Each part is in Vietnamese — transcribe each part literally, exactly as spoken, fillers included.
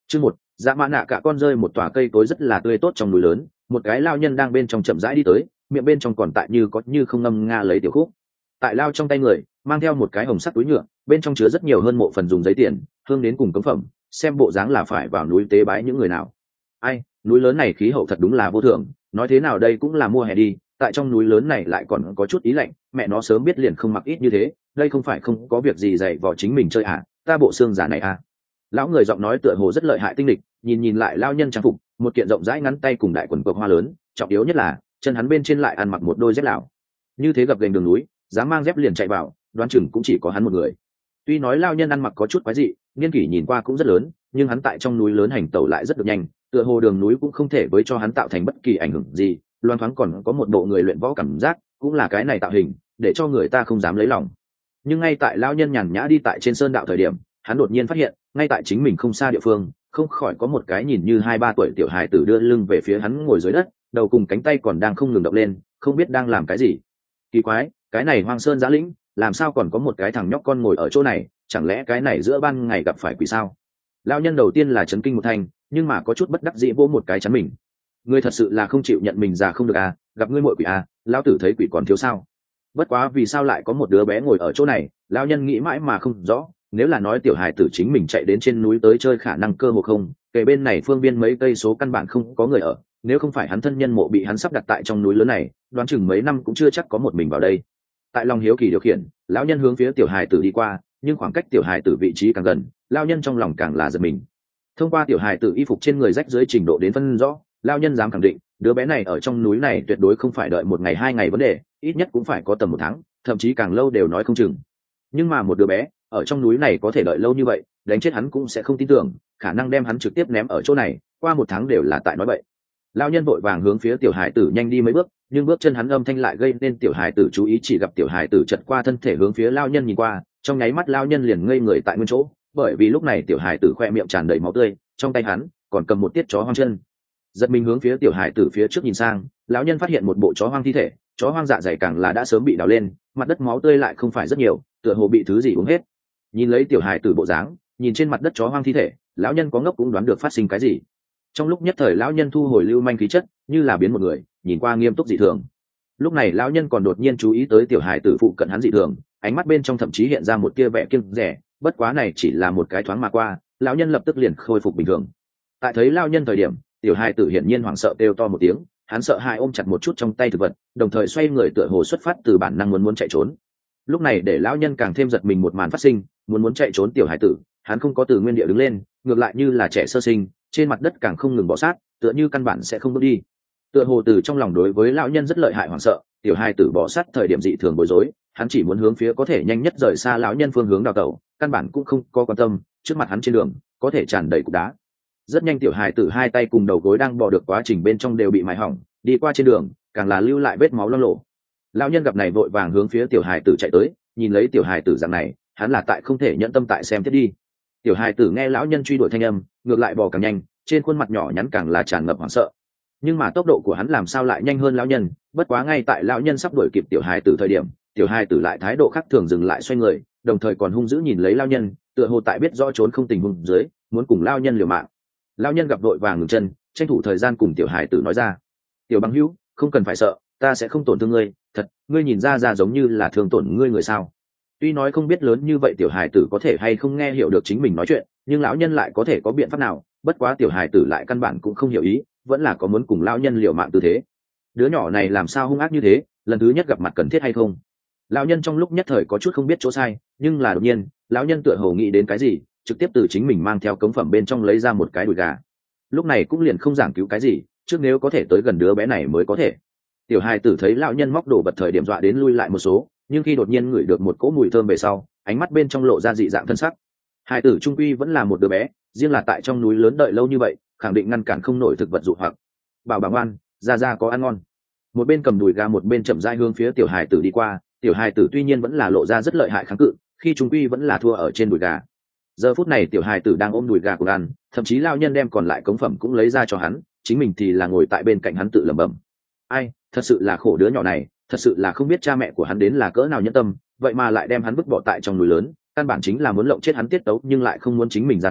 Chương một, dạ mã nạ cả con rơi một tòa cây cối rất là tươi tốt trong núi lớn, một cái lao nhân đang bên trong chậm rãi đi tới, miệng bên trong còn tại như có như không ngâm nga lấy tiểu khúc. Tại lao trong tay người mang theo một cái hồng sắt túi nhựa, bên trong chứa rất nhiều hơn mộ phần dùng giấy tiền, hương đến cùng cống phẩm, xem bộ dáng là phải vào núi tế bái những người nào. Ai, núi lớn này khí hậu thật đúng là vô thường, nói thế nào đây cũng là mùa hè đi, tại trong núi lớn này lại còn có chút ý lạnh, mẹ nó sớm biết liền không mặc ít như thế, đây không phải không có việc gì dạy vò chính mình chơi à, ta bộ xương giả này à. Lão người giọng nói tựa hồ rất lợi hại tinh lịch, nhìn nhìn lại lao nhân trang phục, một kiện rộng rãi ngắn tay cùng đại quần cộc hoa lớn, trọng yếu nhất là chân hắn bên trên lại ăn mặc một đôi dép lào. Như thế gập ghềnh đường núi, dám mang dép liền chạy vào, đoán chừng cũng chỉ có hắn một người. Tuy nói lao nhân ăn mặc có chút quái dị, niên kỷ nhìn qua cũng rất lớn, nhưng hắn tại trong núi lớn hành tẩu lại rất được nhanh, tựa hồ đường núi cũng không thể với cho hắn tạo thành bất kỳ ảnh hưởng gì, loan thoáng còn có một bộ người luyện võ cảm giác, cũng là cái này tạo hình, để cho người ta không dám lấy lòng. Nhưng ngay tại lao nhân nhàn nhã đi tại trên sơn đạo thời điểm, hắn đột nhiên phát hiện, ngay tại chính mình không xa địa phương, không khỏi có một cái nhìn như hai ba tuổi tiểu hài tử đưa lưng về phía hắn ngồi dưới đất, đầu cùng cánh tay còn đang không ngừng động lên, không biết đang làm cái gì. Kỳ quái, cái này hoang sơn giã lĩnh, làm sao còn có một cái thằng nhóc con ngồi ở chỗ này, chẳng lẽ cái này giữa ban ngày gặp phải quỷ sao? Lão nhân đầu tiên là chấn kinh một thanh, nhưng mà có chút bất đắc dĩ vỗ một cái chắn mình. Ngươi thật sự là không chịu nhận mình già không được à, gặp ngươi muội quỷ à, lão tử thấy quỷ còn thiếu sao? Bất quá vì sao lại có một đứa bé ngồi ở chỗ này, lão nhân nghĩ mãi mà không rõ, nếu là nói tiểu hài tử chính mình chạy đến trên núi tới chơi khả năng cơ hồ không, kể bên này phương viên mấy cây số căn bản không có người ở, nếu không phải hắn thân nhân mộ bị hắn sắp đặt tại trong núi lớn này, đoán chừng mấy năm cũng chưa chắc có một mình vào đây. Tại lòng hiếu kỳ điều khiển, lão nhân hướng phía tiểu hài tử đi qua, nhưng khoảng cách tiểu hài tử vị trí càng gần, lão nhân trong lòng càng là giật mình. Thông qua tiểu hài tử y phục trên người rách dưới trình độ đến phân rõ, lão nhân dám khẳng định, đứa bé này ở trong núi này tuyệt đối không phải đợi một ngày hai ngày vấn đề, ít nhất cũng phải có tầm một tháng, thậm chí càng lâu đều nói không chừng. Nhưng mà một đứa bé ở trong núi này có thể đợi lâu như vậy, đánh chết hắn cũng sẽ không tin tưởng, khả năng đem hắn trực tiếp ném ở chỗ này, qua một tháng đều là tại nói bậy. Lão nhân vội vàng hướng phía tiểu hài tử nhanh đi mấy bước, nhưng bước chân hắn âm thanh lại gây nên tiểu hài tử chú ý, chỉ gặp tiểu hài tử chật qua thân thể hướng phía lão nhân nhìn qua, trong nháy mắt lão nhân liền ngây người tại nguyên chỗ, bởi vì lúc này tiểu hài tử khoe miệng tràn đầy máu tươi, trong tay hắn còn cầm một tiết chó hoang chân. Giật mình hướng phía tiểu hài tử phía trước nhìn sang, lão nhân phát hiện một bộ chó hoang thi thể, chó hoang dạ dày càng là đã sớm bị đào lên, mặt đất máu tươi lại không phải rất nhiều, tựa hồ bị thứ gì uống hết. Nhìn lấy tiểu hài tử bộ dáng, nhìn trên mặt đất chó hoang thi thể, lão nhân có ngốc cũng đoán được phát sinh cái gì. Trong lúc nhất thời lão nhân thu hồi lưu manh khí chất, như là biến một người, nhìn qua nghiêm túc dị thường. Lúc này lão nhân còn đột nhiên chú ý tới tiểu hài tử phụ cận hắn dị thường, ánh mắt bên trong thậm chí hiện ra một tia vẻ kiêng dè, bất quá này chỉ là một cái thoáng mà qua, lão nhân lập tức liền khôi phục bình thường. Tại thấy lão nhân thời điểm, tiểu hài tử hiển nhiên hoảng sợ kêu to một tiếng, hắn sợ hãi ôm chặt một chút trong tay thực vật, đồng thời xoay người tựa hồ xuất phát từ bản năng muốn muốn chạy trốn. Lúc này để lão nhân càng thêm giật mình một màn phát sinh, muốn muốn chạy trốn tiểu hải tử, hắn không có từ nguyên địa đứng lên, ngược lại như là trẻ sơ sinh, trên mặt đất càng không ngừng bò sát, tựa như căn bản sẽ không bước đi. Tựa hồ từ trong lòng đối với lão nhân rất lợi hại hoảng sợ, tiểu hải tử bò sát thời điểm dị thường bối rối, hắn chỉ muốn hướng phía có thể nhanh nhất rời xa lão nhân phương hướng đào tẩu, căn bản cũng không có quan tâm, trước mặt hắn trên đường có thể tràn đầy cục đá. Rất nhanh tiểu hải tử hai tay cùng đầu gối đang bò được quá trình bên trong đều bị mài hỏng, đi qua trên đường càng là lưu lại vết máu loang lổ. Lão nhân gặp này vội vàng hướng phía tiểu hải tử chạy tới, nhìn lấy tiểu hải tử dạng này, hắn là tại không thể nhẫn tâm tại xem tiếp đi. Tiểu hải tử nghe lão nhân truy đuổi thanh âm, ngược lại bò càng nhanh, trên khuôn mặt nhỏ nhắn càng là tràn ngập hoảng sợ. Nhưng mà tốc độ của hắn làm sao lại nhanh hơn lão nhân, bất quá ngay tại lão nhân sắp đuổi kịp tiểu hải tử thời điểm, tiểu hải tử lại thái độ khác thường dừng lại xoay người, đồng thời còn hung dữ nhìn lấy lão nhân, tựa hồ tại biết rõ trốn không tình huống dưới, muốn cùng lão nhân liều mạng. Lão nhân gặp đội vàng ngừng chân, tranh thủ thời gian cùng tiểu hải tử nói ra: "Tiểu bằng hữu, không cần phải sợ, ta sẽ không tổn thương ngươi, thật, ngươi nhìn ra ra giống như là thương tổn ngươi người sao?" Tuy nói không biết lớn như vậy tiểu hải tử có thể hay không nghe hiểu được chính mình nói chuyện, nhưng lão nhân lại có thể có biện pháp nào, bất quá tiểu hải tử lại căn bản cũng không hiểu ý, vẫn là có muốn cùng lão nhân liều mạng tư thế. Đứa nhỏ này làm sao hung ác như thế, lần thứ nhất gặp mặt cần thiết hay không? Lão nhân trong lúc nhất thời có chút không biết chỗ sai, nhưng là đột nhiên, lão nhân tựa hồ nghĩ đến cái gì, trực tiếp từ chính mình mang theo cống phẩm bên trong lấy ra một cái đùi gà. Lúc này cũng liền không giảng cứu cái gì, trước nếu có thể tới gần đứa bé này mới có thể. Tiểu hài tử thấy lão nhân móc đồ vật thời điểm dọa đến lui lại một số, nhưng khi đột nhiên ngửi được một cỗ mùi thơm về sau, ánh mắt bên trong lộ ra dị dạng thân sắc. Hài tử trung quy vẫn là một đứa bé, riêng là tại trong núi lớn đợi lâu như vậy, khẳng định ngăn cản không nổi thực vật dụ hoặc. Bảo bà ngoan, ra ra có ăn ngon. Một bên cầm đùi gà một bên chậm rãi hướng phía tiểu hài tử đi qua, tiểu hài tử tuy nhiên vẫn là lộ ra rất lợi hại kháng cự, khi trung quy vẫn là thua ở trên đùi gà. Giờ phút này tiểu hài tử đang ôm đùi gà của ăn, thậm chí lão nhân đem còn lại cống phẩm cũng lấy ra cho hắn, chính mình thì là ngồi tại bên cạnh hắn tự lẩm bẩm. Ai, thật sự là khổ đứa nhỏ này, thật sự là không biết cha mẹ của hắn đến là cỡ nào nhẫn tâm, vậy mà lại đem hắn vứt bỏ tại trong núi lớn, căn bản chính là muốn lộng chết hắn tiết tấu, nhưng lại không muốn chính mình ra tay,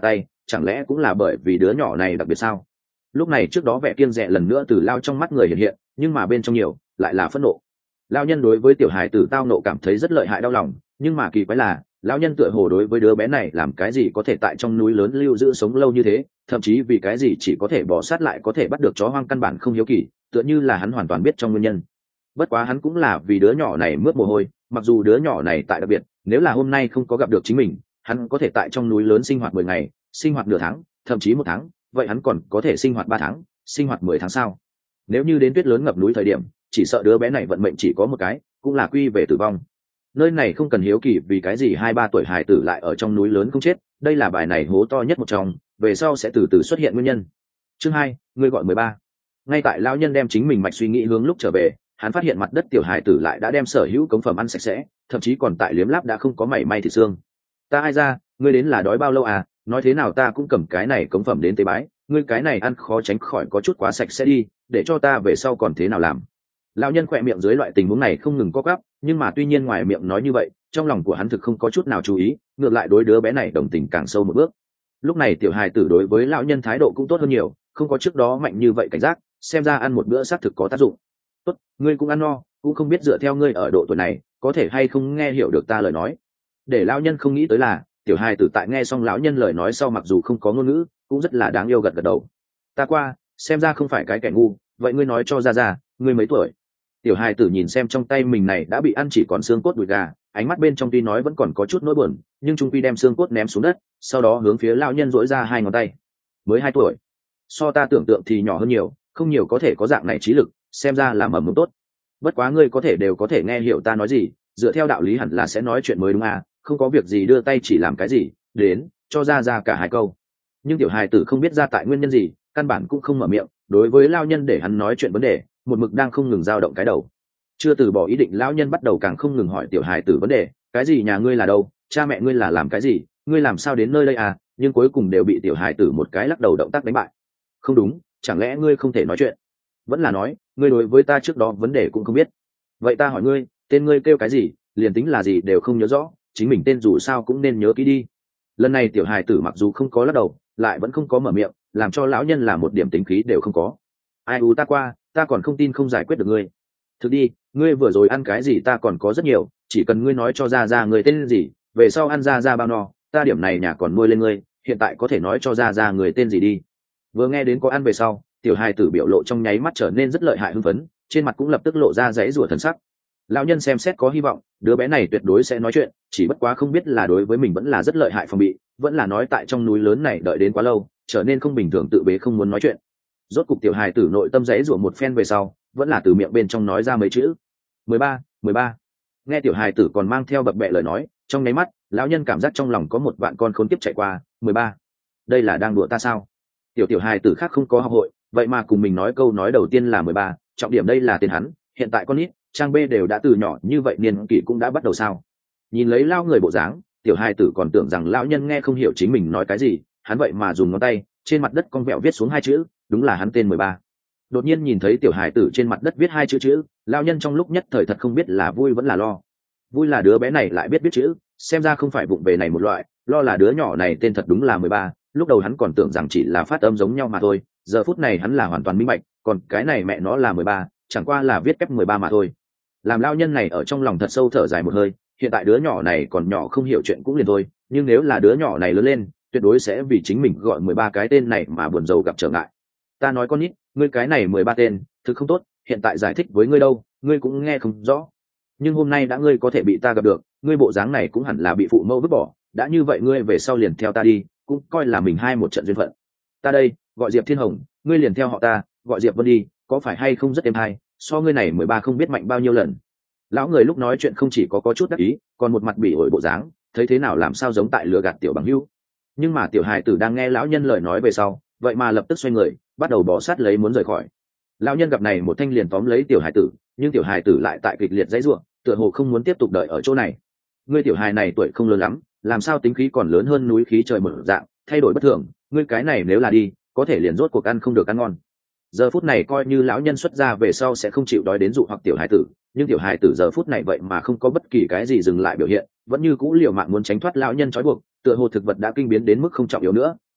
chẳng lẽ cũng là bởi vì đứa nhỏ này đặc biệt sao? Lúc này trước đó vẻ kiêng dè lần nữa từ lao trong mắt người hiện hiện, nhưng mà bên trong nhiều lại là phẫn nộ. Lão nhân đối với tiểu hài tử tao nộ cảm thấy rất lợi hại đau lòng, nhưng mà kỳ quái là lão nhân tựa hồ đối với đứa bé này làm cái gì có thể tại trong núi lớn lưu giữ sống lâu như thế, thậm chí vì cái gì chỉ có thể bỏ sát lại có thể bắt được chó hoang căn bản không hiếu kỳ, tựa như là hắn hoàn toàn biết trong nguyên nhân. Bất quá hắn cũng là vì đứa nhỏ này mướt mồ hôi, mặc dù đứa nhỏ này tại đặc biệt, nếu là hôm nay không có gặp được chính mình, hắn có thể tại trong núi lớn sinh hoạt mười ngày, sinh hoạt nửa tháng, thậm chí một tháng, vậy hắn còn có thể sinh hoạt ba tháng, sinh hoạt mười tháng sao? Nếu như đến tuyết lớn ngập núi thời điểm, chỉ sợ đứa bé này vận mệnh chỉ có một cái, cũng là quy về tử vong. Nơi này không cần hiếu kỳ vì cái gì hai ba tuổi hài tử lại ở trong núi lớn không chết, đây là bài này hố to nhất một trong, về sau sẽ từ từ xuất hiện nguyên nhân. Chương hai, ngươi gọi mười ba. Ngay tại lão nhân đem chính mình mạch suy nghĩ hướng lúc trở về, hắn phát hiện mặt đất tiểu hài tử lại đã đem sở hữu cống phẩm ăn sạch sẽ, thậm chí còn tại liếm láp đã không có mảy may thịt xương. Ta ai ra, ngươi đến là đói bao lâu à, nói thế nào ta cũng cầm cái này cống phẩm đến tế bái, ngươi cái này ăn khó tránh khỏi có chút quá sạch sẽ đi, để cho ta về sau còn thế nào làm. Lão nhân khỏe miệng dưới loại tình huống này không ngừng co quắp, nhưng mà tuy nhiên ngoài miệng nói như vậy, trong lòng của hắn thực không có chút nào chú ý, ngược lại đối đứa bé này đồng tình càng sâu một bước. Lúc này tiểu hài tử đối với lão nhân thái độ cũng tốt hơn nhiều, không có trước đó mạnh như vậy cảnh giác, xem ra ăn một bữa xác thực có tác dụng. Tốt, ngươi cũng ăn no, cũng không biết dựa theo ngươi ở độ tuổi này, có thể hay không nghe hiểu được ta lời nói. Để lão nhân không nghĩ tới là, tiểu hài tử tại nghe xong lão nhân lời nói sau mặc dù không có ngôn ngữ, cũng rất là đáng yêu gật gật đầu. Ta qua, xem ra không phải cái kẻ ngu, vậy ngươi nói cho ra ra, ngươi mấy tuổi? Tiểu hài tử nhìn xem trong tay mình này đã bị ăn chỉ còn xương cốt đùi gà, ánh mắt bên trong tuy nói vẫn còn có chút nỗi buồn, nhưng trung quy đem xương cốt ném xuống đất, sau đó hướng phía lão nhân dỗi ra hai ngón tay. Mới hai tuổi, so ta tưởng tượng thì nhỏ hơn nhiều, không nhiều có thể có dạng này trí lực, xem ra là mầm mống tốt. Bất quá ngươi có thể đều có thể nghe hiểu ta nói gì, dựa theo đạo lý hẳn là sẽ nói chuyện mới đúng à, không có việc gì đưa tay chỉ làm cái gì, đến cho ra ra cả hai câu. Nhưng tiểu hài tử không biết ra tại nguyên nhân gì, căn bản cũng không mở miệng, đối với lão nhân để hắn nói chuyện vấn đề, một mực đang không ngừng dao động cái đầu. Chưa từ bỏ ý định, lão nhân bắt đầu càng không ngừng hỏi tiểu hài tử vấn đề, cái gì nhà ngươi là đâu, cha mẹ ngươi là làm cái gì, ngươi làm sao đến nơi đây à, nhưng cuối cùng đều bị tiểu hài tử một cái lắc đầu động tác đánh bại. Không đúng, chẳng lẽ ngươi không thể nói chuyện? Vẫn là nói, ngươi đối với ta trước đó vấn đề cũng không biết. Vậy ta hỏi ngươi, tên ngươi kêu cái gì, liền tính là gì đều không nhớ rõ, chính mình tên dù sao cũng nên nhớ kỹ đi. Lần này tiểu hài tử mặc dù không có lắc đầu, lại vẫn không có mở miệng, làm cho lão nhân là một điểm tính khí đều không có. Ai u ta qua, ta còn không tin không giải quyết được ngươi. Thực đi, ngươi vừa rồi ăn cái gì ta còn có rất nhiều, chỉ cần ngươi nói cho ra ra người tên gì, về sau ăn ra ra bao no, ta điểm này nhà còn nuôi lên ngươi, hiện tại có thể nói cho ra ra người tên gì đi. Vừa nghe đến có ăn về sau, tiểu hài tử biểu lộ trong nháy mắt trở nên rất lợi hại hưng phấn, trên mặt cũng lập tức lộ ra dãy rủa thần sắc. Lão nhân xem xét có hy vọng, đứa bé này tuyệt đối sẽ nói chuyện, chỉ bất quá không biết là đối với mình vẫn là rất lợi hại phòng bị, vẫn là nói tại trong núi lớn này đợi đến quá lâu, trở nên không bình thường tự bế không muốn nói chuyện. Rốt cục tiểu hài tử nội tâm dãy rủa một phen về sau, vẫn là từ miệng bên trong nói ra mấy chữ. mười ba, mười ba. Nghe tiểu hài tử còn mang theo bập bẹ lời nói, trong nháy mắt, lão nhân cảm giác trong lòng có một vạn con khốn kiếp chạy qua. mười ba. Đây là đang đùa ta sao? Tiểu tiểu hài tử khác không có học hội, vậy mà cùng mình nói câu nói đầu tiên là mười ba, trọng điểm đây là tên hắn, hiện tại con nít, trang B đều đã từ nhỏ như vậy niên kỷ cũng đã bắt đầu sao? Nhìn lấy lao người bộ dáng, tiểu hài tử còn tưởng rằng lão nhân nghe không hiểu chính mình nói cái gì, hắn vậy mà dùng ngón tay trên mặt đất con vẹo viết xuống hai chữ, đúng là hắn tên mười ba. Đột nhiên nhìn thấy tiểu hài tử trên mặt đất viết hai chữ chữ, lão nhân trong lúc nhất thời thật không biết là vui vẫn là lo. Vui là đứa bé này lại biết biết chữ, xem ra không phải vụng về này một loại, lo là đứa nhỏ này tên thật đúng là mười ba, lúc đầu hắn còn tưởng rằng chỉ là phát âm giống nhau mà thôi, giờ phút này hắn là hoàn toàn minh bạch, còn cái này mẹ nó là mười ba, chẳng qua là viết kép mười ba mà thôi. Làm lão nhân này ở trong lòng thật sâu thở dài một hơi, hiện tại đứa nhỏ này còn nhỏ không hiểu chuyện cũng liền thôi, nhưng nếu là đứa nhỏ này lớn lên, tuyệt đối sẽ vì chính mình gọi mười ba cái tên này mà buồn rầu gặp trở ngại. Ta nói con nít, ngươi cái này mười ba tên, thực không tốt, hiện tại giải thích với ngươi đâu, ngươi cũng nghe không rõ. Nhưng hôm nay đã ngươi có thể bị ta gặp được, ngươi bộ dáng này cũng hẳn là bị phụ mẫu vứt bỏ, đã như vậy ngươi về sau liền theo ta đi, cũng coi là mình hai một trận duyên phận. Ta đây, gọi Diệp Thiên Hồng, ngươi liền theo họ ta, gọi Diệp Vân đi, có phải hay không rất êm hay, so ngươi này mười ba không biết mạnh bao nhiêu lần. Lão người lúc nói chuyện không chỉ có có chút đắc ý, còn một mặt bỉ ổi bộ dáng, thấy thế nào làm sao giống tại lừa gạt tiểu bằng hữu. Nhưng mà tiểu hài tử đang nghe lão nhân lời nói về sau, vậy mà lập tức xoay người, bắt đầu bò sát lấy muốn rời khỏi. Lão nhân gặp này một thanh liền tóm lấy tiểu hài tử, nhưng tiểu hài tử lại tại kịch liệt dãy ruộng, tựa hồ không muốn tiếp tục đợi ở chỗ này. Ngươi tiểu hài này tuổi không lớn lắm, làm sao tính khí còn lớn hơn núi khí trời mở dạng, thay đổi bất thường, ngươi cái này nếu là đi, có thể liền rốt cuộc ăn không được ăn ngon. Giờ phút này coi như lão nhân xuất ra về sau sẽ không chịu đói đến dụ hoặc tiểu hài tử, nhưng tiểu hài tử giờ phút này vậy mà không có bất kỳ cái gì dừng lại biểu hiện, vẫn như cũ liều mạng muốn tránh thoát lão nhân trói buộc, tựa hồ thực vật đã kinh biến đến mức không trọng yếu nữa,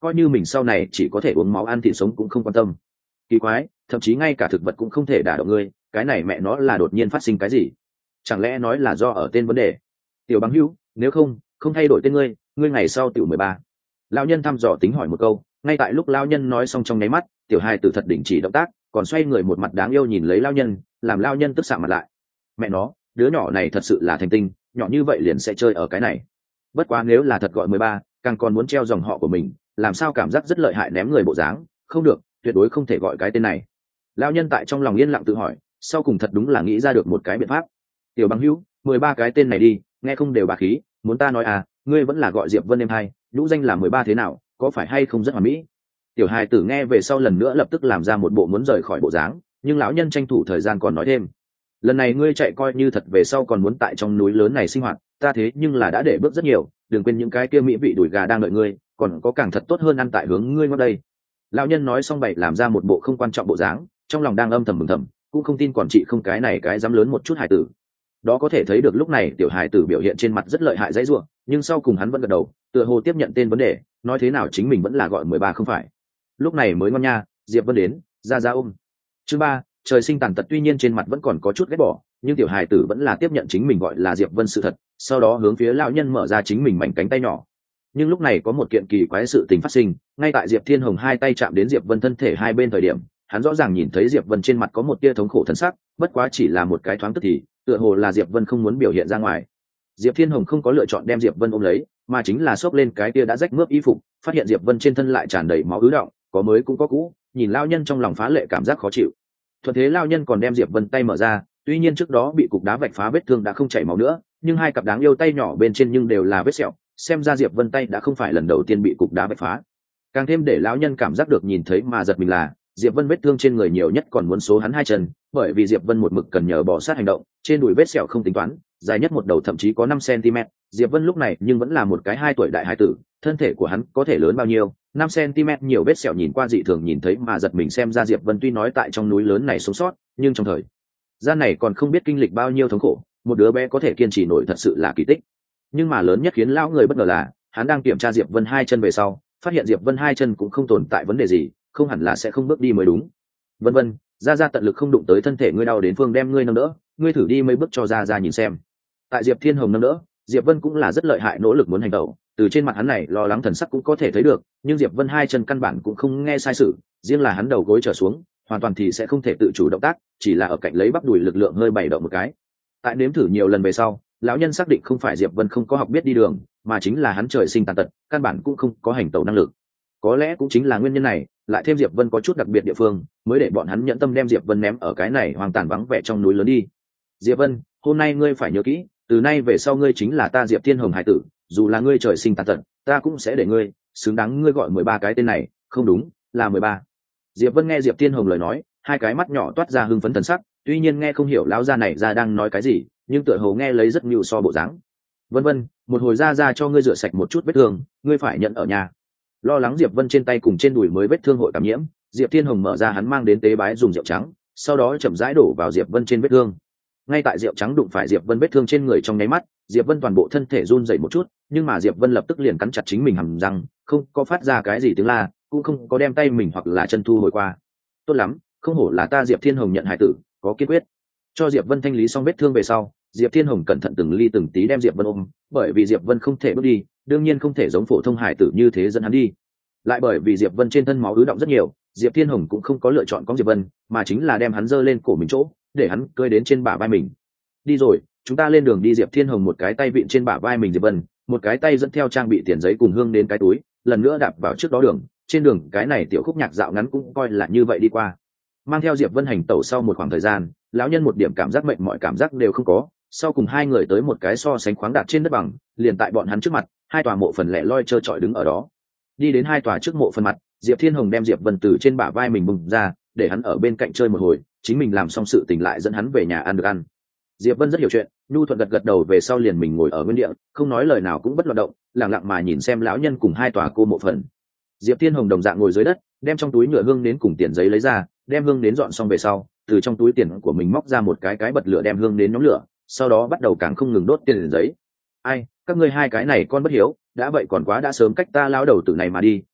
coi như mình sau này chỉ có thể uống máu ăn thịt sống cũng không quan tâm. Kỳ quái, thậm chí ngay cả thực vật cũng không thể đả động ngươi, cái này mẹ nó là đột nhiên phát sinh cái gì? Chẳng lẽ nói là do ở tên vấn đề? Tiểu Bằng Hữu, nếu không không thay đổi tên ngươi, ngươi ngày sau tiểu mười ba. Lão nhân thăm dò tính hỏi một câu, ngay tại lúc lão nhân nói xong trong nháy mắt, tiểu hài tử thật đình chỉ động tác, còn xoay người một mặt đáng yêu nhìn lấy lão nhân, làm lão nhân tức sạm mặt lại. Mẹ nó, đứa nhỏ này thật sự là thành tinh, nhỏ như vậy liền sẽ chơi ở cái này. Bất quá nếu là thật gọi mười ba, càng còn muốn treo dòng họ của mình, làm sao cảm giác rất lợi hại ném người bộ dáng, không được, tuyệt đối không thể gọi cái tên này. Lão nhân tại trong lòng yên lặng tự hỏi, sau cùng thật đúng là nghĩ ra được một cái biện pháp. Tiểu Bằng Hữu, mười ba cái tên này đi, nghe không đều bà khí, muốn ta nói à, ngươi vẫn là gọi Diệp Vân em hai, nhũ danh là mười ba thế nào, có phải hay không rất hoàn mỹ? Tiểu hài tử nghe về sau lần nữa lập tức làm ra một bộ muốn rời khỏi bộ dáng, nhưng lão nhân tranh thủ thời gian còn nói thêm, lần này ngươi chạy coi như thật về sau còn muốn tại trong núi lớn này sinh hoạt, ta thế nhưng là đã để bước rất nhiều, đừng quên những cái kia mỹ vị đùi gà đang đợi ngươi, còn có càng thật tốt hơn ăn tại hướng ngươi ngót đây. Lão nhân nói xong bậy làm ra một bộ không quan trọng bộ dáng, trong lòng đang âm thầm mừng thầm, cũng không tin còn chị không cái này cái dám lớn một chút hài tử. Đó có thể thấy được lúc này tiểu hài tử biểu hiện trên mặt rất lợi hại dãy ruộng, nhưng sau cùng hắn vẫn gật đầu, tựa hồ tiếp nhận tên vấn đề, nói thế nào chính mình vẫn là gọi mười ba không phải. Lúc này mới ngon nha, Diệp Vân đến, ra ra ôm. Chương ba, trời sinh tàn tật, tuy nhiên trên mặt vẫn còn có chút ghét bỏ, nhưng tiểu hài tử vẫn là tiếp nhận chính mình gọi là Diệp Vân sự thật, sau đó hướng phía lão nhân mở ra chính mình mảnh cánh tay nhỏ. Nhưng lúc này có một kiện kỳ quái sự tình phát sinh, ngay tại Diệp Thiên Hồng hai tay chạm đến Diệp Vân thân thể hai bên thời điểm, hắn rõ ràng nhìn thấy Diệp Vân trên mặt có một tia thống khổ thân sắc, bất quá chỉ là một cái thoáng tức thì, tựa hồ là Diệp Vân không muốn biểu hiện ra ngoài. Diệp Thiên Hồng không có lựa chọn đem Diệp Vân ôm lấy, mà chính là xốc lên cái tia đã rách mướp y phục, phát hiện Diệp Vân trên thân lại tràn đầy máu ứ đọng, có mới cũng có cũ, nhìn lão nhân trong lòng phá lệ cảm giác khó chịu. Thuận thế lão nhân còn đem Diệp Vân tay mở ra, tuy nhiên trước đó bị cục đá vạch phá vết thương đã không chảy máu nữa, nhưng hai cặp đáng yêu tay nhỏ bên trên nhưng đều là vết sẹo, xem ra Diệp Vân tay đã không phải lần đầu tiên bị cục đá vạch phá. Càng thêm để lão nhân cảm giác được nhìn thấy mà giật mình là, Diệp Vân vết thương trên người nhiều nhất còn muốn số hắn hai chân, bởi vì Diệp Vân một mực cần nhờ bò sát hành động, trên đùi vết sẹo không tính toán, dài nhất một đầu thậm chí có năm xăng-ti-mét. Diệp Vân lúc này nhưng vẫn là một cái hai tuổi đại hải tử, thân thể của hắn có thể lớn bao nhiêu, năm xăng-ti-mét nhiều vết sẹo nhìn qua dị thường nhìn thấy mà giật mình, xem ra Diệp Vân tuy nói tại trong núi lớn này sống sót, nhưng trong thời gian này còn không biết kinh lịch bao nhiêu thống khổ, một đứa bé có thể kiên trì nổi thật sự là kỳ tích. Nhưng mà lớn nhất khiến lão người bất ngờ là, hắn đang kiểm tra Diệp Vân hai chân về sau, phát hiện Diệp Vân hai chân cũng không tồn tại vấn đề gì, không hẳn là sẽ không bước đi mới đúng. Vân Vân, ra ra tận lực không đụng tới thân thể ngươi đau đến phương đem ngươi nâng đỡ, ngươi thử đi mấy bước cho ra ra nhìn xem. Tại Diệp Thiên Hồng nâng đỡ, Diệp Vân cũng là rất lợi hại nỗ lực muốn hành động, từ trên mặt hắn này lo lắng thần sắc cũng có thể thấy được, nhưng Diệp Vân hai chân căn bản cũng không nghe sai sự, riêng là hắn đầu gối trở xuống, hoàn toàn thì sẽ không thể tự chủ động tác, chỉ là ở cạnh lấy bắp đùi lực lượng hơi bày động một cái. Tại nếm thử nhiều lần về sau, lão nhân xác định không phải Diệp Vân không có học biết đi đường, mà chính là hắn trời sinh tàn tật, căn bản cũng không có hành tẩu năng lực. Có lẽ cũng chính là nguyên nhân này, lại thêm Diệp Vân có chút đặc biệt địa phương, mới để bọn hắn nhẫn tâm đem Diệp Vân ném ở cái này hoang tàn vắng vẻ trong núi lớn đi. Diệp Vân, hôm nay ngươi phải nhớ kỹ, từ nay về sau ngươi chính là ta Diệp Thiên Hồng hải tử, dù là ngươi trời sinh tàn tật, ta cũng sẽ để ngươi xứng đáng ngươi gọi mười ba cái tên này, không đúng, là mười ba. Diệp Vân nghe Diệp Thiên Hồng lời nói, hai cái mắt nhỏ toát ra hưng phấn thần sắc, tuy nhiên nghe không hiểu lão gia này ra đang nói cái gì, nhưng tựa hồ nghe lấy rất nhiều so bộ dáng. Vân Vân, một hồi ra ra cho ngươi rửa sạch một chút vết thương, ngươi phải nhận ở nhà. Lo lắng Diệp Vân trên tay cùng trên đùi mới vết thương hội cảm nhiễm, Diệp Thiên Hồng mở ra hắn mang đến tế bái dùng rượu trắng, sau đó chậm rãi đổ vào Diệp Vân trên vết thương. Ngay tại rượu trắng đụng phải Diệp Vân vết thương trên người trong nháy mắt, Diệp Vân toàn bộ thân thể run rẩy một chút, nhưng mà Diệp Vân lập tức liền cắn chặt chính mình hàm răng, không có phát ra cái gì tiếng la, cũng không có đem tay mình hoặc là chân thu hồi qua. Tốt lắm, không hổ là ta Diệp Thiên Hồng nhận hải tử, có kiên quyết. Cho Diệp Vân thanh lý xong vết thương về sau, Diệp Thiên Hồng cẩn thận từng ly từng tí đem Diệp Vân ôm, bởi vì Diệp Vân không thể bước đi, đương nhiên không thể giống phổ thông hải tử như thế dẫn hắn đi. Lại bởi vì Diệp Vân trên thân máu ứ động rất nhiều, Diệp Thiên Hồng cũng không có lựa chọn cõng Diệp Vân, mà chính là đem hắn giơ lên cổ mình chỗ, để hắn cơi đến trên bả vai mình. Đi rồi, chúng ta lên đường đi. Diệp Thiên Hồng một cái tay vịn trên bả vai mình Diệp Vân, một cái tay dẫn theo trang bị tiền giấy cùng hương đến cái túi, lần nữa đạp vào trước đó đường. Trên đường cái này tiểu khúc nhạc dạo ngắn cũng coi là như vậy đi qua. Mang theo Diệp Vân hành tẩu sau một khoảng thời gian, lão nhân một điểm cảm giác mệt mỏi cảm giác đều không có. Sau cùng hai người tới một cái so sánh khoáng đạt trên đất bằng, liền tại bọn hắn trước mặt, hai tòa mộ phần lẻ loi trơ trọi đứng ở đó. Đi đến hai tòa trước mộ phần mặt, Diệp Thiên Hồng đem Diệp Vân từ trên bả vai mình bùng ra, để hắn ở bên cạnh chơi một hồi, chính mình làm xong sự tình lại dẫn hắn về nhà ăn được ăn. Diệp Vân rất hiểu chuyện, nhu thuận gật gật đầu về sau liền mình ngồi ở nguyên địa, không nói lời nào cũng bất loạn động, lặng lặng mà nhìn xem lão nhân cùng hai tòa cô mộ phần. Diệp Thiên Hồng đồng dạng ngồi dưới đất, đem trong túi nhựa hương đến cùng tiền giấy lấy ra, đem hương đến dọn xong về sau, từ trong túi tiền của mình móc ra một cái cái bật lửa đem hương đến nhóm lửa, sau đó bắt đầu càng không ngừng đốt tiền giấy. Ai, các ngươi hai cái này con bất hiếu, đã vậy còn quá đã sớm cách ta lão đầu tử này mà đi,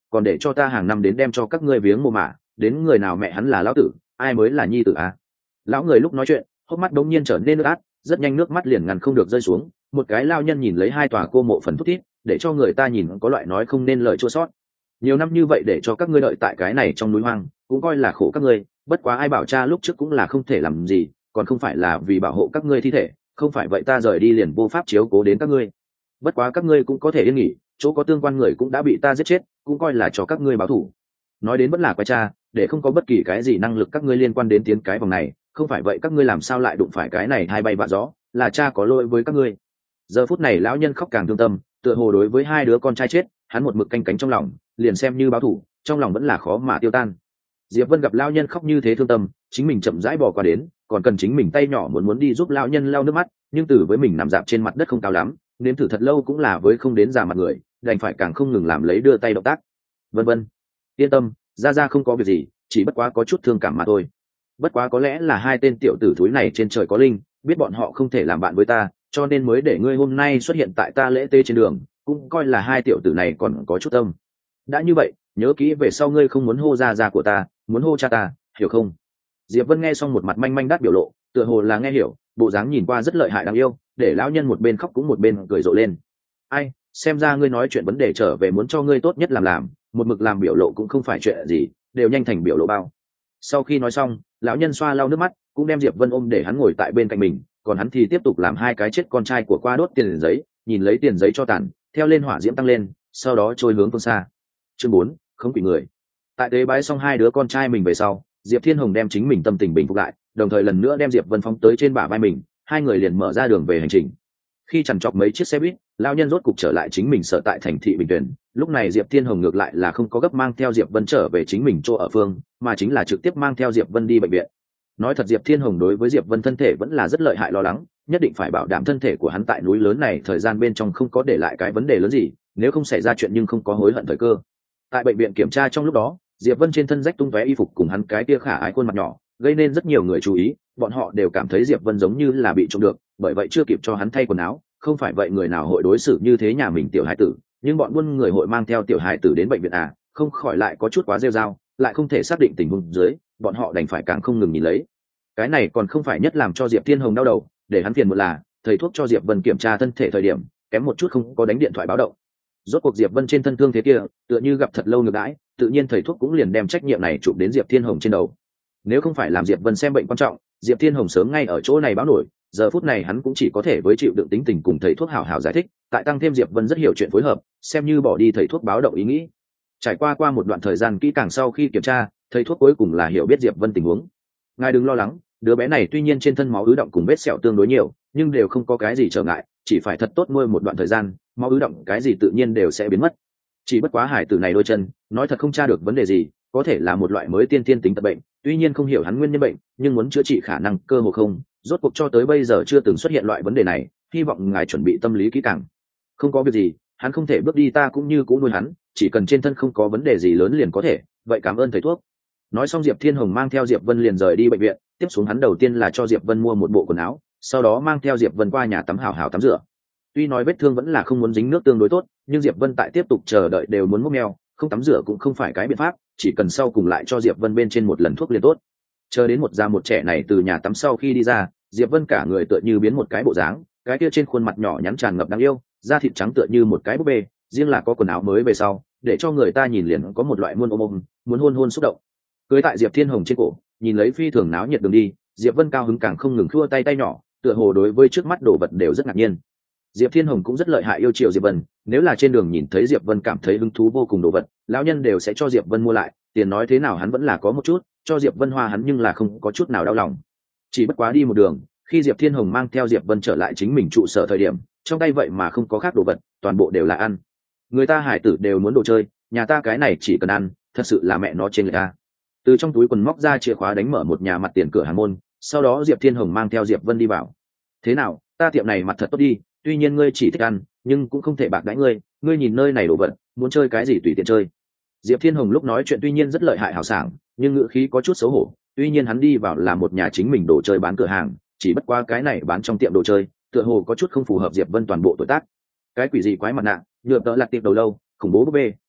còn để cho ta hàng năm đến đem cho các ngươi viếng mồ mả, đến người nào mẹ hắn là lão tử, ai mới là nhi tử à? Lão người lúc nói chuyện hốc mắt đống nhiên trở nên nước át, rất nhanh nước mắt liền ngăn không được rơi xuống. Một cái lao nhân nhìn lấy hai tòa cô mộ phần thút thít, để cho người ta nhìn có loại nói không nên lời chua sót. Nhiều năm như vậy để cho các ngươi đợi tại cái này trong núi hoang, cũng coi là khổ các ngươi, bất quá ai bảo cha lúc trước cũng là không thể làm gì, còn không phải là vì bảo hộ các ngươi thi thể, không phải vậy ta rời đi liền vô pháp chiếu cố đến các ngươi. Bất quá các ngươi cũng có thể yên nghỉ, chỗ có tương quan người cũng đã bị ta giết chết, cũng coi là cho các ngươi báo thù. Nói đến vẫn là quái cha, để không có bất kỳ cái gì năng lực các ngươi liên quan đến tiến cái vòng này, không phải vậy các ngươi làm sao lại đụng phải cái này hai bay vạ gió, là cha có lỗi với các ngươi. Giờ phút này lão nhân khóc càng thương tâm, tựa hồ đối với hai đứa con trai chết, hắn một mực canh cánh trong lòng, liền xem như báo thù, trong lòng vẫn là khó mà tiêu tan. Diệp Vân gặp lão nhân khóc như thế thương tâm, chính mình chậm rãi bò qua đến, còn cần chính mình tay nhỏ muốn muốn đi giúp lão nhân lau nước mắt, nhưng từ với mình nằm dạp trên mặt đất không cao lắm, nếm thử thật lâu cũng là với không đến già mặt người, đành phải càng không ngừng làm lấy đưa tay động tác. Vân vân, yên tâm, ra ra không có việc gì, chỉ bất quá có chút thương cảm mà thôi. Bất quá có lẽ là hai tên tiểu tử thúi này trên trời có linh, biết bọn họ không thể làm bạn với ta, cho nên mới để ngươi hôm nay xuất hiện tại ta lễ tế trên đường, cũng coi là hai tiểu tử này còn có chút tâm. Đã như vậy, nhớ kỹ về sau ngươi không muốn hô ra ra của ta, muốn hô cha ta, hiểu không? Diệp Vân nghe xong một mặt manh manh đắt biểu lộ, tựa hồ là nghe hiểu, bộ dáng nhìn qua rất lợi hại đáng yêu, để lão nhân một bên khóc cũng một bên cười rộ lên. Ai, xem ra ngươi nói chuyện vấn đề trở về muốn cho ngươi tốt nhất làm làm, một mực làm biểu lộ cũng không phải chuyện gì, đều nhanh thành biểu lộ bao. Sau khi nói xong, lão nhân xoa lau nước mắt, cũng đem Diệp Vân ôm để hắn ngồi tại bên cạnh mình, còn hắn thì tiếp tục làm hai cái chết con trai của qua đốt tiền giấy, nhìn lấy tiền giấy cho tàn, theo lên hỏa diễm tăng lên, sau đó trôi hướng phương xa. Chương bốn, không quỷ người. Tại tế bái xong hai đứa con trai mình về sau, Diệp Thiên Hồng đem chính mình tâm tình bình phục lại, đồng thời lần nữa đem Diệp Vân phóng tới trên bả vai mình, hai người liền mở ra đường về hành trình. Khi chằn chọc mấy chiếc xe buýt, lão nhân rốt cục trở lại chính mình sở tại thành thị Bình Tuyển, lúc này Diệp Thiên Hồng ngược lại là không có gấp mang theo Diệp Vân trở về chính mình chỗ ở phương, mà chính là trực tiếp mang theo Diệp Vân đi bệnh viện. Nói thật, Diệp Thiên Hồng đối với Diệp Vân thân thể vẫn là rất lợi hại lo lắng, nhất định phải bảo đảm thân thể của hắn tại núi lớn này thời gian bên trong không có để lại cái vấn đề lớn gì, nếu không xảy ra chuyện nhưng không có hối hận thời cơ. Tại bệnh viện kiểm tra trong lúc đó, Diệp Vân trên thân rách tung tóe y phục cùng hắn cái kia khả ái khuôn mặt nhỏ, gây nên rất nhiều người chú ý, bọn họ đều cảm thấy Diệp Vân giống như là bị trộm được, bởi vậy chưa kịp cho hắn thay quần áo, không phải vậy người nào hội đối xử như thế nhà mình tiểu hải tử, nhưng bọn buôn người hội mang theo tiểu hải tử đến bệnh viện à, không khỏi lại có chút quá rêu rao, lại không thể xác định tình huống dưới, bọn họ đành phải càng không ngừng nhìn lấy. Cái này còn không phải nhất làm cho Diệp Thiên Hồng đau đầu, để hắn phiền một là, thầy thuốc cho Diệp Vân kiểm tra thân thể thời điểm, kém một chút không có đánh điện thoại báo động. Rốt cuộc Diệp Vân trên thân thương thế kia, tựa như gặp thật lâu ngược đãi, tự nhiên thầy thuốc cũng liền đem trách nhiệm này chụp đến Diệp Thiên Hồng trên đầu. Nếu không phải làm Diệp Vân xem bệnh quan trọng, Diệp Thiên Hồng sớm ngay ở chỗ này báo nổi, giờ phút này hắn cũng chỉ có thể với chịu đựng tính tình cùng thầy thuốc hảo hảo giải thích, tại tăng thêm Diệp Vân rất hiểu chuyện phối hợp, xem như bỏ đi thầy thuốc báo động ý nghĩ. Trải qua qua một đoạn thời gian kỹ càng sau khi kiểm tra, thầy thuốc cuối cùng là hiểu biết Diệp Vân tình huống. Ngài đừng lo lắng, đứa bé này tuy nhiên trên thân máu ứ động cùng vết sẹo tương đối nhiều, nhưng đều không có cái gì trở ngại, chỉ phải thật tốt nuôi một đoạn thời gian, máu ứ động cái gì tự nhiên đều sẽ biến mất. Chỉ bất quá hải tử này đôi chân, nói thật không tra được vấn đề gì, có thể là một loại mới tiên tiên tính tật bệnh, tuy nhiên không hiểu hắn nguyên nhân bệnh, nhưng muốn chữa trị khả năng cơ hồ không, rốt cuộc cho tới bây giờ chưa từng xuất hiện loại vấn đề này, hy vọng ngài chuẩn bị tâm lý kỹ càng. Không có việc gì, hắn không thể bước đi ta cũng như cũ nuôi hắn, chỉ cần trên thân không có vấn đề gì lớn liền có thể, vậy cảm ơn thầy thuốc. Nói xong Diệp Thiên Hồng mang theo Diệp Vân liền rời đi bệnh viện, tiếp xuống hắn đầu tiên là cho Diệp Vân mua một bộ quần áo, sau đó mang theo Diệp Vân qua nhà tắm hảo hảo tắm rửa. Tuy nói vết thương vẫn là không muốn dính nước tương đối tốt, nhưng Diệp Vân tại tiếp tục chờ đợi đều muốn múc mèo, không tắm rửa cũng không phải cái biện pháp, chỉ cần sau cùng lại cho Diệp Vân bên trên một lần thuốc liền tốt. Chờ đến một già một trẻ này từ nhà tắm sau khi đi ra, Diệp Vân cả người tựa như biến một cái bộ dáng, cái kia trên khuôn mặt nhỏ nhắn tràn ngập đáng yêu, da thịt trắng tựa như một cái búp bê, riêng là có quần áo mới về sau, để cho người ta nhìn liền có một loại muôn ôm ôm, muốn hôn hôn xúc động. Cưới tại Diệp Thiên Hồng trên cổ, nhìn lấy phi thường náo nhiệt đường đi, Diệp Vân cao hứng càng không ngừng khua tay tay nhỏ, tựa hồ đối với trước mắt đồ vật đều rất ngạc nhiên. Diệp Thiên Hồng cũng rất lợi hại yêu chiều Diệp Vân, nếu là trên đường nhìn thấy Diệp Vân cảm thấy hứng thú vô cùng đồ vật, lão nhân đều sẽ cho Diệp Vân mua lại, tiền nói thế nào hắn vẫn là có một chút, cho Diệp Vân hoa hắn nhưng là không có chút nào đau lòng. Chỉ bất quá đi một đường, khi Diệp Thiên Hồng mang theo Diệp Vân trở lại chính mình trụ sở thời điểm, trong tay vậy mà không có khác đồ vật, toàn bộ đều là ăn. Người ta hải tử đều muốn đồ chơi, nhà ta cái này chỉ cần ăn, thật sự là mẹ nó trên người ta. Từ trong túi quần móc ra chìa khóa đánh mở một nhà mặt tiền cửa hàng môn, sau đó Diệp Thiên Hồng mang theo Diệp Vân đi vào. Thế nào, ta tiệm này mặt thật tốt đi, tuy nhiên ngươi chỉ thích ăn, nhưng cũng không thể bạc đãi ngươi, ngươi nhìn nơi này đồ vật, muốn chơi cái gì tùy tiện chơi. Diệp Thiên Hồng lúc nói chuyện tuy nhiên rất lợi hại hào sảng, nhưng ngữ khí có chút xấu hổ, tuy nhiên hắn đi vào là một nhà chính mình đồ chơi bán cửa hàng, chỉ bất qua cái này bán trong tiệm đồ chơi, tựa hồ có chút không phù hợp Diệp Vân toàn bộ tuổi tác. Cái quỷ gì quái mặt nạ, nhựa tợ lặt tiệp đầu lâu, khủng bố búp bê,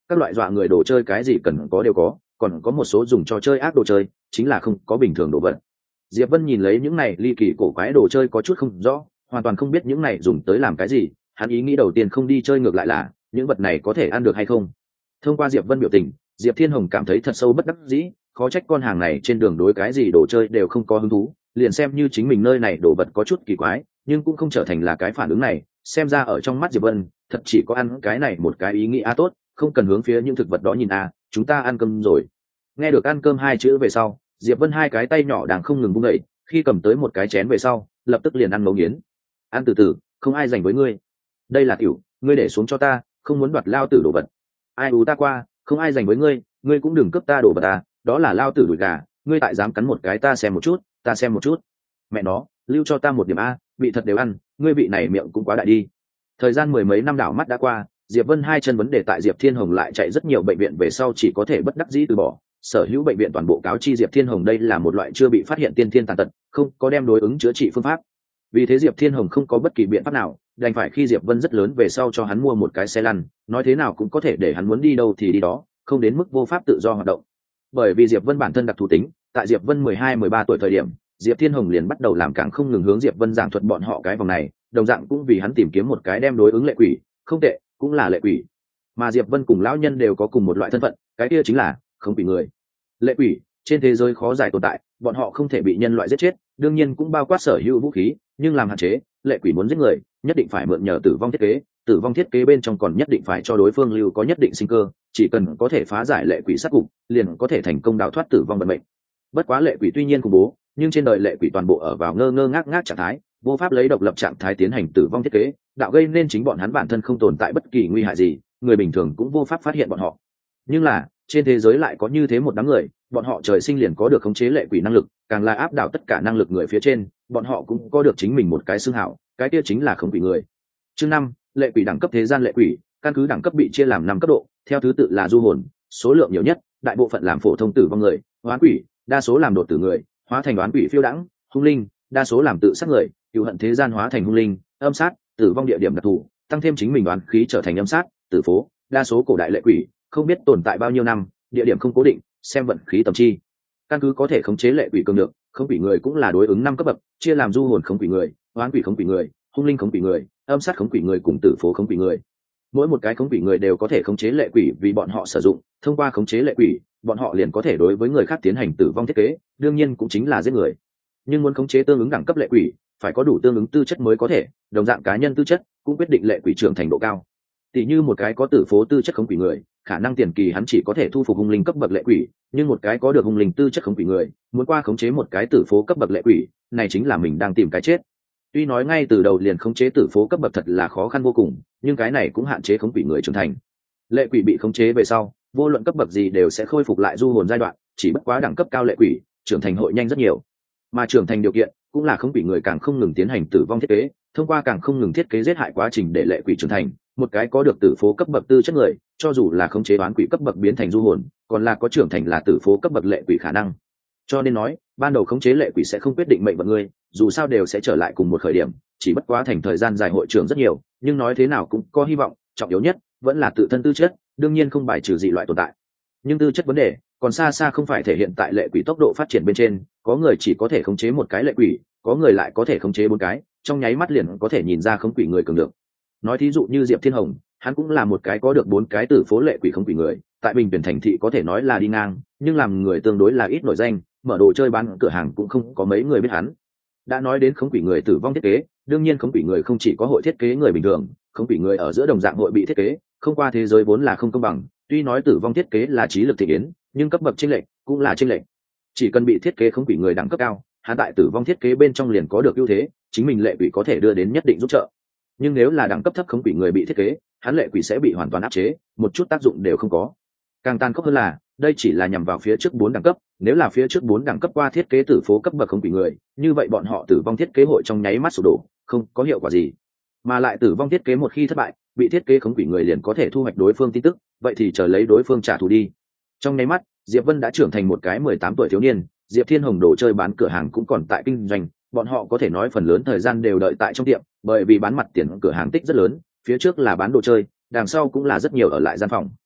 các loại dọa người đồ chơi cái gì cần có đều có, còn có một số dùng cho chơi ác đồ chơi, chính là không có bình thường đồ vật. Diệp Vân nhìn lấy những này ly kỳ cổ quái đồ chơi có chút không rõ, hoàn toàn không biết những này dùng tới làm cái gì. Hắn ý nghĩ đầu tiên không đi chơi, ngược lại là những vật này có thể ăn được hay không. Thông qua Diệp Vân biểu tình, Diệp Thiên Hồng cảm thấy thật sâu bất đắc dĩ, khó trách con hàng này trên đường đối cái gì đồ chơi đều không có hứng thú, liền xem như chính mình nơi này đồ vật có chút kỳ quái, nhưng cũng không trở thành là cái phản ứng này. Xem ra ở trong mắt Diệp Vân, thật chỉ có ăn cái này một cái ý nghĩ a tốt, không cần hướng phía những thực vật đó nhìn a, chúng ta ăn cơm rồi. Nghe được ăn cơm hai chữ về sau, Diệp Vân hai cái tay nhỏ đang không ngừng vung đẩy, khi cầm tới một cái chén về sau, lập tức liền ăn ngấu nghiến. Ăn từ từ, không ai dành với ngươi. Đây là tiểu, ngươi để xuống cho ta, không muốn đoạt lao tử đồ vật. Ai ú ta qua, không ai dành với ngươi, ngươi cũng đừng cướp ta đồ vật ta, đó là lao tử đùi gà, ngươi tại dám cắn một cái ta xem một chút, ta xem một chút. Mẹ nó, lưu cho ta một điểm a, bị thật đều ăn, ngươi vị này miệng cũng quá đại đi. Thời gian mười mấy năm đảo mắt đã qua, Diệp Vân hai chân vấn đề tại Diệp Thiên Hồng lại chạy rất nhiều bệnh viện về sau chỉ có thể bất đắc dĩ từ bỏ. Sở hữu bệnh viện toàn bộ cáo chi Diệp Thiên Hồng đây là một loại chưa bị phát hiện tiên thiên tàn tật, không có đem đối ứng chữa trị phương pháp. Vì thế Diệp Thiên Hồng không có bất kỳ biện pháp nào, đành phải khi Diệp Vân rất lớn về sau cho hắn mua một cái xe lăn, nói thế nào cũng có thể để hắn muốn đi đâu thì đi đó, không đến mức vô pháp tự do hoạt động. Bởi vì Diệp Vân bản thân đặc thù tính, tại Diệp Vân mười hai mười ba tuổi thời điểm, Diệp Thiên Hồng liền bắt đầu làm càng không ngừng hướng Diệp Vân giảng thuật bọn họ cái vòng này, đồng dạng cũng vì hắn tìm kiếm một cái đem đối ứng lệ quỷ, không tệ, cũng là lệ quỷ. Mà Diệp Vân cùng lão nhân đều có cùng một loại thân phận, cái kia chính là không quỷ người. Lệ quỷ trên thế giới khó giải tồn tại, bọn họ không thể bị nhân loại giết chết, đương nhiên cũng bao quát sở hữu vũ khí, nhưng làm hạn chế, lệ quỷ muốn giết người, nhất định phải mượn nhờ tử vong thiết kế, tử vong thiết kế bên trong còn nhất định phải cho đối phương lưu có nhất định sinh cơ, chỉ cần có thể phá giải lệ quỷ sát cục, liền có thể thành công đào thoát tử vong vận mệnh. Bất quá lệ quỷ tuy nhiên khủng bố, nhưng trên đời lệ quỷ toàn bộ ở vào ngơ ngơ ngác ngác trạng thái, vô pháp lấy độc lập trạng thái tiến hành tử vong thiết kế, đạo gây nên chính bọn hắn bản thân không tồn tại bất kỳ nguy hại gì, người bình thường cũng vô pháp phát hiện bọn họ. Nhưng là trên thế giới lại có như thế một đám người, bọn họ trời sinh liền có được khống chế lệ quỷ năng lực, càng là áp đảo tất cả năng lực người phía trên, bọn họ cũng có được chính mình một cái xưng hảo, cái kia chính là không quỷ người. Chương năm, lệ quỷ đẳng cấp thế gian lệ quỷ, căn cứ đẳng cấp bị chia làm năm cấp độ, theo thứ tự là du hồn, số lượng nhiều nhất, đại bộ phận làm phổ thông tử vong người, oán quỷ, đa số làm đột tử người, hóa thành oán quỷ phiêu đãng, hung linh, đa số làm tự sát người, cựu hận thế gian hóa thành hung linh, âm sát, tử vong địa điểm đặc thù, tăng thêm chính mình đoán khí trở thành âm sát, tử phố, đa số cổ đại lệ quỷ, không biết tồn tại bao nhiêu năm, địa điểm không cố định, xem vận khí tầm chi. Căn cứ có thể khống chế lệ quỷ cường được, không quỷ người cũng là đối ứng năm cấp bậc, chia làm du hồn không quỷ người, oán quỷ không quỷ người, hung linh không quỷ người, âm sát không quỷ người cùng tử phố không quỷ người. Mỗi một cái không quỷ người đều có thể khống chế lệ quỷ vì bọn họ sử dụng, thông qua khống chế lệ quỷ, bọn họ liền có thể đối với người khác tiến hành tử vong thiết kế, đương nhiên cũng chính là giết người. Nhưng muốn khống chế tương ứng đẳng cấp lệ quỷ, phải có đủ tương ứng tư chất mới có thể, đồng dạng cá nhân tư chất cũng quyết định lệ quỷ trưởng thành độ cao. Tỷ như một cái có tử phố tư chất không quỷ người, khả năng tiền kỳ hắn chỉ có thể thu phục hung linh cấp bậc lệ quỷ, nhưng một cái có được hung linh tư chất không quỷ người, muốn qua khống chế một cái tử phố cấp bậc lệ quỷ, này chính là mình đang tìm cái chết. Tuy nói ngay từ đầu liền khống chế tử phố cấp bậc thật là khó khăn vô cùng, nhưng cái này cũng hạn chế khống quỷ người trưởng thành. Lệ quỷ bị khống chế về sau, vô luận cấp bậc gì đều sẽ khôi phục lại du hồn giai đoạn, chỉ bất quá đẳng cấp cao lệ quỷ, trưởng thành hội nhanh rất nhiều. Mà trưởng thành điều kiện cũng là khống quỷ người càng không ngừng tiến hành tử vong thiết kế, thông qua càng không ngừng thiết kế giết hại quá trình để lệ quỷ trưởng thành. Một cái có được tử phố cấp bậc tư chất người, cho dù là khống chế đoán quỷ cấp bậc biến thành du hồn, còn là có trưởng thành là tử phố cấp bậc lệ quỷ khả năng. Cho nên nói, ban đầu khống chế lệ quỷ sẽ không quyết định mệnh vận người, dù sao đều sẽ trở lại cùng một khởi điểm, chỉ bất quá thành thời gian dài hội trưởng rất nhiều, nhưng nói thế nào cũng có hy vọng, trọng yếu nhất vẫn là tự thân tư chất, đương nhiên không bài trừ dị loại tồn tại. Nhưng tư chất vấn đề còn xa xa không phải thể hiện tại lệ quỷ tốc độ phát triển bên trên, có người chỉ có thể khống chế một cái lệ quỷ, có người lại có thể khống chế bốn cái, trong nháy mắt liền có thể nhìn ra khống quỷ người cường được. Nói thí dụ như Diệp Thiên Hồng, hắn cũng là một cái có được bốn cái tử phố lệ quỷ khống quỷ người, tại Bình Tuyển thành thị có thể nói là đi ngang, nhưng làm người tương đối là ít nổi danh, mở đồ chơi bán cửa hàng cũng không có mấy người biết hắn. Đã nói đến khống quỷ người tử vong thiết kế, đương nhiên khống quỷ người không chỉ có hội thiết kế người bình thường, khống quỷ người ở giữa đồng dạng hội bị thiết kế, không qua thế giới vốn là không công bằng, tuy nói tử vong thiết kế là trí lực thị yến, nhưng cấp bậc chênh lệch cũng là chênh lệch. Chỉ cần bị thiết kế khống quỷ người đẳng cấp cao, hắn tại tử vong thiết kế bên trong liền có được ưu thế, chính mình lệ quỷ có thể đưa đến nhất định giúp trợ. Nhưng nếu là đẳng cấp thấp khống quỷ người bị thiết kế, hắn lệ quỷ sẽ bị hoàn toàn áp chế, một chút tác dụng đều không có. Càng tàn khốc hơn là, đây chỉ là nhằm vào phía trước bốn đẳng cấp, nếu là phía trước bốn đẳng cấp qua thiết kế tử phố cấp bậc khống quỷ người, như vậy bọn họ tử vong thiết kế hội trong nháy mắt sụp đổ, không có hiệu quả gì. Mà lại tử vong thiết kế một khi thất bại, bị thiết kế khống quỷ người liền có thể thu hoạch đối phương tin tức, vậy thì chờ lấy đối phương trả thù đi. Trong nháy mắt, Diệp Vân đã trưởng thành một cái mười tám tuổi thiếu niên, Diệp Thiên Hồng đồ chơi bán cửa hàng cũng còn tại kinh doanh, bọn họ có thể nói phần lớn thời gian đều đợi tại trong tiệm, bởi vì bán mặt tiền cửa hàng tích rất lớn, phía trước là bán đồ chơi, đằng sau cũng là rất nhiều ở lại gian phòng.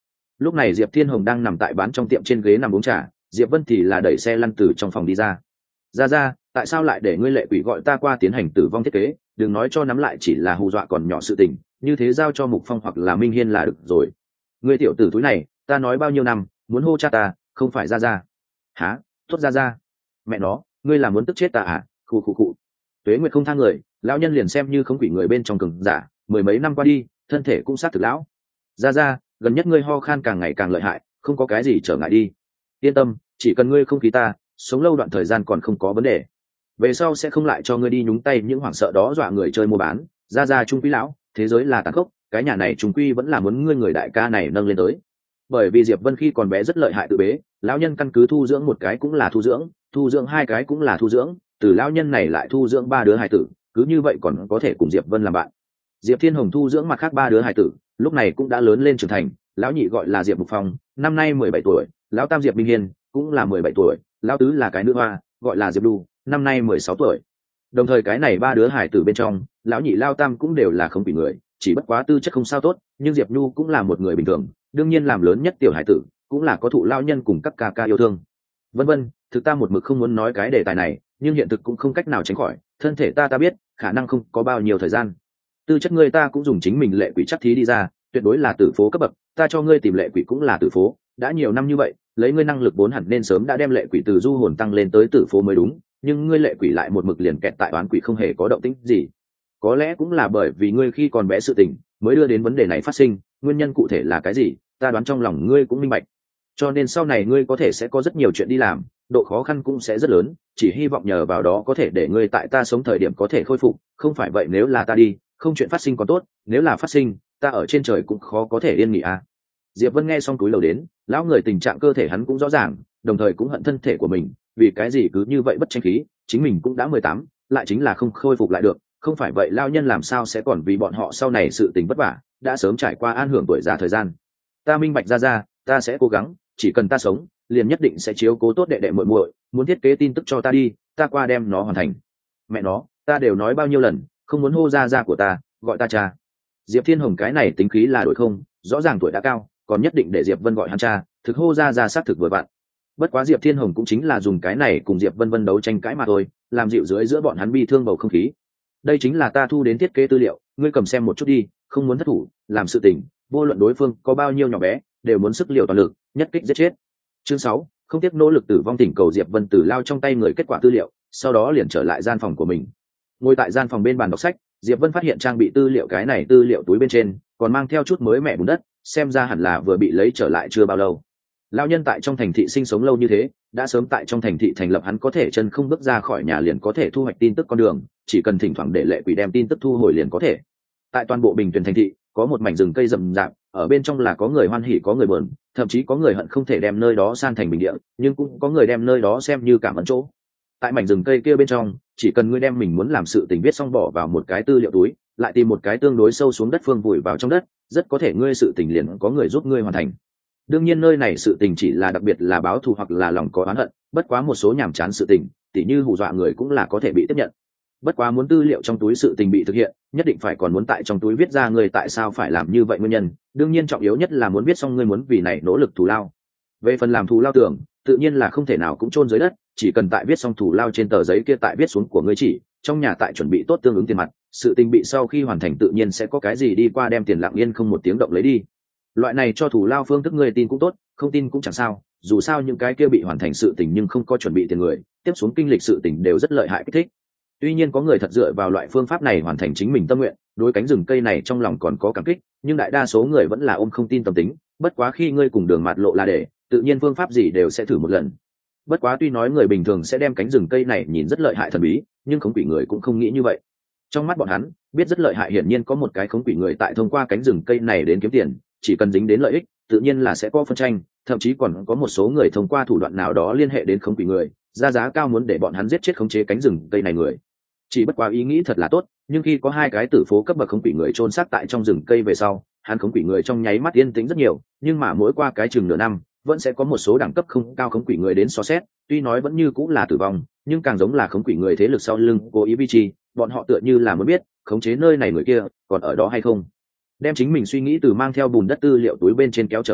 Lúc này Diệp Thiên Hồng đang nằm tại bán trong tiệm trên ghế nằm uống trà, Diệp Vân thì là đẩy xe lăn từ trong phòng đi ra. Ra ra, tại sao lại để ngươi lệ quỷ gọi ta qua tiến hành tử vong thiết kế, đừng nói cho nắm lại chỉ là hù dọa còn nhỏ sự tình, như thế giao cho Mục Phong hoặc là Minh Hiên là được rồi. Ngươi tiểu tử túi này, ta nói bao nhiêu năm, muốn hô cha ta, không phải ra ra. Hả? Tốt ra ra. Mẹ nó, ngươi là muốn tức chết ta à? Khụ khụ khụ. Tuế Nguyệt không tha người, lão nhân liền xem như không quỷ người bên trong cường giả, mười mấy năm qua đi, thân thể cũng sát thực lão. Ra ra, gần nhất ngươi ho khan càng ngày càng lợi hại, không có cái gì trở ngại đi. Yên tâm, chỉ cần ngươi không khí ta, sống lâu đoạn thời gian còn không có vấn đề. Về sau sẽ không lại cho ngươi đi nhúng tay những hoảng sợ đó dọa người chơi mua bán. Ra ra trung quý lão, thế giới là tàn khốc, cái nhà này trung quy vẫn là muốn ngươi người đại ca này nâng lên tới. Bởi vì Diệp Vân khi còn bé rất lợi hại tự bế, lão nhân căn cứ thu dưỡng một cái cũng là thu dưỡng, thu dưỡng hai cái cũng là thu dưỡng, từ lão nhân này lại thu dưỡng ba đứa hài tử, cứ như vậy còn có thể cùng Diệp Vân làm bạn. Diệp Thiên Hồng thu dưỡng mặt khác ba đứa hài tử, lúc này cũng đã lớn lên trưởng thành, lão nhị gọi là Diệp Mục Phong, năm nay mười bảy tuổi, lão tam Diệp Minh Hiên cũng là mười bảy tuổi, lão tứ là cái nữ hoa, gọi là Diệp Đu, năm nay mười sáu tuổi. Đồng thời cái này ba đứa hài tử bên trong, lão nhị lão tam cũng đều là không bị người, chỉ bất quá tư chất không sao tốt, nhưng Diệp Nhu cũng là một người bình thường, đương nhiên làm lớn nhất tiểu hải tử, cũng là có thụ lão nhân cùng các ca ca yêu thương. Vân vân, thực ta một mực không muốn nói cái đề tài này, nhưng hiện thực cũng không cách nào tránh khỏi, thân thể ta ta biết, khả năng không có bao nhiêu thời gian. Tư chất ngươi ta cũng dùng chính mình lệ quỷ chắc thí đi ra, tuyệt đối là tử phố cấp bậc, ta cho ngươi tìm lệ quỷ cũng là tử phố, đã nhiều năm như vậy, lấy ngươi năng lực vốn hẳn nên sớm đã đem lệ quỷ từ du hồn tăng lên tới tử phố mới đúng, nhưng ngươi lệ quỷ lại một mực liền kẹt tại oán quỷ không hề có động tĩnh gì. Có lẽ cũng là bởi vì ngươi khi còn bé sự tình, mới đưa đến vấn đề này phát sinh, nguyên nhân cụ thể là cái gì, ta đoán trong lòng ngươi cũng minh bạch. Cho nên sau này ngươi có thể sẽ có rất nhiều chuyện đi làm, độ khó khăn cũng sẽ rất lớn, chỉ hy vọng nhờ vào đó có thể để ngươi tại ta sống thời điểm có thể khôi phục, không phải vậy nếu là ta đi, không chuyện phát sinh còn tốt, nếu là phát sinh, ta ở trên trời cũng khó có thể yên nghỉ à. Diệp Vân nghe xong túi lầu đến, lão người tình trạng cơ thể hắn cũng rõ ràng, đồng thời cũng hận thân thể của mình, vì cái gì cứ như vậy bất tranh khí, chính mình cũng đã mười tám, lại chính là không khôi phục lại được, không phải vậy lao nhân làm sao sẽ còn vì bọn họ sau này sự tình vất vả, đã sớm trải qua an hưởng tuổi già thời gian. Ta minh bạch ra ra, ta sẽ cố gắng, chỉ cần ta sống, liền nhất định sẽ chiếu cố tốt đệ đệ muội muội, muốn thiết kế tin tức cho ta đi, ta qua đem nó hoàn thành. Mẹ nó, ta đều nói bao nhiêu lần, không muốn hô ra ra của ta, gọi ta cha. Diệp Thiên Hồng cái này tính khí là đổi không, rõ ràng tuổi đã cao, còn nhất định để Diệp Vân gọi hắn cha, thực hô ra ra xác thực vừa vặn. Bất quá Diệp Thiên Hồng cũng chính là dùng cái này cùng Diệp Vân Vân đấu tranh cãi mà thôi, làm dịu dưới giữa bọn hắn bi thương bầu không khí. Đây chính là ta thu đến thiết kế tư liệu, ngươi cầm xem một chút đi, không muốn thất thủ, làm sự tình, vô luận đối phương có bao nhiêu nhỏ bé, đều muốn sức liều toàn lực, nhất kích giết chết. Chương sáu, không tiếc nỗ lực tử vong tỉnh cầu Diệp Vân Tử lao trong tay người kết quả tư liệu, sau đó liền trở lại gian phòng của mình. Ngồi tại gian phòng bên bàn đọc sách, Diệp Vân phát hiện trang bị tư liệu cái này tư liệu túi bên trên, còn mang theo chút mới mẻ bùn đất, xem ra hẳn là vừa bị lấy trở lại chưa bao lâu. Lão nhân tại trong thành thị sinh sống lâu như thế, đã sớm tại trong thành thị thành lập hắn có thể chân không bước ra khỏi nhà liền có thể thu hoạch tin tức con đường, chỉ cần thỉnh thoảng để lệ quỷ đem tin tức thu hồi liền có thể. Tại toàn bộ Bình Tuyền thành thị, có một mảnh rừng cây rậm rạp, ở bên trong là có người hoan hỉ có người buồn, thậm chí có người hận không thể đem nơi đó san thành bình địa, nhưng cũng có người đem nơi đó xem như cảm ơn chỗ. Tại mảnh rừng cây kia bên trong, chỉ cần ngươi đem mình muốn làm sự tình viết xong bỏ vào một cái tư liệu túi, lại tìm một cái tương đối sâu xuống đất phương vùi vào trong đất, rất có thể ngươi sự tình liền có người giúp ngươi hoàn thành. Đương nhiên nơi này sự tình chỉ là đặc biệt là báo thù hoặc là lòng có oán hận, bất quá một số nhàm chán sự tình, tỉ như hù dọa người cũng là có thể bị tiếp nhận. Bất quá muốn tư liệu trong túi sự tình bị thực hiện, nhất định phải còn muốn tại trong túi viết ra người tại sao phải làm như vậy nguyên nhân, đương nhiên trọng yếu nhất là muốn viết xong ngươi muốn vì này nỗ lực thù lao. Về phần làm thù lao tưởng, tự nhiên là không thể nào cũng chôn dưới đất, chỉ cần tại viết xong thù lao trên tờ giấy kia tại viết xuống của ngươi chỉ, trong nhà tại chuẩn bị tốt tương ứng tiền mặt, sự tình bị sau khi hoàn thành tự nhiên sẽ có cái gì đi qua đem tiền lặng yên không một tiếng động lấy đi. Loại này cho thù lao phương thức ngươi tin cũng tốt, không tin cũng chẳng sao, dù sao những cái kia bị hoàn thành sự tình nhưng không có chuẩn bị tiền người, tiếp xuống kinh lịch sự tình đều rất lợi hại kích thích. Tuy nhiên có người thật dựa vào loại phương pháp này hoàn thành chính mình tâm nguyện, đối cánh rừng cây này trong lòng còn có cảm kích, nhưng đại đa số người vẫn là ôm không tin tâm tính, bất quá khi ngươi cùng đường mạt lộ là để, tự nhiên phương pháp gì đều sẽ thử một lần. Bất quá tuy nói người bình thường sẽ đem cánh rừng cây này nhìn rất lợi hại thần bí, nhưng khống quỷ người cũng không nghĩ như vậy. Trong mắt bọn hắn, biết rất lợi hại hiển nhiên có một cái khống quỷ người tại thông qua cánh rừng cây này đến kiếm tiền, chỉ cần dính đến lợi ích, tự nhiên là sẽ có phân tranh, thậm chí còn có một số người thông qua thủ đoạn nào đó liên hệ đến khống quỷ người, ra giá cao muốn để bọn hắn giết chết khống chế cánh rừng cây này người. Chỉ bất quá ý nghĩ thật là tốt, nhưng khi có hai cái tử phố cấp bậc khống quỷ người chôn xác tại trong rừng cây về sau, hắn khống quỷ người trong nháy mắt yên tĩnh rất nhiều, nhưng mà mỗi qua cái chừng nửa năm, vẫn sẽ có một số đẳng cấp không cao khống quỷ người đến so xét, tuy nói vẫn như cũng là tử vong, nhưng càng giống là khống quỷ người thế lực sau lưng cố ý vi trì, bọn họ tựa như là muốn biết, khống chế nơi này người kia còn ở đó hay không. Đem chính mình suy nghĩ từ mang theo bùn đất tư liệu túi bên trên kéo trở về,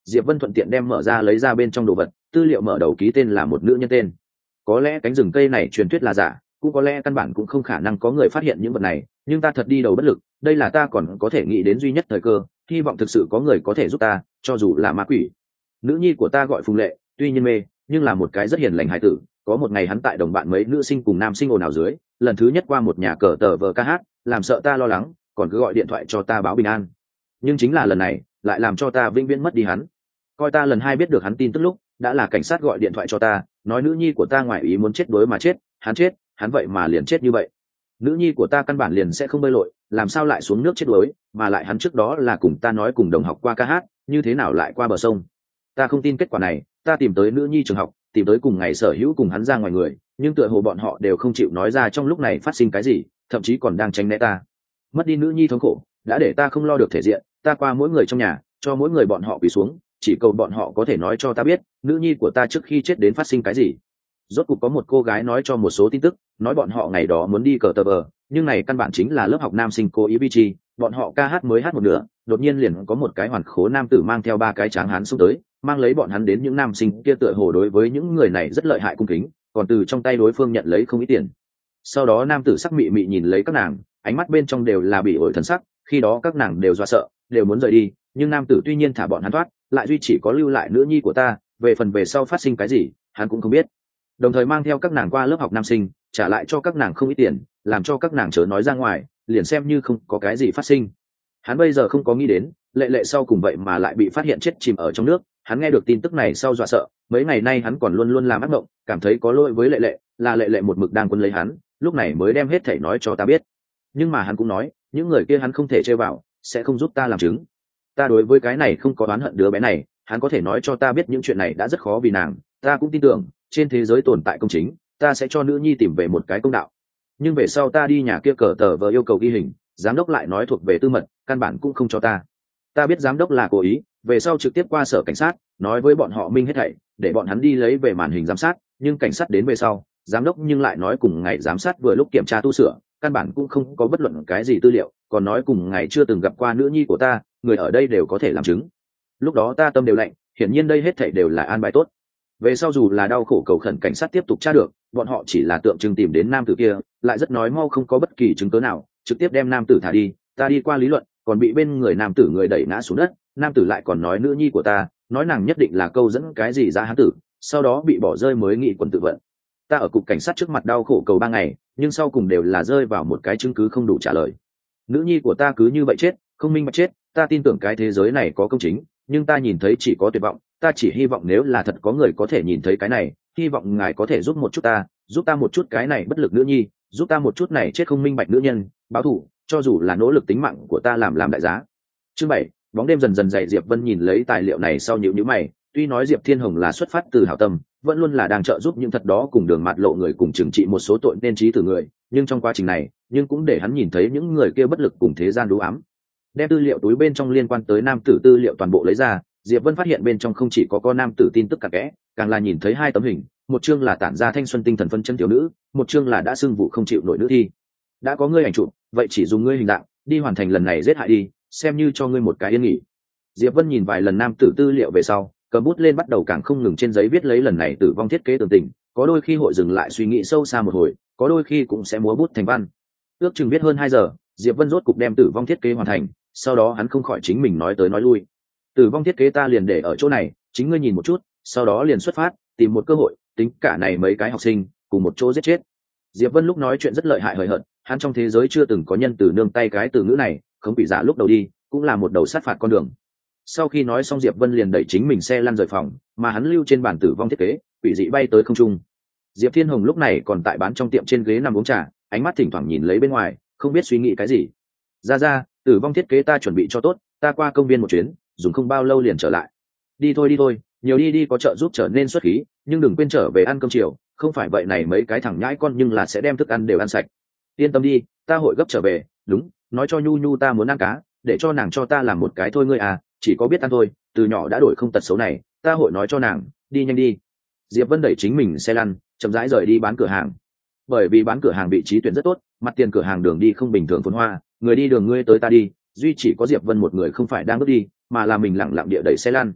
Diệp Vân thuận tiện đem mở ra lấy ra bên trong đồ vật, tư liệu mở đầu ký tên là một nữ nhân tên. Có lẽ cánh rừng cây này truyền thuyết là giả, cũng có lẽ căn bản cũng không khả năng có người phát hiện những vật này, nhưng ta thật đi đầu bất lực, đây là ta còn có thể nghĩ đến duy nhất thời cơ, hy vọng thực sự có người có thể giúp ta, cho dù là ma quỷ. Nữ nhi của ta gọi Phùng Lệ, tuy nhiên mê, nhưng là một cái rất hiền lành hải tử. Có một ngày hắn tại đồng bạn mấy nữ sinh cùng nam sinh ồn ào dưới, lần thứ nhất qua một nhà cờ tờ vờ ca hát, làm sợ ta lo lắng, còn cứ gọi điện thoại cho ta báo bình an. Nhưng chính là lần này, lại làm cho ta vĩnh viễn mất đi hắn. Coi ta lần hai biết được hắn tin tức lúc, đã là cảnh sát gọi điện thoại cho ta, nói nữ nhi của ta ngoài ý muốn chết đuối mà chết, hắn chết, hắn vậy mà liền chết như vậy. Nữ nhi của ta căn bản liền sẽ không bơi lội, làm sao lại xuống nước chết đuối, mà lại hắn trước đó là cùng ta nói cùng đồng học qua ca hát, như thế nào lại qua bờ sông. Ta không tin kết quả này, ta tìm tới nữ nhi trường học, tìm tới cùng ngày sở hữu cùng hắn ra ngoài người, nhưng tựa hồ bọn họ đều không chịu nói ra trong lúc này phát sinh cái gì, thậm chí còn đang tránh né ta. Mất đi nữ nhi thống khổ đã để ta không lo được thể diện, ta qua mỗi người trong nhà, cho mỗi người bọn họ quỳ xuống, chỉ cầu bọn họ có thể nói cho ta biết nữ nhi của ta trước khi chết đến phát sinh cái gì. Rốt cuộc có một cô gái nói cho một số tin tức, nói bọn họ ngày đó muốn đi cờ tờ bờ, nhưng này căn bản chính là lớp học nam sinh cô ý vi chi, bọn họ ca hát mới hát một nửa, đột nhiên liền có một cái hoàn khố nam tử mang theo ba cái tráng hán xông tới, mang lấy bọn hắn đến những nam sinh kia, tựa hồ đối với những người này rất lợi hại cung kính, còn từ trong tay đối phương nhận lấy không ít tiền. Sau đó nam tử sắc mị mị nhìn lấy các nàng, ánh mắt bên trong đều là bị ổi thần sắc, khi đó các nàng đều dọa sợ, đều muốn rời đi, nhưng nam tử tuy nhiên thả bọn hắn thoát, lại duy chỉ có lưu lại nữ nhi của ta, về phần về sau phát sinh cái gì, hắn cũng không biết. Đồng thời mang theo các nàng qua lớp học nam sinh, trả lại cho các nàng không ít tiền, làm cho các nàng chớ nói ra ngoài, liền xem như không có cái gì phát sinh. Hắn bây giờ không có nghĩ đến, Lệ Lệ sau cùng vậy mà lại bị phát hiện chết chìm ở trong nước. Hắn nghe được tin tức này sau dọa sợ, mấy ngày nay hắn còn luôn luôn làm ác mộng, cảm thấy có lỗi với Lệ Lệ, là Lệ Lệ một mực đang quân lấy hắn, lúc này mới đem hết thảy nói cho ta biết. Nhưng mà hắn cũng nói, những người kia hắn không thể chơi vào, sẽ không giúp ta làm chứng. Ta đối với cái này không có oán hận đứa bé này, hắn có thể nói cho ta biết những chuyện này đã rất khó vì nàng, ta cũng tin tưởng, trên thế giới tồn tại công chính, ta sẽ cho nữ nhi tìm về một cái công đạo. Nhưng về sau ta đi nhà kia cờ tờ vờ yêu cầu ghi hình, giám đốc lại nói thuộc về tư mật, căn bản cũng không cho ta. Ta biết giám đốc là cố ý, về sau trực tiếp qua sở cảnh sát, nói với bọn họ minh hết thảy, để bọn hắn đi lấy về màn hình giám sát, nhưng cảnh sát đến về sau, giám đốc nhưng lại nói cùng ngày giám sát vừa lúc kiểm tra tu sửa, căn bản cũng không có bất luận cái gì tư liệu, còn nói cùng ngày chưa từng gặp qua nữ nhi của ta, người ở đây đều có thể làm chứng. Lúc đó ta tâm đều lạnh, hiển nhiên đây hết thảy đều là an bài tốt. Về sau dù là đau khổ cầu khẩn cảnh sát tiếp tục tra được, bọn họ chỉ là tượng trưng tìm đến nam tử kia, lại rất nói mau không có bất kỳ chứng cứ nào, trực tiếp đem nam tử thả đi. Ta đi qua lý luận, còn bị bên người nam tử người đẩy ngã xuống đất, nam tử lại còn nói nữ nhi của ta, nói nàng nhất định là câu dẫn cái gì ra hán tử, sau đó bị bỏ rơi mới nghị quần tự vận. Ta ở cục cảnh sát trước mặt đau khổ cầu ba ngày, nhưng sau cùng đều là rơi vào một cái chứng cứ không đủ trả lời. Nữ nhi của ta cứ như vậy chết, không minh bạch chết, ta tin tưởng cái thế giới này có công chính, nhưng ta nhìn thấy chỉ có tuyệt vọng. Ta chỉ hy vọng nếu là thật có người có thể nhìn thấy cái này, hy vọng ngài có thể giúp một chút ta, giúp ta một chút cái này bất lực nữ nhi, giúp ta một chút này chết không minh bạch nữ nhân, báo thù, cho dù là nỗ lực tính mạng của ta làm làm đại giá. Chương bảy, bóng đêm dần dần dày. Diệp Vân nhìn lấy tài liệu này sau nhíu nhíu mày, tuy nói Diệp Thiên Hồng là xuất phát từ hảo tâm, vẫn luôn là đang trợ giúp những thật đó cùng đường mạt lộ người cùng trừng trị một số tội nên trí tử người, nhưng trong quá trình này, nhưng cũng để hắn nhìn thấy những người kia bất lực cùng thế gian đú ám. Đem tư liệu túi bên trong liên quan tới nam tử tư liệu toàn bộ lấy ra, Diệp Vân phát hiện bên trong không chỉ có con nam tử tin tức cặn kẽ, càng là nhìn thấy hai tấm hình, một chương là tản ra thanh xuân tinh thần phân chân tiểu nữ, một chương là đã xưng vụ không chịu nổi nữ thi. Đã có ngươi ảnh chụp, vậy chỉ dùng ngươi hình dạng, đi hoàn thành lần này giết hại đi, xem như cho ngươi một cái yên nghỉ. Diệp Vân nhìn vài lần nam tử tư liệu về sau, cầm bút lên bắt đầu càng không ngừng trên giấy viết lấy lần này tử vong thiết kế tường tình, có đôi khi hội dừng lại suy nghĩ sâu xa một hồi, có đôi khi cũng sẽ múa bút thành văn. Ước chừng viết hơn hai giờ, Diệp Vân rốt cục đem tử vong thiết kế hoàn thành, sau đó hắn không khỏi chính mình nói tới nói lui. Tử vong thiết kế ta liền để ở chỗ này, chính ngươi nhìn một chút, sau đó liền xuất phát, tìm một cơ hội, tính cả này mấy cái học sinh, cùng một chỗ giết chết. Diệp Vân lúc nói chuyện rất lợi hại hời hợt, hắn trong thế giới chưa từng có nhân từ nương tay cái từ ngữ này, không bị giả lúc đầu đi, cũng là một đầu sát phạt con đường. Sau khi nói xong Diệp Vân liền đẩy chính mình xe lăn rời phòng, mà hắn lưu trên bàn tử vong thiết kế, quỷ dị bay tới không trung. Diệp Thiên Hồng lúc này còn tại bán trong tiệm trên ghế nằm uống trà, ánh mắt thỉnh thoảng nhìn lấy bên ngoài, không biết suy nghĩ cái gì. Ra ra, tử vong thiết kế ta chuẩn bị cho tốt, ta qua công viên một chuyến, dùng không bao lâu liền trở lại. Đi thôi đi thôi, nhiều đi đi có trợ giúp trở nên xuất khí, nhưng đừng quên trở về ăn cơm chiều, không phải vậy này mấy cái thằng nhãi con nhưng là sẽ đem thức ăn đều ăn sạch. Yên tâm đi, ta hội gấp trở về. Đúng, nói cho Nhu Nhu ta muốn ăn cá, để cho nàng cho ta làm một cái thôi ngươi à, chỉ có biết ăn thôi, từ nhỏ đã đổi không tật xấu này, ta hội nói cho nàng. Đi nhanh đi. Diệp Vân đẩy chính mình xe lăn, chậm rãi rời đi bán cửa hàng. Bởi vì bán cửa hàng vị trí tuyển rất tốt, mặt tiền cửa hàng đường đi không bình thường phồn hoa, người đi đường ngươi tới ta đi, duy chỉ có Diệp Vân một người không phải đang bước đi, mà là mình lặng lặng địa đẩy xe lăn.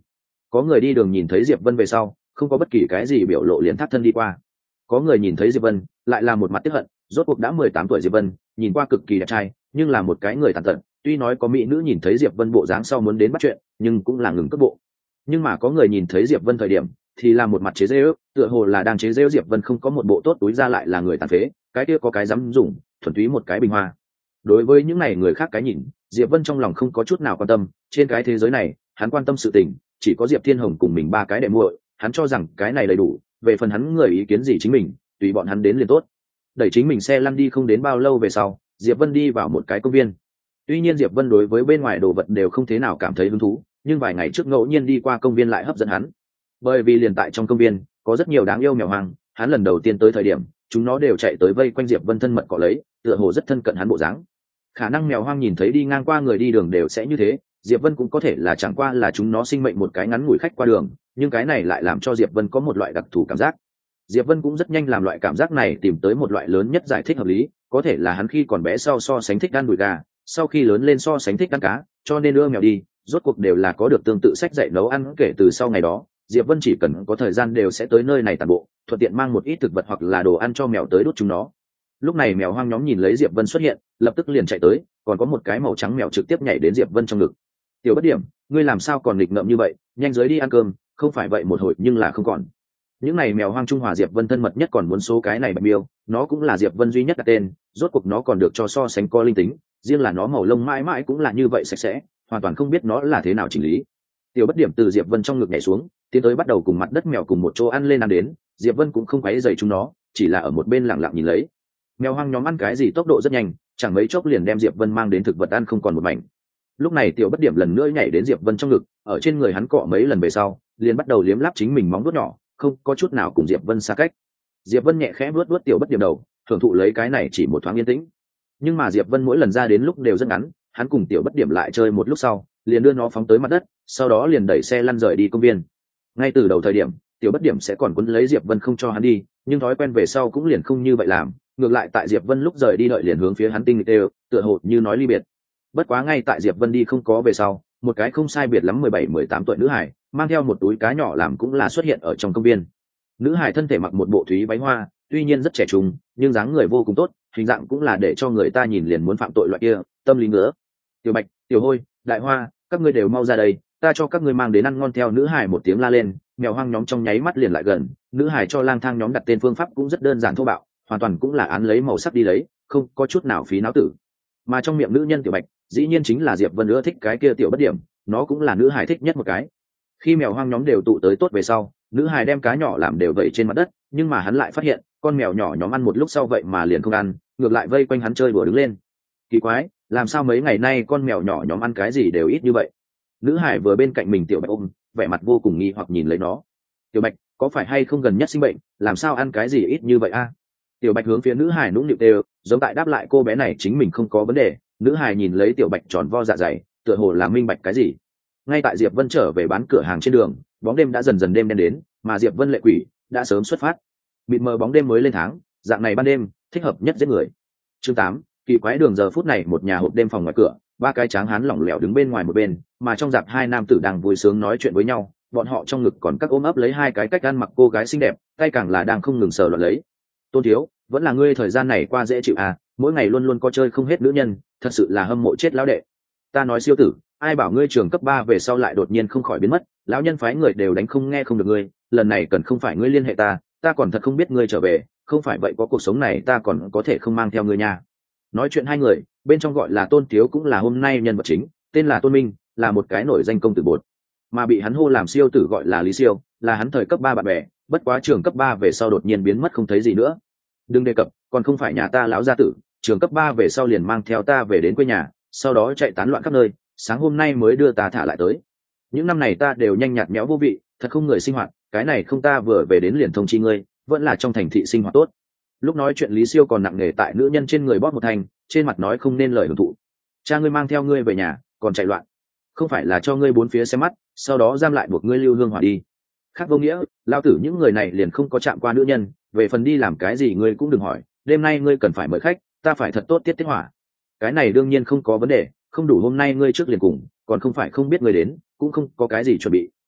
Có người đi đường nhìn thấy Diệp Vân về sau không có bất kỳ cái gì biểu lộ liền thắt thân đi qua. Có người nhìn thấy Diệp Vân lại là một mặt tiếc hận, rốt cuộc đã mười tám tuổi Diệp Vân nhìn qua cực kỳ đẹp trai, nhưng là một cái người tàn tật, tuy nói có mỹ nữ nhìn thấy Diệp Vân bộ dáng sau muốn đến bắt chuyện, nhưng cũng là ngừng cước bộ. Nhưng mà có người nhìn thấy Diệp Vân thời điểm thì là một mặt chế giễu, tựa hồ là đang chế giễu Diệp Vân không có một bộ tốt túi ra lại là người tàn phế, cái kia có cái dám dùng, thuần túy một cái bình hoa. Đối với những này người khác cái nhìn, Diệp Vân trong lòng không có chút nào quan tâm, trên cái thế giới này hắn quan tâm sự tình chỉ có Diệp Thiên Hồng cùng mình ba cái đệ muội, hắn cho rằng cái này đầy đủ, về phần hắn người ý kiến gì chính mình tùy bọn hắn đến liền tốt. Đẩy chính mình xe lăn đi không đến bao lâu về sau, Diệp Vân đi vào một cái công viên. Tuy nhiên Diệp Vân đối với bên ngoài đồ vật đều không thế nào cảm thấy hứng thú, nhưng vài ngày trước ngẫu nhiên đi qua công viên lại hấp dẫn hắn. Bởi vì liền tại trong công viên có rất nhiều đáng yêu mèo hoang, hắn lần đầu tiên tới thời điểm chúng nó đều chạy tới vây quanh Diệp Vân thân mật cọ lấy, tựa hồ rất thân cận hắn bộ dáng. Khả năng mèo hoang nhìn thấy đi ngang qua người đi đường đều sẽ như thế, Diệp Vân cũng có thể là chẳng qua là chúng nó sinh mệnh một cái ngắn ngủi khách qua đường, nhưng cái này lại làm cho Diệp Vân có một loại đặc thù cảm giác. Diệp Vân cũng rất nhanh làm loại cảm giác này tìm tới một loại lớn nhất giải thích hợp lý, có thể là hắn khi còn bé sau so sánh thích ăn đùi gà, sau khi lớn lên so sánh thích ăn cá, cho nên đưa mèo đi, rốt cuộc đều là có được tương tự sách dạy nấu ăn. Kể từ sau ngày đó, Diệp Vân chỉ cần có thời gian đều sẽ tới nơi này tản bộ, thuận tiện mang một ít thực vật hoặc là đồ ăn cho mèo tới đút chúng nó. Lúc này mèo hoang nhóm nhìn lấy Diệp Vân xuất hiện, lập tức liền chạy tới, còn có một cái màu trắng mèo trực tiếp nhảy đến Diệp Vân trong ngực. Tiểu Bất Điểm, ngươi làm sao còn nghịch ngợm như vậy, nhanh dưới đi ăn cơm, không phải vậy một hồi nhưng là không còn. Những này mèo hoang trung hòa Diệp Vân thân mật nhất, còn muốn số cái này bạch miêu, nó cũng là Diệp Vân duy nhất đặt tên, rốt cuộc nó còn được cho so sánh có linh tính, riêng là nó màu lông mãi mãi cũng là như vậy sạch sẽ, hoàn toàn không biết nó là thế nào chỉnh lý. Tiểu Bất Điểm từ Diệp Vân trong ngực nhảy xuống, tiến tới bắt đầu cùng mặt đất mèo cùng một chỗ ăn lên ăn đến, Diệp Vân cũng không quấy rầy chúng nó, chỉ là ở một bên lặng lặng nhìn lấy. Mèo hoang nhóm ăn cái gì tốc độ rất nhanh, chẳng mấy chốc liền đem Diệp Vân mang đến thực vật ăn không còn một mảnh. Lúc này Tiểu Bất Điểm lần nữa nhảy đến Diệp Vân trong ngực, ở trên người hắn cọ mấy lần về sau, liền bắt đầu liếm láp chính mình móng vuốt nhỏ, không có chút nào cùng Diệp Vân xa cách. Diệp Vân nhẹ khẽ vuốt vuốt Tiểu Bất Điểm đầu, thưởng thụ lấy cái này chỉ một thoáng yên tĩnh. Nhưng mà Diệp Vân mỗi lần ra đến lúc đều rất ngắn, hắn cùng Tiểu Bất Điểm lại chơi một lúc sau, liền đưa nó phóng tới mặt đất, sau đó liền đẩy xe lăn rời đi công viên. Ngay từ đầu thời điểm, Tiểu Bất Điểm sẽ còn quấn lấy Diệp Vân không cho hắn đi, nhưng thói quen về sau cũng liền không như vậy làm, ngược lại tại Diệp Vân lúc rời đi đợi liền hướng phía hắn tinh nghịch đều, tựa hồ như nói ly biệt. Bất quá ngay tại Diệp Vân đi không có về sau, một cái không sai biệt lắm mười bảy mười tám tuổi nữ hải, mang theo một túi cá nhỏ làm cũng là xuất hiện ở trong công viên. Nữ hải thân thể mặc một bộ thúy váy hoa, tuy nhiên rất trẻ trung, nhưng dáng người vô cùng tốt, hình dạng cũng là để cho người ta nhìn liền muốn phạm tội loại kia, tâm lý ngứa. Tiểu Bạch, Tiểu Hôi, Đại Hoa, các ngươi đều mau ra đây, ta cho các ngươi mang đến ăn ngon. Theo nữ hải một tiếng la lên, mèo hoang nhóm trong nháy mắt liền lại gần. Nữ hải cho lang thang nhóm đặt tên phương pháp cũng rất đơn giản thô bạo, hoàn toàn cũng là án lấy màu sắc đi lấy, không có chút nào phí não tử. Mà trong miệng nữ nhân Tiểu Bạch, dĩ nhiên chính là Diệp Vân ưa thích cái kia Tiểu Bất Điểm, nó cũng là nữ hải thích nhất một cái. Khi mèo hoang nhóm đều tụ tới tốt về sau, nữ hải đem cá nhỏ làm đều vậy trên mặt đất, nhưng mà hắn lại phát hiện con mèo nhỏ nhóm ăn một lúc sau vậy mà liền không ăn, ngược lại vây quanh hắn chơi đùa đứng lên. Kỳ quái, làm sao mấy ngày nay con mèo nhỏ nhóm ăn cái gì đều ít như vậy? Nữ hải vừa bên cạnh mình Tiểu Bạch ôm, vẻ mặt vô cùng nghi hoặc nhìn lấy nó. Tiểu Bạch, có phải hay không gần nhất sinh bệnh, làm sao ăn cái gì ít như vậy a? Tiểu Bạch hướng phía nữ hải nũng nịu đều, giống tại đáp lại cô bé này chính mình không có vấn đề. Nữ hải nhìn lấy Tiểu Bạch tròn vo dạ dày, tựa hồ là minh bạch cái gì. Ngay tại Diệp Vân trở về bán cửa hàng trên đường, bóng đêm đã dần dần đêm đen đến, mà Diệp Vân lệ quỷ đã sớm xuất phát. Mịt mờ bóng đêm mới lên tháng, dạng này ban đêm thích hợp nhất giết người. Chương tám, kỳ quái đường. Giờ phút này một nhà hộp đêm phòng ngoài cửa, ba cái tráng hán lỏng lẻo đứng bên ngoài một bên, mà trong dạp hai nam tử đang vui sướng nói chuyện với nhau, bọn họ trong ngực còn các ôm ấp lấy hai cái cách ăn mặc cô gái xinh đẹp, tay càng là đang không ngừng sờ loạn lấy. Tôn thiếu, vẫn là ngươi thời gian này qua dễ chịu à, mỗi ngày luôn luôn có chơi không hết nữ nhân, thật sự là hâm mộ chết lão đệ. Ta nói siêu tử, ai bảo ngươi trường cấp ba về sau lại đột nhiên không khỏi biến mất, lão nhân phái người đều đánh không nghe không được ngươi, lần này cần không phải ngươi liên hệ ta, ta còn thật không biết ngươi trở về, không phải vậy có cuộc sống này ta còn có thể không mang theo ngươi nha. Nói chuyện hai người, bên trong gọi là Tôn Thiếu cũng là hôm nay nhân vật chính, tên là Tôn Minh, là một cái nổi danh công tử bột, mà bị hắn hô làm siêu tử gọi là Lý Siêu, là hắn thời cấp ba bạn bè, bất quá trường cấp ba về sau đột nhiên biến mất không thấy gì nữa. Đừng đề cập, còn không phải nhà ta lão gia tử, trường cấp ba về sau liền mang theo ta về đến quê nhà, sau đó chạy tán loạn khắp nơi, sáng hôm nay mới đưa ta thả lại tới. Những năm này ta đều nhanh nhạt méo vô vị, thật không người sinh hoạt, cái này không ta vừa về đến liền thông chi ngươi, vẫn là trong thành thị sinh hoạt tốt. Lúc nói chuyện Lý Siêu còn nặng nề tại nữ nhân trên người bóp một thành, trên mặt nói không nên lời hưởng thụ. Cha ngươi mang theo ngươi về nhà, còn chạy loạn, không phải là cho ngươi bốn phía xem mắt, sau đó giam lại buộc ngươi lưu hương hỏa đi. Khác vô nghĩa, lao tử những người này liền không có chạm qua nữ nhân, về phần đi làm cái gì ngươi cũng đừng hỏi, đêm nay ngươi cần phải mời khách, ta phải thật tốt tiết tiết hỏa. Cái này đương nhiên không có vấn đề, không đủ hôm nay ngươi trước liền cùng, còn không phải không biết ngươi đến, cũng không có cái gì chuẩn bị,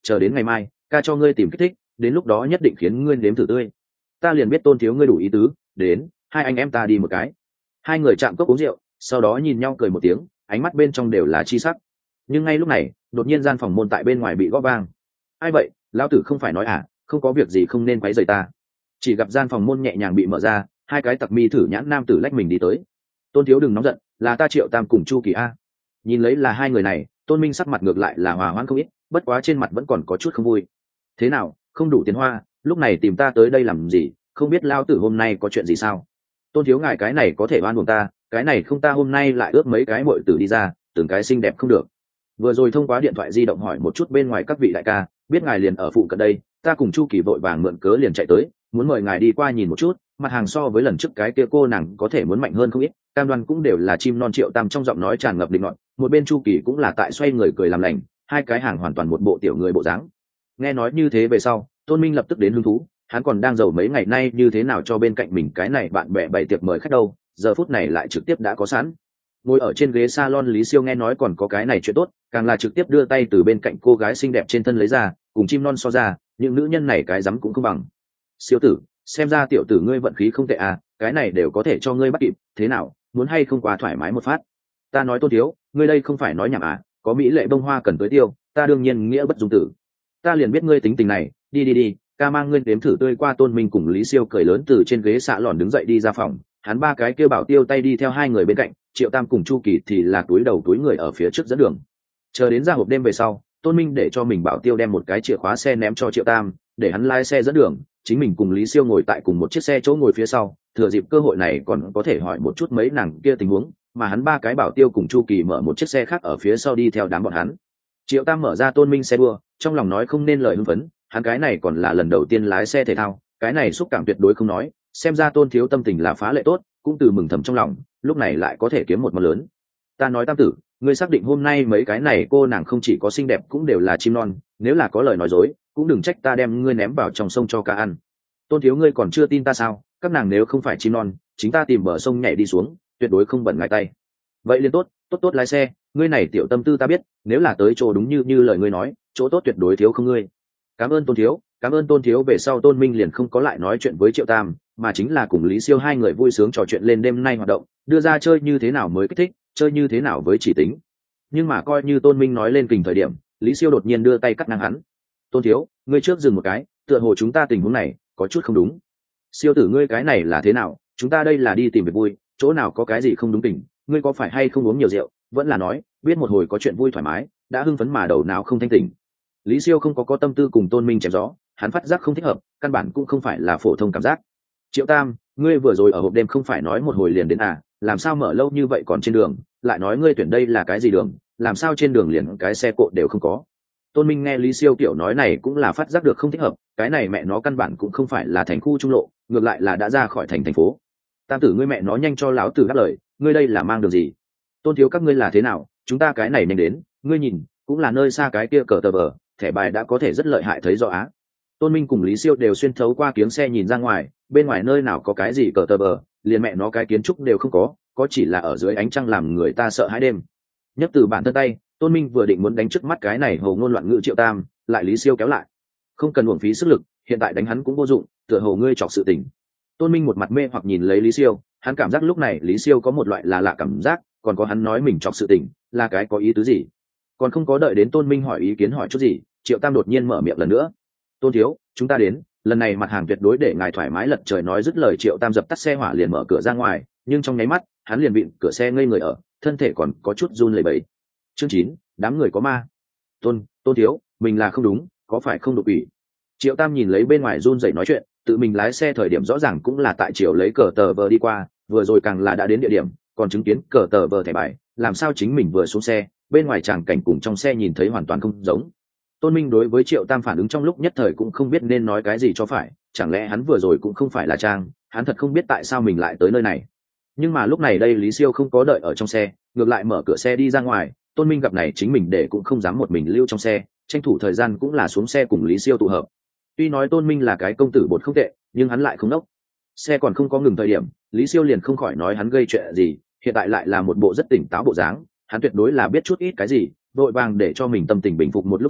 chờ đến ngày mai ca cho ngươi tìm kích thích, đến lúc đó nhất định khiến ngươi nếm thử tươi. Ta liền biết Tôn thiếu ngươi đủ ý tứ, đến hai anh em ta đi một cái. Hai người chạm cốc uống rượu, sau đó nhìn nhau cười một tiếng, ánh mắt bên trong đều là chi sắc. Nhưng ngay lúc này đột nhiên gian phòng môn tại bên ngoài bị gõ vang. Ai vậy? Lão tử không phải nói à, không có việc gì không nên quấy rầy ta. Chỉ gặp gian phòng môn nhẹ nhàng bị mở ra, hai cái tặc mi thử nhãn nam tử lách mình đi tới. Tôn thiếu đừng nóng giận, là ta Triệu Tam cùng Chu Kỳ a. Nhìn lấy là hai người này, Tôn Minh sắc mặt ngược lại là hòa hoãn không ít, bất quá trên mặt vẫn còn có chút không vui. Thế nào, không đủ tiền hoa, lúc này tìm ta tới đây làm gì, không biết lao tử hôm nay có chuyện gì sao? Tôn thiếu ngài cái này có thể oan uổng ta, cái này không ta hôm nay lại ướp mấy cái muội tử đi ra, từng cái xinh đẹp không được. Vừa rồi thông qua điện thoại di động hỏi một chút bên ngoài các vị đại ca, biết ngài liền ở phụ cận đây, ta cùng Chu Kỳ vội vàng mượn cớ liền chạy tới, muốn mời ngài đi qua nhìn một chút, mặt hàng so với lần trước cái kia cô nàng có thể muốn mạnh hơn không ít, cam đoan cũng đều là chim non Triệu Tam trong giọng nói tràn ngập định ngọn, một bên Chu Kỳ cũng là tại xoay người cười làm lành, hai cái hàng hoàn toàn một bộ tiểu người bộ dáng. Nghe nói như thế về sau, Tôn Minh lập tức đến hứng thú, hắn còn đang giàu mấy ngày nay như thế nào cho bên cạnh mình cái này bạn bè bày tiệc mời khách đâu, giờ phút này lại trực tiếp đã có sẵn. Ngồi ở trên ghế salon Lý Siêu nghe nói còn có cái này chuyện tốt, càng là trực tiếp đưa tay từ bên cạnh cô gái xinh đẹp trên thân lấy ra, cùng chim non so ra, những nữ nhân này cái rắm cũng không bằng. Siêu tử, xem ra tiểu tử ngươi vận khí không tệ à, cái này đều có thể cho ngươi bắt kịp, thế nào, muốn hay không quá thoải mái một phát? Ta nói Tôn thiếu, ngươi đây không phải nói nhảm à, có mỹ lệ bông hoa cần tới tiêu, ta đương nhiên nghĩa bất dung tử. Ta liền biết ngươi tính tình này, đi đi đi, ca mang ngươi đếm thử tươi qua. Tôn Minh cùng Lý Siêu cười lớn từ trên ghế xạ lòn đứng dậy đi ra phòng, hắn ba cái kêu bảo tiêu tay đi theo hai người bên cạnh, Triệu Tam cùng Chu Kỳ thì là túi đầu túi người ở phía trước dẫn đường. Chờ đến ra hộp đêm về sau, Tôn Minh để cho mình bảo tiêu đem một cái chìa khóa xe ném cho Triệu Tam, để hắn lái xe dẫn đường, chính mình cùng Lý Siêu ngồi tại cùng một chiếc xe chỗ ngồi phía sau, thừa dịp cơ hội này còn có thể hỏi một chút mấy nàng kia tình huống, mà hắn ba cái bảo tiêu cùng Chu Kỳ mở một chiếc xe khác ở phía sau đi theo đám bọn hắn. Triệu Tam mở ra Tôn Minh xe đua, trong lòng nói không nên lời hưng phấn, hắn cái này còn là lần đầu tiên lái xe thể thao, cái này xúc cảm tuyệt đối không nói, xem ra Tôn thiếu tâm tình là phá lệ tốt, cũng từ mừng thầm trong lòng, lúc này lại có thể kiếm một món lớn. Ta nói Tam tử, ngươi xác định hôm nay mấy cái này cô nàng không chỉ có xinh đẹp cũng đều là chim non, nếu là có lời nói dối, cũng đừng trách ta đem ngươi ném vào trong sông cho cá ăn. Tôn thiếu ngươi còn chưa tin ta sao? Các nàng nếu không phải chim non, chính ta tìm bờ sông nhảy đi xuống, tuyệt đối không bẩn ngại tay. Vậy liền tốt, tốt tốt lái xe, ngươi này tiểu tâm tư ta biết, nếu là tới chỗ đúng như như lời ngươi nói, chỗ tốt tuyệt đối thiếu không ngươi. Cảm ơn Tôn thiếu, cảm ơn Tôn thiếu. Về sau Tôn Minh liền không có lại nói chuyện với Triệu Tam, mà chính là cùng Lý Siêu hai người vui sướng trò chuyện lên đêm nay hoạt động, đưa ra chơi như thế nào mới kích thích, chơi như thế nào với chỉ tính. Nhưng mà coi như Tôn Minh nói lên kình thời điểm, Lý Siêu đột nhiên đưa tay cắt ngang hắn. Tôn thiếu, ngươi trước dừng một cái, tựa hồ chúng ta tình huống này có chút không đúng. Siêu tử ngươi cái này là thế nào, chúng ta đây là đi tìm việc vui, chỗ nào có cái gì không đúng tình, ngươi có phải hay không uống nhiều rượu, vẫn là nói biết một hồi có chuyện vui thoải mái đã hưng phấn mà đầu não không thanh tỉnh. Lý Siêu không có có tâm tư cùng Tôn Minh chém gió, hắn phát giác không thích hợp, căn bản cũng không phải là phổ thông cảm giác. Triệu Tam, ngươi vừa rồi ở hộp đêm không phải nói một hồi liền đến à, làm sao mở lâu như vậy còn trên đường, lại nói ngươi tuyển đây là cái gì đường, làm sao trên đường liền cái xe cộ đều không có. Tôn Minh nghe Lý Siêu kiểu nói này cũng là phát giác được không thích hợp, cái này mẹ nó căn bản cũng không phải là thành khu trung lộ, ngược lại là đã ra khỏi thành thành phố. Tam tử ngươi mẹ nó nhanh cho lão tử đáp lời, ngươi đây là mang đường gì? Tôn thiếu các ngươi là thế nào, chúng ta cái này nhanh đến, ngươi nhìn, cũng là nơi xa cái kia cờ tờ vờ, thẻ bài đã có thể rất lợi hại thấy rõ á. Tôn Minh cùng Lý Siêu đều xuyên thấu qua kiếng xe nhìn ra ngoài, bên ngoài nơi nào có cái gì cờ tờ vờ, liền mẹ nó cái kiến trúc đều không có, có chỉ là ở dưới ánh trăng làm người ta sợ hãi đêm. Nhấc từ bản thân tay, Tôn Minh vừa định muốn đánh trước mắt cái này hồ ngôn loạn ngữ Triệu Tam, lại Lý Siêu kéo lại. Không cần uổng phí sức lực, hiện tại đánh hắn cũng vô dụng, tựa hồ ngươi chọc sự tình. Tôn Minh một mặt mê hoặc nhìn lấy Lý Siêu, hắn cảm giác lúc này Lý Siêu có một loại là lạ cảm giác, còn có hắn nói mình chọc sự tình, là cái có ý tứ gì? Còn không có đợi đến Tôn Minh hỏi ý kiến hỏi chút gì, Triệu Tam đột nhiên mở miệng lần nữa. Tôn thiếu, chúng ta đến, lần này mặt hàng tuyệt đối để ngài thoải mái lật trời. Nói dứt lời Triệu Tam dập tắt xe hỏa liền mở cửa ra ngoài, nhưng trong nháy mắt, hắn liền vịn cửa xe ngây người ở, thân thể còn có chút run lẩy bẩy. Chương chín, đám người có ma. Tôn, Tôn thiếu, mình là không đúng, có phải không đột ủy? Triệu Tam nhìn lấy bên ngoài run rẩy nói chuyện, tự mình lái xe thời điểm rõ ràng cũng là tại chiều lấy cờ tờ vờ đi qua, vừa rồi càng là đã đến địa điểm, còn chứng kiến cờ tờ vờ thẻ bài, làm sao chính mình vừa xuống xe, bên ngoài tràng cảnh cùng trong xe nhìn thấy hoàn toàn không giống. Tôn Minh đối với Triệu Tam phản ứng trong lúc nhất thời cũng không biết nên nói cái gì cho phải, chẳng lẽ hắn vừa rồi cũng không phải là trang, hắn thật không biết tại sao mình lại tới nơi này. Nhưng mà lúc này đây Lý Siêu không có đợi ở trong xe, ngược lại mở cửa xe đi ra ngoài. Tôn Minh gặp này chính mình để cũng không dám một mình lưu trong xe, tranh thủ thời gian cũng là xuống xe cùng Lý Siêu tụ hợp. Tuy nói Tôn Minh là cái công tử bột không tệ, nhưng hắn lại không đốc. Xe còn không có ngừng thời điểm, Lý Siêu liền không khỏi nói hắn gây chuyện gì, hiện tại lại là một bộ rất tỉnh táo bộ dáng, hắn tuyệt đối là biết chút ít cái gì, vội vàng để cho mình tâm tình bình phục một lúc sau,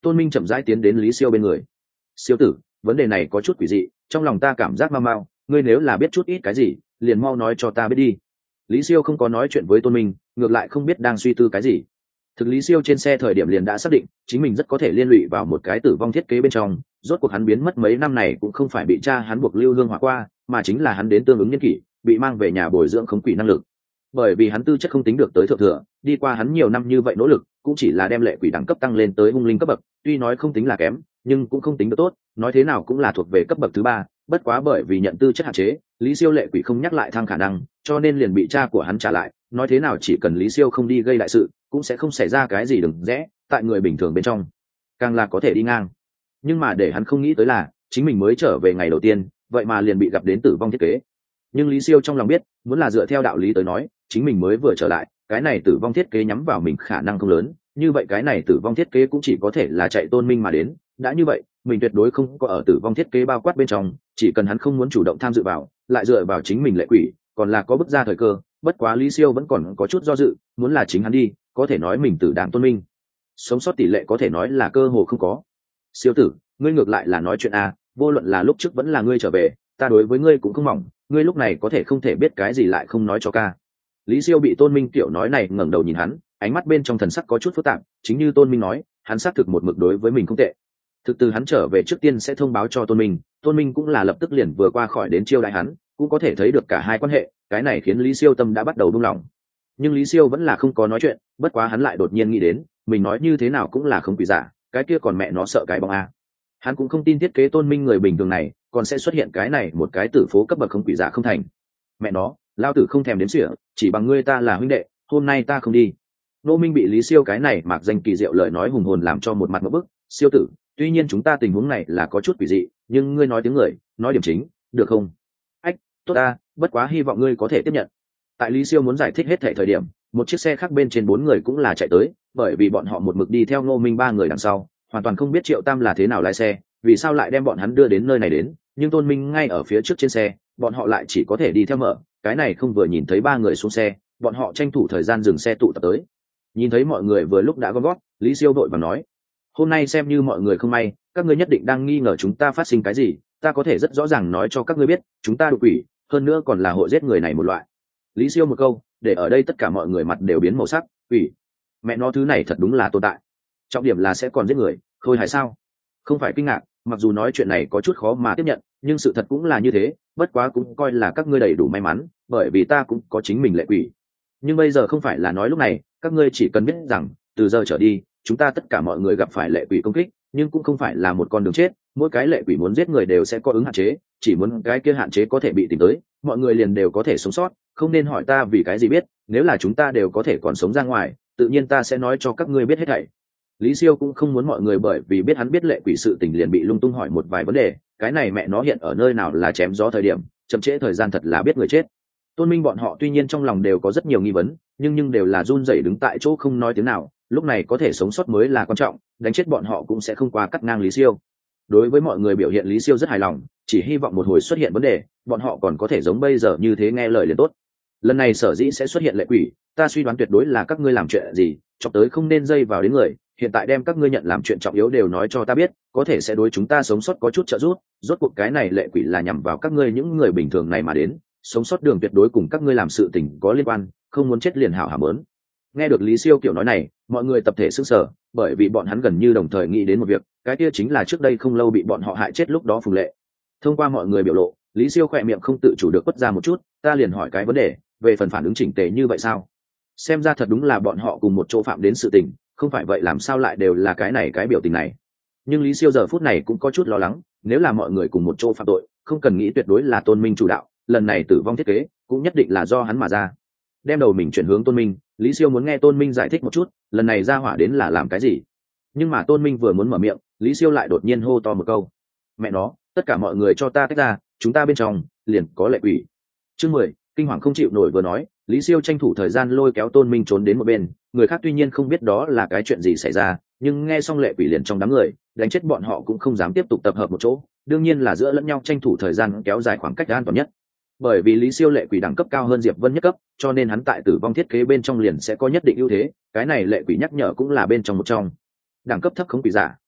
Tôn Minh chậm rãi tiến đến Lý Siêu bên người. Siêu tử, vấn đề này có chút quỷ dị, trong lòng ta cảm giác mau mau, ngươi nếu là biết chút ít cái gì liền mau nói cho ta biết đi. Lý Siêu không có nói chuyện với Tôn Minh, ngược lại không biết đang suy tư cái gì. Thực Lý Siêu trên xe thời điểm liền đã xác định chính mình rất có thể liên lụy vào một cái tử vong thiết kế bên trong. Rốt cuộc hắn biến mất mấy năm này cũng không phải bị cha hắn buộc lưu hương hỏa qua, mà chính là hắn đến tương ứng nhân kỷ bị mang về nhà bồi dưỡng khống quỷ năng lực. Bởi vì hắn tư chất không tính được tới thượng thừa, đi qua hắn nhiều năm như vậy nỗ lực cũng chỉ là đem lệ quỷ đẳng cấp tăng lên tới hung linh cấp bậc, tuy nói không tính là kém nhưng cũng không tính được tốt, nói thế nào cũng là thuộc về cấp bậc thứ ba. Bất quá bởi vì nhận tư chất hạn chế, Lý Siêu lệ quỷ không nhắc lại thăng khả năng, cho nên liền bị cha của hắn trả lại. Nói thế nào chỉ cần Lý Siêu không đi gây đại sự cũng sẽ không xảy ra cái gì đừng rẽ, tại người bình thường bên trong càng là có thể đi ngang. Nhưng mà để hắn không nghĩ tới là chính mình mới trở về ngày đầu tiên vậy mà liền bị gặp đến tử vong thiết kế. Nhưng Lý Siêu trong lòng biết, muốn là dựa theo đạo lý tới nói, chính mình mới vừa trở lại, cái này tử vong thiết kế nhắm vào mình khả năng không lớn, như vậy cái này tử vong thiết kế cũng chỉ có thể là chạy Tôn Minh mà đến. Đã như vậy mình tuyệt đối không có ở tử vong thiết kế bao quát bên trong, chỉ cần hắn không muốn chủ động tham dự vào, lại dựa vào chính mình lệ quỷ còn là có bước ra thời cơ. Bất quá Lý Siêu vẫn còn có chút do dự, muốn là chính hắn đi có thể nói mình tử đảng Tôn Minh sống sót tỷ lệ có thể nói là cơ hồ không có. Siêu tử, ngươi ngược lại là nói chuyện a, vô luận là lúc trước vẫn là ngươi trở về, ta đối với ngươi cũng không mỏng, ngươi lúc này có thể không thể biết cái gì lại không nói cho ca. Lý Siêu bị Tôn Minh kiểu nói này ngẩng đầu nhìn hắn, ánh mắt bên trong thần sắc có chút phức tạp. Chính như Tôn Minh nói, hắn xác thực một mực đối với mình không tệ. Thực từ hắn trở về trước tiên sẽ thông báo cho Tôn Minh, Tôn Minh cũng là lập tức liền vừa qua khỏi đến chiêu đãi hắn, cũng có thể thấy được cả hai quan hệ. Cái này khiến Lý Siêu tâm đã bắt đầu buông lỏng. Nhưng Lý Siêu vẫn là không có nói chuyện, bất quá hắn lại đột nhiên nghĩ đến, mình nói như thế nào cũng là không quỷ giả, cái kia còn mẹ nó sợ cái bóng a. Hắn cũng không tin thiết kế Tôn Minh người bình thường này còn sẽ xuất hiện cái này một cái tử phố cấp bậc không quỷ giả không thành. Mẹ nó, lao tử không thèm đếm xỉa, chỉ bằng ngươi ta là huynh đệ, hôm nay ta không đi. Nô Minh bị Lý Siêu cái này mặc danh kỳ diệu lời nói hùng hồn làm cho một mặt ngộp bức. Siêu tử, tuy nhiên chúng ta tình huống này là có chút quỷ dị, nhưng ngươi nói tiếng người, nói điểm chính, được không? Ách, tốt ta, bất quá hy vọng ngươi có thể tiếp nhận. Tại Lý Siêu muốn giải thích hết thảy thời điểm, một chiếc xe khác bên trên bốn người cũng là chạy tới, bởi vì bọn họ một mực đi theo Ngô Minh ba người đằng sau, hoàn toàn không biết Triệu Tam là thế nào lái xe, vì sao lại đem bọn hắn đưa đến nơi này đến. Nhưng Tôn Minh ngay ở phía trước trên xe, bọn họ lại chỉ có thể đi theo mở. Cái này không vừa nhìn thấy ba người xuống xe, bọn họ tranh thủ thời gian dừng xe tụ tập tới. Nhìn thấy mọi người vừa lúc đã gom gót, Lý Siêu vội vàng nói: hôm nay xem như mọi người không may, các ngươi nhất định đang nghi ngờ chúng ta phát sinh cái gì, ta có thể rất rõ ràng nói cho các ngươi biết, chúng ta đục quỷ, hơn nữa còn là hội giết người này một loại. Lý Siêu một câu để ở đây tất cả mọi người mặt đều biến màu sắc. Quỷ, mẹ nó, thứ này thật đúng là tồn tại, trọng điểm là sẽ còn giết người, khôi hài sao? Không phải kinh ngạc, mặc dù nói chuyện này có chút khó mà tiếp nhận, nhưng sự thật cũng là như thế. Bất quá cũng coi là các ngươi đầy đủ may mắn, bởi vì ta cũng có chính mình lệ quỷ. Nhưng bây giờ không phải là nói lúc này, các ngươi chỉ cần biết rằng từ giờ trở đi chúng ta tất cả mọi người gặp phải lệ quỷ công kích, nhưng cũng không phải là một con đường chết. Mỗi cái lệ quỷ muốn giết người đều sẽ có ứng hạn chế, chỉ muốn cái kia hạn chế có thể bị tìm tới, mọi người liền đều có thể sống sót. Không nên hỏi ta vì cái gì biết, nếu là chúng ta đều có thể còn sống ra ngoài, tự nhiên ta sẽ nói cho các ngươi biết hết thảy. Lý Siêu cũng không muốn mọi người bởi vì biết hắn biết lệ quỷ sự tình liền bị lung tung hỏi một vài vấn đề. Cái này mẹ nó hiện ở nơi nào là chém gió thời điểm, chậm trễ thời gian thật là biết người chết. Tôn Minh bọn họ tuy nhiên trong lòng đều có rất nhiều nghi vấn, nhưng nhưng đều là run rẩy đứng tại chỗ không nói tiếng nào. Lúc này có thể sống sót mới là quan trọng, đánh chết bọn họ cũng sẽ không qua cắt ngang Lý Siêu. Đối với mọi người biểu hiện, Lý Siêu rất hài lòng, chỉ hy vọng một hồi xuất hiện vấn đề, bọn họ còn có thể giống bây giờ như thế nghe lời liền tốt. Lần này sở dĩ sẽ xuất hiện lệ quỷ, ta suy đoán tuyệt đối là các ngươi làm chuyện gì, chọc tới không nên dây vào đến người. Hiện tại đem các ngươi nhận làm chuyện trọng yếu đều nói cho ta biết, có thể sẽ đối chúng ta sống sót có chút trợ giúp. Rốt cuộc cái này lệ quỷ là nhằm vào các ngươi những người bình thường này mà đến, sống sót đường tuyệt đối cùng các ngươi làm sự tình có liên quan, không muốn chết liền hảo hảo mớn. Nghe được Lý Siêu kiểu nói này, mọi người tập thể sững sờ, bởi vì bọn hắn gần như đồng thời nghĩ đến một việc, cái kia chính là trước đây không lâu bị bọn họ hại chết lúc đó Phùng Lệ. Thông qua mọi người biểu lộ, Lý Siêu khỏe miệng không tự chủ được quất ra một chút. Ta liền hỏi cái vấn đề, về phần phản ứng chỉnh tề như vậy sao? Xem ra thật đúng là bọn họ cùng một chỗ phạm đến sự tình, không phải vậy làm sao lại đều là cái này cái biểu tình này. Nhưng Lý Siêu giờ phút này cũng có chút lo lắng, nếu là mọi người cùng một chỗ phạm tội, không cần nghĩ tuyệt đối là Tôn Minh chủ đạo, lần này tử vong thiết kế cũng nhất định là do hắn mà ra. Đem đầu mình chuyển hướng Tôn Minh, Lý Siêu muốn nghe Tôn Minh giải thích một chút, lần này ra hỏa đến là làm cái gì. Nhưng mà Tôn Minh vừa muốn mở miệng, Lý Siêu lại đột nhiên hô to một câu: mẹ nó, tất cả mọi người cho ta tách ra, chúng ta bên trong liền có lệ quỷ. Chương mười, kinh hoàng không chịu nổi vừa nói, Lý Siêu tranh thủ thời gian lôi kéo Tôn Minh trốn đến một bên. Người khác tuy nhiên không biết đó là cái chuyện gì xảy ra, nhưng nghe xong lệ quỷ liền trong đám người đánh chết bọn họ cũng không dám tiếp tục tập hợp một chỗ, đương nhiên là giữa lẫn nhau tranh thủ thời gian kéo dài khoảng cách an toàn nhất. Bởi vì Lý Siêu lệ quỷ đẳng cấp cao hơn Diệp Vân nhất cấp, cho nên hắn tại tử vong thiết kế bên trong liền sẽ có nhất định ưu thế. Cái này lệ quỷ nhắc nhở cũng là bên trong một trong. Đẳng cấp thấp không quỷ giả,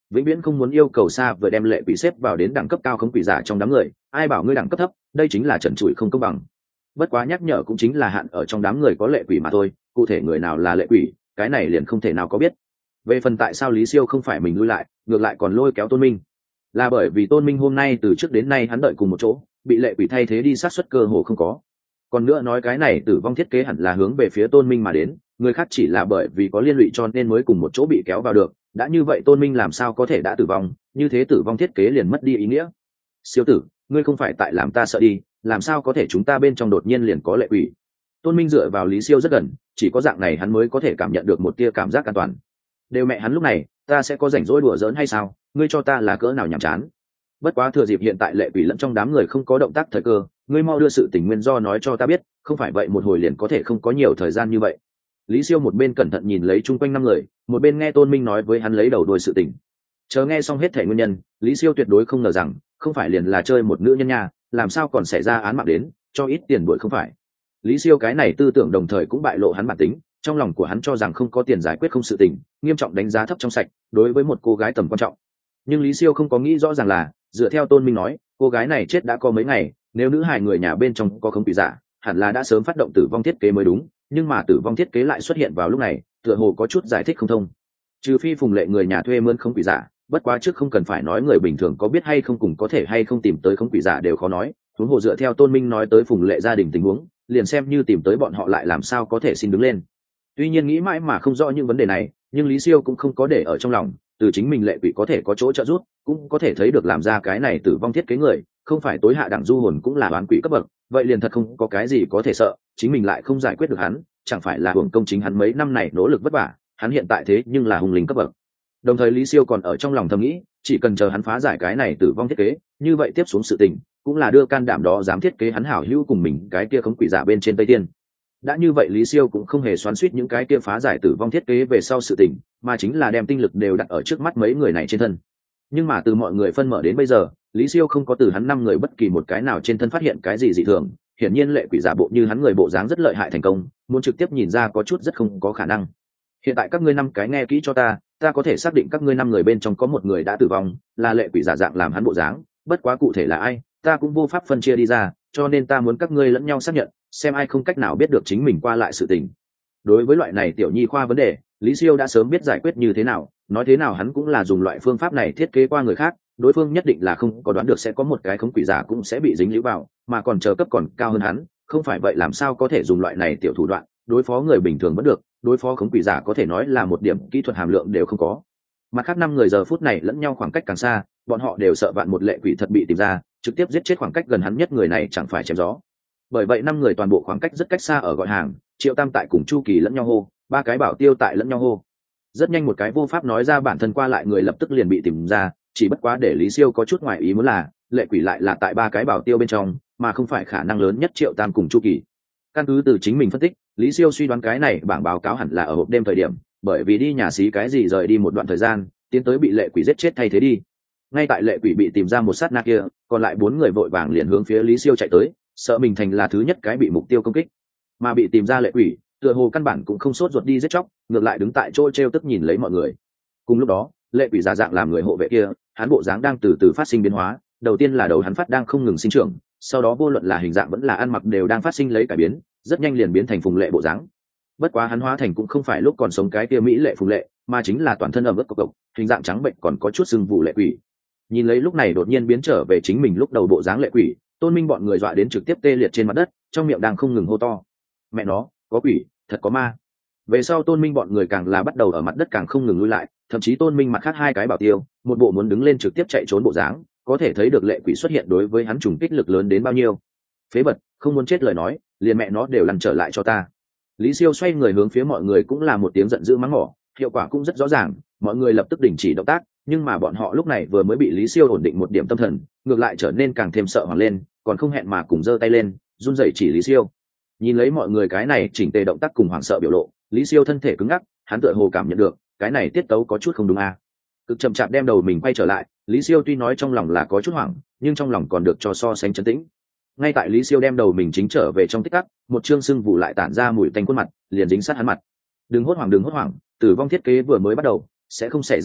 vĩnh viễn không muốn yêu cầu xa vừa đem lệ quỷ xếp vào đến đẳng cấp cao khống quỷ giả trong đám người, ai bảo ngươi đẳng cấp thấp, đây chính là trần trụi không công bằng. Bất quá nhắc nhở cũng chính là hạn ở trong đám người có lệ quỷ mà thôi, cụ thể người nào là lệ quỷ cái này liền không thể nào có biết. Về phần tại sao Lý Siêu không phải mình lui lại ngược lại còn lôi kéo Tôn Minh, là bởi vì Tôn Minh hôm nay từ trước đến nay hắn đợi cùng một chỗ, bị lệ quỷ thay thế đi sát suất cơ hồ không có. Còn nữa nói cái này tử vong thiết kế hẳn là hướng về phía Tôn Minh mà đến, người khác chỉ là bởi vì có liên lụy cho nên mới cùng một chỗ bị kéo vào được, đã như vậy Tôn Minh làm sao có thể đã tử vong, như thế tử vong thiết kế liền mất đi ý nghĩa. Siêu tử, ngươi không phải tại làm ta sợ đi, làm sao có thể chúng ta bên trong đột nhiên liền có lệ quỷ. Tôn Minh dựa vào Lý Siêu rất gần, chỉ có dạng này hắn mới có thể cảm nhận được một tia cảm giác an toàn. Đều mẹ hắn lúc này, ta sẽ có rảnh rỗi đùa giỡn hay sao, ngươi cho ta là cỡ nào nhàm chán. Bất quá thừa dịp hiện tại lệ quỷ lẫn trong đám người không có động tác thời cơ, ngươi mau đưa sự tình nguyên do nói cho ta biết, không phải vậy một hồi liền có thể không có nhiều thời gian như vậy. Lý Siêu một bên cẩn thận nhìn lấy chung quanh năm người, một bên nghe Tôn Minh nói với hắn lấy đầu đuôi sự tình. Chờ nghe xong hết thể nguyên nhân, Lý Siêu tuyệt đối không ngờ rằng không phải liền là chơi một nữ nhân nha, làm sao còn xảy ra án mạng đến, cho ít tiền đuổi không phải. Lý Siêu cái này tư tưởng đồng thời cũng bại lộ hắn bản tính, trong lòng của hắn cho rằng không có tiền giải quyết không sự tình, nghiêm trọng đánh giá thấp trong sạch đối với một cô gái tầm quan trọng. Nhưng Lý Siêu không có nghĩ rõ ràng là dựa theo Tôn Minh nói, cô gái này chết đã có mấy ngày, nếu nữ hài người nhà bên trong có khống quỷ giả, hẳn là đã sớm phát động tử vong thiết kế mới đúng, nhưng mà tử vong thiết kế lại xuất hiện vào lúc này, tựa hồ có chút giải thích không thông. Trừ phi Phùng Lệ người nhà thuê mướn khống quỷ giả, bất quá trước không cần phải nói người bình thường có biết hay không cùng có thể hay không tìm tới khống quỷ giả đều khó nói, huống hồ dựa theo Tôn Minh nói tới Phùng Lệ gia đình tình huống, liền xem như tìm tới bọn họ lại làm sao có thể xin đứng lên. Tuy nhiên nghĩ mãi mà không rõ những vấn đề này, nhưng Lý Siêu cũng không có để ở trong lòng, từ chính mình lệ quỷ có thể có chỗ trợ giúp, cũng có thể thấy được làm ra cái này tử vong thiết kế người, không phải tối hạ đẳng du hồn cũng là oán quỷ cấp bậc, vậy liền thật không có cái gì có thể sợ, chính mình lại không giải quyết được hắn, chẳng phải là hưởng công chính hắn mấy năm này nỗ lực vất vả, hắn hiện tại thế nhưng là hùng linh cấp bậc. Đồng thời Lý Siêu còn ở trong lòng thầm nghĩ, chỉ cần chờ hắn phá giải cái này tử vong thiết kế, như vậy tiếp xuống sự tình cũng là đưa can đảm đó dám thiết kế hắn hảo hữu cùng mình cái kia khống quỷ giả bên trên Tây Tiên. Đã như vậy Lý Siêu cũng không hề xoắn xuýt những cái kia phá giải tử vong thiết kế về sau sự tình, mà chính là đem tinh lực đều đặt ở trước mắt mấy người này trên thân. Nhưng mà từ mọi người phân mở đến bây giờ, Lý Siêu không có từ hắn năm người bất kỳ một cái nào trên thân phát hiện cái gì dị thường, hiển nhiên lệ quỷ giả bộ như hắn người bộ dáng rất lợi hại thành công, muốn trực tiếp nhìn ra có chút rất không có khả năng. Hiện tại các ngươi năm cái nghe kỹ cho ta, ta có thể xác định các ngươi năm người bên trong có một người đã tử vong, là lệ quỷ giả dạng làm hắn bộ dáng, bất quá cụ thể là ai, ta cũng vô pháp phân chia đi ra, cho nên ta muốn các ngươi lẫn nhau xác nhận, xem ai không cách nào biết được chính mình qua lại sự tình. Đối với loại này tiểu nhi khoa vấn đề, Lý Siêu đã sớm biết giải quyết như thế nào, nói thế nào hắn cũng là dùng loại phương pháp này thiết kế qua người khác, đối phương nhất định là không có đoán được sẽ có một cái khống quỷ giả cũng sẽ bị dính líu vào, mà còn chờ cấp còn cao hơn hắn, không phải vậy làm sao có thể dùng loại này tiểu thủ đoạn đối phó người bình thường vẫn được, đối phó khống quỷ giả có thể nói là một điểm kỹ thuật hàm lượng đều không có. Mặt khác năm người giờ phút này lẫn nhau khoảng cách càng xa, bọn họ đều sợ vạn một lệ quỷ thật bị tìm ra, trực tiếp giết chết khoảng cách gần hắn nhất người này chẳng phải chém gió. Bởi vậy năm người toàn bộ khoảng cách rất cách xa ở gọi hàng, Triệu Tam tại cùng Chu Kỳ lẫn nhau hô, ba cái bảo tiêu tại lẫn nhau hô. Rất nhanh một cái vô pháp nói ra bản thân qua lại người lập tức liền bị tìm ra, chỉ bất quá để Lý Siêu có chút ngoài ý muốn là lệ quỷ lại là tại ba cái bảo tiêu bên trong, mà không phải khả năng lớn nhất Triệu Tam cùng Chu Kỳ. Căn cứ từ chính mình phân tích, Lý Siêu suy đoán cái này bảng báo cáo hẳn là ở hộp đêm thời điểm, bởi vì đi nhà xí cái gì rời đi một đoạn thời gian, tiến tới bị lệ quỷ giết chết thay thế đi. Ngay tại lệ quỷ bị tìm ra một sát na kia, còn lại bốn người vội vàng liền hướng phía Lý Siêu chạy tới, sợ mình thành là thứ nhất cái bị mục tiêu công kích. Mà bị tìm ra lệ quỷ, tựa hồ căn bản cũng không sốt ruột đi giết chóc, ngược lại đứng tại chỗ trêu tức nhìn lấy mọi người. Cùng lúc đó, lệ quỷ giả dạng làm người hộ vệ kia, hắn bộ dáng đang từ từ phát sinh biến hóa, đầu tiên là đầu hắn phát đang không ngừng sinh trưởng, sau đó vô luận là hình dạng vẫn là ăn mặc đều đang phát sinh lấy cải biến, rất nhanh liền biến thành Phùng Lệ bộ dáng. Bất quá hắn hóa thành cũng không phải lúc còn sống cái kia mỹ lệ Phùng Lệ, mà chính là toàn thân ẩm ướt cộc cộc, hình dạng trắng bệnh còn có chút sưng vụ lệ quỷ. Nhìn lấy lúc này đột nhiên biến trở về chính mình lúc đầu bộ dáng lệ quỷ, Tôn Minh bọn người dọa đến trực tiếp tê liệt trên mặt đất, trong miệng đang không ngừng hô to: mẹ nó, có quỷ, thật có ma. Về sau Tôn Minh bọn người càng là bắt đầu ở mặt đất càng không ngừng lùi lại, thậm chí Tôn Minh mặt khác hai cái bảo tiêu, một bộ muốn đứng lên trực tiếp chạy trốn bộ dáng, có thể thấy được lệ quỷ xuất hiện đối với hắn trùng kích lực lớn đến bao nhiêu. Phế vật, không muốn chết lời nói, liền mẹ nó đều lăn trở lại cho ta. Lý Siêu xoay người hướng phía mọi người cũng là một tiếng giận dữ mắng mỏ, hiệu quả cũng rất rõ ràng, mọi người lập tức đình chỉ động tác, nhưng mà bọn họ lúc này vừa mới bị Lý Siêu ổn định một điểm tâm thần, ngược lại trở nên càng thêm sợ hoảng lên, còn không hẹn mà cùng giơ tay lên, run rẩy chỉ Lý Siêu. Nhìn lấy mọi người cái này chỉnh tề động tác cùng hoảng sợ biểu lộ, Lý Siêu thân thể cứng ngắc, hắn tựa hồ cảm nhận được cái này tiết tấu có chút không đúng à. Cực chậm chạp đem đầu mình quay trở lại, Lý Siêu tuy nói trong lòng là có chút hoảng, nhưng trong lòng còn được cho so sánh trấn tĩnh. Ngay tại Lý Siêu đem đầu mình chính trở về trong tích tắc, một chương sưng vụ lại tản ra mùi tanh khuôn mặt, liền dính sát hắn mặt. Đừng hốt hoảng, đừng hốt hoảng, tử vong thiết kế vừa mới bắt đầu, sẽ không xảy ra chuyện,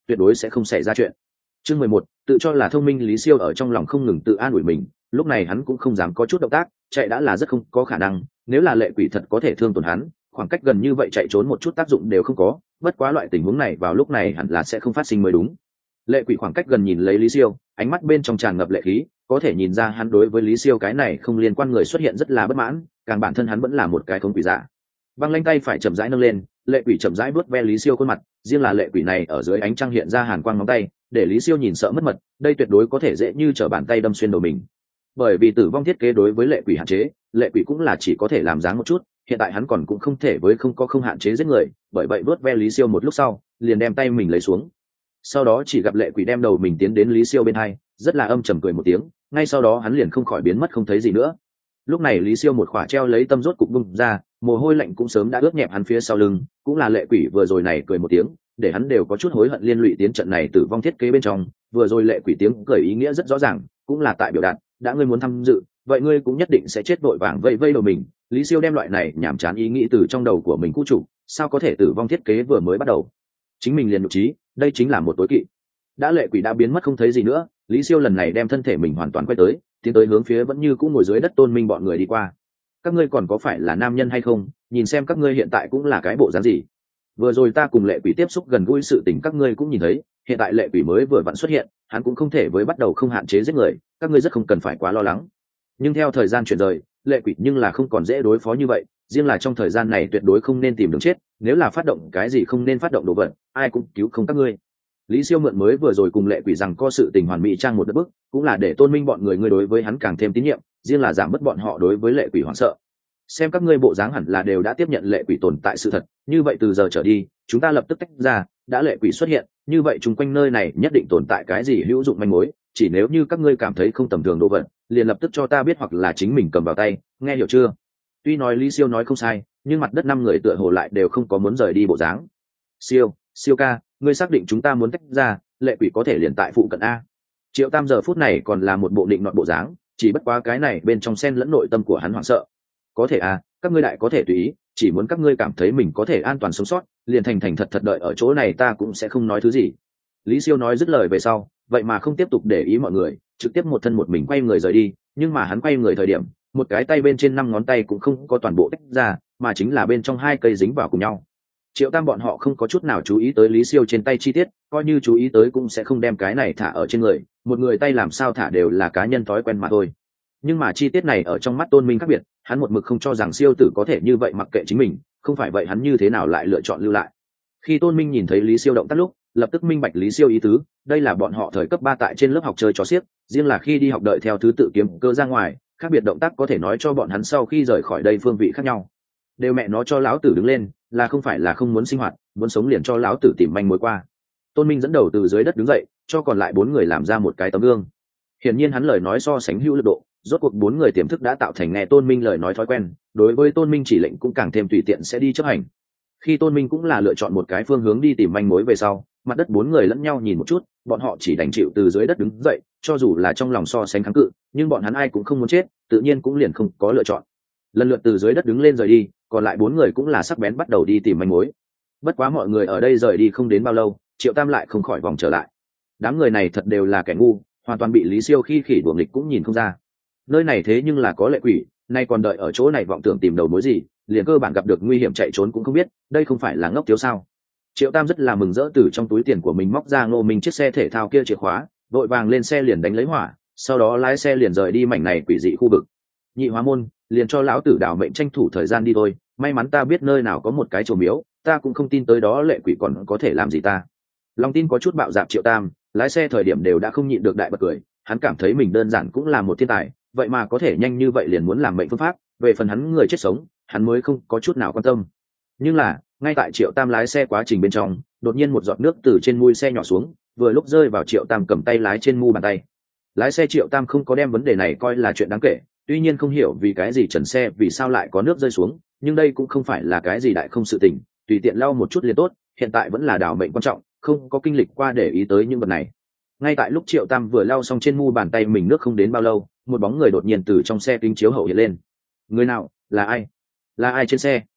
tuyệt đối sẽ không xảy ra chuyện. Chương mười một, tự cho là thông minh Lý Siêu ở trong lòng không ngừng tự an ủi mình, lúc này hắn cũng không dám có chút động tác, chạy đã là rất không có khả năng, nếu là lệ quỷ thật có thể thương tổn hắn, khoảng cách gần như vậy chạy trốn một chút tác dụng đều không có, bất quá loại tình huống này vào lúc này hẳn là sẽ không phát sinh mới đúng. Lệ quỷ khoảng cách gần nhìn lấy Lý Siêu, ánh mắt bên trong tràn ngập lệ khí, có thể nhìn ra hắn đối với Lý Siêu cái này không liên quan người xuất hiện rất là bất mãn, càng bản thân hắn vẫn là một cái không quỷ giả. Băng lanh tay phải chậm rãi nâng lên, lệ quỷ chậm rãi vuốt ve Lý Siêu khuôn mặt, riêng là lệ quỷ này ở dưới ánh trăng hiện ra hàn quang ngón tay, để Lý Siêu nhìn sợ mất mật, đây tuyệt đối có thể dễ như trở bàn tay đâm xuyên đầu mình. Bởi vì tử vong thiết kế đối với lệ quỷ hạn chế, lệ quỷ cũng là chỉ có thể làm dáng một chút, hiện tại hắn còn cũng không thể với không có không hạn chế giết người, bởi vậy vuốt ve Lý Siêu một lúc sau, liền đem tay mình lấy xuống. Sau đó chỉ gặp lệ quỷ đem đầu mình tiến đến Lý Siêu bên hai, rất là âm trầm cười một tiếng, ngay sau đó hắn liền không khỏi biến mất không thấy gì nữa. Lúc này Lý Siêu một khỏa treo lấy tâm rốt cục bung ra, mồ hôi lạnh cũng sớm đã ướt nhẹp hắn phía sau lưng, cũng là lệ quỷ vừa rồi này cười một tiếng, để hắn đều có chút hối hận liên lụy tiến trận này tử vong thiết kế bên trong. Vừa rồi lệ quỷ tiếng cười ý nghĩa rất rõ ràng, cũng là tại biểu đạt, đã ngươi muốn tham dự, vậy ngươi cũng nhất định sẽ chết vội vàng vây vây đầu mình. Lý Siêu đem loại này nhảm chán ý nghĩ từ trong đầu của mình khu trục, sao có thể tử vong thiết kế vừa mới bắt đầu, chính mình liền nhục trí, đây chính là một tối kỵ. Đã lệ quỷ đã biến mất không thấy gì nữa, Lý Siêu lần này đem thân thể mình hoàn toàn quay tới, tiến tới hướng phía vẫn như cũ ngồi dưới đất Tôn Minh bọn người đi qua. Các ngươi còn có phải là nam nhân hay không, nhìn xem các ngươi hiện tại cũng là cái bộ dáng gì. Vừa rồi ta cùng lệ quỷ tiếp xúc gần gũi sự tình các ngươi cũng nhìn thấy, hiện tại lệ quỷ mới vừa vặn xuất hiện, hắn cũng không thể với bắt đầu không hạn chế giết người, các ngươi rất không cần phải quá lo lắng. Nhưng theo thời gian chuyển rời, lệ quỷ nhưng là không còn dễ đối phó như vậy, riêng là trong thời gian này tuyệt đối không nên tìm đường chết, nếu là phát động cái gì không nên phát động đồ vật, ai cũng cứu không các ngươi. Lý Siêu mượn mới vừa rồi cùng lệ quỷ rằng có sự tình hoàn mỹ trang một đất bức, cũng là để Tôn Minh bọn người ngươi đối với hắn càng thêm tín nhiệm, riêng là giảm bớt bọn họ đối với lệ quỷ hoảng sợ. Xem các ngươi bộ dáng hẳn là đều đã tiếp nhận lệ quỷ tồn tại sự thật, như vậy từ giờ trở đi, chúng ta lập tức tách ra, đã lệ quỷ xuất hiện, như vậy chung quanh nơi này nhất định tồn tại cái gì hữu dụng manh mối, chỉ nếu như các ngươi cảm thấy không tầm thường đồ vật, liền lập tức cho ta biết hoặc là chính mình cầm vào tay, nghe hiểu chưa? Tuy nói Lý Siêu nói không sai, nhưng mặt đất năm người tựa hồ lại đều không có muốn rời đi bộ dáng. Siêu, Siêu ca, ngươi xác định chúng ta muốn tách ra, lệ quỷ có thể liền tại phụ cận a. Triệu Tam giờ phút này còn là một bộ định nọt bộ dáng, chỉ bất quá cái này bên trong xen lẫn nội tâm của hắn hoảng sợ. Có thể à, các ngươi đại có thể tùy ý, chỉ muốn các ngươi cảm thấy mình có thể an toàn sống sót, liền thành thành thật thật đợi ở chỗ này, ta cũng sẽ không nói thứ gì. Lý Siêu nói dứt lời về sau, vậy mà không tiếp tục để ý mọi người, trực tiếp một thân một mình quay người rời đi, nhưng mà hắn quay người thời điểm, một cái tay bên trên năm ngón tay cũng không có toàn bộ tách ra, mà chính là bên trong hai cây dính vào cùng nhau. Triệu Tam bọn họ không có chút nào chú ý tới Lý Siêu trên tay chi tiết, coi như chú ý tới cũng sẽ không đem cái này thả ở trên người, một người tay làm sao thả đều là cá nhân thói quen mà thôi. Nhưng mà chi tiết này ở trong mắt Tôn Minh khác biệt, hắn một mực không cho rằng Siêu tử có thể như vậy mặc kệ chính mình, không phải vậy hắn như thế nào lại lựa chọn lưu lại. Khi Tôn Minh nhìn thấy Lý Siêu động tác lúc, lập tức minh bạch Lý Siêu ý tứ, đây là bọn họ thời cấp ba tại trên lớp học chơi trò xiếc, riêng là khi đi học đợi theo thứ tự kiếm cơ ra ngoài, khác biệt động tác có thể nói cho bọn hắn sau khi rời khỏi đây phương vị khác nhau. Đều mẹ nó cho lão tử đứng lên, là không phải là không muốn sinh hoạt, muốn sống liền cho lão tử tìm manh mối qua. Tôn Minh dẫn đầu từ dưới đất đứng dậy, cho còn lại bốn người làm ra một cái tấm gương. Hiển nhiên hắn lời nói so sánh hữu lực độ, rốt cuộc bốn người tiềm thức đã tạo thành nghe Tôn Minh lời nói thói quen, đối với Tôn Minh chỉ lệnh cũng càng thêm tùy tiện sẽ đi chấp hành. Khi Tôn Minh cũng là lựa chọn một cái phương hướng đi tìm manh mối về sau, mặt đất bốn người lẫn nhau nhìn một chút, bọn họ chỉ đành chịu từ dưới đất đứng dậy, cho dù là trong lòng so sánh kháng cự, nhưng bọn hắn ai cũng không muốn chết, tự nhiên cũng liền không có lựa chọn. Lần lượt từ dưới đất đứng lên rời đi, còn lại bốn người cũng là sắc bén bắt đầu đi tìm manh mối. Bất quá mọi người ở đây rời đi không đến bao lâu, Triệu Tam lại không khỏi vòng trở lại. Đám người này thật đều là kẻ ngu, hoàn toàn bị Lý Siêu khi khỉ đuổi nghịch cũng nhìn không ra. Nơi này thế nhưng là có lệ quỷ, nay còn đợi ở chỗ này vọng tưởng tìm đầu mối gì, liền cơ bản gặp được nguy hiểm chạy trốn cũng không biết, đây không phải là ngốc thiếu sao? Triệu Tam rất là mừng rỡ từ trong túi tiền của mình móc ra Ngô Minh chiếc xe thể thao kia chìa khóa, vội vàng lên xe liền đánh lấy hỏa, sau đó lái xe liền rời đi mảnh này quỷ dị khu vực. Nhị hóa môn, liền cho lão tử đảo mệnh tranh thủ thời gian đi thôi, may mắn ta biết nơi nào có một cái chùa miếu, ta cũng không tin tới đó lệ quỷ còn có thể làm gì ta. Lòng tin có chút bạo dạn Triệu Tam, lái xe thời điểm đều đã không nhịn được đại bật cười, hắn cảm thấy mình đơn giản cũng là một thiên tài, vậy mà có thể nhanh như vậy liền muốn làm mệnh phương pháp, về phần hắn người chết sống, hắn mới không có chút nào quan tâm. Nhưng là, ngay tại Triệu Tam lái xe quá trình bên trong, đột nhiên một giọt nước từ trên mui xe nhỏ xuống, vừa lúc rơi vào Triệu Tam cầm tay lái trên mu bàn tay. Lái xe Triệu Tam không có đem vấn đề này coi là chuyện đáng kể, tuy nhiên không hiểu vì cái gì trần xe vì sao lại có nước rơi xuống, nhưng đây cũng không phải là cái gì đại không sự tình, tùy tiện lau một chút liền tốt, hiện tại vẫn là đảo mệnh quan trọng, không có kinh lịch qua để ý tới những vật này. Ngay tại lúc Triệu Tam vừa lau xong trên mu bàn tay mình nước không đến bao lâu, một bóng người đột nhiên từ trong xe kính chiếu hậu hiện lên. Người nào? Là ai? Là ai trên xe?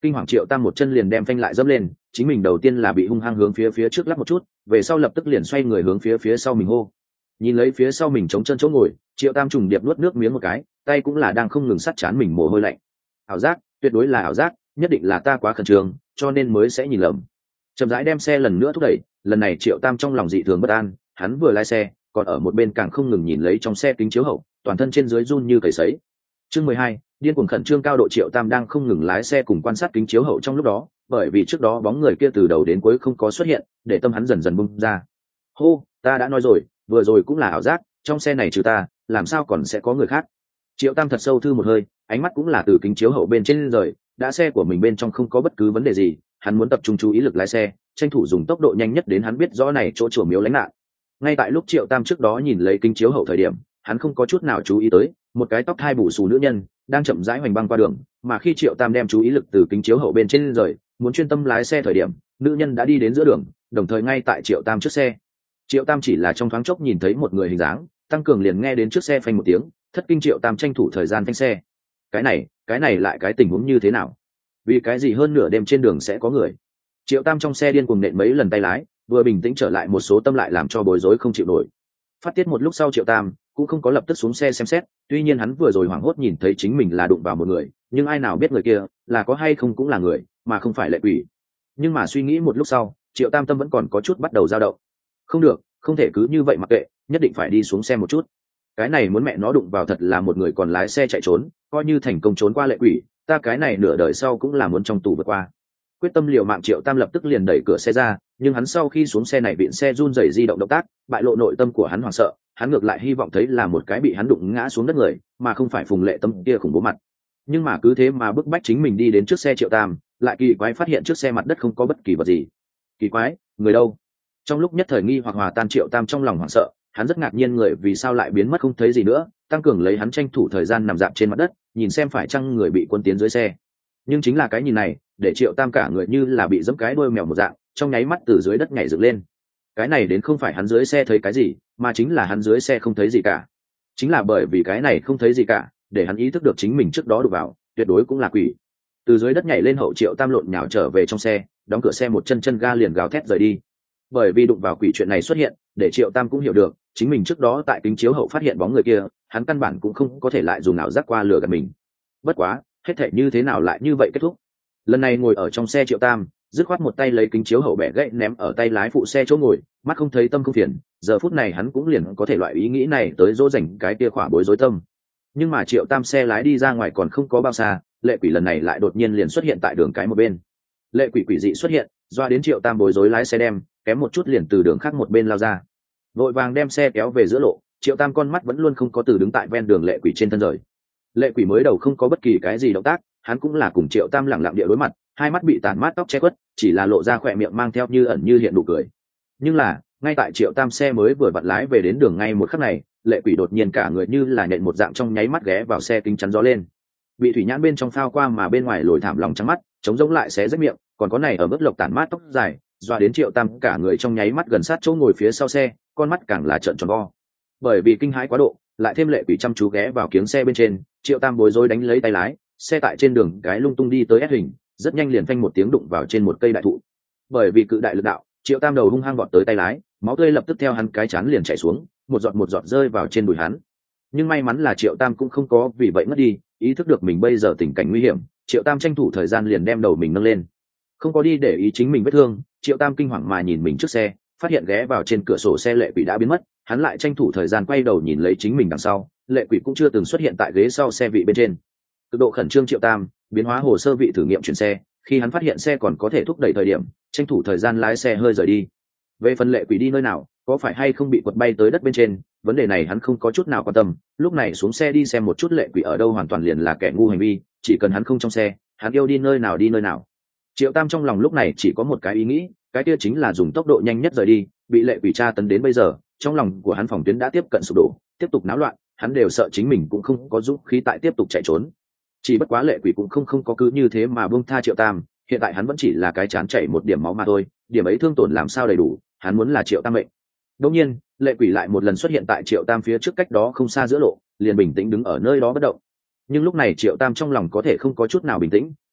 Kinh hoàng Triệu Tam một chân liền đem phanh lại dẫm lên, chính mình đầu tiên là bị hung hăng hướng phía phía trước lắp một chút, về sau lập tức liền xoay người hướng phía phía sau mình hô. Nhìn lấy phía sau mình chống chân chỗ ngồi, Triệu Tam trùng điệp nuốt nước miếng một cái, tay cũng là đang không ngừng sắt chán mình mồ hôi lạnh. Ảo giác, tuyệt đối là ảo giác, nhất định là ta quá khẩn trương, cho nên mới sẽ nhìn lầm. Chậm rãi đem xe lần nữa thúc đẩy, lần này Triệu Tam trong lòng dị thường bất an, hắn vừa lái xe, còn ở một bên càng không ngừng nhìn lấy trong xe kính chiếu hậu, toàn thân trên dưới run như cầy sấy. Chương mười hai, điên cuồng khẩn trương cao độ. Triệu Tam đang không ngừng lái xe cùng quan sát kính chiếu hậu trong lúc đó, bởi vì trước đó bóng người kia từ đầu đến cuối không có xuất hiện, để tâm hắn dần dần bung ra. Hô, ta đã nói rồi, vừa rồi cũng là ảo giác, trong xe này trừ ta, làm sao còn sẽ có người khác. Triệu Tam thật sâu thư một hơi, ánh mắt cũng là từ kính chiếu hậu bên trên rời, đã xe của mình bên trong không có bất cứ vấn đề gì, hắn muốn tập trung chú ý lực lái xe, tranh thủ dùng tốc độ nhanh nhất đến hắn biết rõ này chỗ chùa miếu lánh nạn. Ngay tại lúc Triệu Tam trước đó nhìn lấy kính chiếu hậu thời điểm, hắn không có chút nào chú ý tới một cái tóc hai bù xù nữ nhân đang chậm rãi hoành băng qua đường, mà khi Triệu Tam đem chú ý lực từ kính chiếu hậu bên trên rời, muốn chuyên tâm lái xe thời điểm, nữ nhân đã đi đến giữa đường, đồng thời ngay tại Triệu Tam trước xe. Triệu Tam chỉ là trong thoáng chốc nhìn thấy một người hình dáng, tăng cường liền nghe đến trước xe phanh một tiếng, thất kinh. Triệu Tam tranh thủ thời gian phanh xe. Cái này, cái này lại cái tình huống như thế nào? Vì cái gì hơn nửa đêm trên đường sẽ có người? Triệu Tam trong xe điên cuồng nện mấy lần tay lái, vừa bình tĩnh trở lại một số tâm lại làm cho bối rối không chịu nổi. Phát tiết một lúc sau, Triệu Tam cũng không có lập tức xuống xe xem xét, tuy nhiên hắn vừa rồi hoảng hốt nhìn thấy chính mình là đụng vào một người, nhưng ai nào biết người kia là có hay không cũng là người, mà không phải lệ quỷ. Nhưng mà suy nghĩ một lúc sau, Triệu Tam tâm vẫn còn có chút bắt đầu dao động. Không được, không thể cứ như vậy mặc kệ, nhất định phải đi xuống xe một chút. Cái này muốn mẹ nó đụng vào thật là một người còn lái xe chạy trốn, coi như thành công trốn qua lệ quỷ, ta cái này nửa đời sau cũng là muốn trong tù vượt qua. Quyết tâm liều mạng, Triệu Tam lập tức liền đẩy cửa xe ra, nhưng hắn sau khi xuống xe này vịn xe run rẩy di động động tác, bại lộ nội tâm của hắn hoảng sợ, hắn ngược lại hy vọng thấy là một cái bị hắn đụng ngã xuống đất người, mà không phải Phùng Lệ Tâm kia khủng bố mặt. Nhưng mà cứ thế mà bức bách chính mình đi đến trước xe Triệu Tam, lại kỳ quái phát hiện trước xe mặt đất không có bất kỳ vật gì. Kỳ quái, người đâu? Trong lúc nhất thời nghi hoặc hòa tan, Triệu Tam trong lòng hoảng sợ, hắn rất ngạc nhiên người vì sao lại biến mất không thấy gì nữa, tăng cường lấy hắn tranh thủ thời gian nằm dạp trên mặt đất, nhìn xem phải chăng người bị quân tiến dưới xe. Nhưng chính là cái nhìn này, để Triệu Tam cả người như là bị giẫm cái đuôi mèo một dạng, trong nháy mắt từ dưới đất nhảy dựng lên. Cái này đến không phải hắn dưới xe thấy cái gì, mà chính là hắn dưới xe không thấy gì cả. Chính là bởi vì cái này không thấy gì cả, để hắn ý thức được chính mình trước đó đụng vào, tuyệt đối cũng là quỷ. Từ dưới đất nhảy lên hậu, Triệu Tam lộn nhào trở về trong xe, đóng cửa xe một chân chân ga liền gào thét rời đi. Bởi vì đụng vào quỷ chuyện này xuất hiện, để Triệu Tam cũng hiểu được, chính mình trước đó tại kính chiếu hậu phát hiện bóng người kia, hắn căn bản cũng không có thể lại dùng ảo giác qua lừa gạt mình. Bất quá, hết thảy như thế nào lại như vậy kết thúc. Lần này ngồi ở trong xe Triệu Tam dứt khoát một tay lấy kính chiếu hậu bẻ gãy ném ở tay lái phụ xe chỗ ngồi, mắt không thấy tâm không phiền, giờ phút này hắn cũng liền có thể loại ý nghĩ này tới dỗ dành cái kia khỏa bối rối tâm. Nhưng mà Triệu Tam xe lái đi ra ngoài còn không có bao xa, lệ quỷ lần này lại đột nhiên liền xuất hiện tại đường cái một bên. Lệ quỷ quỷ dị xuất hiện, doa đến Triệu Tam bối rối lái xe đem kém một chút liền từ đường khác một bên lao ra, vội vàng đem xe kéo về giữa lộ. Triệu Tam con mắt vẫn luôn không có từ đứng tại ven đường lệ quỷ trên thân rời. Lệ quỷ mới đầu không có bất kỳ cái gì động tác, hắn cũng là cùng Triệu Tam lẳng lặng địa đối mặt, hai mắt bị tàn mát tóc che khuất, chỉ là lộ ra khỏe miệng mang theo như ẩn như hiện nụ cười. Nhưng là ngay tại Triệu Tam xe mới vừa vặn lái về đến đường ngay một khắc này, lệ quỷ đột nhiên cả người như là nện một dạng trong nháy mắt ghé vào xe kính chắn gió lên, bị thủy nhãn bên trong phao qua mà bên ngoài lồi thảm lòng trắng mắt, chống giống lại xé rách miệng, còn có này ở mức lộc tàn mát tóc dài, doa đến Triệu Tam cả người trong nháy mắt gần sát chỗ ngồi phía sau xe, con mắt càng là trợn tròn vo. Bởi vì kinh hãi quá độ, lại thêm lệ quỷ chăm chú ghé vào kiếng xe bên trên, Triệu Tam bối rối đánh lấy tay lái, xe tại trên đường cái lung tung đi tới ép hình, rất nhanh liền phanh một tiếng đụng vào trên một cây đại thụ. Bởi vì cự đại lực đạo, Triệu Tam đầu hung hăng vọt tới tay lái, máu tươi lập tức theo hắn cái chán liền chảy xuống, một giọt một giọt rơi vào trên đùi hắn. Nhưng may mắn là Triệu Tam cũng không có vì vậy mất đi, ý thức được mình bây giờ tình cảnh nguy hiểm, Triệu Tam tranh thủ thời gian liền đem đầu mình nâng lên, không có đi để ý chính mình vết thương. Triệu Tam kinh hoàng mà nhìn mình trước xe, phát hiện ghé vào trên cửa sổ xe lệ quỷ đã biến mất, hắn lại tranh thủ thời gian quay đầu nhìn lấy chính mình đằng sau, lệ quỷ cũng chưa từng xuất hiện tại ghế sau xe vị bên trên. Cực độ khẩn trương Triệu Tam biến hóa hồ sơ vị thử nghiệm chuyển xe, khi hắn phát hiện xe còn có thể thúc đẩy thời điểm, tranh thủ thời gian lái xe hơi rời đi. Về phần lệ quỷ đi nơi nào, có phải hay không bị quật bay tới đất bên trên, vấn đề này hắn không có chút nào quan tâm, lúc này xuống xe đi xem một chút lệ quỷ ở đâu hoàn toàn liền là kẻ ngu hành vi, chỉ cần hắn không trong xe, hắn yêu đi nơi nào đi nơi nào. Triệu Tam trong lòng lúc này chỉ có một cái ý nghĩ, cái kia chính là dùng tốc độ nhanh nhất rời đi. Bị lệ quỷ tra tấn đến bây giờ, trong lòng của hắn phòng tuyến đã tiếp cận sụp đổ, tiếp tục náo loạn, hắn đều sợ chính mình cũng không có dũng khí tại tiếp tục chạy trốn. Chỉ bất quá lệ quỷ cũng không không có cứ như thế mà buông tha Triệu Tam, hiện tại hắn vẫn chỉ là cái chán chảy một điểm máu mà thôi, điểm ấy thương tổn làm sao đầy đủ, hắn muốn là Triệu Tam mệnh. Đột nhiên, lệ quỷ lại một lần xuất hiện tại Triệu Tam phía trước cách đó không xa giữa lộ, liền bình tĩnh đứng ở nơi đó bất động. Nhưng lúc này Triệu Tam trong lòng có thể không có chút nào bình tĩnh,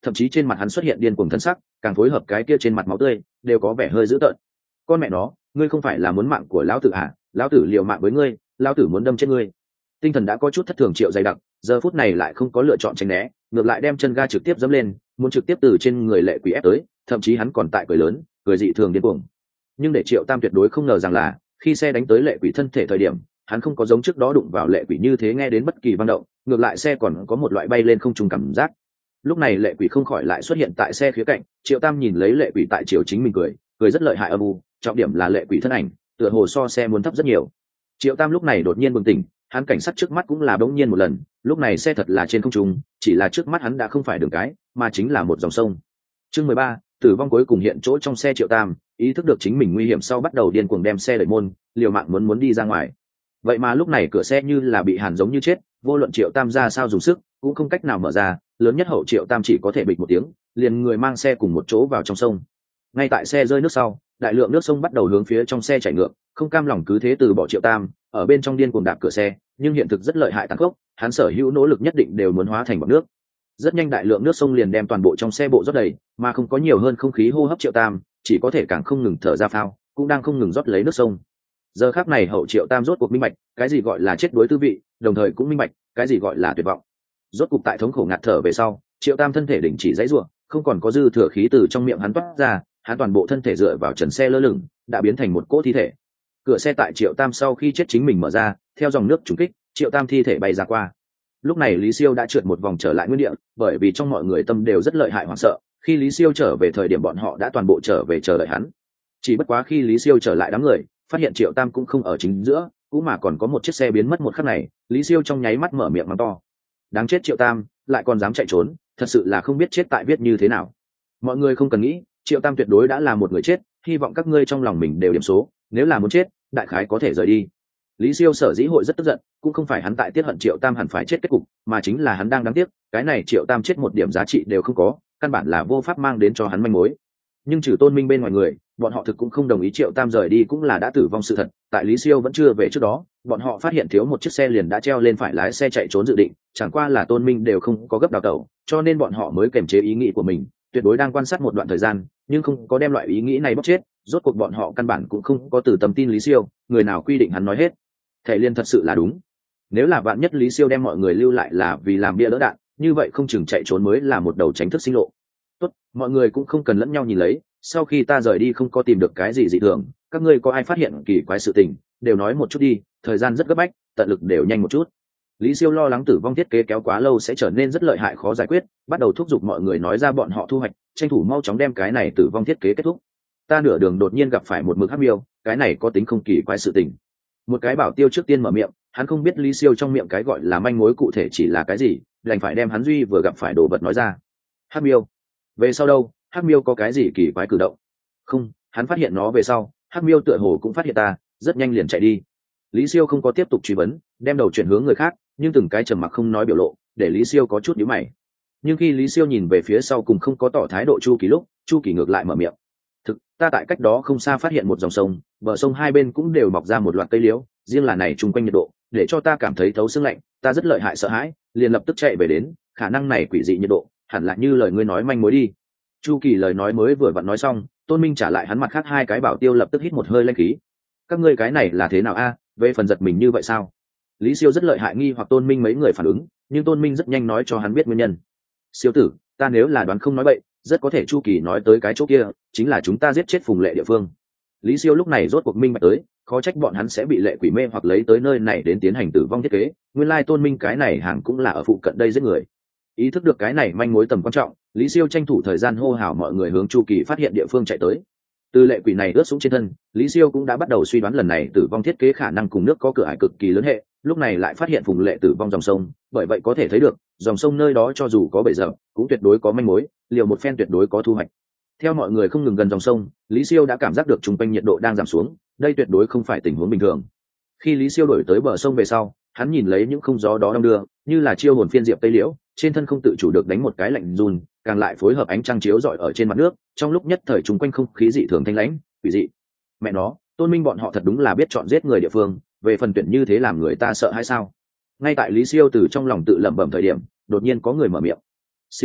thậm chí trên mặt hắn xuất hiện điên cuồng thân sắc, càng phối hợp cái kia trên mặt máu tươi đều có vẻ hơi dữ tợn. Con mẹ nó, ngươi không phải là muốn mạng của lão tử à? Lão tử liều mạng với ngươi, lão tử muốn đâm chết ngươi. Tinh thần đã có chút thất thường Triệu dày đặc, giờ phút này lại không có lựa chọn tránh né, ngược lại đem chân ga trực tiếp dẫm lên, muốn trực tiếp từ trên người Lệ Quỷ ép tới, thậm chí hắn còn tại cười lớn, cười dị thường điên cuồng. Nhưng để Triệu Tam tuyệt đối không ngờ rằng là, khi xe đánh tới Lệ Quỷ thân thể thời điểm, hắn không có giống trước đó đụng vào Lệ Quỷ như thế nghe đến bất kỳ vang động, ngược lại xe còn có một loại bay lên không trung cảm giác. Lúc này Lệ Quỷ không khỏi lại xuất hiện tại xe khía cạnh, Triệu Tam nhìn lấy Lệ Quỷ tại chiều chính mình cười, cười rất lợi hại âm u, trọng điểm là Lệ Quỷ thân ảnh, tựa hồ so xe muốn thấp rất nhiều. Triệu Tam lúc này đột nhiên bừng tỉnh, hắn cảnh sát trước mắt cũng là bỗng nhiên một lần, lúc này xe thật là trên không trung, chỉ là trước mắt hắn đã không phải đường cái, mà chính là một dòng sông. Chương mười ba, tử vong cuối cùng hiện chỗ trong xe Triệu Tam, ý thức được chính mình nguy hiểm sau bắt đầu điên cuồng đem xe đẩy môn, liều mạng muốn muốn đi ra ngoài. Vậy mà lúc này cửa xe như là bị hàn giống như chết, vô luận Triệu Tam ra sao dùng sức, cũng không cách nào mở ra, lớn nhất hậu Triệu Tam chỉ có thể bịch một tiếng, liền người mang xe cùng một chỗ vào trong sông. Ngay tại xe rơi nước sau, đại lượng nước sông bắt đầu hướng phía trong xe chảy ngược, không cam lòng cứ thế từ bỏ Triệu Tam, ở bên trong điên cuồng đạp cửa xe, nhưng hiện thực rất lợi hại tàn khốc, hắn sở hữu nỗ lực nhất định đều muốn hóa thành bọt nước. Rất nhanh đại lượng nước sông liền đem toàn bộ trong xe bộ rót đầy, mà không có nhiều hơn không khí hô hấp Triệu Tam, chỉ có thể càng không ngừng thở ra phao, cũng đang không ngừng rót lấy nước sông. Giờ khắc này hậu Triệu Tam rốt cuộc minh bạch, cái gì gọi là chết đối tư vị, đồng thời cũng minh bạch, cái gì gọi là tuyệt vọng. Rốt cuộc tại thống khổ ngạt thở về sau, Triệu Tam thân thể đình chỉ giãy giụa, không còn có dư thừa khí từ trong miệng hắn toát ra, hắn toàn bộ thân thể dựa vào trần xe lơ lửng, đã biến thành một cỗ thi thể. Cửa xe tại Triệu Tam sau khi chết chính mình mở ra, theo dòng nước trùng kích, Triệu Tam thi thể bay ra qua. Lúc này Lý Siêu đã trượt một vòng trở lại nguyên địa, bởi vì trong mọi người tâm đều rất lợi hại hoảng sợ, khi Lý Siêu trở về thời điểm bọn họ đã toàn bộ trở về chờ đợi hắn. Chỉ bất quá khi Lý Siêu trở lại đám người, phát hiện Triệu Tam cũng không ở chính giữa, cũng mà còn có một chiếc xe biến mất một khắc này, Lý Siêu trong nháy mắt mở miệng mắng to: đáng chết Triệu Tam, lại còn dám chạy trốn, thật sự là không biết chết tại viết như thế nào. Mọi người không cần nghĩ, Triệu Tam tuyệt đối đã là một người chết, hy vọng các ngươi trong lòng mình đều điểm số, nếu là muốn chết, đại khái có thể rời đi. Lý Siêu sở dĩ hội rất tức giận, cũng không phải hắn tại tiết hận Triệu Tam hẳn phải chết kết cục, mà chính là hắn đang đáng tiếc, cái này Triệu Tam chết một điểm giá trị đều không có, căn bản là vô pháp mang đến cho hắn manh mối. Nhưng trừ Tôn Minh bên ngoài người, bọn họ thực cũng không đồng ý Triệu Tam rời đi cũng là đã tử vong sự thật. Tại Lý Siêu vẫn chưa về trước đó, bọn họ phát hiện thiếu một chiếc xe liền đã treo lên phải lái xe chạy trốn dự định, chẳng qua là Tôn Minh đều không có gấp đào tẩu, cho nên bọn họ mới kiềm chế ý nghĩ của mình, tuyệt đối đang quan sát một đoạn thời gian, nhưng không có đem loại ý nghĩ này bóc chết. Rốt cuộc bọn họ căn bản cũng không có từ tâm tin Lý Siêu, người nào quy định hắn nói hết. Thầy Liên thật sự là đúng. Nếu là vạn nhất Lý Siêu đem mọi người lưu lại là vì làm bia đỡ đạn, như vậy không chừng chạy trốn mới là một đầu tránh thức sinh lộ. Tốt, mọi người cũng không cần lẫn nhau nhìn lấy, sau khi ta rời đi không có tìm được cái gì dị thường, các ngươi có ai phát hiện kỳ quái sự tình, đều nói một chút đi, thời gian rất gấp bách, tận lực đều nhanh một chút. Lý Siêu lo lắng tử vong thiết kế kéo quá lâu sẽ trở nên rất lợi hại khó giải quyết, bắt đầu thúc giục mọi người nói ra bọn họ thu hoạch, tranh thủ mau chóng đem cái này tử vong thiết kế kết thúc. Ta nửa đường đột nhiên gặp phải một mực hắc miêu, cái này có tính không kỳ quái sự tình. Một cái bảo tiêu trước tiên mở miệng, hắn không biết Lý Siêu trong miệng cái gọi là manh mối cụ thể chỉ là cái gì, đành phải đem hắn duy vừa gặp phải đồ vật nói ra. Hắc miêu? Về sau đâu, hắc miêu có cái gì kỳ quái cử động? Không, hắn phát hiện nó về sau, hắc miêu tựa hồ cũng phát hiện ta, rất nhanh liền chạy đi. Lý Siêu không có tiếp tục truy vấn, đem đầu chuyển hướng người khác, nhưng từng cái trầm mặc không nói biểu lộ, để Lý Siêu có chút nhíu mày. Nhưng khi Lý Siêu nhìn về phía sau cùng không có tỏ thái độ Chu Kỳ lúc, Chu Kỳ ngược lại mở miệng. Thực, ta tại cách đó không xa phát hiện một dòng sông, bờ sông hai bên cũng đều mọc ra một loạt cây liễu, riêng là này chung quanh nhiệt độ, để cho ta cảm thấy thấu xương lạnh, ta rất lợi hại sợ hãi, liền lập tức chạy về đến, khả năng này quỷ dị nhiệt độ, hẳn là như lời ngươi nói manh mối đi. Chu Kỳ lời nói mới vừa vặn nói xong, Tôn Minh trả lại hắn mặt khác hai cái bảo tiêu lập tức hít một hơi lãnh khí. Các ngươi cái này là thế nào a? Về phần giật mình như vậy sao? Lý Siêu rất lợi hại nghi hoặc Tôn Minh mấy người phản ứng, nhưng Tôn Minh rất nhanh nói cho hắn biết nguyên nhân. Siêu tử, ta nếu là đoán không nói bậy, rất có thể Chu Kỳ nói tới cái chỗ kia, chính là chúng ta giết chết Phùng Lệ địa phương. Lý Siêu lúc này rốt cuộc minh bạch tới, khó trách bọn hắn sẽ bị Lệ Quỷ mê hoặc lấy tới nơi này đến tiến hành tử vong thiết kế, nguyên lai Tôn Minh cái này hàng cũng là ở phụ cận đây giết người. Ý thức được cái này manh mối tầm quan trọng, Lý Siêu tranh thủ thời gian hô hào mọi người hướng Chu Kỳ phát hiện địa phương chạy tới. Từ Lệ Quỷ này ướt sũng trên thân, Lý Siêu cũng đã bắt đầu suy đoán lần này tử vong thiết kế khả năng cùng nước có cửa ải cực kỳ lớn hệ, lúc này lại phát hiện Phùng Lệ tử vong dòng sông, bởi vậy có thể thấy được, dòng sông nơi đó cho dù có bể dập, cũng tuyệt đối có manh mối, liều một phen tuyệt đối có thu hoạch. Theo mọi người không ngừng gần dòng sông, Lý Siêu đã cảm giác được trung quanh nhiệt độ đang giảm xuống, đây tuyệt đối không phải tình huống bình thường. Khi Lý Siêu đổi tới bờ sông về sau, hắn nhìn lấy những không gió đó đong đưa, như là chiêu hồn phiên diệp tây liễu, trên thân không tự chủ được đánh một cái lạnh run, càng lại phối hợp ánh trăng chiếu rọi ở trên mặt nước, trong lúc nhất thời trung quanh không khí dị thường thanh lãnh, quỷ dị. Mẹ nó, Tôn Minh bọn họ thật đúng là biết chọn giết người địa phương, về phần tuyển như thế làm người ta sợ hay sao? Ngay tại Lý Siêu từ trong lòng tự lẩm bẩm thời điểm, đột nhiên có người mở miệng. Siêu ca,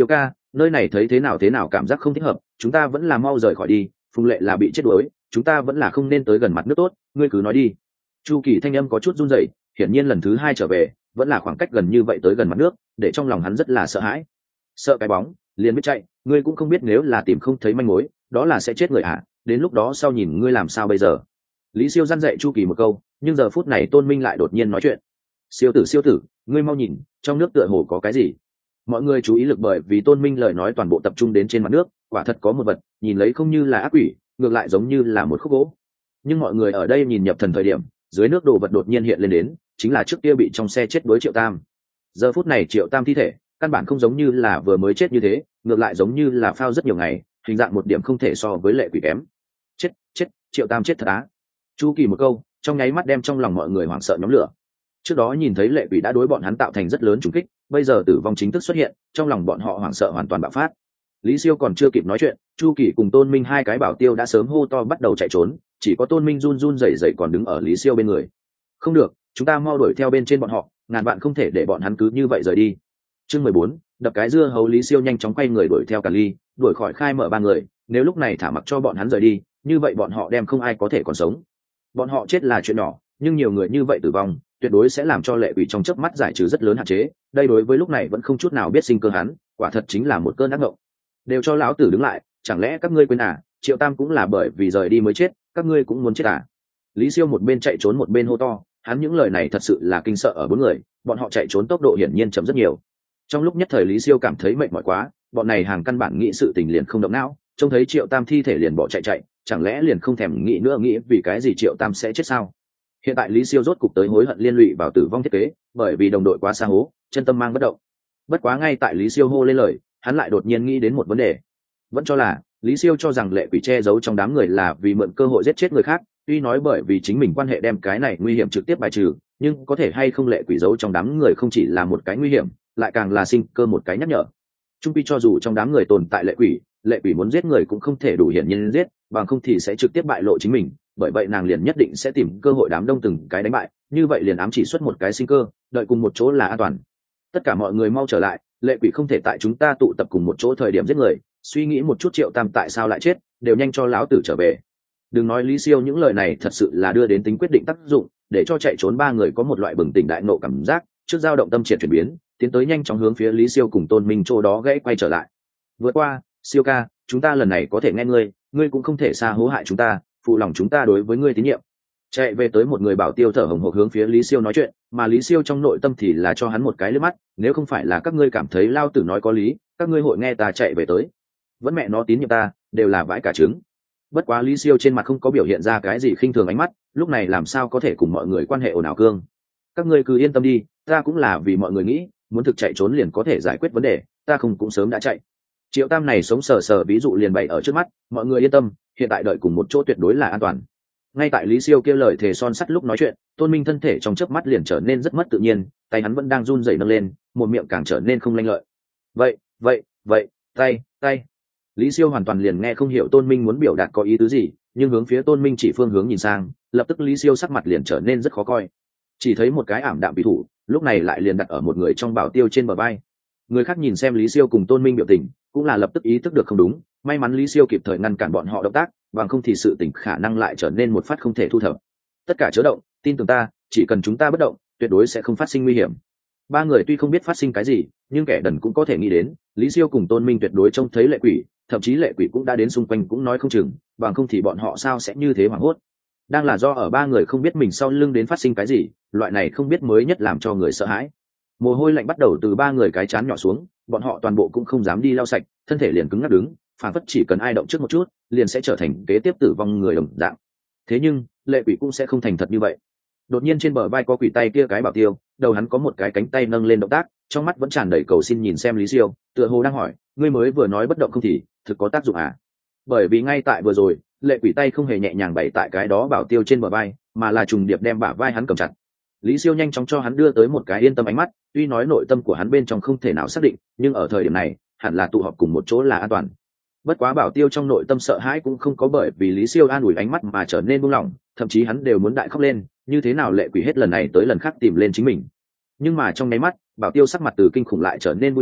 nơi này thấy thế nào thế nào cảm giác không thích hợp, chúng ta vẫn là mau rời khỏi đi. Phùng Lệ là bị chết đuối, chúng ta vẫn là không nên tới gần mặt nước tốt, ngươi cứ nói đi. Chu Kỳ thanh âm có chút run rẩy, hiển nhiên lần thứ hai trở về vẫn là khoảng cách gần như vậy tới gần mặt nước, để trong lòng hắn rất là sợ hãi. Sợ cái bóng liền biết chạy, ngươi cũng không biết nếu là tìm không thấy manh mối đó là sẽ chết người à, đến lúc đó sau nhìn ngươi làm sao bây giờ. Lý Siêu răn dạy Chu Kỳ một câu, nhưng giờ phút này Tôn Minh lại đột nhiên nói chuyện. Siêu tử siêu tử, ngươi mau nhìn, trong nước tựa hồ có cái gì. Mọi người chú ý lực bởi vì Tôn Minh lời nói toàn bộ tập trung đến trên mặt nước, quả thật có một vật, nhìn lấy không như là ác quỷ, ngược lại giống như là một khúc gỗ. Nhưng mọi người ở đây nhìn nhập thần thời điểm, dưới nước đồ vật đột nhiên hiện lên đến, chính là trước kia bị trong xe chết đuối Triệu Tam. Giờ phút này Triệu Tam thi thể căn bản không giống như là vừa mới chết như thế, ngược lại giống như là phao rất nhiều ngày, hình dạng một điểm không thể so với Lệ Quỷ kém. Chết, chết, Triệu Tam chết thật á. Chu Kỳ một câu, trong nháy mắt đem trong lòng mọi người hoảng sợ nhóm lửa. Trước đó nhìn thấy Lệ Quỷ đã đối bọn hắn tạo thành rất lớn trùng kích, bây giờ tử vong chính thức xuất hiện, trong lòng bọn họ hoảng sợ hoàn toàn bạo phát. Lý Siêu còn chưa kịp nói chuyện, Chu Kỳ cùng Tôn Minh hai cái bảo tiêu đã sớm hô to bắt đầu chạy trốn, chỉ có Tôn Minh run run rẩy rẩy còn đứng ở Lý Siêu bên người. Không được, chúng ta mau đuổi theo bên trên bọn họ, ngàn vạn không thể để bọn hắn cứ như vậy rời đi. Chương mười bốn, đập cái dưa hấu. Lý Siêu nhanh chóng quay người đuổi theo Càn Ly, đuổi khỏi Khai Mở ba người, nếu lúc này thả mặc cho bọn hắn rời đi, như vậy bọn họ đem không ai có thể còn sống. Bọn họ chết là chuyện nhỏ, nhưng nhiều người như vậy tử vong, tuyệt đối sẽ làm cho Lệ Quỷ trong chớp mắt giải trừ rất lớn hạn chế, đây đối với lúc này vẫn không chút nào biết sinh cơ hắn, quả thật chính là một cơn ác mộng. Đều cho lão tử đứng lại, chẳng lẽ các ngươi quên à, Triệu Tam cũng là bởi vì rời đi mới chết, các ngươi cũng muốn chết à? Lý Siêu một bên chạy trốn một bên hô to, hắn những lời này thật sự là kinh sợ ở bốn người, bọn họ chạy trốn tốc độ hiển nhiên chậm rất nhiều. Trong lúc nhất thời Lý Siêu cảm thấy mệt mỏi quá, bọn này hàng căn bản nghĩ sự tình liền không động não, trông thấy Triệu Tam thi thể liền bỏ chạy chạy, chẳng lẽ liền không thèm nghĩ nữa nghĩ vì cái gì Triệu Tam sẽ chết sao? Hiện tại Lý Siêu rốt cục tới hối hận liên lụy vào tử vong thiết kế, bởi vì đồng đội quá xa hố, chân tâm mang bất động. Bất quá ngay tại Lý Siêu hô lên lời, hắn lại đột nhiên nghĩ đến một vấn đề. Vẫn cho là Lý Siêu cho rằng Lệ Quỷ che giấu trong đám người là vì mượn cơ hội giết chết người khác, tuy nói bởi vì chính mình quan hệ đem cái này nguy hiểm trực tiếp bài trừ, nhưng có thể hay không Lệ Quỷ giấu trong đám người không chỉ là một cái nguy hiểm, lại càng là sinh cơ một cái nhắc nhở. Trung pi cho dù trong đám người tồn tại Lệ Quỷ, Lệ Quỷ muốn giết người cũng không thể đủ hiển nhiên giết, bằng không thì sẽ trực tiếp bại lộ chính mình, bởi vậy nàng liền nhất định sẽ tìm cơ hội đám đông từng cái đánh bại, như vậy liền ám chỉ xuất một cái sinh cơ, đợi cùng một chỗ là an toàn. Tất cả mọi người mau trở lại, Lệ Quỷ không thể tại chúng ta tụ tập cùng một chỗ thời điểm giết người, suy nghĩ một chút Triệu Tam tại sao lại chết, đều nhanh cho lão tử trở về. Đừng nói Lý Siêu những lời này thật sự là đưa đến tính quyết định tác dụng, để cho chạy trốn ba người có một loại bừng tỉnh đại nộ cảm giác, trước dao động tâm triệt chuyển biến, tiến tới nhanh chóng hướng phía Lý Siêu cùng Tôn Minh chỗ đó gãy quay trở lại. Vượt qua, Siêu ca, chúng ta lần này có thể nghe ngươi, ngươi cũng không thể xa hố hại chúng ta, phụ lòng chúng ta đối với ngươi tín nhiệm. Chạy về tới một người bảo tiêu thở hồng hộc hướng phía Lý Siêu nói chuyện, mà Lý Siêu trong nội tâm thì là cho hắn một cái liếc mắt, nếu không phải là các ngươi cảm thấy lao tử nói có lý, các ngươi hội nghe ta chạy về tới. Vẫn mẹ nó tín nhiệm ta, đều là vãi cả trứng. Bất quá Lý Siêu trên mặt không có biểu hiện ra cái gì khinh thường ánh mắt, lúc này làm sao có thể cùng mọi người quan hệ ồn ào cương. Các ngươi cứ yên tâm đi, ta cũng là vì mọi người nghĩ, muốn thực chạy trốn liền có thể giải quyết vấn đề, ta không cũng sớm đã chạy. Triệu Tam này sống sờ sờ ví dụ liền bày ở trước mắt, mọi người yên tâm, hiện tại đợi cùng một chỗ tuyệt đối là an toàn. Ngay tại Lý Siêu kia lời thề son sắt lúc nói chuyện, Tôn Minh thân thể trong chớp mắt liền trở nên rất mất tự nhiên, tay hắn vẫn đang run rẩy nâng lên, một miệng càng trở nên không lanh lợi. Vậy, vậy, vậy, tay, tay. Lý Siêu hoàn toàn liền nghe không hiểu Tôn Minh muốn biểu đạt có ý tứ gì, nhưng hướng phía Tôn Minh chỉ phương hướng nhìn sang, lập tức Lý Siêu sắc mặt liền trở nên rất khó coi. Chỉ thấy một cái ảm đạm bị thủ, lúc này lại liền đặt ở một người trong bảo tiêu trên bờ vai. Người khác nhìn xem Lý Siêu cùng Tôn Minh biểu tình, cũng là lập tức ý thức được không đúng, may mắn Lý Siêu kịp thời ngăn cản bọn họ động tác, bằng không thì sự tình khả năng lại trở nên một phát không thể thu thập. Tất cả chớ động, tin tưởng ta, chỉ cần chúng ta bất động, tuyệt đối sẽ không phát sinh nguy hiểm. Ba người tuy không biết phát sinh cái gì, nhưng kẻ đần cũng có thể nghĩ đến, Lý Siêu cùng Tôn Minh tuyệt đối trông thấy Lệ Quỷ, thậm chí Lệ Quỷ cũng đã đến xung quanh cũng nói không chừng, bằng không thì bọn họ sao sẽ như thế hoảng hốt. Đang là do ở ba người không biết mình sau lưng đến phát sinh cái gì, loại này không biết mới nhất làm cho người sợ hãi. Mồ hôi lạnh bắt đầu từ ba người cái trán nhỏ xuống, bọn họ toàn bộ cũng không dám đi lau sạch, thân thể liền cứng ngắc đứng, phản phất chỉ cần ai động trước một chút, liền sẽ trở thành kế tiếp tử vong người đồng dạng. Thế nhưng, Lệ Quỷ cũng sẽ không thành thật như vậy. Đột nhiên trên bờ vai có quỷ tay kia cái bảo tiêu, đầu hắn có một cái cánh tay nâng lên động tác, trong mắt vẫn tràn đầy cầu xin nhìn xem Lý Siêu, tựa hồ đang hỏi, ngươi mới vừa nói bất động không thì, thực có tác dụng à? Bởi vì ngay tại vừa rồi, Lệ Quỷ tay không hề nhẹ nhàng bày tại cái đó bảo tiêu trên bờ vai, mà là trùng điệp đem bả vai hắn cầm chặt. Lý Siêu nhanh chóng cho hắn đưa tới một cái yên tâm ánh mắt, tuy nói nội tâm của hắn bên trong không thể nào xác định, nhưng ở thời điểm này, hẳn là tụ họp cùng một chỗ là an toàn. Bất quá bảo tiêu trong nội tâm sợ hãi cũng không có bởi vì Lý Siêu an ủi ánh mắt mà trở nên buông lỏng, thậm chí hắn đều muốn đại khóc lên, như thế nào Lệ Quỷ hết lần này tới lần khác tìm lên chính mình. Nhưng mà trong nháy mắt, bảo tiêu sắc mặt từ kinh khủng lại trở nên vui mừng,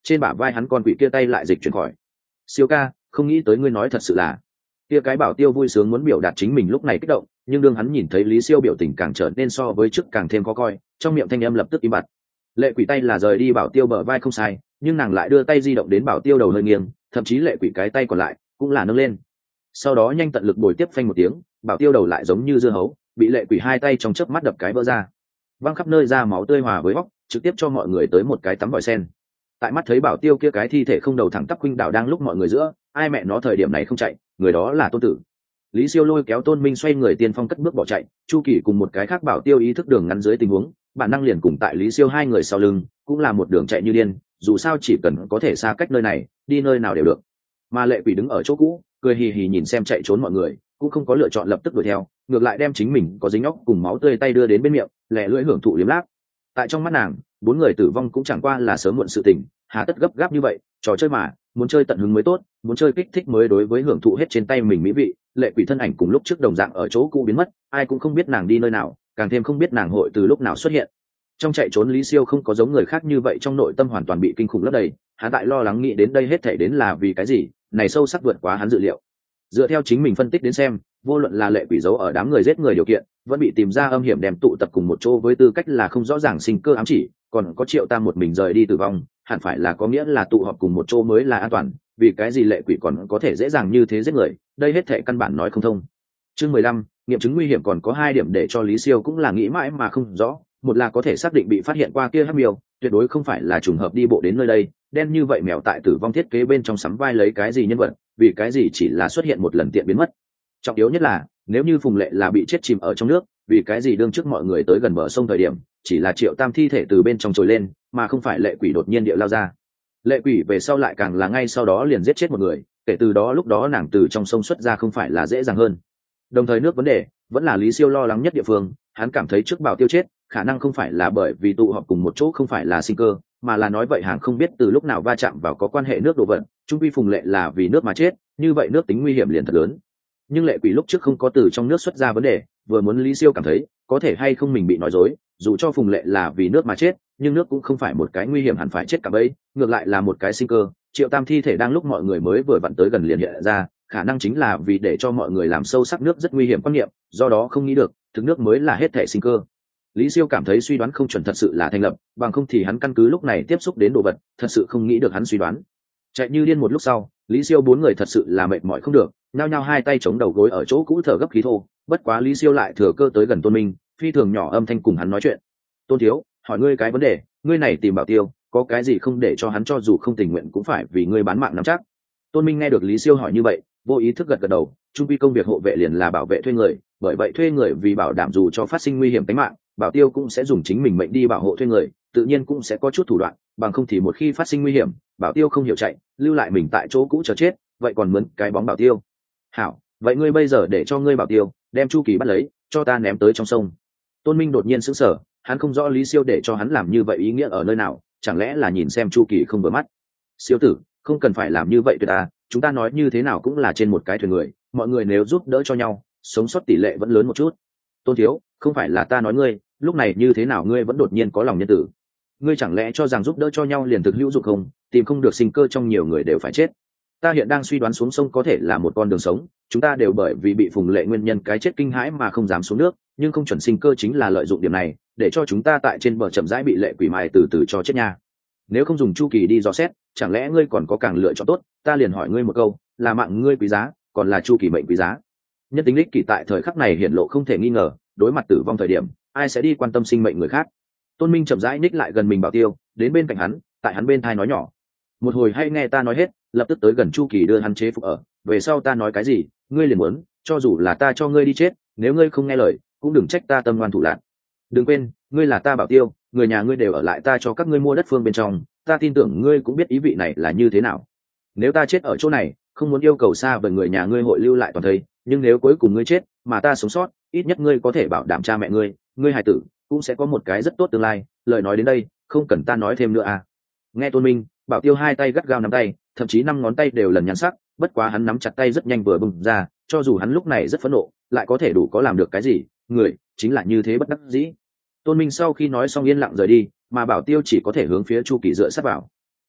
trên bả vai hắn con quỷ kia tay lại dịch chuyển khỏi. Siêu ca, không nghĩ tới ngươi nói thật sự là. Kia cái Bảo Tiêu vui sướng muốn biểu đạt chính mình lúc này kích động, nhưng đương hắn nhìn thấy Lý Siêu biểu tình càng trở nên so với trước càng thêm khó coi, trong miệng thanh âm lập tức im bặt. Lệ Quỷ tay là rời đi Bảo Tiêu bờ vai không sai, nhưng nàng lại đưa tay di động đến Bảo Tiêu đầu hơi nghiêng, thậm chí Lệ Quỷ cái tay còn lại cũng là nâng lên. Sau đó nhanh tận lực bồi tiếp phanh một tiếng, Bảo Tiêu đầu lại giống như dưa hấu, bị Lệ Quỷ hai tay trong chớp mắt đập cái vỡ ra, văng khắp nơi ra máu tươi hòa với bóc, trực tiếp cho mọi người tới một cái tắm vòi sen. Tại mắt thấy Bảo Tiêu kia cái thi thể không đầu thẳng tắp khuynh đảo đang lúc mọi người giữa, ai mẹ nó thời điểm này không chạy, người đó là Tôn Tử. Lý Siêu lôi kéo Tôn Minh xoay người tiên phong cất bước bỏ chạy, Chu Kỳ cùng một cái khác Bảo Tiêu ý thức đường ngắn dưới tình huống, bản năng liền cùng tại Lý Siêu hai người sau lưng, cũng là một đường chạy như điên, dù sao chỉ cần có thể xa cách nơi này, đi nơi nào đều được. Mà Lệ Quỷ đứng ở chỗ cũ, cười hì hì nhìn xem chạy trốn mọi người, cũng không có lựa chọn lập tức đuổi theo, ngược lại đem chính mình có dính óc cùng máu tươi tay đưa đến bên miệng, lẻ lưỡi hưởng thụ liếm láp. Tại trong mắt nàng, bốn người tử vong cũng chẳng qua là sớm muộn sự tình, hà tất gấp gáp như vậy, trò chơi mà, muốn chơi tận hứng mới tốt, muốn chơi kích thích mới đối với hưởng thụ hết trên tay mình mỹ vị. Lệ Quỷ thân ảnh cùng lúc trước đồng dạng ở chỗ cũ biến mất, ai cũng không biết nàng đi nơi nào, càng thêm không biết nàng hội từ lúc nào xuất hiện. Trong chạy trốn Lý Siêu không có giống người khác như vậy trong nội tâm hoàn toàn bị kinh khủng lấp đầy, hắn tại lo lắng nghĩ đến đây hết thảy đến là vì cái gì, này sâu sắc vượt quá hắn dự liệu. Dựa theo chính mình phân tích đến xem, vô luận là Lệ Quỷ giấu ở đám người giết người điều kiện, vẫn bị tìm ra âm hiểm đem tụ tập cùng một chỗ với tư cách là không rõ ràng sinh cơ ám chỉ, còn có Triệu Tam một mình rời đi tử vong, hẳn phải là có nghĩa là tụ họp cùng một chỗ mới là an toàn, vì cái gì Lệ Quỷ còn có thể dễ dàng như thế giết người, đây hết thảy căn bản nói không thông. Chương mười lăm, nghiệm chứng nguy hiểm còn có hai điểm để cho Lý Siêu cũng là nghĩ mãi mà không rõ, một là có thể xác định bị phát hiện qua kia hắc miêu, tuyệt đối không phải là trùng hợp đi bộ đến nơi đây, đen như vậy mèo tại tử vong thiết kế bên trong sắm vai lấy cái gì nhân vật, vì cái gì chỉ là xuất hiện một lần tiện biến mất. Trọng yếu nhất là, nếu như Phùng Lệ là bị chết chìm ở trong nước, vì cái gì đương trước mọi người tới gần bờ sông thời điểm, chỉ là Triệu Tam thi thể từ bên trong trồi lên, mà không phải Lệ Quỷ đột nhiên địa lao ra. Lệ Quỷ về sau lại càng là ngay sau đó liền giết chết một người, kể từ đó lúc đó nàng từ trong sông xuất ra không phải là dễ dàng hơn. Đồng thời nước vấn đề vẫn là Lý Siêu lo lắng nhất địa phương, hắn cảm thấy trước Bảo Tiêu chết, khả năng không phải là bởi vì tụ họp cùng một chỗ không phải là sinh cơ, mà là nói vậy hàng không biết từ lúc nào va chạm vào có quan hệ nước đồ vật, trung quy Phùng Lệ là vì nước mà chết, như vậy nước tính nguy hiểm liền thật lớn. Nhưng Lệ Quỷ lúc trước không có từ trong nước xuất ra vấn đề, vừa muốn Lý Siêu cảm thấy có thể hay không mình bị nói dối, dù cho Phùng Lệ là vì nước mà chết, nhưng nước cũng không phải một cái nguy hiểm hẳn phải chết cả bấy, ngược lại là một cái sinh cơ. Triệu Tam thi thể đang lúc mọi người mới vừa vặn tới gần liền hiện ra, khả năng chính là vì để cho mọi người làm sâu sắc nước rất nguy hiểm quan niệm, do đó không nghĩ được thực nước mới là hết thể sinh cơ. Lý Siêu cảm thấy suy đoán không chuẩn thật sự là thành lập, bằng không thì hắn căn cứ lúc này tiếp xúc đến đồ vật, thật sự không nghĩ được hắn suy đoán. Chạy như điên một lúc sau, Lý Siêu bốn người thật sự là mệt mỏi không được, nhao nhao hai tay chống đầu gối ở chỗ cũ thở gấp khí thô, bất quá Lý Siêu lại thừa cơ tới gần Tôn Minh, phi thường nhỏ âm thanh cùng hắn nói chuyện. Tôn thiếu, hỏi ngươi cái vấn đề, ngươi này tìm Bảo Tiêu, có cái gì không để cho hắn cho dù không tình nguyện cũng phải vì ngươi bán mạng nắm chắc. Tôn Minh nghe được Lý Siêu hỏi như vậy, vô ý thức gật gật đầu, trung quy công việc hộ vệ liền là bảo vệ thuê người, bởi vậy thuê người vì bảo đảm dù cho phát sinh nguy hiểm tính mạng, Bảo Tiêu cũng sẽ dùng chính mình mệnh đi bảo hộ thuê người, tự nhiên cũng sẽ có chút thủ đoạn, bằng không thì một khi phát sinh nguy hiểm, Bảo Tiêu không hiểu chạy, lưu lại mình tại chỗ cũ chờ chết, vậy còn mướn cái bóng Bảo Tiêu. Hảo, vậy ngươi bây giờ để cho ngươi Bảo Tiêu đem Chu Kỳ bắt lấy, cho ta ném tới trong sông. Tôn Minh đột nhiên sững sờ, hắn không rõ Lý Siêu để cho hắn làm như vậy ý nghĩa ở nơi nào, chẳng lẽ là nhìn xem Chu Kỳ không vừa mắt. Siêu tử, không cần phải làm như vậy tuyệt ta, chúng ta nói như thế nào cũng là trên một cái thuyền người, mọi người nếu giúp đỡ cho nhau, sống sót tỷ lệ vẫn lớn một chút. Tôn thiếu, không phải là ta nói ngươi, lúc này như thế nào ngươi vẫn đột nhiên có lòng nhân tử? Ngươi chẳng lẽ cho rằng giúp đỡ cho nhau liền thực hữu dụng không? Tìm không được sinh cơ trong nhiều người đều phải chết. Ta hiện đang suy đoán xuống sông có thể là một con đường sống, chúng ta đều bởi vì bị Phùng Lệ nguyên nhân cái chết kinh hãi mà không dám xuống nước, nhưng không chuẩn sinh cơ chính là lợi dụng điểm này, để cho chúng ta tại trên bờ chậm rãi bị Lệ Quỷ mài từ từ cho chết nha. Nếu không dùng Chu Kỳ đi dò xét, chẳng lẽ ngươi còn có càng lựa chọn tốt? Ta liền hỏi ngươi một câu, là mạng ngươi quý giá, còn là Chu Kỳ mệnh quý giá? Nhân tính đích kỷ tại thời khắc này hiển lộ không thể nghi ngờ, đối mặt tử vong thời điểm, ai sẽ đi quan tâm sinh mệnh người khác? Tôn Minh chậm rãi ních lại gần mình Bảo Tiêu, đến bên cạnh hắn, tại hắn bên thai nói nhỏ. Một hồi hay nghe ta nói hết, lập tức tới gần Chu Kỳ đưa hắn chế phục ở, về sau ta nói cái gì, ngươi liền muốn, cho dù là ta cho ngươi đi chết, nếu ngươi không nghe lời, cũng đừng trách ta tâm ngoan thủ lạn. Đừng quên, ngươi là ta Bảo Tiêu, người nhà ngươi đều ở lại ta cho các ngươi mua đất phương bên trong, ta tin tưởng ngươi cũng biết ý vị này là như thế nào. Nếu ta chết ở chỗ này, không muốn yêu cầu xa về người nhà ngươi hội lưu lại toàn thây, nhưng nếu cuối cùng ngươi chết, mà ta sống sót, ít nhất ngươi có thể bảo đảm cha mẹ ngươi, ngươi hài tử cũng sẽ có một cái rất tốt tương lai. Lời nói đến đây, không cần ta nói thêm nữa à? Nghe Tôn Minh, Bảo Tiêu hai tay gắt gao nắm tay, thậm chí năm ngón tay đều lần nhắn sắc, bất quá hắn nắm chặt tay rất nhanh vừa bung ra, cho dù hắn lúc này rất phẫn nộ, lại có thể đủ có làm được cái gì, người chính là như thế bất đắc dĩ. Tôn Minh sau khi nói xong yên lặng rời đi, mà Bảo Tiêu chỉ có thể hướng phía Chu Kỳ dựa sát vào.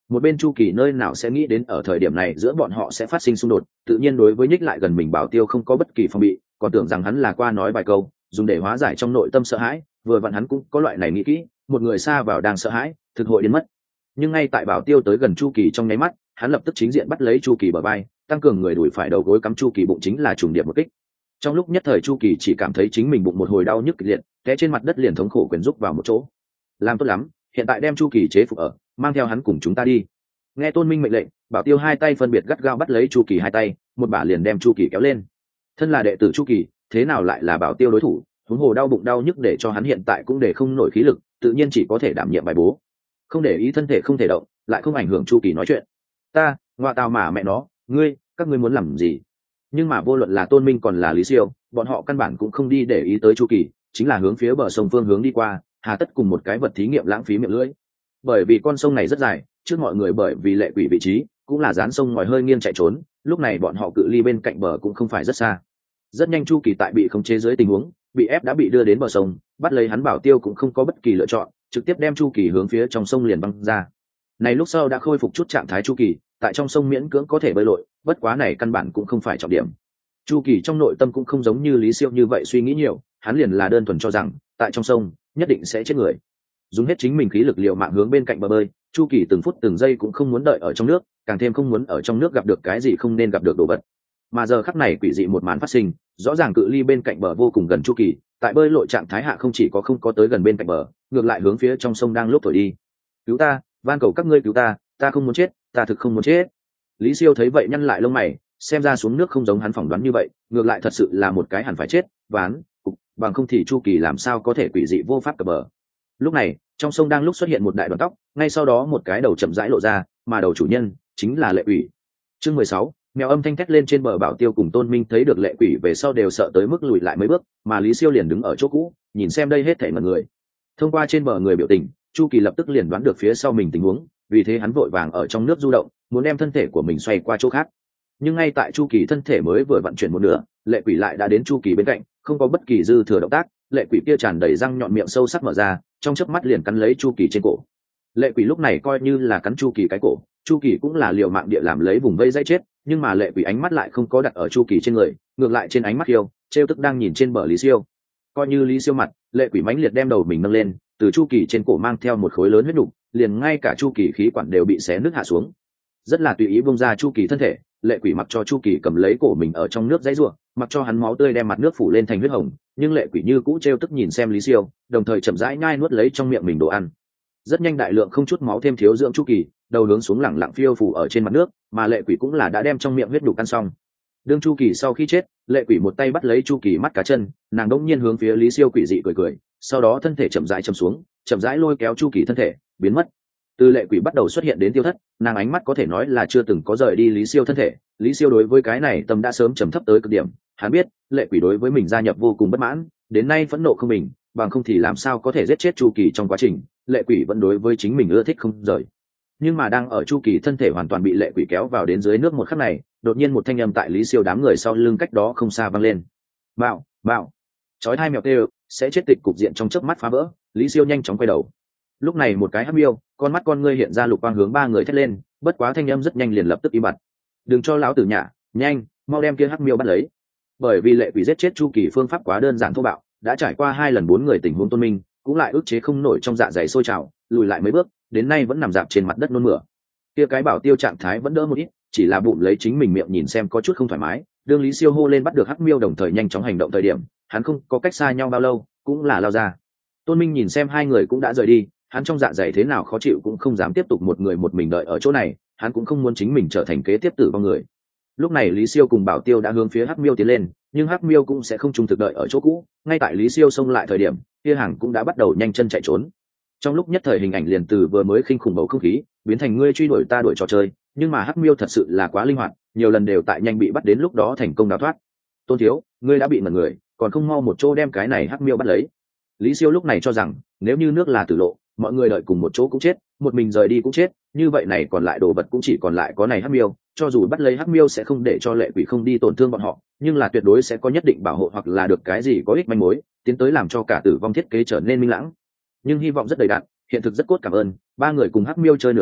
Một bên Chu Kỳ nơi nào sẽ nghĩ đến ở thời điểm này giữa bọn họ sẽ phát sinh xung đột, tự nhiên đối với nhích lại gần mình Bảo Tiêu không có bất kỳ phòng bị, còn tưởng rằng hắn là qua nói vài câu dùng để hóa giải trong nội tâm sợ hãi. Vừa vặn hắn cũng có loại này nghĩ kỹ, một người xa vào đang sợ hãi thực hội đến mất. Nhưng ngay tại Bảo Tiêu tới gần Chu Kỳ trong nháy mắt, hắn lập tức chính diện bắt lấy Chu Kỳ bờ vai, tăng cường người đùi phải đầu gối cắm Chu Kỳ bụng, chính là trùng điệp một kích. Trong lúc nhất thời Chu Kỳ chỉ cảm thấy chính mình bụng một hồi đau nhức kịch liệt, té trên mặt đất liền thống khổ quyền rúc vào một chỗ. Làm tốt lắm, hiện tại đem Chu Kỳ chế phục ở, mang theo hắn cùng chúng ta đi. Nghe Tôn Minh mệnh lệnh, Bảo Tiêu hai tay phân biệt gắt gao bắt lấy Chu Kỳ hai tay, một bả liền đem Chu Kỳ kéo lên. Thân là đệ tử Chu Kỳ, thế nào lại là Bảo Tiêu đối thủ? Huống hồ đau bụng đau nhức để cho hắn hiện tại cũng để không nổi khí lực, tự nhiên chỉ có thể đảm nhiệm bài bố. Không để ý thân thể không thể động, lại không ảnh hưởng Chu Kỳ nói chuyện. Ta, ngoại tào mà mẹ nó, ngươi, các ngươi muốn làm gì? Nhưng mà vô luận là Tôn Minh còn là Lý Siêu, bọn họ căn bản cũng không đi để ý tới Chu Kỳ, chính là hướng phía bờ sông phương hướng đi qua, hà tất cùng một cái vật thí nghiệm lãng phí miệng lưỡi. Bởi vì con sông này rất dài, trước mọi người bởi vì lệ quỷ vị trí cũng là dán sông ngòi hơi nghiêng chạy trốn, lúc này bọn họ cự ly bên cạnh bờ cũng không phải rất xa. Rất nhanh Chu Kỳ tại bị khống chế dưới tình huống, bị ép đã bị đưa đến bờ sông, bắt lấy hắn Bảo Tiêu cũng không có bất kỳ lựa chọn, trực tiếp đem Chu Kỳ hướng phía trong sông liền băng ra. Này lúc sau đã khôi phục chút trạng thái Chu Kỳ, tại trong sông miễn cưỡng có thể bơi lội, bất quá này căn bản cũng không phải trọng điểm. Chu Kỳ trong nội tâm cũng không giống như Lý Siêu như vậy suy nghĩ nhiều, hắn liền là đơn thuần cho rằng tại trong sông nhất định sẽ chết người. Dùng hết chính mình khí lực liều mạng hướng bên cạnh bờ bơi, Chu Kỳ từng phút từng giây cũng không muốn đợi ở trong nước, càng thêm không muốn ở trong nước gặp được cái gì không nên gặp được đồ vật. Mà giờ khắc này quỷ dị một màn phát sinh, rõ ràng cự ly bên cạnh bờ vô cùng gần Chu Kỳ, tại bơi lội trạng thái hạ không chỉ có không có tới gần bên cạnh bờ, ngược lại hướng phía trong sông đang lúc thổi đi. Cứu ta, van cầu các ngươi cứu ta, ta không muốn chết, ta thực không muốn chết. Lý Siêu thấy vậy nhăn lại lông mày, xem ra xuống nước không giống hắn phỏng đoán như vậy, ngược lại thật sự là một cái hẳn phải chết, ván, cục, bằng không thì Chu Kỳ làm sao có thể quỷ dị vô pháp cập bờ. Lúc này, trong sông đang lúc xuất hiện một đại đoàn tóc, ngay sau đó một cái đầu chậm rãi lộ ra, mà đầu chủ nhân chính là lệ quỷ. Chương mười sáu, mèo âm thanh thét lên trên bờ. Bảo Tiêu cùng Tôn Minh thấy được lệ quỷ về sau đều sợ tới mức lùi lại mấy bước, mà Lý Siêu liền đứng ở chỗ cũ, nhìn xem đây hết thảy mọi người. Thông qua trên bờ người biểu tình, Chu Kỳ lập tức liền đoán được phía sau mình tình huống, vì thế hắn vội vàng ở trong nước du động, muốn đem thân thể của mình xoay qua chỗ khác. Nhưng ngay tại Chu Kỳ thân thể mới vừa vận chuyển một nửa, lệ quỷ lại đã đến Chu Kỳ bên cạnh, không có bất kỳ dư thừa động tác, lệ quỷ kia tràn đầy răng nhọn miệng sâu sắc mở ra, trong chớp mắt liền cắn lấy Chu Kỳ trên cổ. Lệ quỷ lúc này coi như là cắn Chu Kỳ cái cổ, Chu Kỳ cũng là liều mạng địa làm lấy vùng vây dây chết, nhưng mà lệ quỷ ánh mắt lại không có đặt ở Chu Kỳ trên người, ngược lại trên ánh mắt yêu trêu tức đang nhìn trên bờ Lý Siêu. Coi như Lý Siêu mặt, lệ quỷ mãnh liệt đem đầu mình nâng lên, từ Chu Kỳ trên cổ mang theo một khối lớn huyết nục, liền ngay cả Chu Kỳ khí quản đều bị xé nứt hạ xuống. Rất là tùy ý bung ra Chu Kỳ thân thể, lệ quỷ mặc cho Chu Kỳ cầm lấy cổ mình ở trong nước dãy rủa, mặc cho hắn máu tươi đem mặt nước phủ lên thành huyết hồng, nhưng lệ quỷ như cũ trêu tức nhìn xem Lý Siêu, đồng thời chậm rãi nhai nuốt lấy trong miệng mình đồ ăn. Rất nhanh đại lượng không chút máu thêm thiếu dưỡng Chu Kỳ, đầu hướng xuống lẳng lặng phiêu phủ ở trên mặt nước, mà lệ quỷ cũng là đã đem trong miệng huyết đủ ăn xong. Đương Chu Kỳ sau khi chết, lệ quỷ một tay bắt lấy Chu Kỳ mắt cá chân, nàng đống nhiên hướng phía Lý Siêu quỷ dị cười cười, sau đó thân thể chậm rãi chầm xuống, chậm rãi lôi kéo Chu Kỳ thân thể biến mất. Từ lệ quỷ bắt đầu xuất hiện đến tiêu thất, nàng ánh mắt có thể nói là chưa từng có rời đi Lý Siêu thân thể. Lý Siêu đối với cái này tâm đã sớm trầm thấp tới cực điểm, hắn biết lệ quỷ đối với mình gia nhập vô cùng bất mãn, đến nay phẫn nộ không bình, bằng không thì làm sao có thể giết chết Chu Kỳ trong quá trình. Lệ quỷ vẫn đối với chính mình ưa thích không rời. Nhưng mà đang ở Chu Kỳ thân thể hoàn toàn bị lệ quỷ kéo vào đến dưới nước một khắc này, đột nhiên một thanh âm tại Lý Siêu đám người sau lưng cách đó không xa vang lên. Bạo, bạo. Chói hai mèo kêu, sẽ chết tịch cục diện trong chớp mắt phá vỡ. Lý Siêu nhanh chóng quay đầu. Lúc này một cái hắc miêu, con mắt con ngươi hiện ra lục quang hướng ba người thét lên, bất quá thanh âm rất nhanh liền lập tức im bặt. Đừng cho lão tử nhả, nhanh, mau đem kia hắc miêu bắt lấy. Bởi vì lệ quỷ giết chết Chu Kỳ phương pháp quá đơn giản thô bạo, đã trải qua hai lần bốn người tình huống Tôn Minh, cũng lại ức chế không nổi trong dạ dày sôi trào, lùi lại mấy bước, đến nay vẫn nằm dạp trên mặt đất nôn mửa. Kia cái Bảo Tiêu trạng thái vẫn đỡ một ít, chỉ là bụng lấy chính mình miệng nhìn xem có chút không thoải mái. Đương Lý Siêu hô lên bắt được hắc miêu đồng thời nhanh chóng hành động thời điểm, hắn không có cách xa nhau bao lâu, cũng là lao ra. Tôn Minh nhìn xem hai người cũng đã rời đi, hắn trong dạ dày thế nào khó chịu cũng không dám tiếp tục một người một mình đợi ở chỗ này, hắn cũng không muốn chính mình trở thành kế tiếp tử vong người. Lúc này Lý Siêu cùng Bảo Tiêu đã hướng phía hắc miêu tiến lên, nhưng hắc miêu cũng sẽ không trung thực đợi ở chỗ cũ. Ngay tại Lý Siêu xông lại thời điểm, kia hàng cũng đã bắt đầu nhanh chân chạy trốn. Trong lúc nhất thời hình ảnh liền từ vừa mới khinh khủng bầu không khí biến thành ngươi truy đuổi ta đuổi trò chơi, nhưng mà hắc miêu thật sự là quá linh hoạt, nhiều lần đều tại nhanh bị bắt đến lúc đó thành công đào thoát. Tôn thiếu, ngươi đã bị mật người, còn không mau một chỗ đem cái này hắc miêu bắt lấy. Lý Siêu lúc này cho rằng nếu như nước là tử lộ, mọi người đợi cùng một chỗ cũng chết, một mình rời đi cũng chết, như vậy này còn lại đồ vật cũng chỉ còn lại có này hắc miêu. Cho dù bắt lấy hắc miêu sẽ không để cho lệ quỷ không đi tổn thương bọn họ, nhưng là tuyệt đối sẽ có nhất định bảo hộ hoặc là được cái gì có ích manh mối tiến tới làm cho cả tử vong thiết kế trở nên minh lãng. Nhưng hy vọng rất đầy đặn, hiện thực rất cốt cảm ơn. Ba người cùng hắc miêu chơi nửa ngày,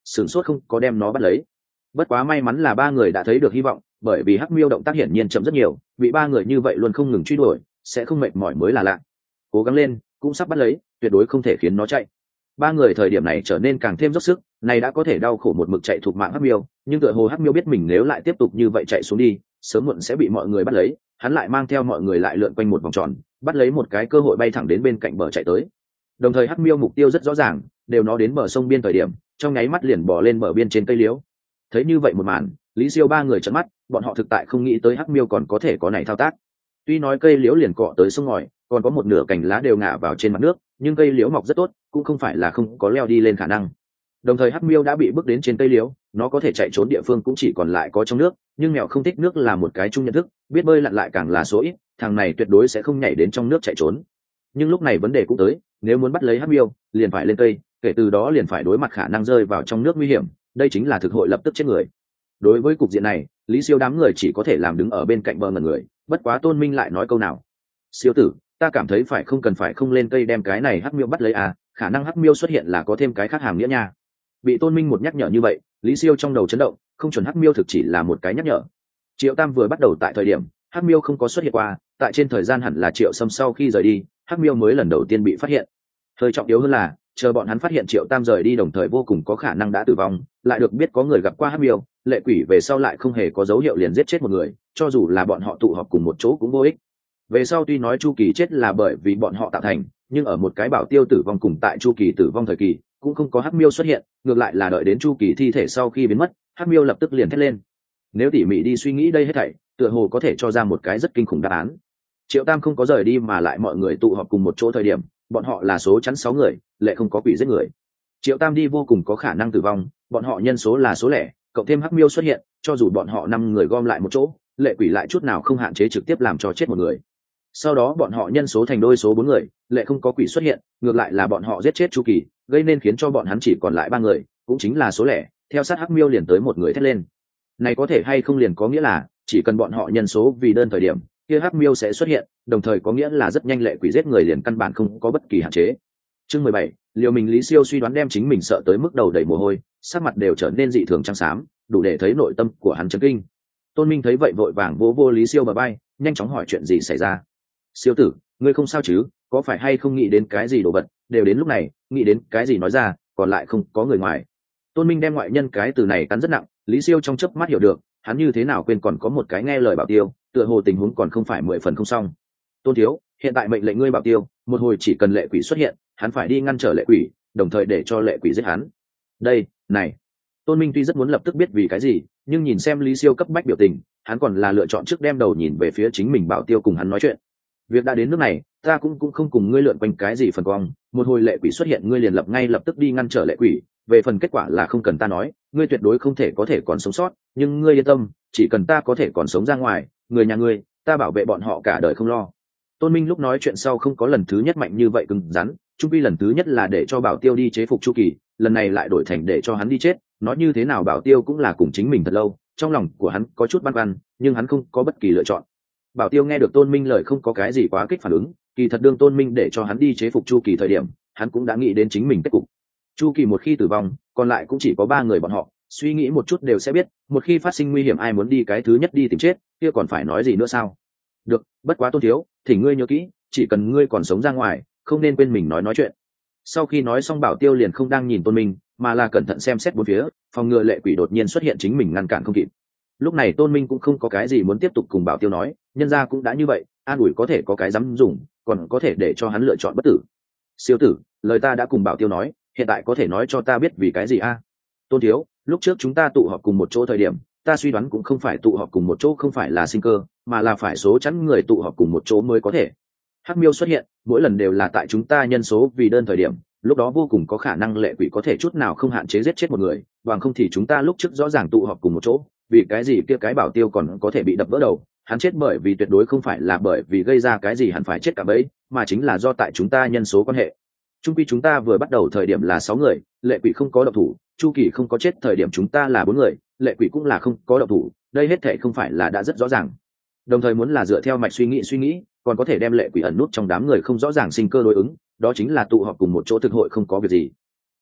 sửng sốt không có đem nó bắt lấy. Bất quá may mắn là ba người đã thấy được hy vọng, bởi vì hắc miêu động tác hiển nhiên chậm rất nhiều, bị ba người như vậy luôn không ngừng truy đuổi sẽ không mệt mỏi mới là lạ. Cố gắng lên, cũng sắp bắt lấy, tuyệt đối không thể khiến nó chạy. Ba người thời điểm này trở nên càng thêm dốc sức, này đã có thể đau khổ một mực chạy thuộc mạng hắc miêu, nhưng tựa hồ hắc miêu biết mình nếu lại tiếp tục như vậy chạy xuống đi, sớm muộn sẽ bị mọi người bắt lấy. Hắn lại mang theo mọi người lại lượn quanh một vòng tròn, bắt lấy một cái cơ hội bay thẳng đến bên cạnh bờ chạy tới. Đồng thời hắc miêu mục tiêu rất rõ ràng, đều nó đến bờ sông biên thời điểm, trong nháy mắt liền bỏ lên bờ biên trên cây liễu. Thấy như vậy một màn, Lý Siêu ba người trợn mắt, bọn họ thực tại không nghĩ tới hắc miêu còn có thể có này thao tác. Tuy nói cây liễu liền cọ tới sông ngòi, còn có một nửa cành lá đều ngả vào trên mặt nước, nhưng cây liễu mọc rất tốt, cũng không phải là không có leo đi lên khả năng. Đồng thời hắc miêu đã bị bước đến trên cây liễu, nó có thể chạy trốn địa phương cũng chỉ còn lại có trong nước, nhưng mèo không thích nước là một cái chung nhận thức, biết bơi lặn lại càng là số ít, thằng này tuyệt đối sẽ không nhảy đến trong nước chạy trốn. Nhưng lúc này vấn đề cũng tới, nếu muốn bắt lấy hắc miêu, liền phải lên cây, kể từ đó liền phải đối mặt khả năng rơi vào trong nước nguy hiểm, đây chính là thực hội lập tức chết người. Đối với cục diện này, Lý Siêu đám người chỉ có thể làm đứng ở bên cạnh bờ ngẩn người, bất quá Tôn Minh lại nói câu nào: "Siêu tử, ta cảm thấy phải không cần phải không lên cây đem cái này hắc miêu bắt lấy à, khả năng hắc miêu xuất hiện là có thêm cái khác hàm nghĩa nha." Bị Tôn Minh một nhắc nhở như vậy, Lý Siêu trong đầu chấn động, không chuẩn hắc miêu thực chỉ là một cái nhắc nhở. Triệu Tam vừa bắt đầu tại thời điểm, hắc miêu không có xuất hiện qua, tại trên thời gian hẳn là Triệu Sâm sau khi rời đi, hắc miêu mới lần đầu tiên bị phát hiện. Thời trọng yếu hơn là, chờ bọn hắn phát hiện Triệu Tam rời đi đồng thời vô cùng có khả năng đã tử vong, lại được biết có người gặp qua hắc miêu, lệ quỷ về sau lại không hề có dấu hiệu liền giết chết một người, cho dù là bọn họ tụ họp cùng một chỗ cũng vô ích. Về sau tuy nói chu kỳ chết là bởi vì bọn họ tạo thành, nhưng ở một cái bảo tiêu tử vong cùng tại chu kỳ tử vong thời kỳ, cũng không có hắc miêu xuất hiện, ngược lại là đợi đến chu kỳ thi thể sau khi biến mất, hắc miêu lập tức liền thét lên. Nếu tỉ mỉ đi suy nghĩ đây hết thảy, tựa hồ có thể cho ra một cái rất kinh khủng đáp án. Triệu Tam không có rời đi mà lại mọi người tụ họp cùng một chỗ thời điểm, bọn họ là số chắn sáu người, lệ không có quỷ giết người. Triệu Tam đi vô cùng có khả năng tử vong, bọn họ nhân số là số lẻ, cộng thêm hắc miêu xuất hiện, cho dù bọn họ năm người gom lại một chỗ, lệ quỷ lại chút nào không hạn chế trực tiếp làm cho chết một người. Sau đó bọn họ nhân số thành đôi số bốn người, lệ không có quỷ xuất hiện, ngược lại là bọn họ giết chết chu kỳ, gây nên khiến cho bọn hắn chỉ còn lại ba người, cũng chính là số lẻ, theo sát hắc miêu liền tới một người thét lên. Này có thể hay không liền có nghĩa là chỉ cần bọn họ nhân số vì đơn thời điểm, kia hắc miêu sẽ xuất hiện, đồng thời có nghĩa là rất nhanh lệ quỷ giết người liền căn bản không có bất kỳ hạn chế. Chương mười bảy, liều mình Lý Siêu suy đoán đem chính mình sợ tới mức đầu đầy mồ hôi, sắc mặt đều trở nên dị thường trắng xám, đủ để thấy nội tâm của hắn chấn kinh. Tôn Minh thấy vậy vội vàng vỗ vô Lý Siêu bờ vai, nhanh chóng hỏi chuyện gì xảy ra. "Siêu tử, ngươi không sao chứ? Có phải hay không nghĩ đến cái gì đồ vật, đều đến lúc này, nghĩ đến cái gì nói ra, còn lại không có người ngoài." Tôn Minh đem ngoại nhân cái từ này cắn rất nặng, Lý Siêu trong chớp mắt hiểu được, hắn như thế nào quên còn có một cái nghe lời bảo tiêu, tựa hồ tình huống còn không phải mười phần không xong. "Tôn thiếu, hiện tại mệnh lệnh ngươi bảo tiêu, một hồi chỉ cần lệ quỷ xuất hiện, hắn phải đi ngăn trở lệ quỷ, đồng thời để cho lệ quỷ giết hắn." Đây, này. Tôn Minh tuy rất muốn lập tức biết vì cái gì, nhưng nhìn xem Lý Siêu cấp bách biểu tình, hắn còn là lựa chọn trước đem đầu nhìn về phía chính mình bảo tiêu cùng hắn nói chuyện. "Việc đã đến nước này, ta cũng cũng không cùng ngươi lượn quanh cái gì phần cong, một hồi lệ quỷ xuất hiện ngươi liền lập ngay lập tức đi ngăn trở lệ quỷ, về phần kết quả là không cần ta nói, ngươi tuyệt đối không thể có thể còn sống sót, nhưng ngươi yên tâm, chỉ cần ta có thể còn sống ra ngoài, người nhà ngươi, ta bảo vệ bọn họ cả đời không lo." Tôn Minh lúc nói chuyện sau không có lần thứ nhất mạnh như vậy cứng rắn, chung quy lần thứ nhất là để cho bảo tiêu đi chế phục chu kỳ, lần này lại đổi thành để cho hắn đi chết, nói như thế nào bảo tiêu cũng là cùng chính mình thật lâu, trong lòng của hắn có chút băn khoăn, nhưng hắn không có bất kỳ lựa chọn. Bảo tiêu nghe được Tôn Minh lời không có cái gì quá kích phản ứng, kỳ thật đương Tôn Minh để cho hắn đi chế phục chu kỳ thời điểm, hắn cũng đã nghĩ đến chính mình kết cục. Chu kỳ một khi tử vong, còn lại cũng chỉ có ba người bọn họ, suy nghĩ một chút đều sẽ biết, một khi phát sinh nguy hiểm ai muốn đi cái thứ nhất đi tìm chết, kia còn phải nói gì nữa sao? Được, bất quá Tôn thiếu, thì ngươi nhớ kỹ, chỉ cần ngươi còn sống ra ngoài, không nên quên mình nói nói chuyện. Sau khi nói xong bảo tiêu liền không đang nhìn Tôn Minh, mà là cẩn thận xem xét bốn phía, phòng ngừa lệ quỷ đột nhiên xuất hiện chính mình ngăn cản không kịp. Lúc này Tôn Minh cũng không có cái gì muốn tiếp tục cùng bảo tiêu nói, nhân ra cũng đã như vậy, an ủi có thể có cái dám dùng, còn có thể để cho hắn lựa chọn bất tử. "Siêu tử, lời ta đã cùng bảo tiêu nói, hiện tại có thể nói cho ta biết vì cái gì a?" À? "Tôn thiếu, lúc trước chúng ta tụ họp cùng một chỗ thời điểm, ta suy đoán cũng không phải tụ họp cùng một chỗ không phải là sinh cơ, mà là phải số chắn người tụ họp cùng một chỗ mới có thể. Hắc miêu xuất hiện, mỗi lần đều là tại chúng ta nhân số vì đơn thời điểm, lúc đó vô cùng có khả năng lệ quỷ có thể chút nào không hạn chế giết chết một người, bằng không thì chúng ta lúc trước rõ ràng tụ họp cùng một chỗ, vì cái gì kia cái bảo tiêu còn có thể bị đập vỡ đầu, hắn chết bởi vì tuyệt đối không phải là bởi vì gây ra cái gì hẳn phải chết cả bấy, mà chính là do tại chúng ta nhân số quan hệ. Trung quy chúng ta vừa bắt đầu thời điểm là sáu người, lệ quỷ không có động thủ, chu kỳ không có chết thời điểm chúng ta là bốn người, lệ quỷ cũng là không có động thủ, đây hết thể không phải là đã rất rõ ràng. Đồng thời muốn là dựa theo mạch suy nghĩ suy nghĩ, còn có thể đem lệ quỷ ẩn nút trong đám người không rõ ràng sinh cơ đối ứng, đó chính là tụ họp cùng một chỗ thực hội không có việc gì.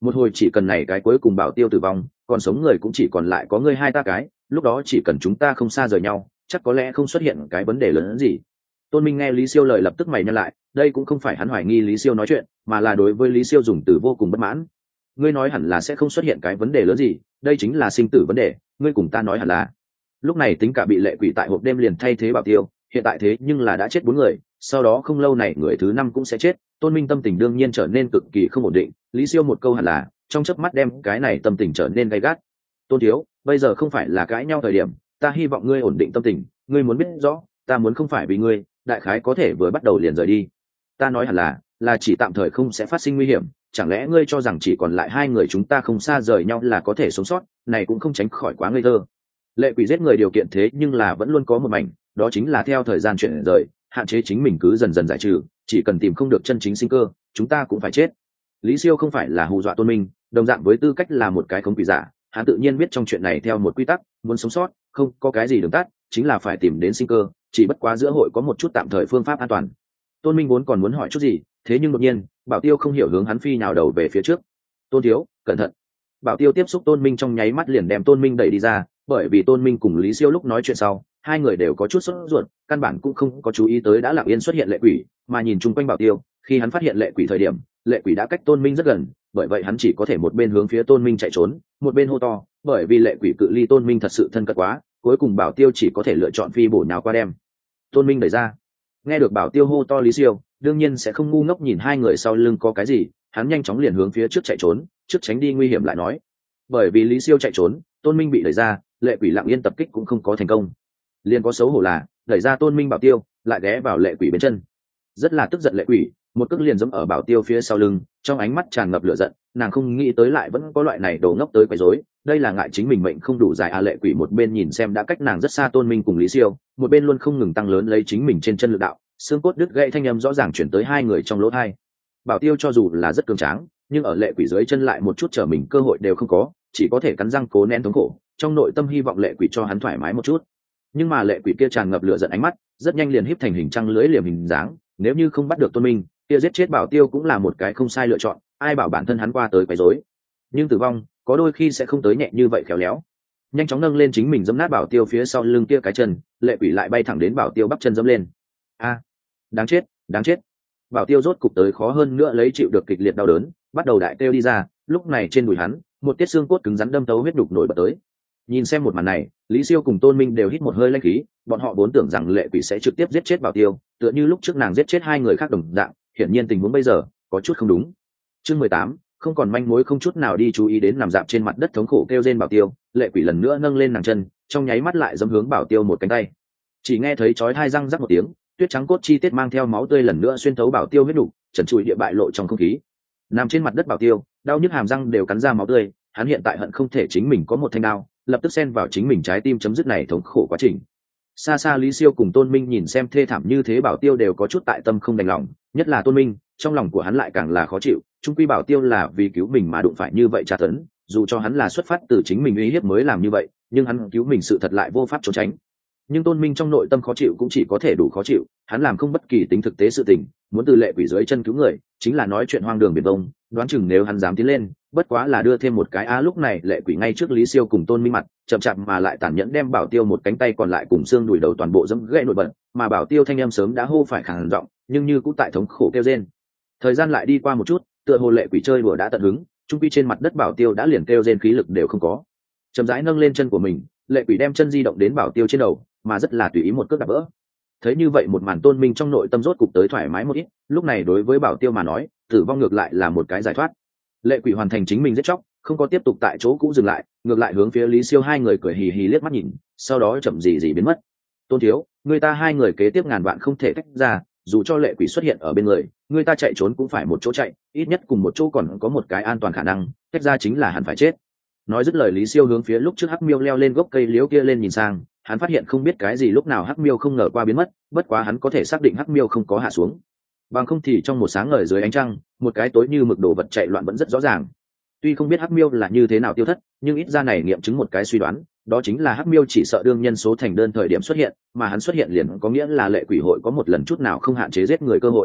một hồi chỉ cần này cái cuối cùng bảo tiêu tử vong, còn sống người cũng chỉ còn lại có ngươi hai ta cái, lúc đó chỉ cần chúng ta không xa rời nhau, chắc có lẽ không xuất hiện cái vấn đề lớn hơn gì. Tôn Minh nghe Lý Siêu lời lập tức mày nhăn lại, đây cũng không phải hắn hoài nghi Lý Siêu nói chuyện, mà là đối với Lý Siêu dùng từ vô cùng bất mãn. Ngươi nói hẳn là sẽ không xuất hiện cái vấn đề lớn gì, đây chính là sinh tử vấn đề, ngươi cùng ta nói hẳn là. Lúc này tính cả bị lệ quỷ tại hộp đêm liền thay thế bảo tiêu, hiện tại thế nhưng là đã chết bốn người, sau đó không lâu này người thứ năm cũng sẽ chết. Tôn Minh tâm tình đương nhiên trở nên cực kỳ không ổn định, Lý Siêu một câu hẳn là, trong chớp mắt đem cái này tâm tình trở nên gay gắt. Tôn thiếu, bây giờ không phải là cãi nhau thời điểm, ta hy vọng ngươi ổn định tâm tình, ngươi muốn biết rõ, ta muốn không phải vì ngươi, đại khái có thể vừa bắt đầu liền rời đi. Ta nói hẳn là, là chỉ tạm thời không sẽ phát sinh nguy hiểm, chẳng lẽ ngươi cho rằng chỉ còn lại hai người chúng ta không xa rời nhau là có thể sống sót, này cũng không tránh khỏi quá ngây thơ. Lệ quỷ giết người điều kiện thế nhưng là vẫn luôn có một mảnh, đó chính là theo thời gian chuyển rời, hạn chế chính mình cứ dần dần giải trừ, chỉ cần tìm không được chân chính sinh cơ, chúng ta cũng phải chết. Lý Siêu không phải là hù dọa Tôn Minh, đồng dạng với tư cách là một cái khống quỷ giả, hắn tự nhiên biết trong chuyện này theo một quy tắc, muốn sống sót, không có cái gì đường tắt, chính là phải tìm đến sinh cơ, chỉ bất quá giữa hội có một chút tạm thời phương pháp an toàn. Tôn Minh vốn còn muốn hỏi chút gì, thế nhưng đột nhiên, Bảo Tiêu không hiểu hướng hắn phi nhào đầu về phía trước. Tôn thiếu, cẩn thận! Bảo Tiêu tiếp xúc Tôn Minh trong nháy mắt liền đem Tôn Minh đẩy đi ra, bởi vì Tôn Minh cùng Lý Siêu lúc nói chuyện sau, hai người đều có chút sốt ruột, căn bản cũng không có chú ý tới đã lặng yên xuất hiện lệ quỷ, mà nhìn chung quanh Bảo Tiêu, khi hắn phát hiện lệ quỷ thời điểm, lệ quỷ đã cách Tôn Minh rất gần, bởi vậy hắn chỉ có thể một bên hướng phía Tôn Minh chạy trốn, một bên hô to, bởi vì lệ quỷ cự ly Tôn Minh thật sự thân cận quá, cuối cùng Bảo Tiêu chỉ có thể lựa chọn phi bổ nhào qua đem Tôn Minh đẩy ra. Nghe được Bảo Tiêu hô to Lý Siêu, đương nhiên sẽ không ngu ngốc nhìn hai người sau lưng có cái gì, hắn nhanh chóng liền hướng phía trước chạy trốn, trước tránh đi nguy hiểm lại nói. Bởi vì Lý Siêu chạy trốn, Tôn Minh bị đẩy ra, lệ quỷ lặng yên tập kích cũng không có thành công. Liền có xấu hổ là, đẩy ra Tôn Minh Bảo Tiêu, lại ghé vào lệ quỷ bên chân. Rất là tức giận lệ quỷ, một cước liền giẫm ở Bảo Tiêu phía sau lưng, trong ánh mắt tràn ngập lửa giận, nàng không nghĩ tới lại vẫn có loại này đồ ngốc tới quấy rối, đây là ngại chính mình mệnh không đủ dài à. Lệ quỷ một bên nhìn xem đã cách nàng rất xa Tôn Minh cùng Lý Siêu, một bên luôn không ngừng tăng lớn lấy chính mình trên chân lực đạo, xương cốt đứt gãy thanh âm rõ ràng chuyển tới hai người trong lỗ tai. Bảo Tiêu cho dù là rất cường tráng, nhưng ở lệ quỷ dưới chân lại một chút trở mình cơ hội đều không có, chỉ có thể cắn răng cố nén thống khổ, trong nội tâm hy vọng lệ quỷ cho hắn thoải mái một chút. Nhưng mà lệ quỷ kia tràn ngập lửa giận ánh mắt, rất nhanh liền híp thành hình trăng lưới liềm hình dáng, nếu như không bắt được Tôn Minh, kia giết chết Bảo Tiêu cũng là một cái không sai lựa chọn, ai bảo bản thân hắn qua tới quấy rối. Nhưng tử vong, có đôi khi sẽ không tới nhẹ như vậy khéo léo. Nhanh chóng nâng lên chính mình giẫm nát Bảo Tiêu phía sau lưng kia cái chân, lệ quỷ lại bay thẳng đến Bảo Tiêu bắp chân giẫm lên. A, đáng chết, đáng chết. Bảo Tiêu rốt cục tới khó hơn nữa lấy chịu được kịch liệt đau đớn, bắt đầu đại kêu đi ra, lúc này trên đùi hắn, một tiết xương cốt cứng rắn đâm tấu huyết đục nổi bật tới. Nhìn xem một màn này, Lý Siêu cùng Tôn Minh đều hít một hơi lãnh khí, bọn họ vốn tưởng rằng lệ quỷ sẽ trực tiếp giết chết Bảo Tiêu, tựa như lúc trước nàng giết chết hai người khác đồng dạng, hiển nhiên tình huống bây giờ có chút không đúng. Chương mười tám, không còn manh mối không chút nào đi chú ý đến nằm dạp trên mặt đất thống khổ kêu rên Bảo Tiêu, lệ quỷ lần nữa nâng lên nàng chân, trong nháy mắt lại giẫm hướng Bảo Tiêu một cánh tay. Chỉ nghe thấy chói tai răng rắc một tiếng, tuyết trắng cốt chi tiết mang theo máu tươi lần nữa xuyên thấu Bảo Tiêu huyết đủ, trần trụi địa bại lộ trong không khí. Nằm trên mặt đất Bảo Tiêu, đau nhức hàm răng đều cắn ra máu tươi, hắn hiện tại hận không thể chính mình có một thanh đao, lập tức xen vào chính mình trái tim chấm dứt này thống khổ quá trình. Xa xa Lý Siêu cùng Tôn Minh nhìn xem thê thảm như thế Bảo Tiêu đều có chút tại tâm không đành lòng, nhất là Tôn Minh, trong lòng của hắn lại càng là khó chịu, chung quy Bảo Tiêu là vì cứu mình mà đụng phải như vậy tra tấn, dù cho hắn là xuất phát từ chính mình uy hiếp mới làm như vậy, nhưng hắn cứu mình sự thật lại vô pháp trốn tránh. Nhưng Tôn Minh trong nội tâm khó chịu cũng chỉ có thể đủ khó chịu, hắn làm không bất kỳ tính thực tế sự tình, muốn từ lệ quỷ dưới chân cứu người, chính là nói chuyện hoang đường biển đông, đoán chừng nếu hắn dám tiến lên, bất quá là đưa thêm một cái á. Lúc này lệ quỷ ngay trước Lý Siêu cùng Tôn Minh mặt, chậm chạp mà lại tàn nhẫn đem Bảo Tiêu một cánh tay còn lại cùng xương đùi đầu toàn bộ dẫm gãy nổi bật, mà Bảo Tiêu thanh âm sớm đã hô phải khàn giọng, nhưng như cũng tại thống khổ kêu rên. Thời gian lại đi qua một chút, tựa hồ lệ quỷ chơi đùa đã tận hứng, trung quy trên mặt đất Bảo Tiêu đã liền kêu rên khí lực đều không có. Chậm rãi nâng lên chân của mình, lệ quỷ đem chân di động đến Bảo Tiêu trên đầu, mà rất là tùy ý một cước đạp vỡ. Thấy như vậy một màn Tôn Minh trong nội tâm rốt cục tới thoải mái một ít, lúc này đối với Bảo Tiêu mà nói, tử vong ngược lại là một cái giải thoát. Lệ quỷ hoàn thành chính mình giết chóc, không có tiếp tục tại chỗ cũ dừng lại, ngược lại hướng phía Lý Siêu hai người cười hì hì liếc mắt nhìn, sau đó chậm gì gì biến mất. Tôn thiếu, người ta hai người kế tiếp ngàn vạn không thể tách ra, dù cho lệ quỷ xuất hiện ở bên người, người ta chạy trốn cũng phải một chỗ chạy, ít nhất cùng một chỗ còn có một cái an toàn khả năng, tách ra chính là hẳn phải chết. Nói dứt lời Lý Siêu hướng phía lúc trước hắc miêu leo lên gốc cây liễu kia lên nhìn sang, hắn phát hiện không biết cái gì lúc nào hắc miêu không ngờ qua biến mất, bất quá hắn có thể xác định hắc miêu không có hạ xuống, bằng không thì trong một sáng ngời dưới ánh trăng, một cái tối như mực đồ vật chạy loạn vẫn rất rõ ràng. Tuy không biết hắc miêu là như thế nào tiêu thất, nhưng ít ra này nghiệm chứng một cái suy đoán, đó chính là hắc miêu chỉ sợ đương nhân số thành đơn thời điểm xuất hiện, mà hắn xuất hiện liền có nghĩa là lệ quỷ hội có một lần chút nào không hạn chế giết người cơ hội.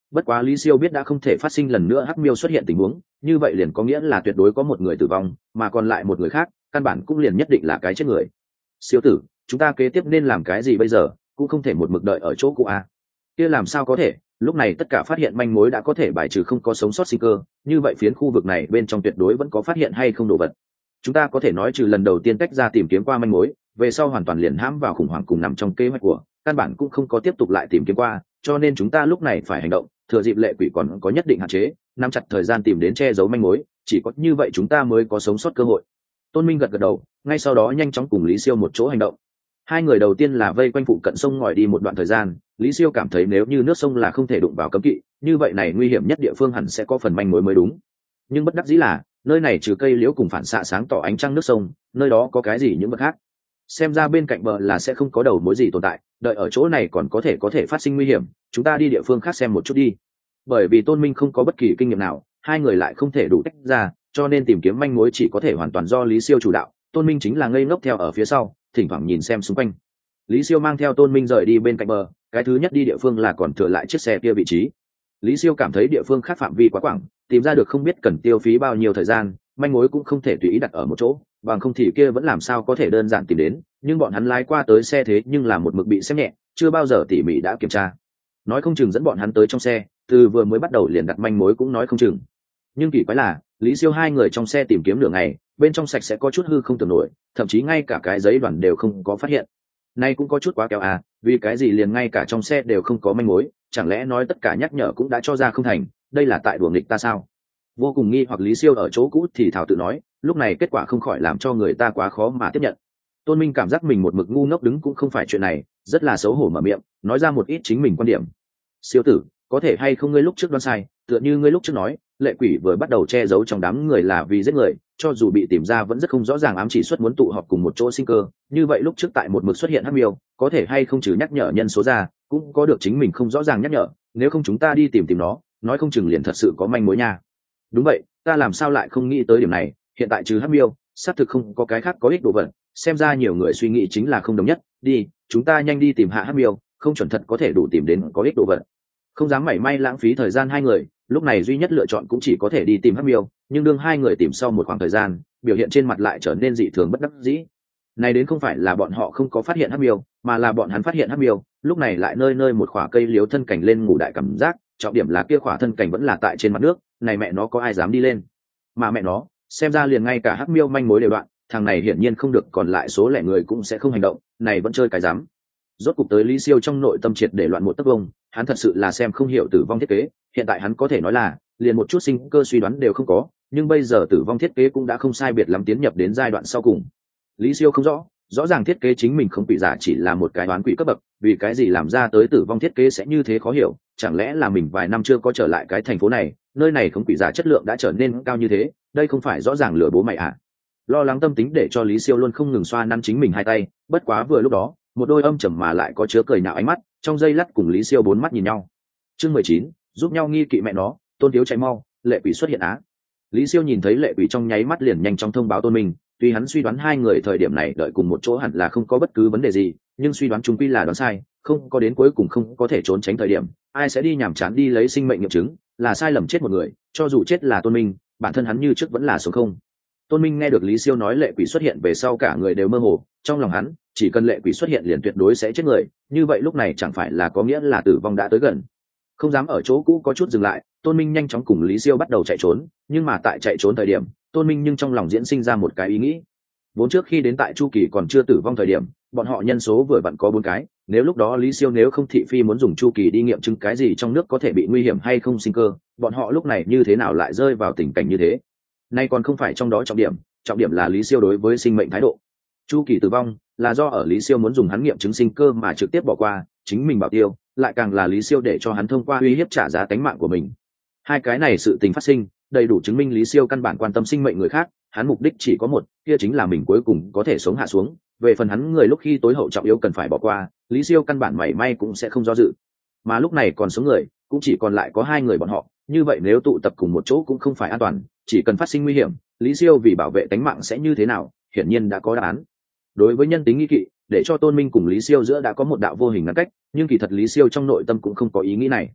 Bất quá Lý Siêu biết đã không thể phát sinh lần nữa hắc miêu xuất hiện tình huống, như vậy liền có nghĩa là tuyệt đối có một người tử vong, mà còn lại một người khác căn bản cũng liền nhất định là cái chết người. Siêu tử, chúng ta kế tiếp nên làm cái gì bây giờ? Cũng không thể một mực đợi ở chỗ cũ à? Kia làm sao có thể? Lúc này tất cả phát hiện manh mối đã có thể bài trừ không có sống sót sinh cơ, như vậy phiến khu vực này bên trong tuyệt đối vẫn có phát hiện hay không đồ vật. Chúng ta có thể nói trừ lần đầu tiên tách ra tìm kiếm qua manh mối, về sau hoàn toàn liền hãm vào khủng hoảng cùng nằm trong kế hoạch của, căn bản cũng không có tiếp tục lại tìm kiếm qua, cho nên chúng ta lúc này phải hành động, thừa dịp lệ quỷ còn có nhất định hạn chế, nắm chặt thời gian tìm đến che giấu manh mối, chỉ có như vậy chúng ta mới có sống sót cơ hội. Tôn Minh gật gật đầu, ngay sau đó nhanh chóng cùng Lý Siêu một chỗ hành động. Hai người đầu tiên là vây quanh phụ cận sông ngòi đi một đoạn thời gian, Lý Siêu cảm thấy nếu như nước sông là không thể đụng vào cấm kỵ, như vậy này nguy hiểm nhất địa phương hẳn sẽ có phần manh mối mới đúng. Nhưng bất đắc dĩ là, nơi này trừ cây liễu cùng phản xạ sáng tỏ ánh trăng nước sông, nơi đó có cái gì những vật khác. Xem ra bên cạnh bờ là sẽ không có đầu mối gì tồn tại, đợi ở chỗ này còn có thể có thể phát sinh nguy hiểm, chúng ta đi địa phương khác xem một chút đi. Bởi vì Tôn Minh không có bất kỳ kinh nghiệm nào, hai người lại không thể đủ tách ra, cho nên tìm kiếm manh mối chỉ có thể hoàn toàn do Lý Siêu chủ đạo, Tôn Minh chính là ngây ngốc theo ở phía sau, thỉnh thoảng nhìn xem xung quanh. Lý Siêu mang theo Tôn Minh rời đi bên cạnh bờ, cái thứ nhất đi địa phương là còn thừa lại chiếc xe kia vị trí. Lý Siêu cảm thấy địa phương khác phạm vi quá quảng, tìm ra được không biết cần tiêu phí bao nhiêu thời gian, manh mối cũng không thể tùy ý đặt ở một chỗ, bằng không thì kia vẫn làm sao có thể đơn giản tìm đến, nhưng bọn hắn lái qua tới xe thế nhưng là một mực bị xem nhẹ, chưa bao giờ tỉ mỉ đã kiểm tra. Nói không chừng dẫn bọn hắn tới trong xe, từ vừa mới bắt đầu liền đặt manh mối cũng nói không chừng. Nhưng kỳ quái là, Lý Siêu hai người trong xe tìm kiếm nửa ngày, bên trong sạch sẽ có chút hư không tưởng nổi, thậm chí ngay cả cái giấy đoàn đều không có phát hiện. Nay cũng có chút quá kéo à, vì cái gì liền ngay cả trong xe đều không có manh mối, chẳng lẽ nói tất cả nhắc nhở cũng đã cho ra không thành, đây là tại đùa nghịch ta sao? Vô cùng nghi hoặc Lý Siêu ở chỗ cũ thì thảo tự nói, lúc này kết quả không khỏi làm cho người ta quá khó mà tiếp nhận. Tôn Minh cảm giác mình một mực ngu ngốc đứng cũng không phải chuyện này, rất là xấu hổ mở miệng, nói ra một ít chính mình quan điểm. Siêu tử, có thể hay không ngươi lúc trước đoán sai, tựa như ngươi lúc trước nói, lệ quỷ vừa bắt đầu che giấu trong đám người là vì giết người, cho dù bị tìm ra vẫn rất không rõ ràng ám chỉ xuất muốn tụ họp cùng một chỗ sinh cơ, như vậy lúc trước tại một mực xuất hiện hắc miêu, có thể hay không trừ nhắc nhở nhân số ra, cũng có được chính mình không rõ ràng nhắc nhở, nếu không chúng ta đi tìm tìm nó, nói không chừng liền thật sự có manh mối nha. Đúng vậy, ta làm sao lại không nghĩ tới điểm này, hiện tại trừ hắc miêu, xác thực không có cái khác có ích đồ vật, xem ra nhiều người suy nghĩ chính là không đồng nhất, đi, chúng ta nhanh đi tìm hạ hắc miêu, không chuẩn thật có thể đủ tìm đến có ích đồ vật. Không dám mảy may lãng phí thời gian hai người, lúc này duy nhất lựa chọn cũng chỉ có thể đi tìm hắc miêu, nhưng đương hai người tìm sau một khoảng thời gian, biểu hiện trên mặt lại trở nên dị thường bất đắc dĩ. Này đến không phải là bọn họ không có phát hiện hắc miêu, mà là bọn hắn phát hiện hắc miêu, lúc này lại nơi nơi một khỏa cây liếu thân cảnh lên ngủ đại cảm giác, trọng điểm là kia khỏa thân cảnh vẫn là tại trên mặt nước, này mẹ nó có ai dám đi lên? Mà mẹ nó, xem ra liền ngay cả hắc miêu manh mối đều đoạn, thằng này hiển nhiên không được, còn lại số lẻ người cũng sẽ không hành động, này vẫn chơi cái dám. Rốt cục tới Lý Siêu trong nội tâm triệt để loạn một tấc vông, hắn thật sự là xem không hiểu tử vong thiết kế, hiện tại hắn có thể nói là liền một chút sinh cơ suy đoán đều không có, nhưng bây giờ tử vong thiết kế cũng đã không sai biệt lắm tiến nhập đến giai đoạn sau cùng. Lý Siêu không rõ, rõ ràng thiết kế chính mình không quỷ giả chỉ là một cái đoán quỷ cấp bậc, vì cái gì làm ra tới tử vong thiết kế sẽ như thế khó hiểu, chẳng lẽ là mình vài năm chưa có trở lại cái thành phố này, nơi này không quỷ giả chất lượng đã trở nên cao như thế, đây không phải rõ ràng lừa bố mày à? Lo lắng tâm tính để cho Lý Siêu luôn không ngừng xoa nắn chính mình hai tay, bất quá vừa lúc đó, một đôi âm trầm mà lại có chứa cười nhạo ánh mắt, trong giây lát cùng Lý Siêu bốn mắt nhìn nhau. Chương mười chín, giúp nhau nghi kỵ mẹ nó, Tôn Thiếu cháy mau, lệ quỷ xuất hiện á. Lý Siêu nhìn thấy lệ quỷ trong nháy mắt liền nhanh chóng thông báo Tôn Minh, tuy hắn suy đoán hai người thời điểm này đợi cùng một chỗ hẳn là không có bất cứ vấn đề gì, nhưng suy đoán chung quy là đoán sai, không có đến cuối cùng không có thể trốn tránh thời điểm, ai sẽ đi nhảm chán đi lấy sinh mệnh nghiệm chứng, là sai lầm chết một người, cho dù chết là Tôn Minh, bản thân hắn như trước vẫn là sống không. Tôn Minh nghe được Lý Siêu nói lệ quỷ xuất hiện về sau cả người đều mơ hồ, trong lòng hắn, chỉ cần lệ quỷ xuất hiện liền tuyệt đối sẽ chết người, như vậy lúc này chẳng phải là có nghĩa là tử vong đã tới gần. Không dám ở chỗ cũ có chút dừng lại, Tôn Minh nhanh chóng cùng Lý Siêu bắt đầu chạy trốn, nhưng mà tại chạy trốn thời điểm, Tôn Minh nhưng trong lòng diễn sinh ra một cái ý nghĩ. Vốn trước khi đến tại Chu Kỳ còn chưa tử vong thời điểm, bọn họ nhân số vừa vặn có bốn cái, nếu lúc đó Lý Siêu nếu không thị phi muốn dùng Chu Kỳ đi nghiệm chứng cái gì trong nước có thể bị nguy hiểm hay không sinh cơ, bọn họ lúc này như thế nào lại rơi vào tình cảnh như thế? Nay còn không phải trong đó trọng điểm, trọng điểm là Lý Siêu đối với sinh mệnh thái độ. Chu Kỳ tử vong là do ở Lý Siêu muốn dùng hắn nghiệm chứng sinh cơ mà trực tiếp bỏ qua, chính mình bảo tiêu, lại càng là Lý Siêu để cho hắn thông qua uy hiếp trả giá tánh mạng của mình. Hai cái này sự tình phát sinh, đầy đủ chứng minh Lý Siêu căn bản quan tâm sinh mệnh người khác, hắn mục đích chỉ có một, kia chính là mình cuối cùng có thể sống hạ xuống. Về phần hắn người lúc khi tối hậu trọng yếu cần phải bỏ qua, Lý Siêu căn bản mảy may cũng sẽ không do dự. Mà lúc này còn sống người, cũng chỉ còn lại có hai người bọn họ, như vậy nếu tụ tập cùng một chỗ cũng không phải an toàn, chỉ cần phát sinh nguy hiểm, Lý Siêu vì bảo vệ tánh mạng sẽ như thế nào, hiển nhiên đã có đáp án. Đối với nhân tính nghi kỵ, để cho Tôn Minh cùng Lý Siêu giữa đã có một đạo vô hình ngăn cách, nhưng kỳ thật Lý Siêu trong nội tâm cũng không có ý nghĩ này.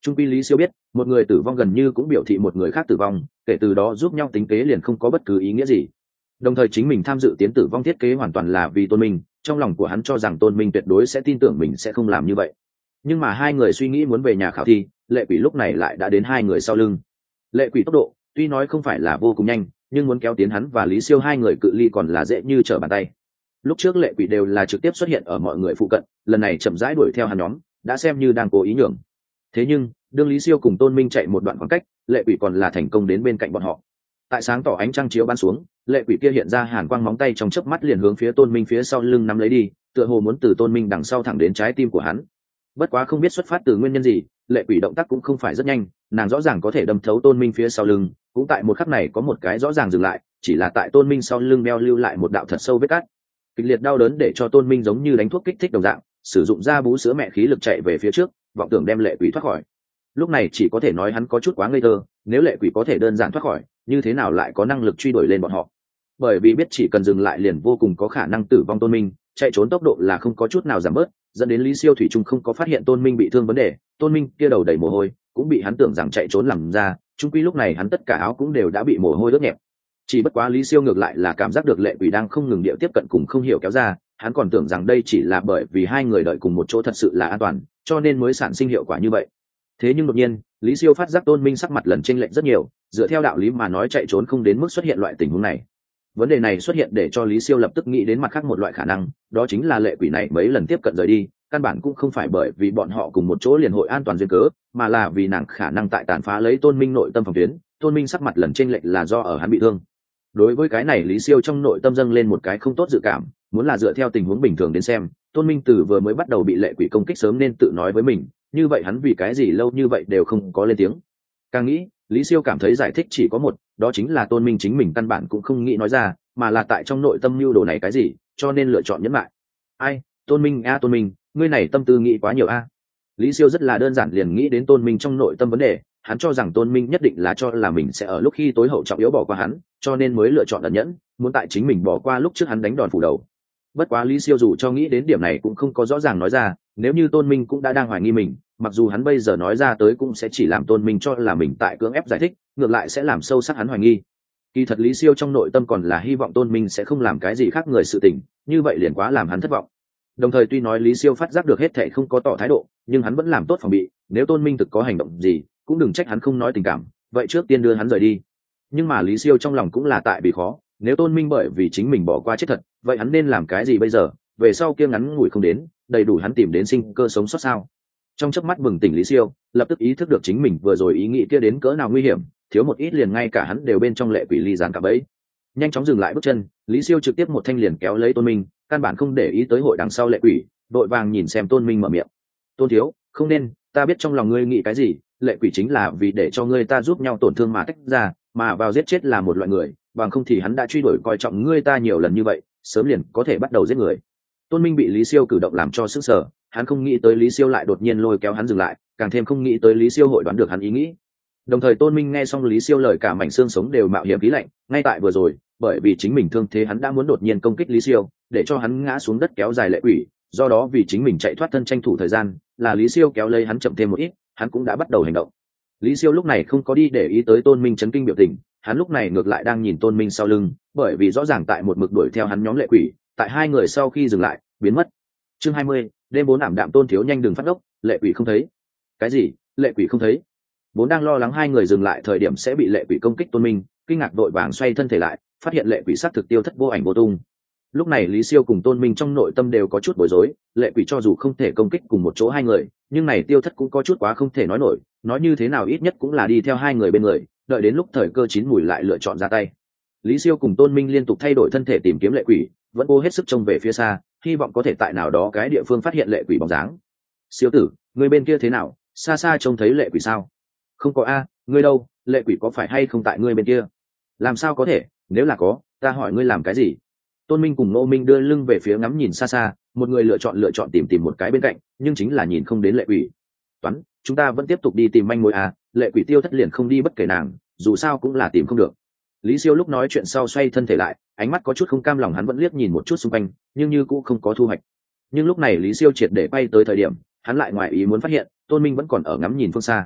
Trung quy Lý Siêu biết, một người tử vong gần như cũng biểu thị một người khác tử vong, kể từ đó giúp nhau tính kế liền không có bất cứ ý nghĩa gì. Đồng thời chính mình tham dự tiến tử vong thiết kế hoàn toàn là vì Tôn Minh, trong lòng của hắn cho rằng Tôn Minh tuyệt đối sẽ tin tưởng mình sẽ không làm như vậy. Nhưng mà hai người suy nghĩ muốn về nhà khảo thi, Lệ Quỷ lúc này lại đã đến hai người sau lưng. Lệ Quỷ tốc độ tuy nói không phải là vô cùng nhanh, nhưng muốn kéo tiến hắn và Lý Siêu hai người cự ly còn là dễ như trở bàn tay. Lúc trước Lệ Quỷ đều là trực tiếp xuất hiện ở mọi người phụ cận, lần này chậm rãi đuổi theo hắn nhóm, đã xem như đang cố ý nhường. Thế nhưng đương Lý Siêu cùng Tôn Minh chạy một đoạn khoảng cách, Lệ Quỷ còn là thành công đến bên cạnh bọn họ. Tại sáng tỏ ánh trăng chiếu bắn xuống, Lệ Quỷ kia hiện ra hàn quang móng tay trong chớp mắt liền hướng phía Tôn Minh phía sau lưng nắm lấy đi, tựa hồ muốn từ Tôn Minh đằng sau thẳng đến trái tim của hắn. Bất quá không biết xuất phát từ nguyên nhân gì, Lệ Quỷ động tác cũng không phải rất nhanh, nàng rõ ràng có thể đâm thấu Tôn Minh phía sau lưng, cũng tại một khắc này có một cái rõ ràng dừng lại, chỉ là tại Tôn Minh sau lưng đeo lưu lại một đạo thật sâu vết cắt. Kịch liệt đau đớn để cho Tôn Minh giống như đánh thuốc kích thích đồng dạng, sử dụng ra bú sữa mẹ khí lực chạy về phía trước, vọng tưởng đem Lệ Quỷ thoát khỏi. Lúc này chỉ có thể nói hắn có chút quá ngây thơ, nếu Lệ Quỷ có thể đơn giản thoát khỏi, như thế nào lại có năng lực truy đuổi lên bọn họ? Bởi vì biết chỉ cần dừng lại liền vô cùng có khả năng tử vong Tôn Minh, chạy trốn tốc độ là không có chút nào giảm bớt, dẫn đến Lý Siêu thủy chung không có phát hiện Tôn Minh bị thương vấn đề. Tôn Minh kia đầu đầy mồ hôi, cũng bị hắn tưởng rằng chạy trốn làm ra, chung quy lúc này hắn tất cả áo cũng đều đã bị mồ hôi ướt nhẹp. Chỉ bất quá Lý Siêu ngược lại là cảm giác được Lệ Quỷ đang không ngừng điệu tiếp cận cùng không hiểu kéo ra, hắn còn tưởng rằng đây chỉ là bởi vì hai người đợi cùng một chỗ thật sự là an toàn, cho nên mới sản sinh hiệu quả như vậy. Thế nhưng đột nhiên, Lý Siêu phát giác Tôn Minh sắc mặt lần chênh lệch rất nhiều, dựa theo đạo lý mà nói chạy trốn không đến mức xuất hiện loại tình huống này. Vấn đề này xuất hiện để cho Lý Siêu lập tức nghĩ đến mặt khác một loại khả năng, đó chính là Lệ Quỷ này mấy lần tiếp cận rời đi, căn bản cũng không phải bởi vì bọn họ cùng một chỗ liền hội an toàn duyên cớ, mà là vì nàng khả năng tại tàn phá lấy Tôn Minh nội tâm phòng tuyến. Tôn Minh sắc mặt lần chênh lệch là do ở hắn bị thương. Đối với cái này Lý Siêu trong nội tâm dâng lên một cái không tốt dự cảm, muốn là dựa theo tình huống bình thường đến xem, Tôn Minh từ vừa mới bắt đầu bị Lệ Quỷ công kích sớm nên tự nói với mình, như vậy hắn vì cái gì lâu như vậy đều không có lên tiếng. Càng nghĩ, Lý Siêu cảm thấy giải thích chỉ có một, đó chính là Tôn Minh chính mình căn bản cũng không nghĩ nói ra, mà là tại trong nội tâm mưu đồ này cái gì, cho nên lựa chọn nhẫn lại. Ai, Tôn Minh a à, Tôn Minh, ngươi này tâm tư nghĩ quá nhiều a. À. Lý Siêu rất là đơn giản liền nghĩ đến Tôn Minh trong nội tâm vấn đề, hắn cho rằng Tôn Minh nhất định là cho là mình sẽ ở lúc khi tối hậu trọng yếu bỏ qua hắn, cho nên mới lựa chọn ẩn nhẫn, muốn tại chính mình bỏ qua lúc trước hắn đánh đòn phủ đầu. Bất quá Lý Siêu dù cho nghĩ đến điểm này cũng không có rõ ràng nói ra, nếu như Tôn Minh cũng đã đang hoài nghi mình, mặc dù hắn bây giờ nói ra tới cũng sẽ chỉ làm Tôn Minh cho là mình tại cưỡng ép giải thích, ngược lại sẽ làm sâu sắc hắn hoài nghi. Kỳ thật Lý Siêu trong nội tâm còn là hy vọng Tôn Minh sẽ không làm cái gì khác người sự tình, như vậy liền quá làm hắn thất vọng. Đồng thời tuy nói Lý Siêu phát giác được hết thảy không có tỏ thái độ, nhưng hắn vẫn làm tốt phòng bị, nếu Tôn Minh thực có hành động gì, cũng đừng trách hắn không nói tình cảm, vậy trước tiên đưa hắn rời đi. Nhưng mà Lý Siêu trong lòng cũng là tại vì khó, nếu Tôn Minh bởi vì chính mình bỏ qua chết thật, vậy hắn nên làm cái gì bây giờ? Về sau kia ngắn ngủi không đến, đầy đủ hắn tìm đến sinh cơ sống sót sao? Trong chớp mắt bừng tỉnh Lý Siêu, lập tức ý thức được chính mình vừa rồi ý nghĩ kia đến cỡ nào nguy hiểm, thiếu một ít liền ngay cả hắn đều bên trong Lệ Quỷ ly gián cả bẫy. Nhanh chóng dừng lại bước chân, Lý Siêu trực tiếp một thanh liền kéo lấy Tôn Minh, căn bản không để ý tới hội đằng sau Lệ Quỷ, đội vàng nhìn xem Tôn Minh mở miệng. Tôn thiếu, không nên, ta biết trong lòng ngươi nghĩ cái gì, Lệ Quỷ chính là vì để cho ngươi ta giúp nhau tổn thương mà tách ra, mà vào giết chết là một loại người, bằng không thì hắn đã truy đuổi coi trọng ngươi ta nhiều lần như vậy, sớm liền có thể bắt đầu giết người. Tôn Minh bị Lý Siêu cử động làm cho sững sờ, hắn không nghĩ tới Lý Siêu lại đột nhiên lôi kéo hắn dừng lại, càng thêm không nghĩ tới Lý Siêu hội đoán được hắn ý nghĩ. Đồng thời Tôn Minh nghe xong Lý Siêu lời cả mảnh xương sống đều mạo hiểm khí lạnh, ngay tại vừa rồi, bởi vì chính mình thương thế hắn đã muốn đột nhiên công kích Lý Siêu, để cho hắn ngã xuống đất kéo dài Lệ Quỷ, do đó vì chính mình chạy thoát thân tranh thủ thời gian, là Lý Siêu kéo lấy hắn chậm thêm một ít, hắn cũng đã bắt đầu hành động. Lý Siêu lúc này không có đi để ý tới Tôn Minh chấn kinh biểu tình, hắn lúc này ngược lại đang nhìn Tôn Minh sau lưng, bởi vì rõ ràng tại một mực đuổi theo hắn nhóm Lệ Quỷ, tại hai người sau khi dừng lại, biến mất. Chương hai mươi, đêm bốn ảm đạm Tôn thiếu nhanh đừng phát ốc, Lệ Quỷ không thấy. Cái gì? Lệ Quỷ không thấy? Vốn đang lo lắng hai người dừng lại thời điểm sẽ bị Lệ Quỷ công kích Tôn Minh, kinh ngạc đội vàng xoay thân thể lại, phát hiện Lệ Quỷ sát thực tiêu thất vô ảnh vô tung. Lúc này Lý Siêu cùng Tôn Minh trong nội tâm đều có chút bối rối, Lệ Quỷ cho dù không thể công kích cùng một chỗ hai người, nhưng này tiêu thất cũng có chút quá không thể nói nổi, nói như thế nào ít nhất cũng là đi theo hai người bên người, đợi đến lúc thời cơ chín mùi lại lựa chọn ra tay. Lý Siêu cùng Tôn Minh liên tục thay đổi thân thể tìm kiếm Lệ Quỷ, vẫn cố hết sức trông về phía xa, hy vọng có thể tại nào đó cái địa phương phát hiện Lệ Quỷ bóng dáng. Siêu tử, người bên kia thế nào? Xa xa trông thấy Lệ Quỷ sao? Không có a, ngươi đâu? Lệ Quỷ có phải hay không tại ngươi bên kia? Làm sao có thể? Nếu là có, ta hỏi ngươi làm cái gì? Tôn Minh cùng Ngô Minh đưa lưng về phía ngắm nhìn xa xa, một người lựa chọn lựa chọn tìm tìm một cái bên cạnh, nhưng chính là nhìn không đến Lệ Quỷ. Toán, chúng ta vẫn tiếp tục đi tìm manh mối à? Lệ Quỷ tiêu thất liền không đi bất kể nàng, dù sao cũng là tìm không được. Lý Siêu lúc nói chuyện sau xoay thân thể lại, ánh mắt có chút không cam lòng, hắn vẫn liếc nhìn một chút xung quanh, nhưng như cũng không có thu hoạch. Nhưng lúc này Lý Siêu triệt để bay tới thời điểm, hắn lại ngoài ý muốn phát hiện Tôn Minh vẫn còn ở ngắm nhìn phương xa.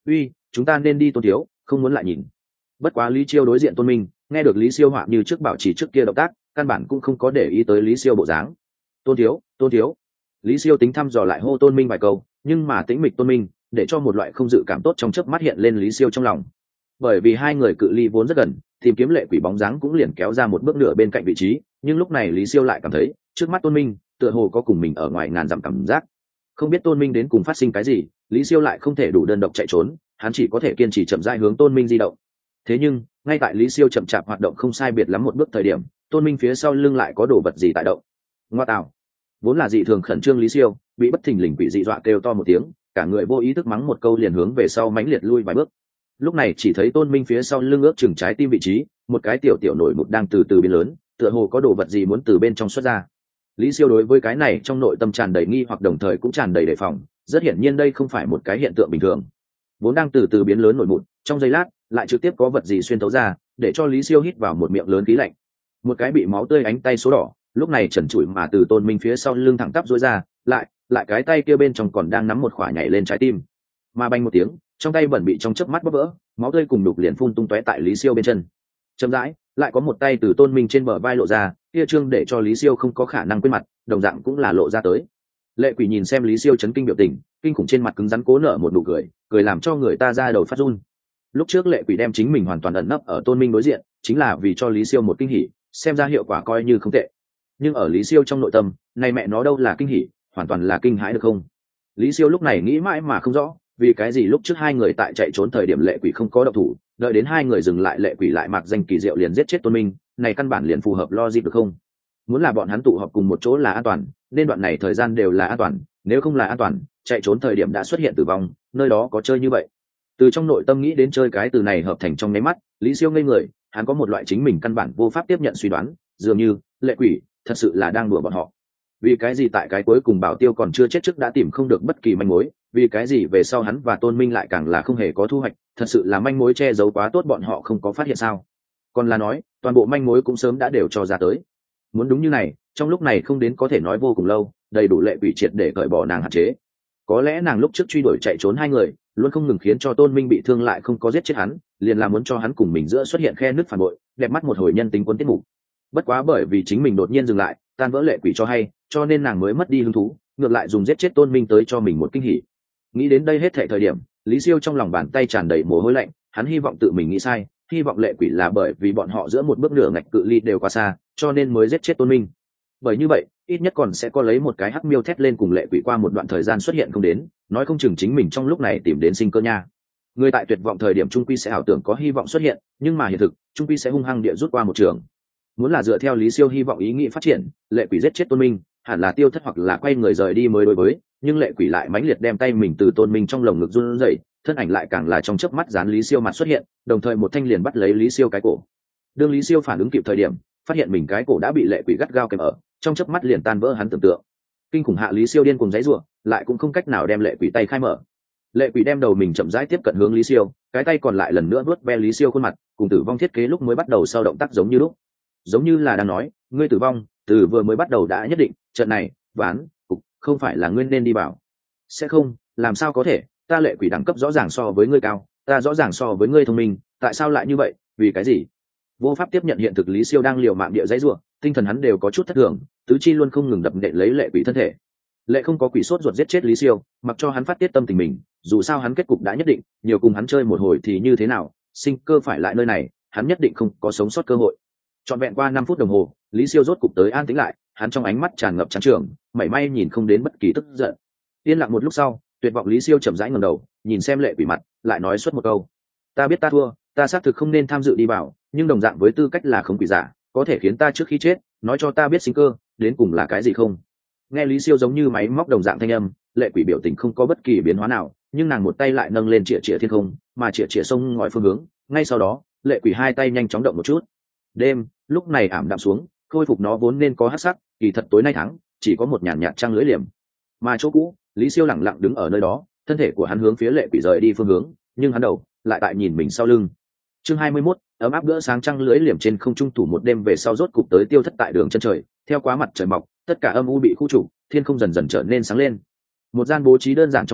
uy, chúng ta nên đi Tôn thiếu, không muốn lại nhìn. Bất quá Lý Chiêu đối diện Tôn Minh, nghe được Lý Siêu họa như trước bảo trì trước kia động tác, căn bản cũng không có để ý tới Lý Siêu bộ dáng. Tôn thiếu, Tôn thiếu. Lý Siêu tính thăm dò lại hô Tôn Minh vài câu, nhưng mà tĩnh mịch Tôn Minh để cho một loại không dự cảm tốt trong chớp mắt hiện lên Lý Siêu trong lòng. Bởi vì hai người cự ly vốn rất gần, tìm kiếm lệ quỷ bóng dáng cũng liền kéo ra một bước nửa bên cạnh vị trí, nhưng lúc này Lý Siêu lại cảm thấy trước mắt Tôn Minh tựa hồ có cùng mình ở ngoài ngàn dặm cảm giác. Không biết Tôn Minh đến cùng phát sinh cái gì, Lý Siêu lại không thể đủ đơn độc chạy trốn, hắn chỉ có thể kiên trì chậm rãi hướng Tôn Minh di động. Thế nhưng ngay tại Lý Siêu chậm chạp hoạt động không sai biệt lắm một bước thời điểm, Tôn Minh phía sau lưng lại có đồ vật gì tại động. Ngoa tạo! Vốn là dị thường khẩn trương Lý Siêu bị bất thình lình quỷ dị dọa kêu to một tiếng, cả người vô ý thức mắng một câu liền hướng về sau mãnh liệt lui vài bước. Lúc này chỉ thấy Tôn Minh phía sau lưng ước chừng trái tim vị trí, một cái tiểu tiểu nổi mụn đang từ từ biến lớn, tựa hồ có đồ vật gì muốn từ bên trong xuất ra. Lý Siêu đối với cái này trong nội tâm tràn đầy nghi hoặc đồng thời cũng tràn đầy đề phòng, rất hiển nhiên đây không phải một cái hiện tượng bình thường. Vốn đang từ từ biến lớn nổi mụn, trong giây lát lại trực tiếp có vật gì xuyên thấu ra, để cho Lý Siêu hít vào một miệng lớn khí lạnh. Một cái bị máu tươi ánh tay số đỏ, lúc này trần trụi mà từ Tôn Minh phía sau lưng thẳng tắp duỗi ra, lại, lại cái tay kia bên trong còn đang nắm một quả nhảy lên trái tim. Mà bành một tiếng, trong tay bẩn bị trong chớp mắt bóp vỡ, máu tươi cùng đục liền phun tung tóe tại Lý Siêu bên chân. Chậm rãi, lại có một tay từ Tôn Minh trên bờ vai lộ ra, kia trương để cho Lý Siêu không có khả năng quên mặt, đồng dạng cũng là lộ ra tới. Lệ quỷ nhìn xem Lý Siêu chấn kinh biểu tình, kinh khủng trên mặt cứng rắn cố nở một nụ cười, cười làm cho người ta ra đầu phát run. Lúc trước lệ quỷ đem chính mình hoàn toàn ẩn nấp ở Tôn Minh đối diện, chính là vì cho Lý Siêu một kinh hỉ, xem ra hiệu quả coi như không tệ. Nhưng ở Lý Siêu trong nội tâm, này mẹ nó đâu là kinh hỉ, hoàn toàn là kinh hãi được không? Lý Siêu lúc này nghĩ mãi mà không rõ, vì cái gì lúc trước hai người tại chạy trốn thời điểm lệ quỷ không có động thủ, đợi đến hai người dừng lại lệ quỷ lại mặc danh kỳ diệu liền giết chết Tôn Minh, này căn bản liền phù hợp logic được không? Muốn là bọn hắn tụ họp cùng một chỗ là an toàn, nên đoạn này thời gian đều là an toàn, nếu không là an toàn, chạy trốn thời điểm đã xuất hiện tử vong, nơi đó có chơi như vậy. Từ trong nội tâm nghĩ đến chơi cái từ này hợp thành trong nháy mắt, Lý Siêu ngây người, hắn có một loại chính mình căn bản vô pháp tiếp nhận suy đoán, dường như lệ quỷ thật sự là đang đùa bọn họ. Vì cái gì tại cái cuối cùng Bảo Tiêu còn chưa chết trước đã tìm không được bất kỳ manh mối, vì cái gì về sau hắn và Tôn Minh lại càng là không hề có thu hoạch, thật sự là manh mối che giấu quá tốt bọn họ không có phát hiện sao? Còn là nói, toàn bộ manh mối cũng sớm đã đều cho ra tới. Muốn đúng như này, trong lúc này không đến có thể nói vô cùng lâu, đầy đủ lệ quỷ triệt để cởi bỏ nàng hạn chế. Có lẽ nàng lúc trước truy đuổi chạy trốn hai người, luôn không ngừng khiến cho Tôn Minh bị thương lại không có giết chết hắn, liền là muốn cho hắn cùng mình giữa xuất hiện khe nứt phản bội, đẹp mắt một hồi nhân tính quân tiết mục. Bất quá bởi vì chính mình đột nhiên dừng lại, tan vỡ lệ quỷ cho hay, cho nên nàng mới mất đi hứng thú, ngược lại dùng giết chết Tôn Minh tới cho mình một kinh hỉ. Nghĩ đến đây hết thảy thời điểm, Lý Siêu trong lòng bàn tay tràn đầy mồ hôi lạnh, hắn hy vọng tự mình nghĩ sai, hy vọng lệ quỷ là bởi vì bọn họ giữa một bước nửa ngạch cự ly đều quá xa, cho nên mới giết chết Tôn Minh. Bởi như vậy, ít nhất còn sẽ có lấy một cái hắc miêu thét lên cùng lệ quỷ qua một đoạn thời gian xuất hiện không đến, nói không chừng chính mình trong lúc này tìm đến sinh cơ nha. Người tại tuyệt vọng thời điểm trung quy sẽ ảo tưởng có hy vọng xuất hiện, nhưng mà hiện thực, trung quy sẽ hung hăng địa rút qua một trường. Muốn là dựa theo Lý Siêu hy vọng ý nghĩ phát triển, lệ quỷ giết chết Tôn Minh, hẳn là tiêu thất hoặc là quay người rời đi mới đối với, nhưng lệ quỷ lại mãnh liệt đem tay mình từ Tôn Minh trong lồng ngực run rẩy, thân ảnh lại càng là trong chớp mắt dán Lý Siêu mặt xuất hiện, đồng thời một thanh liền bắt lấy Lý Siêu cái cổ. Đương Lý Siêu phản ứng kịp thời điểm, phát hiện mình cái cổ đã bị lệ quỷ gắt gao kèm ở, trong chớp mắt liền tan vỡ hắn tưởng tượng. Kinh khủng hạ Lý Siêu điên cuồng giãy giụa, lại cũng không cách nào đem lệ quỷ tay khai mở. Lệ quỷ đem đầu mình chậm rãi tiếp cận hướng Lý Siêu, cái tay còn lại lần nữa vuốt ve Lý Siêu khuôn mặt, cùng tử vong thiết kế lúc mới bắt đầu sau động tác giống như lúc, giống như là đang nói, ngươi tử vong, từ vừa mới bắt đầu đã nhất định, trận này, ván, cục, không phải là ngươi nên đi bảo. Sẽ không, làm sao có thể, ta lệ quỷ đẳng cấp rõ ràng so với ngươi cao, ta rõ ràng so với ngươi thông minh, tại sao lại như vậy, vì cái gì? Vô pháp tiếp nhận hiện thực Lý Siêu đang liều mạng địa giãy giụa, tinh thần hắn đều có chút thất thường, tứ chi luôn không ngừng đập nện lấy lệ quỷ thân thể. Lệ không có quỷ sốt ruột giết chết Lý Siêu, mặc cho hắn phát tiết tâm tình mình, dù sao hắn kết cục đã nhất định, nhiều cùng hắn chơi một hồi thì như thế nào, sinh cơ phải lại nơi này, hắn nhất định không có sống sót cơ hội. Trọn vẹn qua năm phút đồng hồ, Lý Siêu rốt cục tới an tĩnh lại, hắn trong ánh mắt tràn ngập trắng trường, mảy may nhìn không đến bất kỳ tức giận. Yên lặng một lúc sau, tuyệt vọng Lý Siêu chậm rãi ngẩng đầu, nhìn xem lệ quỷ mặt, lại nói suốt một câu: "Ta biết ta thua, ta xác thực không nên tham dự đi vào, nhưng đồng dạng với tư cách là không quỷ giả, có thể khiến ta trước khi chết, nói cho ta biết sinh cơ đến cùng là cái gì không?" Nghe Lý Siêu giống như máy móc đồng dạng thanh âm, lệ quỷ biểu tình không có bất kỳ biến hóa nào, nhưng nàng một tay lại nâng lên chĩa chĩa thiên không, mà chĩa chĩa sông ngòi phương hướng, ngay sau đó, lệ quỷ hai tay nhanh chóng động một chút. Đêm lúc này ảm đạm xuống, khôi phục nó vốn nên có hắc sắc, kỳ thật tối nay thắng, chỉ có một nhàn nhạt trăng lưỡi liềm. Mà chỗ cũ, Lý Siêu lẳng lặng đứng ở nơi đó, thân thể của hắn hướng phía lệ quỷ rời đi phương hướng, nhưng hắn đầu lại tại nhìn mình sau lưng. Chương hai mươi mốt, ấm áp bữa sáng trăng lưỡi liềm trên không trung thủ một đêm về sau rốt cục tới tiêu thất tại đường chân trời, theo quá mặt trời mọc, tất cả âm u bị khu trục, thiên không dần dần trở nên sáng lên. Một gian bố trí đơn giản trong phòng,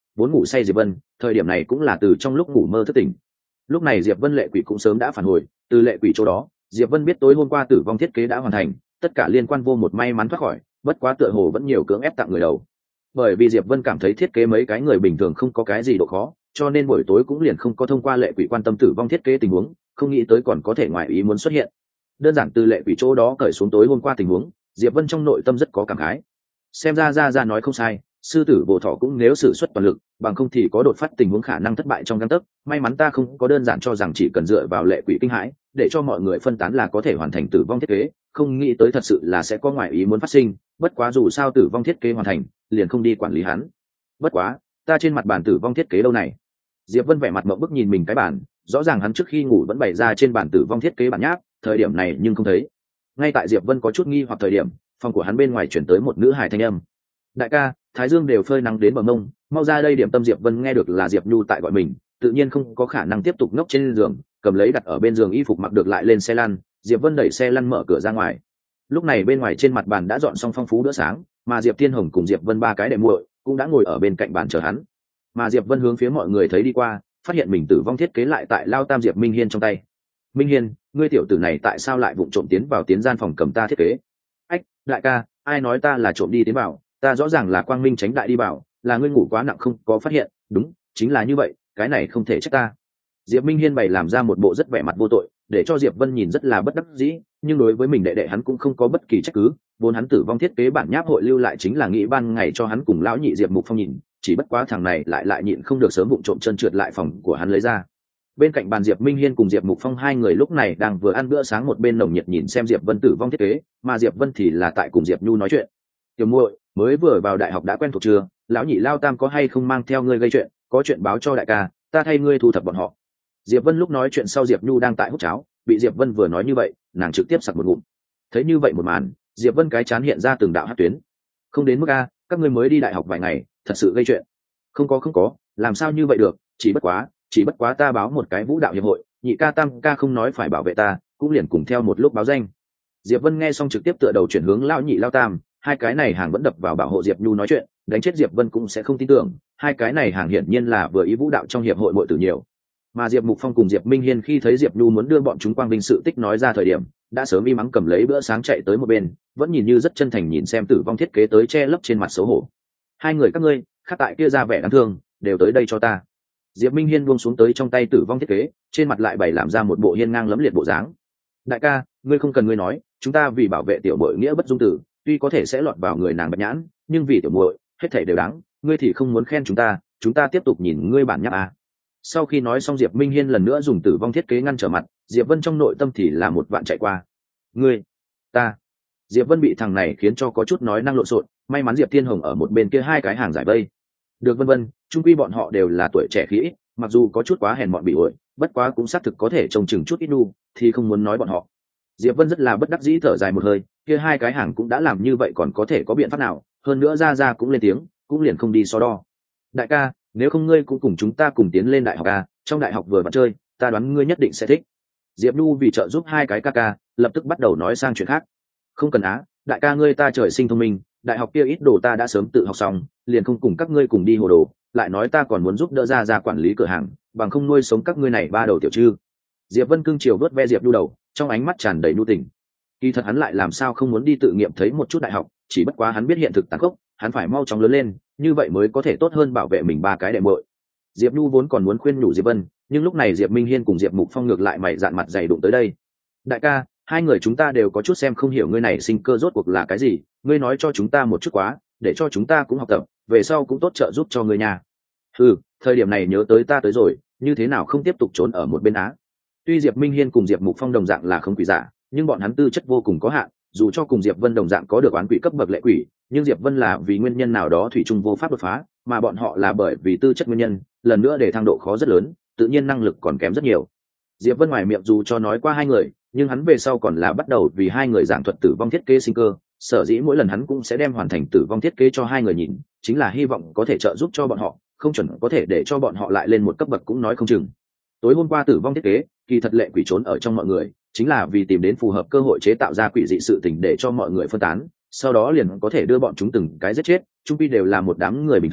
vốn ngủ say Diệp Vân thời điểm này cũng là từ trong lúc ngủ mơ thức tỉnh. Lúc này Diệp Vân lệ quỷ cũng sớm đã phản hồi, từ lệ quỷ chỗ đó Diệp Vân biết tối hôm qua tử vong thiết kế đã hoàn thành, tất cả liên quan vô một may mắn thoát khỏi, bất quá tựa hồ vẫn nhiều cưỡng ép tặng người đầu. Bởi vì Diệp Vân cảm thấy thiết kế mấy cái người bình thường không có cái gì độ khó, cho nên buổi tối cũng liền không có thông qua lệ quỷ quan tâm tử vong thiết kế tình huống, không nghĩ tới còn có thể ngoài ý muốn xuất hiện. Đơn giản từ lệ quỷ chỗ đó cởi xuống tối hôm qua tình huống, Diệp Vân trong nội tâm rất có cảm khái. Xem ra ra ra nói không sai, sư tử bộ thọ cũng nếu sử xuất toàn lực, bằng không thì có đột phát tình huống khả năng thất bại trong gang tấc. May mắn ta không có đơn giản cho rằng chỉ cần dựa vào lệ quỷ kinh hãi, để cho mọi người phân tán là có thể hoàn thành tử vong thiết kế, không nghĩ tới thật sự là sẽ có ngoại ý muốn phát sinh. Bất quá dù sao tử vong thiết kế hoàn thành, liền không đi quản lý hắn. Bất quá, ta trên mặt bàn tử vong thiết kế đâu này? Diệp Vân vẻ mặt mộng bức nhìn mình cái bàn, rõ ràng hắn trước khi ngủ vẫn bày ra trên bàn tử vong thiết kế bản nháp, thời điểm này nhưng không thấy. Ngay tại Diệp Vân có chút nghi hoặc thời điểm, phòng của hắn bên ngoài chuyển tới một nữ hài thanh âm. Đại ca, thái dương đều phơi nắng đến bờ mông, mau ra đây điểm tâm. Diệp Vân nghe được là Diệp Nhu tại gọi mình, tự nhiên không có khả năng tiếp tục ngốc trên giường, cầm lấy đặt ở bên giường y phục mặc được lại lên xe lăn. Diệp Vân đẩy xe lăn mở cửa ra ngoài. Lúc này bên ngoài trên mặt bàn đã dọn xong phong phú bữa sáng, mà Diệp Thiên Hồng cùng Diệp Vân ba cái đệ muội cũng đã ngồi ở bên cạnh bàn chờ hắn. Mà Diệp Vân hướng phía mọi người thấy đi qua, phát hiện mình tử vong thiết kế lại tại lao tam Diệp Minh Hiên trong tay. Minh Hiên, ngươi tiểu tử này tại sao lại vụng trộm tiến vào tiến gian phòng cầm ta thiết kế? Ách, đại ca, ai nói ta là trộm đi tiến vào, ta rõ ràng là quang minh tránh đại đi vào, là ngươi ngủ quá nặng không có phát hiện. Đúng, chính là như vậy, cái này không thể trách ta. Diệp Minh Hiên bày làm ra một bộ rất vẻ mặt vô tội, để cho Diệp Vân nhìn rất là bất đắc dĩ, nhưng đối với mình đệ đệ hắn cũng không có bất kỳ trách cứ, vốn hắn tử vong thiết kế bản nháp hội lưu lại chính là nghĩ ban ngày cho hắn cùng lão nhị Diệp Mục Phong nhìn, chỉ bất quá thằng này lại lại nhịn không được sớm vụng trộm chân trượt lại phòng của hắn lấy ra. Bên cạnh bàn Diệp Minh Hiên cùng Diệp Mục Phong hai người lúc này đang vừa ăn bữa sáng, một bên nồng nhiệt nhìn xem Diệp Vân tử vong thiết kế, mà Diệp Vân thì là tại cùng Diệp Nhu nói chuyện. Tiểu muội, mới vừa vào đại học đã quen thuộc chưa? Lão nhị lao tam có hay không mang theo ngươi gây chuyện, có chuyện báo cho đại ca, ta thay ngươi thu thập bọn họ. Diệp Vân lúc nói chuyện sau Diệp Nhu đang tại hút cháo, bị Diệp Vân vừa nói như vậy, nàng trực tiếp sặc một ngụm. Thấy như vậy một màn, Diệp Vân cái chán hiện ra từng đạo hắc tuyến. Không đến mức a, các ngươi mới đi đại học vài ngày, thật sự gây chuyện? Không có không có, làm sao như vậy được, chỉ bất quá, chỉ bất quá ta báo một cái vũ đạo hiệp hội, nhị ca tam ca không nói phải bảo vệ ta, cũng liền cùng theo một lúc báo danh. Diệp Vân nghe xong trực tiếp tựa đầu chuyển hướng lão nhị lao tam, hai cái này hàng vẫn đập vào bảo hộ Diệp Nhu nói chuyện, đánh chết Diệp Vân cũng sẽ không tin tưởng, hai cái này hàng hiển nhiên là vừa ý vũ đạo trong hiệp hội muội tử nhiều. Mà Diệp Mục Phong cùng Diệp Minh Hiên khi thấy Diệp Nhu muốn đưa bọn chúng quang vinh sự tích nói ra thời điểm, đã sớm im mắng cầm lấy bữa sáng chạy tới một bên, vẫn nhìn như rất chân thành nhìn xem tử vong thiết kế tới che lấp trên mặt xấu hổ. Hai người các ngươi, khác tại kia ra vẻ đáng thương, đều tới đây cho ta. Diệp Minh Hiên buông xuống tới trong tay tử vong thiết kế, trên mặt lại bày làm ra một bộ hiên ngang lẫm liệt bộ dáng. Đại ca, ngươi không cần ngươi nói, chúng ta vì bảo vệ tiểu muội nghĩa bất dung tử, tuy có thể sẽ lọt vào người nàng bạch nhãn, nhưng vì tiểu muội, hết thảy đều đáng, ngươi thì không muốn khen chúng ta, chúng ta tiếp tục nhìn ngươi bản nháp à. Sau khi nói xong Diệp Minh Hiên lần nữa dùng tử vong thiết kế ngăn trở mặt, Diệp Vân trong nội tâm thì là một vạn chạy qua. Ngươi, ta. Diệp Vân bị thằng này khiến cho có chút nói năng lộn xộn, may mắn Diệp Thiên Hồng ở một bên kia hai cái hàng giải vây. Được vân vân, chung quy bọn họ đều là tuổi trẻ khí ít, mặc dù có chút quá hèn mọn bị ổi, bất quá cũng xác thực có thể trông chừng chút ít nu, thì không muốn nói bọn họ. Diệp Vân rất là bất đắc dĩ thở dài một hơi, kia hai cái hàng cũng đã làm như vậy còn có thể có biện pháp nào, hơn nữa ra ra cũng lên tiếng, cũng liền không đi so đo. Đại ca, nếu không ngươi cũng cùng chúng ta cùng tiến lên đại học a, trong đại học vừa bắt chơi, ta đoán ngươi nhất định sẽ thích. Diệp Nhu vì trợ giúp hai cái ca ca, lập tức bắt đầu nói sang chuyện khác. Không cần á, đại ca ngươi ta trời sinh thông minh, đại học kia ít đồ ta đã sớm tự học xong, liền không cùng các ngươi cùng đi hồ đồ, lại nói ta còn muốn giúp đỡ ra ra quản lý cửa hàng, bằng không nuôi sống các ngươi này ba đầu tiểu trư. Diệp Vân cưng chiều vớt ve Diệp Nhu đầu, trong ánh mắt tràn đầy nhu tình. Kỳ thật hắn lại làm sao không muốn đi tự nghiệm thấy một chút đại học, chỉ bất quá hắn biết hiện thực tàn khốc, hắn phải mau chóng lớn lên, như vậy mới có thể tốt hơn bảo vệ mình ba cái đệ muội. Diệp Nhu vốn còn muốn khuyên nhủ Diệp Vân, nhưng lúc này Diệp Minh Hiên cùng Diệp Mục Phong ngược lại mày dạn mặt dày đụng tới đây. Đại ca, hai người chúng ta đều có chút xem không hiểu ngươi này sinh cơ rốt cuộc là cái gì, ngươi nói cho chúng ta một chút quá, để cho chúng ta cũng học tập, về sau cũng tốt trợ giúp cho ngươi nhà. Ừ, thời điểm này nhớ tới ta tới rồi, như thế nào không tiếp tục trốn ở một bên á. Tuy Diệp Minh Hiên cùng Diệp Mục Phong đồng dạng là không quỷ giả, nhưng bọn hắn tư chất vô cùng có hạn, dù cho cùng Diệp Vân đồng dạng có được oán quỷ cấp bậc lệ quỷ, nhưng Diệp Vân là vì nguyên nhân nào đó thủy chung vô pháp đột phá, mà bọn họ là bởi vì tư chất nguyên nhân, lần nữa để thăng độ khó rất lớn, tự nhiên năng lực còn kém rất nhiều. Diệp Vân ngoài miệng dù cho nói qua hai người, nhưng hắn về sau còn là bắt đầu vì hai người giảng thuật tử vong thiết kế sinh cơ, sở dĩ mỗi lần hắn cũng sẽ đem hoàn thành tử vong thiết kế cho hai người nhìn, chính là hy vọng có thể trợ giúp cho bọn họ, không chuẩn có thể để cho bọn họ lại lên một cấp bậc cũng nói không chừng. Tối hôm qua tử vong thiết kế, kỳ thật lệ quỷ trốn ở trong mọi người, chính là vì tìm đến phù hợp cơ hội chế tạo ra quỷ dị sự tình để cho mọi người phân tán, sau đó liền có thể đưa bọn chúng từng cái giết chết, chung quy đều là một đám người bình thường,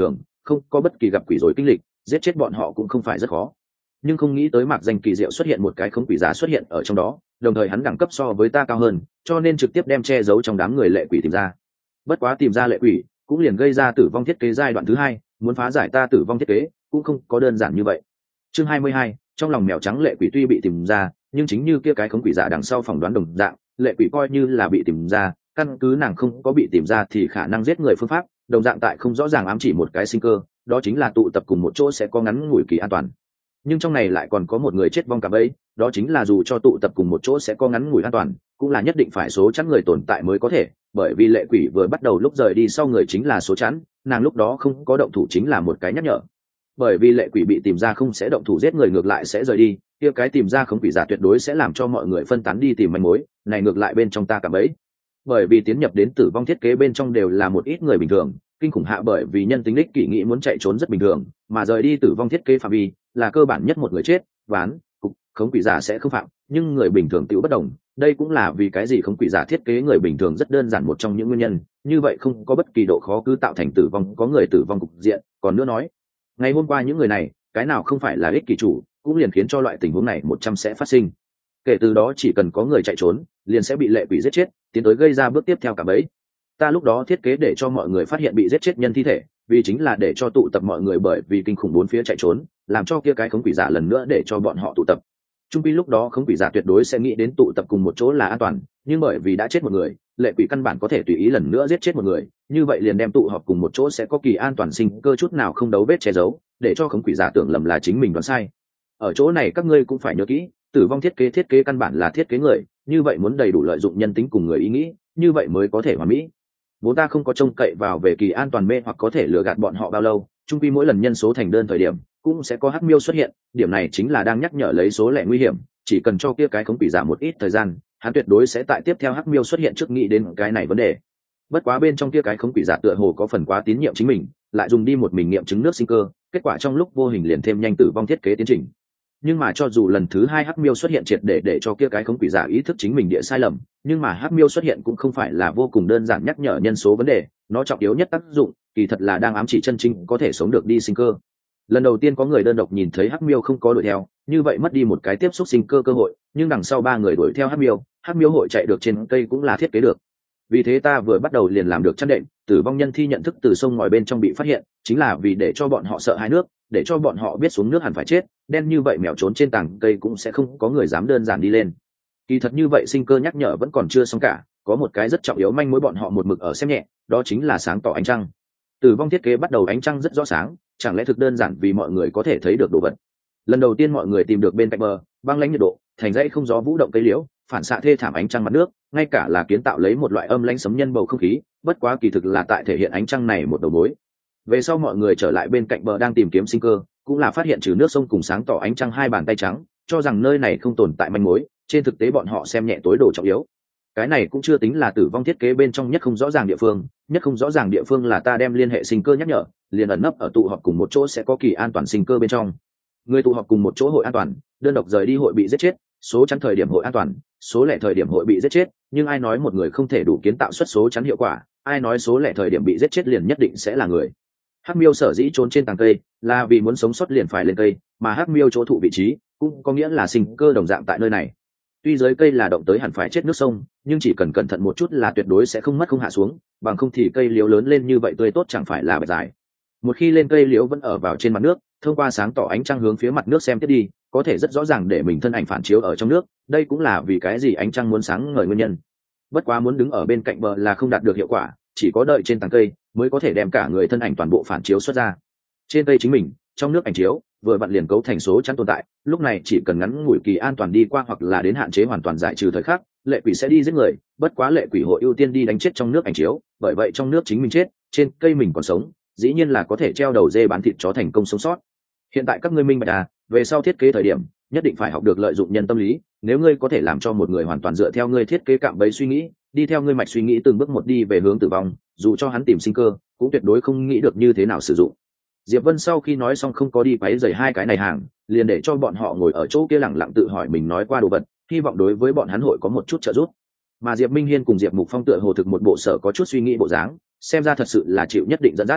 không có bất kỳ gặp quỷ rồi kinh lịch, giết chết bọn họ cũng không phải rất khó. Nhưng không nghĩ tới mạc danh kỳ diệu xuất hiện một cái khống quỷ giả xuất hiện ở trong đó, đồng thời hắn đẳng cấp so với ta cao hơn, cho nên trực tiếp đem che giấu trong đám người lệ quỷ tìm ra. Bất quá tìm ra lệ quỷ cũng liền gây ra tử vong thiết kế giai đoạn thứ hai, muốn phá giải ta tử vong thiết kế cũng không có đơn giản như vậy. Chương hai mươi hai, trong lòng mèo trắng lệ quỷ tuy bị tìm ra, nhưng chính như kia cái khống quỷ giả đằng sau phỏng đoán đồng dạng, lệ quỷ coi như là bị tìm ra, căn cứ nàng không có bị tìm ra thì khả năng giết người phương pháp đồng dạng tại không rõ ràng ám chỉ một cái sinh cơ, đó chính là tụ tập cùng một chỗ sẽ có ngắn ngủi kỳ an toàn. Nhưng trong này lại còn có một người chết vong cả bấy, đó chính là dù cho tụ tập cùng một chỗ sẽ có ngắn ngủi an toàn, cũng là nhất định phải số chẵn người tồn tại mới có thể, bởi vì lệ quỷ vừa bắt đầu lúc rời đi sau người chính là số chẵn, nàng lúc đó không có động thủ chính là một cái nhắc nhở. Bởi vì lệ quỷ bị tìm ra không sẽ động thủ giết người ngược lại sẽ rời đi, kia cái tìm ra không quỷ giả tuyệt đối sẽ làm cho mọi người phân tán đi tìm manh mối, này ngược lại bên trong ta cả bấy. Bởi vì tiến nhập đến tử vong thiết kế bên trong đều là một ít người bình thường, kinh khủng hạ bởi vì nhân tính ích kỷ nghĩ muốn chạy trốn rất bình thường, mà rời đi tử vong thiết kế phạm vi là cơ bản nhất một người chết, ván, cục, khống quỷ giả sẽ không phạm, nhưng người bình thường tiểu bất đồng, đây cũng là vì cái gì khống quỷ giả thiết kế người bình thường rất đơn giản một trong những nguyên nhân, như vậy không có bất kỳ độ khó cứ tạo thành tử vong có người tử vong cục diện, còn nữa nói, ngày hôm qua những người này, cái nào không phải là ích kỷ chủ, cũng liền khiến cho loại tình huống này một trăm sẽ phát sinh. Kể từ đó chỉ cần có người chạy trốn, liền sẽ bị lệ quỷ giết chết, tiến tới gây ra bước tiếp theo cả bấy. Ta lúc đó thiết kế để cho mọi người phát hiện bị giết chết nhân thi thể, vì chính là để cho tụ tập mọi người bởi vì kinh khủng bốn phía chạy trốn, làm cho kia cái khống quỷ giả lần nữa để cho bọn họ tụ tập. Trung quy lúc đó khống quỷ giả tuyệt đối sẽ nghĩ đến tụ tập cùng một chỗ là an toàn, nhưng bởi vì đã chết một người, lệ quỷ căn bản có thể tùy ý lần nữa giết chết một người, như vậy liền đem tụ họp cùng một chỗ sẽ có kỳ an toàn sinh cơ chút nào không đấu vết che giấu, để cho khống quỷ giả tưởng lầm là chính mình đoán sai. Ở chỗ này các ngươi cũng phải nhớ kỹ, tử vong thiết kế thiết kế căn bản là thiết kế người, như vậy muốn đầy đủ lợi dụng nhân tính cùng người ý nghĩ, như vậy mới có thể hoàn mỹ. Vốn ta không có trông cậy vào về kỳ an toàn mê hoặc có thể lừa gạt bọn họ bao lâu, chung quy mỗi lần nhân số thành đơn thời điểm cũng sẽ có hắc miêu xuất hiện, điểm này chính là đang nhắc nhở lấy số lẻ nguy hiểm, chỉ cần cho kia cái khống quỷ giả một ít thời gian, hắn tuyệt đối sẽ tại tiếp theo hắc miêu xuất hiện trước nghĩ đến cái này vấn đề. Bất quá bên trong kia cái khống quỷ giả tựa hồ có phần quá tín nhiệm chính mình, lại dùng đi một mình nghiệm chứng nước sinh cơ, kết quả trong lúc vô hình liền thêm nhanh tử vong thiết kế tiến trình. Nhưng mà cho dù lần thứ hai hắc miêu xuất hiện triệt để để cho kia cái khống quỷ giả ý thức chính mình địa sai lầm, nhưng mà hắc miêu xuất hiện cũng không phải là vô cùng đơn giản nhắc nhở nhân số vấn đề, nó trọng yếu nhất tác dụng kỳ thật là đang ám chỉ chân chính có thể sống được đi sinh cơ. Lần đầu tiên có người đơn độc nhìn thấy hắc miêu không có đuổi theo, như vậy mất đi một cái tiếp xúc sinh cơ cơ hội, nhưng đằng sau ba người đuổi theo hắc miêu, hắc miêu hội chạy được trên cây cũng là thiết kế được. Vì thế ta vừa bắt đầu liền làm được chăn đệm, tử vong nhân thi nhận thức từ sông ngòi bên trong bị phát hiện, chính là vì để cho bọn họ sợ hãi nước, để cho bọn họ biết xuống nước hẳn phải chết, đen như vậy mèo trốn trên tảng cây cũng sẽ không có người dám đơn giản đi lên. Kỳ thật như vậy sinh cơ nhắc nhở vẫn còn chưa xong cả, có một cái rất trọng yếu manh mối bọn họ một mực ở xem nhẹ, đó chính là sáng tỏ ánh trăng. Tử vong thiết kế bắt đầu ánh trăng rất rõ sáng, chẳng lẽ thực đơn giản vì mọi người có thể thấy được đồ vật. Lần đầu tiên mọi người tìm được bên cạnh bờ, băng lãnh nhiệt độ, thành dãy không gió vũ động cây liễu, phản xạ thê thảm ánh trăng mặt nước, ngay cả là kiến tạo lấy một loại âm lãnh sấm nhân bầu không khí, bất quá kỳ thực là tại thể hiện ánh trăng này một đầu mối. Về sau mọi người trở lại bên cạnh bờ đang tìm kiếm sinh cơ, cũng là phát hiện trừ nước sông cùng sáng tỏ ánh trăng hai bàn tay trắng, cho rằng nơi này không tồn tại manh mối, trên thực tế bọn họ xem nhẹ tối đồ trọng yếu. Cái này cũng chưa tính là tử vong thiết kế bên trong nhất không rõ ràng địa phương, nhất không rõ ràng địa phương là ta đem liên hệ sinh cơ nhắc nhở, liền ẩn nấp ở tụ họp cùng một chỗ sẽ có kỳ an toàn sinh cơ bên trong. Người tụ họp cùng một chỗ hội an toàn, đơn độc rời đi hội bị giết chết, số chắn thời điểm hội an toàn, số lẻ thời điểm hội bị giết chết, nhưng ai nói một người không thể đủ kiến tạo xuất số chắn hiệu quả, ai nói số lẻ thời điểm bị giết chết liền nhất định sẽ là người. Hắc miêu sở dĩ trốn trên tàng cây là vì muốn sống sót liền phải lên cây, mà hắc miêu chỗ thụ vị trí cũng có nghĩa là sinh cơ đồng dạng tại nơi này. Tuy dưới cây là động tới hẳn phải chết nước sông, nhưng chỉ cần cẩn thận một chút là tuyệt đối sẽ không mất không hạ xuống, bằng không thì cây liễu lớn lên như vậy tươi tốt chẳng phải là bạch dài. Một khi lên cây liễu vẫn ở vào trên mặt nước, thông qua sáng tỏ ánh trăng hướng phía mặt nước xem tiếp đi, có thể rất rõ ràng để mình thân ảnh phản chiếu ở trong nước, đây cũng là vì cái gì ánh trăng muốn sáng ngời nguyên nhân. Bất quá muốn đứng ở bên cạnh bờ là không đạt được hiệu quả, chỉ có đợi trên tàng cây mới có thể đem cả người thân ảnh toàn bộ phản chiếu xuất ra. Trên cây chính mình, trong nước ảnh chiếu, vừa vặn liền cấu thành số chắn tồn tại, lúc này chỉ cần ngắn ngủi kỳ an toàn đi qua hoặc là đến hạn chế hoàn toàn giải trừ thời khắc, lệ quỷ sẽ đi giết người, bất quá lệ quỷ hội ưu tiên đi đánh chết trong nước ảnh chiếu, bởi vậy trong nước chính mình chết, trên cây mình còn sống, dĩ nhiên là có thể treo đầu dê bán thịt chó thành công sống sót. Hiện tại các ngươi minh bạch à, về sau thiết kế thời điểm, nhất định phải học được lợi dụng nhân tâm lý, nếu ngươi có thể làm cho một người hoàn toàn dựa theo ngươi thiết kế cạm bẫy suy nghĩ, đi theo ngươi mạch suy nghĩ từng bước một đi về hướng tử vong, dù cho hắn tìm sinh cơ, cũng tuyệt đối không nghĩ được như thế nào sử dụng. Diệp Vân sau khi nói xong không có đi quấy rầy hai cái này hàng, liền để cho bọn họ ngồi ở chỗ kia lặng lặng tự hỏi mình nói qua đồ vật, hy vọng đối với bọn hắn hội có một chút trợ giúp. Mà Diệp Minh Hiên cùng Diệp Mục Phong tựa hồ thực một bộ sở có chút suy nghĩ bộ dáng, xem ra thật sự là chịu nhất định dẫn dắt.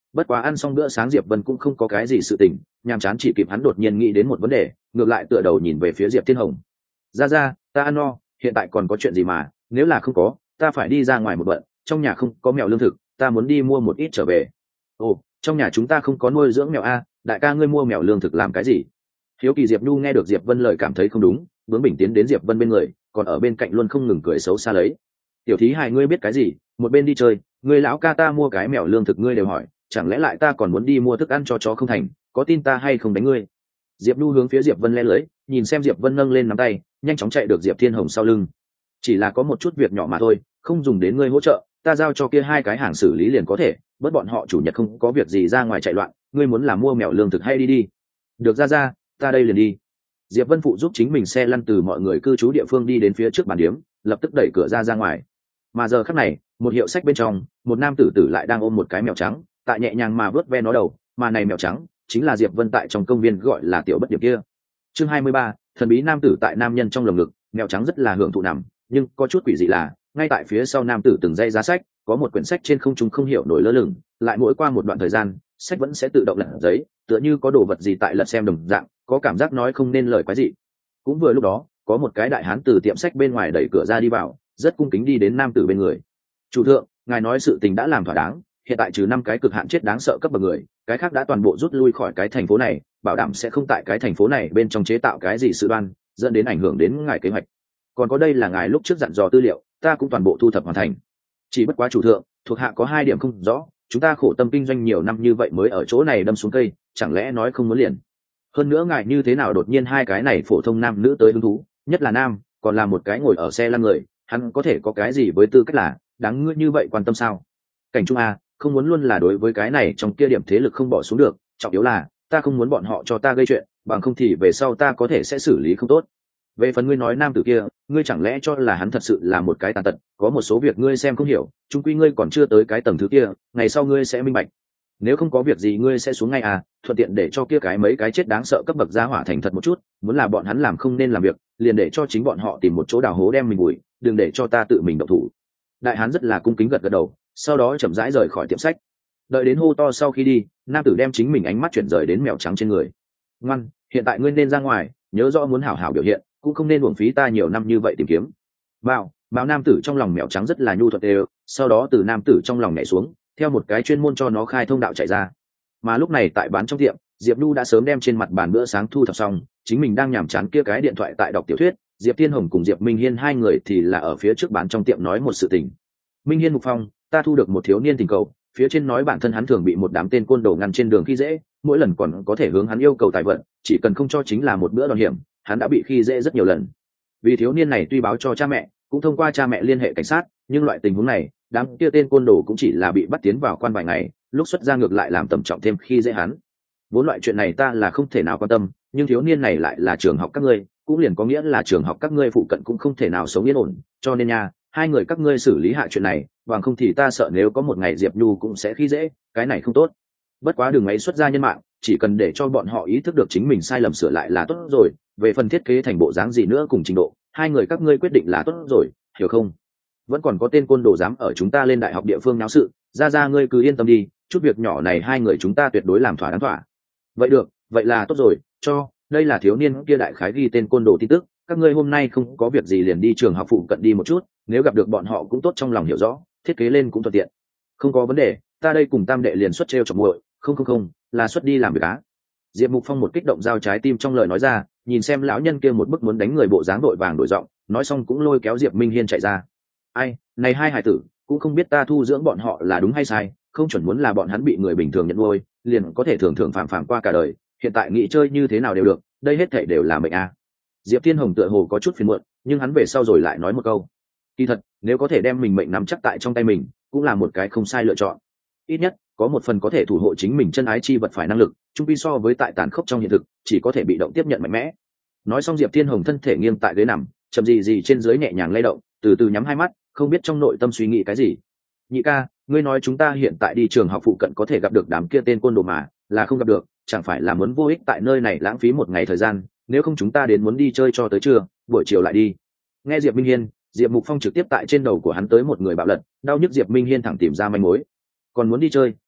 Bất quá ăn xong bữa sáng Diệp Vân cũng không có cái gì sự tình, nhàm chán chỉ kịp hắn đột nhiên nghĩ đến một vấn đề, ngược lại tựa đầu nhìn về phía Diệp Thiên Hồng. Ra ra, ta ăn no, hiện tại còn có chuyện gì mà, nếu là không có, ta phải đi ra ngoài một bận, trong nhà không có mèo lương thực, ta muốn đi mua một ít trở về. Ồ, trong nhà chúng ta không có nuôi dưỡng mèo a, đại ca ngươi mua mèo lương thực làm cái gì? Hiếu kỳ Diệp Nhu nghe được Diệp Vân lời cảm thấy không đúng, bướng bỉnh tiến đến Diệp Vân bên người, còn ở bên cạnh luôn không ngừng cười xấu xa lấy. Tiểu thí hài ngươi biết cái gì, một bên đi chơi, ngươi lão ca ta mua cái mèo lương thực ngươi đều hỏi, chẳng lẽ lại ta còn muốn đi mua thức ăn cho chó không thành, có tin ta hay không đánh ngươi? Diệp Nhu hướng phía Diệp Vân lẽ lưỡi, nhìn xem Diệp Vân nâng lên nắm tay, nhanh chóng chạy được Diệp Thiên Hồng sau lưng. Chỉ là có một chút việc nhỏ mà thôi, không dùng đến ngươi hỗ trợ, ta giao cho kia hai cái hàng xử lý liền có thể, bớt bọn họ chủ nhật không có việc gì ra ngoài chạy loạn, ngươi muốn làm mua mèo lương thực hay đi đi. Được ra ra, ta đây liền đi. Diệp Vân phụ giúp chính mình xe lăn từ mọi người cư trú địa phương đi đến phía trước bàn điếm, lập tức đẩy cửa ra ra ngoài. Mà giờ khắc này, một hiệu sách bên trong, một nam tử tử lại đang ôm một cái mèo trắng, tại nhẹ nhàng mà vớt ve nó đầu, mà này mèo trắng chính là Diệp Vân tại trong công viên gọi là tiểu bất điểm kia. Chương hai mươi ba, thần bí nam tử tại nam nhân trong lồng ngực, mèo trắng rất là hưởng thụ nằm, nhưng có chút quỷ dị là, ngay tại phía sau nam tử từng dây giá sách, có một quyển sách trên không trung không hiểu nổi lơ lửng, lại mỗi qua một đoạn thời gian, sách vẫn sẽ tự động lật giấy, tựa như có đồ vật gì tại lật xem đồng dạng, có cảm giác nói không nên lời quái dị. Cũng vừa lúc đó, có một cái đại hán từ tiệm sách bên ngoài đẩy cửa ra đi vào, rất cung kính đi đến nam tử bên người. Chủ thượng, ngài nói sự tình đã làm thỏa đáng, hiện tại trừ năm cái cực hạn chết đáng sợ cấp bậc người, cái khác đã toàn bộ rút lui khỏi cái thành phố này, bảo đảm sẽ không tại cái thành phố này bên trong chế tạo cái gì sự đoan, dẫn đến ảnh hưởng đến ngài kế hoạch. Còn có đây là ngài lúc trước dặn dò tư liệu, ta cũng toàn bộ thu thập hoàn thành. Chỉ bất quá chủ thượng, thuộc hạ có hai điểm không rõ, chúng ta khổ tâm kinh doanh nhiều năm như vậy mới ở chỗ này đâm xuống cây, chẳng lẽ nói không muốn liền? Hơn nữa ngài như thế nào đột nhiên hai cái này phổ thông nam nữ tới hứng thú, nhất là nam, còn là một cái ngồi ở xe lăn người, hắn có thể có cái gì với tư cách là đáng ngươi như vậy quan tâm sao? Cảnh Trung a, không muốn luôn là đối với cái này trong kia điểm thế lực không bỏ xuống được, trọng yếu là ta không muốn bọn họ cho ta gây chuyện, bằng không thì về sau ta có thể sẽ xử lý không tốt. Về phần ngươi nói nam tử kia, ngươi chẳng lẽ cho là hắn thật sự là một cái tàn tật, có một số việc ngươi xem không hiểu, chung quy ngươi còn chưa tới cái tầng thứ kia, ngày sau ngươi sẽ minh bạch. Nếu không có việc gì ngươi sẽ xuống ngay à, thuận tiện để cho kia cái mấy cái chết đáng sợ cấp bậc ra hỏa thành thật một chút, muốn là bọn hắn làm không nên làm việc, liền để cho chính bọn họ tìm một chỗ đào hố đem mình bụi, đừng để cho ta tự mình động thủ. Đại hán rất là cung kính gật gật đầu, sau đó chậm rãi rời khỏi tiệm sách. Đợi đến hô to sau khi đi, nam tử đem chính mình ánh mắt chuyển rời đến mèo trắng trên người. Ngoan, hiện tại ngươi nên ra ngoài, nhớ rõ muốn hảo hảo biểu hiện, cũng không nên uổng phí ta nhiều năm như vậy tìm kiếm. Bao, bao nam tử trong lòng mèo trắng rất là nhu thuận đều, sau đó từ nam tử trong lòng nhảy xuống, theo một cái chuyên môn cho nó khai thông đạo chạy ra. Mà lúc này tại bán trong tiệm, Diệp Nhu đã sớm đem trên mặt bàn bữa sáng thu thập xong, chính mình đang nhàm chán kia cái điện thoại tại đọc tiểu thuyết, Diệp Thiên Hồng cùng Diệp Minh Hiên hai người thì là ở phía trước bán trong tiệm nói một sự tình. Minh Hiên Mục Phong, ta thu được một thiếu niên tình cầu, phía trên nói bản thân hắn thường bị một đám tên côn đồ ngăn trên đường khi dễ, mỗi lần còn có thể hướng hắn yêu cầu tài vận, chỉ cần không cho chính là một bữa đòn hiểm, hắn đã bị khi dễ rất nhiều lần. Vì thiếu niên này tuy báo cho cha mẹ, cũng thông qua cha mẹ liên hệ cảnh sát, nhưng loại tình huống này, đám kia tên côn đồ cũng chỉ là bị bắt tiến vào quan vài ngày, lúc xuất ra ngược lại làm tầm trọng thêm khi dễ hắn. Vốn loại chuyện này ta là không thể nào quan tâm, nhưng thiếu niên này lại là trường học các ngươi, cũng liền có nghĩa là trường học các ngươi phụ cận cũng không thể nào sống yên ổn, cho nên nha, hai người các ngươi xử lý hạ chuyện này, bằng không thì ta sợ nếu có một ngày Diệp Nhu cũng sẽ khi dễ, cái này không tốt. Bất quá đừng ấy xuất ra nhân mạng, chỉ cần để cho bọn họ ý thức được chính mình sai lầm sửa lại là tốt rồi, về phần thiết kế thành bộ dáng gì nữa cùng trình độ, hai người các ngươi quyết định là tốt rồi, hiểu không? Vẫn còn có tên côn đồ dám ở chúng ta lên đại học địa phương náo sự, ra ra ngươi cứ yên tâm đi, chút việc nhỏ này hai người chúng ta tuyệt đối làm thỏa đáng thỏa. Vậy được, vậy là tốt rồi, cho, đây là thiếu niên kia đại khái ghi tên côn đồ tin tức, các ngươi hôm nay không có việc gì liền đi trường học phụ cận đi một chút, nếu gặp được bọn họ cũng tốt trong lòng hiểu rõ, thiết kế lên cũng thuận tiện. Không có vấn đề, ta đây cùng tam đệ liền xuất treo chọc muội, không không không, là xuất đi làm việc á. Diệp Mục Phong một kích động giao trái tim trong lời nói ra, nhìn xem lão nhân kia một bức muốn đánh người bộ dáng đội vàng đổi giọng, nói xong cũng lôi kéo Diệp Minh Hiên chạy ra. Ai, này hai hải tử, cũng không biết ta thu dưỡng bọn họ là đúng hay sai, không chuẩn muốn là bọn hắn bị người bình thường nhận nuôi, liền có thể thường thường phạm phạm qua cả đời, hiện tại nghĩ chơi như thế nào đều được, đây hết thảy đều là mệnh a. Diệp Thiên Hồng tựa hồ có chút phiền muộn, nhưng hắn về sau rồi lại nói một câu, kỳ thật, nếu có thể đem mình mệnh nắm chắc tại trong tay mình, cũng là một cái không sai lựa chọn. Ít nhất, có một phần có thể thủ hộ chính mình chân ái chi vật phải năng lực, chung quy so với tại tàn khốc trong hiện thực, chỉ có thể bị động tiếp nhận mạnh mẽ. Nói xong Diệp Thiên Hồng thân thể nghiêng tại ghế nằm, chậm gì gì trên dưới nhẹ nhàng lay động, từ từ nhắm hai mắt, không biết trong nội tâm suy nghĩ cái gì. Nhị ca, ngươi nói chúng ta hiện tại đi trường học phụ cận có thể gặp được đám kia tên côn đồ mà, là không gặp được, chẳng phải là muốn vô ích tại nơi này lãng phí một ngày thời gian, nếu không chúng ta đến muốn đi chơi cho tới trưa, buổi chiều lại đi. Nghe Diệp Minh Hiên, Diệp Mục Phong trực tiếp tại trên đầu của hắn tới một người bạo lật, đau nhức Diệp Minh Hiên thẳng tìm ra manh mối. Còn muốn đi chơi,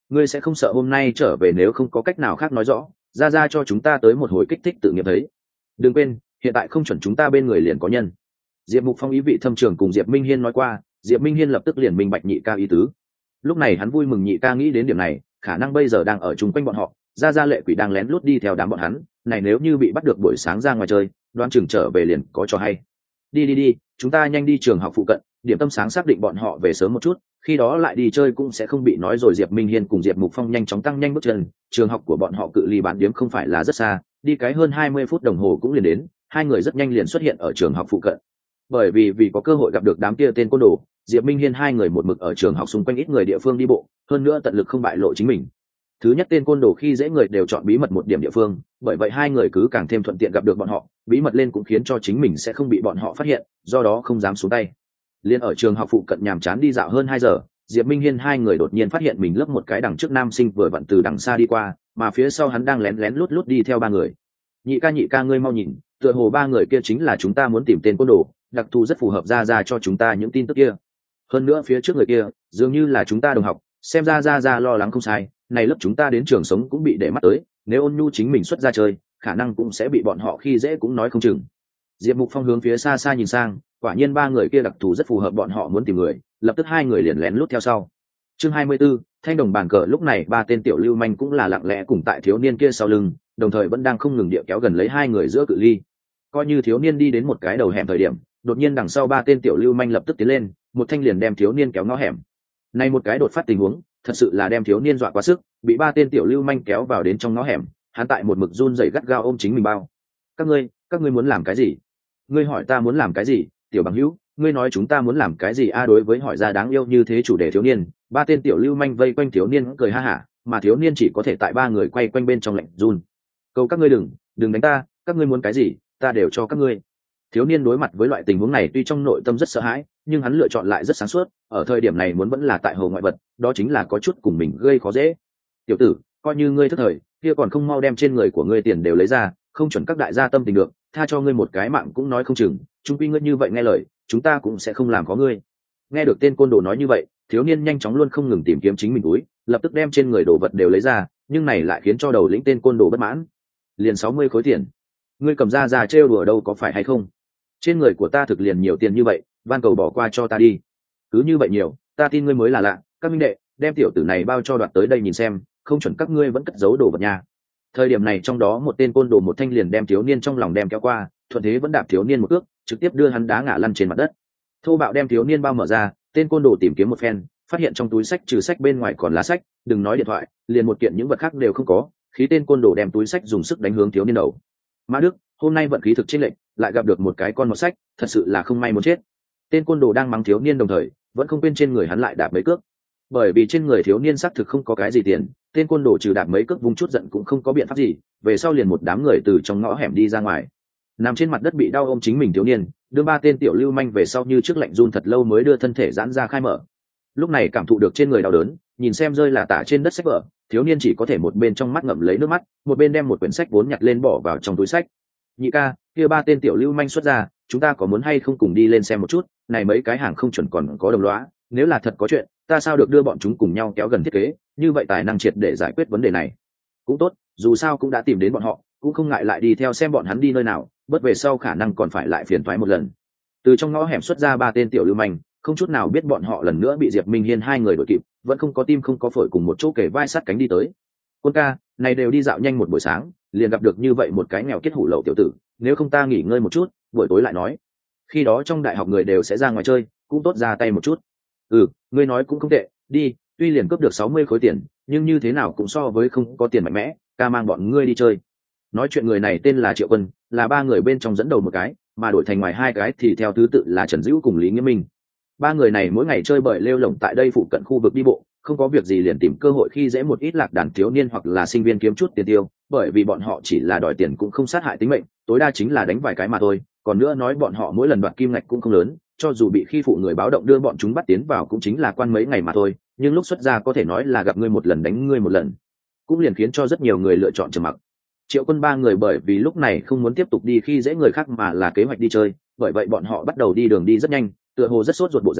ngươi sẽ không sợ hôm nay trở về nếu không có cách nào khác nói rõ, ra ra cho chúng ta tới một hồi kích thích tự nghiệp thấy. Đừng quên, hiện tại không chuẩn chúng ta bên người liền có nhân. Diệp Mục Phong ý vị thâm trường cùng Diệp Minh Hiên nói qua, Diệp Minh Hiên lập tức liền minh bạch nhị ca ý tứ. Lúc này hắn vui mừng nhị ca nghĩ đến điểm này, khả năng bây giờ đang ở chung quanh bọn họ, ra ra lệ quỷ đang lén lút đi theo đám bọn hắn, này nếu như bị bắt được buổi sáng ra ngoài chơi, đoán chừng trở về liền có trò hay. Đi đi đi, chúng ta nhanh đi trường học phụ cận, điểm tâm sáng xác định bọn họ về sớm một chút, khi đó lại đi chơi cũng sẽ không bị nói rồi. Diệp Minh Hiên cùng Diệp Mục Phong nhanh chóng tăng nhanh bước chân, trường học của bọn họ cự ly bán điếm không phải là rất xa, đi cái hơn hai mươi phút đồng hồ cũng liền đến, hai người rất nhanh liền xuất hiện ở trường học phụ cận. Bởi vì vì có cơ hội gặp được đám kia tên côn đồ, Diệp Minh Hiên hai người một mực ở trường học xung quanh ít người địa phương đi bộ, hơn nữa tận lực không bại lộ chính mình. Thứ nhất tên côn đồ khi dễ người đều chọn bí mật một điểm địa phương, bởi vậy hai người cứ càng thêm thuận tiện gặp được bọn họ, bí mật lên cũng khiến cho chính mình sẽ không bị bọn họ phát hiện, do đó không dám xuống tay. Liên ở trường học phụ cận nhàm chán đi dạo hơn hai giờ, Diệp Minh Hiên hai người đột nhiên phát hiện mình lấp một cái đằng trước nam sinh vừa vặn từ đằng xa đi qua, mà phía sau hắn đang lén lén lút lút đi theo ba người. Nhị ca nhị ca ngươi mau nhìn, tựa hồ ba người kia chính là chúng ta muốn tìm tên côn đồ, đặc thù rất phù hợp ra ra cho chúng ta những tin tức kia. Hơn nữa phía trước người kia dường như là chúng ta đồng học, xem ra ra ra lo lắng không sai, này lớp chúng ta đến trường sống cũng bị để mắt tới, nếu Ôn Nhu chính mình xuất ra chơi, khả năng cũng sẽ bị bọn họ khi dễ cũng nói không chừng. Diệp Mục Phong hướng phía xa xa nhìn sang, quả nhiên ba người kia đặc thù rất phù hợp bọn họ muốn tìm người, lập tức hai người liền lén lút theo sau. Chương hai mươi 24, thanh đồng bàn cờ. Lúc này ba tên tiểu lưu manh cũng là lặng lẽ cùng tại thiếu niên kia sau lưng, đồng thời vẫn đang không ngừng địa kéo gần lấy hai người giữa cự ly. Coi như thiếu niên đi đến một cái đầu hẻm thời điểm, đột nhiên đằng sau ba tên tiểu lưu manh lập tức tiến lên, một thanh liền đem thiếu niên kéo ngõ hẻm. Này một cái đột phát tình huống, thật sự là đem thiếu niên dọa quá sức, bị ba tên tiểu lưu manh kéo vào đến trong ngõ hẻm, hắn tại một mực run rẩy gắt gao ôm chính mình bao. Các ngươi, các ngươi muốn làm cái gì? Ngươi hỏi ta muốn làm cái gì? Tiểu bằng hữu, ngươi nói chúng ta muốn làm cái gì a? Đối với hỏi ra đáng yêu như thế chủ đề thiếu niên, ba tên tiểu lưu manh vây quanh thiếu niên cười ha hả, mà thiếu niên chỉ có thể tại ba người quay quanh bên trong lạnh run. Cầu các ngươi đừng, đừng đánh ta, các ngươi muốn cái gì, ta đều cho các ngươi. Thiếu niên đối mặt với loại tình huống này tuy trong nội tâm rất sợ hãi, nhưng hắn lựa chọn lại rất sáng suốt, ở thời điểm này muốn vẫn là tại hồ ngoại vật, đó chính là có chút cùng mình gây khó dễ. Tiểu tử, coi như ngươi thất thời, kia còn không mau đem trên người của ngươi tiền đều lấy ra, không chuẩn các đại gia tâm tình được, tha cho ngươi một cái mạng cũng nói không chừng, chúng quy ngươi như vậy nghe lời, chúng ta cũng sẽ không làm có ngươi. Nghe được tên côn đồ nói như vậy, thiếu niên nhanh chóng luôn không ngừng tìm kiếm chính mình túi, lập tức đem trên người đồ vật đều lấy ra, nhưng này lại khiến cho đầu lĩnh tên côn đồ bất mãn. Liền sáu mươi khối tiền, ngươi cầm ra ra trêu đùa đâu có phải hay không? Trên người của ta thực liền nhiều tiền như vậy, van cầu bỏ qua cho ta đi. Cứ như vậy nhiều, ta tin ngươi mới là lạ. Các minh đệ, đem tiểu tử này bao cho đoạt tới đây nhìn xem, không chuẩn các ngươi vẫn cất giấu đồ vật nha. Thời điểm này trong đó một tên côn đồ một thanh liền đem thiếu niên trong lòng đem kéo qua, thuận thế vẫn đạp thiếu niên một cước, trực tiếp đưa hắn đá ngã lăn trên mặt đất. Thô bạo đem thiếu niên bao mở ra, tên côn đồ tìm kiếm một phen, phát hiện trong túi sách trừ sách bên ngoài còn lá sách, đừng nói điện thoại, liền một kiện những vật khác đều không có, khí tên côn đồ đem túi sách dùng sức đánh hướng thiếu niên đầu. Mã Đức, hôm nay vận khí thực chênh lệch, lại gặp được một cái con mọt sách, thật sự là không may muốn chết. Tên côn đồ đang mắng thiếu niên đồng thời, vẫn không quên trên người hắn lại đạp mấy cước. Bởi vì trên người thiếu niên xác thực không có cái gì tiền, tên côn đồ trừ đạp mấy cước vung chút giận cũng không có biện pháp gì, về sau liền một đám người từ trong ngõ hẻm đi ra ngoài. Nằm trên mặt đất bị đau ôm chính mình thiếu niên, đưa ba tên tiểu lưu manh về sau như trước lạnh run thật lâu mới đưa thân thể giãn ra khai mở. Lúc này cảm thụ được trên người đau đớn, nhìn xem rơi là tả trên đất sách vở, thiếu niên chỉ có thể một bên trong mắt ngậm lấy nước mắt, một bên đem một quyển sách vốn nhặt lên bỏ vào trong túi sách. Nhị ca, kia ba tên tiểu lưu manh xuất ra, chúng ta có muốn hay không cùng đi lên xem một chút? Này mấy cái hàng không chuẩn còn có đồng lõa, nếu là thật có chuyện, ta sao được đưa bọn chúng cùng nhau kéo gần thiết kế, như vậy tài năng triệt để giải quyết vấn đề này. Cũng tốt, dù sao cũng đã tìm đến bọn họ, cũng không ngại lại đi theo xem bọn hắn đi nơi nào, bất về sau khả năng còn phải lại phiền toái một lần. Từ trong ngõ hẻm xuất ra ba tên tiểu lưu manh, không chút nào biết bọn họ lần nữa bị Diệp Minh Hiên hai người đuổi kịp, vẫn không có tim không có phổi cùng một chỗ kề vai sát cánh đi tới. Quân ca, này đều đi dạo nhanh một buổi sáng, liền gặp được như vậy một cái nghèo kết hủ lậu tiểu tử, nếu không ta nghỉ ngơi một chút, buổi tối lại nói. Khi đó trong đại học người đều sẽ ra ngoài chơi, cũng tốt ra tay một chút. Ừ, ngươi nói cũng không tệ, đi, tuy liền cướp được sáu mươi khối tiền, nhưng như thế nào cũng so với không có tiền mạnh mẽ, ca mang bọn ngươi đi chơi. Nói chuyện người này tên là Triệu Quân, là ba người bên trong dẫn đầu một cái, mà đổi thành ngoài hai cái thì theo thứ tự là Trần Dữu cùng Lý Nghĩa Minh. Ba người này mỗi ngày chơi bời lêu lổng tại đây phụ cận khu vực đi bộ, không có việc gì liền tìm cơ hội khi dễ một ít lạc đàn thiếu niên hoặc là sinh viên kiếm chút tiền tiêu, bởi vì bọn họ chỉ là đòi tiền cũng không sát hại tính mệnh, tối đa chính là đánh vài cái mà thôi. Còn nữa nói bọn họ mỗi lần đoạt kim ngạch cũng không lớn, cho dù bị khi phụ người báo động đưa bọn chúng bắt tiến vào cũng chính là quan mấy ngày mà thôi, nhưng lúc xuất ra có thể nói là gặp ngươi một lần đánh ngươi một lần, cũng liền khiến cho rất nhiều người lựa chọn trầm mặc. Triệu Quân ba người bởi vì lúc này không muốn tiếp tục đi khi dễ người khác mà là kế hoạch đi chơi, bởi vậy bọn họ bắt đầu đi đường đi rất nhanh, tựa hồ rất sốt ruột bộ dáng,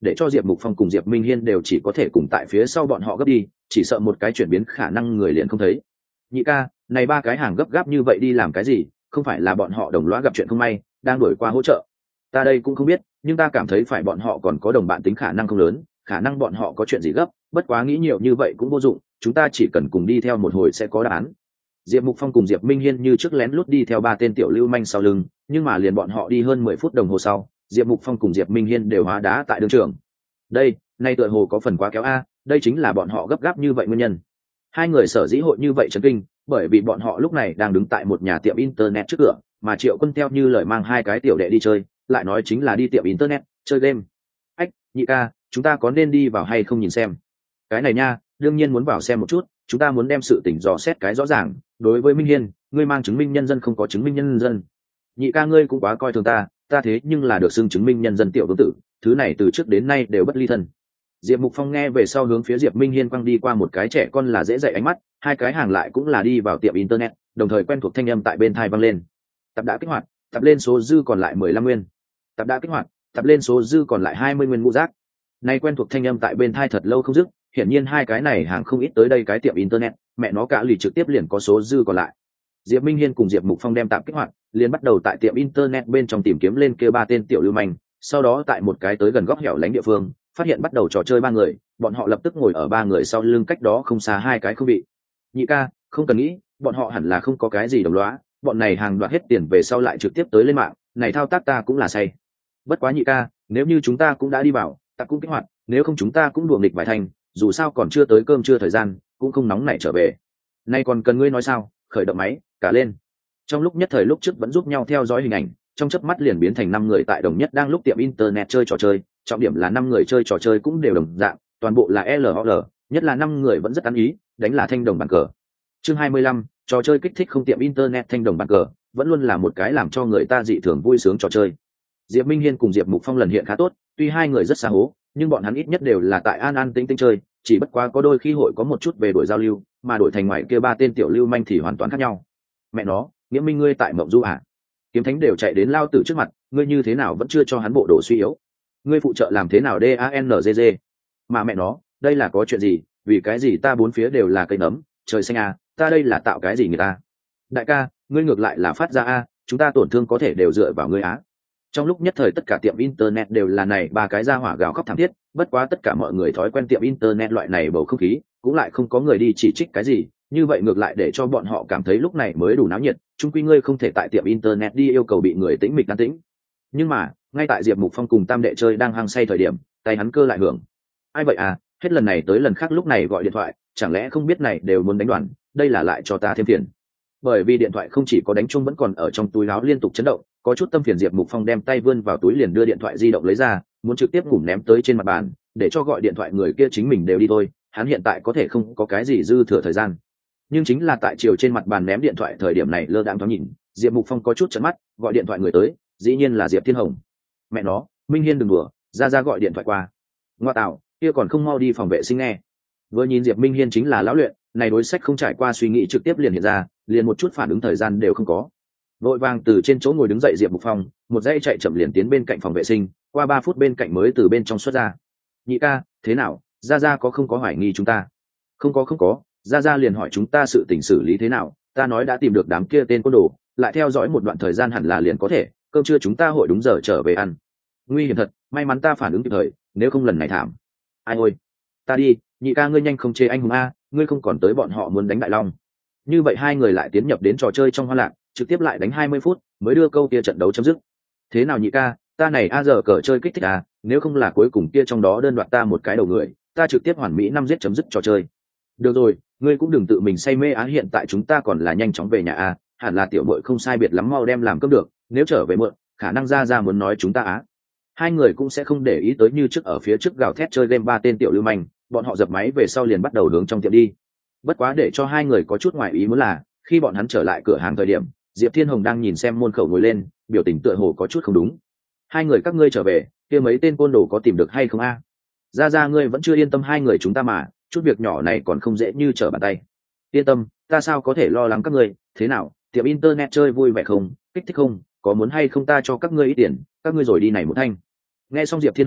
để cho Diệp Mục Phong cùng Diệp Minh Hiên đều chỉ có thể cùng tại phía sau bọn họ gấp đi, chỉ sợ một cái chuyển biến khả năng người liền không thấy. Nhị ca, này ba cái hàng gấp gáp như vậy đi làm cái gì? Không phải là bọn họ đồng loa gặp chuyện không may, đang đuổi qua hỗ trợ. Ta đây cũng không biết, nhưng ta cảm thấy phải bọn họ còn có đồng bạn tính khả năng không lớn, khả năng bọn họ có chuyện gì gấp, bất quá nghĩ nhiều như vậy cũng vô dụng, chúng ta chỉ cần cùng đi theo một hồi sẽ có đáp án. Diệp Mục Phong cùng Diệp Minh Hiên như trước lén lút đi theo ba tên tiểu lưu manh sau lưng, nhưng mà liền bọn họ đi hơn mười phút đồng hồ sau, Diệp Mục Phong cùng Diệp Minh Hiên đều hóa đá tại đường trường. Đây, nay tựa hồ có phần quá kéo a, đây chính là bọn họ gấp gáp như vậy nguyên nhân. Hai người sở dĩ hội như vậy chấn kinh, bởi vì bọn họ lúc này đang đứng tại một nhà tiệm internet trước cửa, mà Triệu Quân theo như lời mang hai cái tiểu đệ đi chơi, lại nói chính là đi tiệm internet, chơi game. Ách, nhị ca, chúng ta có nên đi vào hay không nhìn xem? Cái này nha, đương nhiên muốn vào xem một chút, chúng ta muốn đem sự tình dò xét cái rõ ràng. Đối với Minh Hiên, ngươi mang chứng minh nhân dân không có chứng minh nhân dân. Nhị ca ngươi cũng quá coi thường ta, ta thế nhưng là được xưng chứng minh nhân dân tiểu vương tử, thứ này từ trước đến nay đều bất ly thân. Diệp Mục Phong nghe về sau hướng phía Diệp Minh Hiên quăng đi qua một cái trẻ con là dễ dạy ánh mắt, hai cái hàng lại cũng là đi vào tiệm internet, đồng thời quen thuộc thanh âm tại bên tai vang lên. Tập đã kích hoạt, tập lên số dư còn lại mười lăm nguyên. Tập đã kích hoạt, tập lên số dư còn lại hai mươi nguyên ngũ giác. Nay quen thuộc thanh âm tại bên tai thật lâu không dứt, hiển nhiên hai cái này hàng không ít tới đây cái tiệm internet, mẹ nó cả lì trực tiếp liền có số dư còn lại. Diệp Minh Hiên cùng Diệp Mục Phong đem tạm kích hoạt, liền bắt đầu tại tiệm internet bên trong tìm kiếm lên kia ba tên tiểu lưu manh, sau đó tại một cái tới gần góc hẻo lánh địa phương, phát hiện bắt đầu trò chơi ba người, bọn họ lập tức ngồi ở ba người sau lưng cách đó không xa hai cái không bị. Nhị ca, không cần nghĩ, bọn họ hẳn là không có cái gì đồng lõa, bọn này hàng đoạt hết tiền về sau lại trực tiếp tới lên mạng, này thao tác ta cũng là say. Bất quá nhị ca, nếu như chúng ta cũng đã đi vào, ta cũng kích hoạt, nếu không chúng ta cũng đùa nghịch vài thành, dù sao còn chưa tới cơm trưa thời gian, cũng không nóng nảy trở về. Nay còn cần ngươi nói sao? Khởi động máy, cả lên. Trong lúc nhất thời lúc trước vẫn giúp nhau theo dõi hình ảnh, trong chớp mắt liền biến thành năm người tại đồng nhất đang lúc tiệm internet chơi trò chơi, trọng điểm là năm người chơi trò chơi cũng đều đồng dạng, toàn bộ là lờ o lờ, nhất là năm người vẫn rất ăn ý, đánh là thanh đồng bàn cờ. Chương hai mươi lăm, trò chơi kích thích không tiệm internet thanh đồng bàn cờ, vẫn luôn là một cái làm cho người ta dị thường vui sướng trò chơi. Diệp Minh Hiên cùng Diệp Mục Phong lần hiện khá tốt, tuy hai người rất xa hố, nhưng bọn hắn ít nhất đều là tại an an tĩnh tĩnh chơi, chỉ bất quá có đôi khi hội có một chút về đổi giao lưu, mà đổi thành ngoài kia ba tên tiểu lưu manh thì hoàn toàn khác nhau. Mẹ nó, Nghĩa Minh ngươi tại mộng du à? Kiếm Thánh đều chạy đến lao tử trước mặt, ngươi như thế nào vẫn chưa cho hắn bộ đồ suy yếu? Ngươi phụ trợ làm thế nào danzg? Mà mẹ nó, đây là có chuyện gì? Vì cái gì ta bốn phía đều là cây nấm, trời xanh à, ta đây là tạo cái gì người ta? Đại ca, ngươi ngược lại là phát ra a, chúng ta tổn thương có thể đều dựa vào ngươi á. Trong lúc nhất thời tất cả tiệm internet đều là này ba cái ra hỏa gào khóc thảm thiết, bất quá tất cả mọi người thói quen tiệm internet loại này bầu không khí, cũng lại không có người đi chỉ trích cái gì, như vậy ngược lại để cho bọn họ cảm thấy lúc này mới đủ náo nhiệt, chung quy ngươi không thể tại tiệm internet đi yêu cầu bị người tĩnh mịch an tĩnh. Nhưng mà, ngay tại Diệp Mục Phong cùng Tam đệ chơi đang hăng say thời điểm, tay hắn cơ lại hưởng. Ai vậy à, hết lần này tới lần khác lúc này gọi điện thoại, chẳng lẽ không biết này đều muốn đánh đoàn, đây là lại cho ta thêm phiền. Bởi vì điện thoại không chỉ có đánh chuông vẫn còn ở trong túi áo liên tục chấn động, có chút tâm phiền Diệp Mục Phong đem tay vươn vào túi liền đưa điện thoại di động lấy ra, muốn trực tiếp ngủm ném tới trên mặt bàn, để cho gọi điện thoại người kia chính mình đều đi thôi, hắn hiện tại có thể không có cái gì dư thừa thời gian. Nhưng chính là tại chiều trên mặt bàn ném điện thoại thời điểm này lơ đãng thoáng nhìn, Diệp Mục Phong có chút trợn mắt, gọi điện thoại người tới, dĩ nhiên là Diệp Thiên Hồng. Mẹ nó, Minh Hiên đừng đùa, ra ra gọi điện thoại qua. Ngoa tạo, kia còn không mau đi phòng vệ sinh nghe. Vừa nhìn Diệp Minh Hiên chính là lão luyện, này đối sách không trải qua suy nghĩ trực tiếp liền hiện ra, liền một chút phản ứng thời gian đều không có. Vội vàng từ trên chỗ ngồi đứng dậy Diệp Mục Phong, một dây chạy chậm liền tiến bên cạnh phòng vệ sinh, qua ba phút bên cạnh mới từ bên trong xuất ra. Nhị ca, thế nào, ra ra có không có hoài nghi chúng ta? Không có không có, ra ra liền hỏi chúng ta sự tình xử lý thế nào, ta nói đã tìm được đám kia tên côn đồ, lại theo dõi một đoạn thời gian hẳn là liền có thể, cơm trưa chúng ta hội đúng giờ trở về ăn. Nguy hiểm thật, may mắn ta phản ứng kịp thời, nếu không lần này thảm. Ai ôi, ta đi, nhị ca ngươi nhanh không chê anh hùng a, ngươi không còn tới bọn họ muốn đánh Đại Long. Như vậy hai người lại tiến nhập đến trò chơi trong hoa lạc, trực tiếp lại đánh hai mươi phút mới đưa câu kia trận đấu chấm dứt. Thế nào nhị ca, ta này a giờ cờ chơi kích thích à, nếu không là cuối cùng kia trong đó đơn đoạt ta một cái đầu người, ta trực tiếp hoàn mỹ năm giết chấm dứt trò chơi. Được rồi, ngươi cũng đừng tự mình say mê á, hiện tại chúng ta còn là nhanh chóng về nhà a, hẳn là tiểu muội không sai biệt lắm mau đem làm cơm được, nếu trở về muộn, khả năng ra ra muốn nói chúng ta á. Hai người cũng sẽ không để ý tới như trước ở phía trước gào thét chơi game ba tên tiểu lưu manh, bọn họ dập máy về sau liền bắt đầu hướng trong tiệm đi. Bất quá để cho hai người có chút ngoài ý muốn là, khi bọn hắn trở lại cửa hàng thời điểm, Diệp Thiên Hồng đang nhìn xem môn khẩu ngồi lên, biểu tình tựa hồ có chút không đúng. Hai người các ngươi trở về, kia mấy tên côn đồ có tìm được hay không a? Ra ra ngươi vẫn chưa yên tâm hai người chúng ta mà, chút việc nhỏ này còn không dễ như trở bàn tay. Yên tâm, ta sao có thể lo lắng các ngươi, thế nào, tiệm internet chơi vui vẻ không, kích thích không, có muốn hay không ta cho các ngươi ít tiền, các ngươi rồi đi này một thanh. Nghe xong Diệp Thiên Hồng,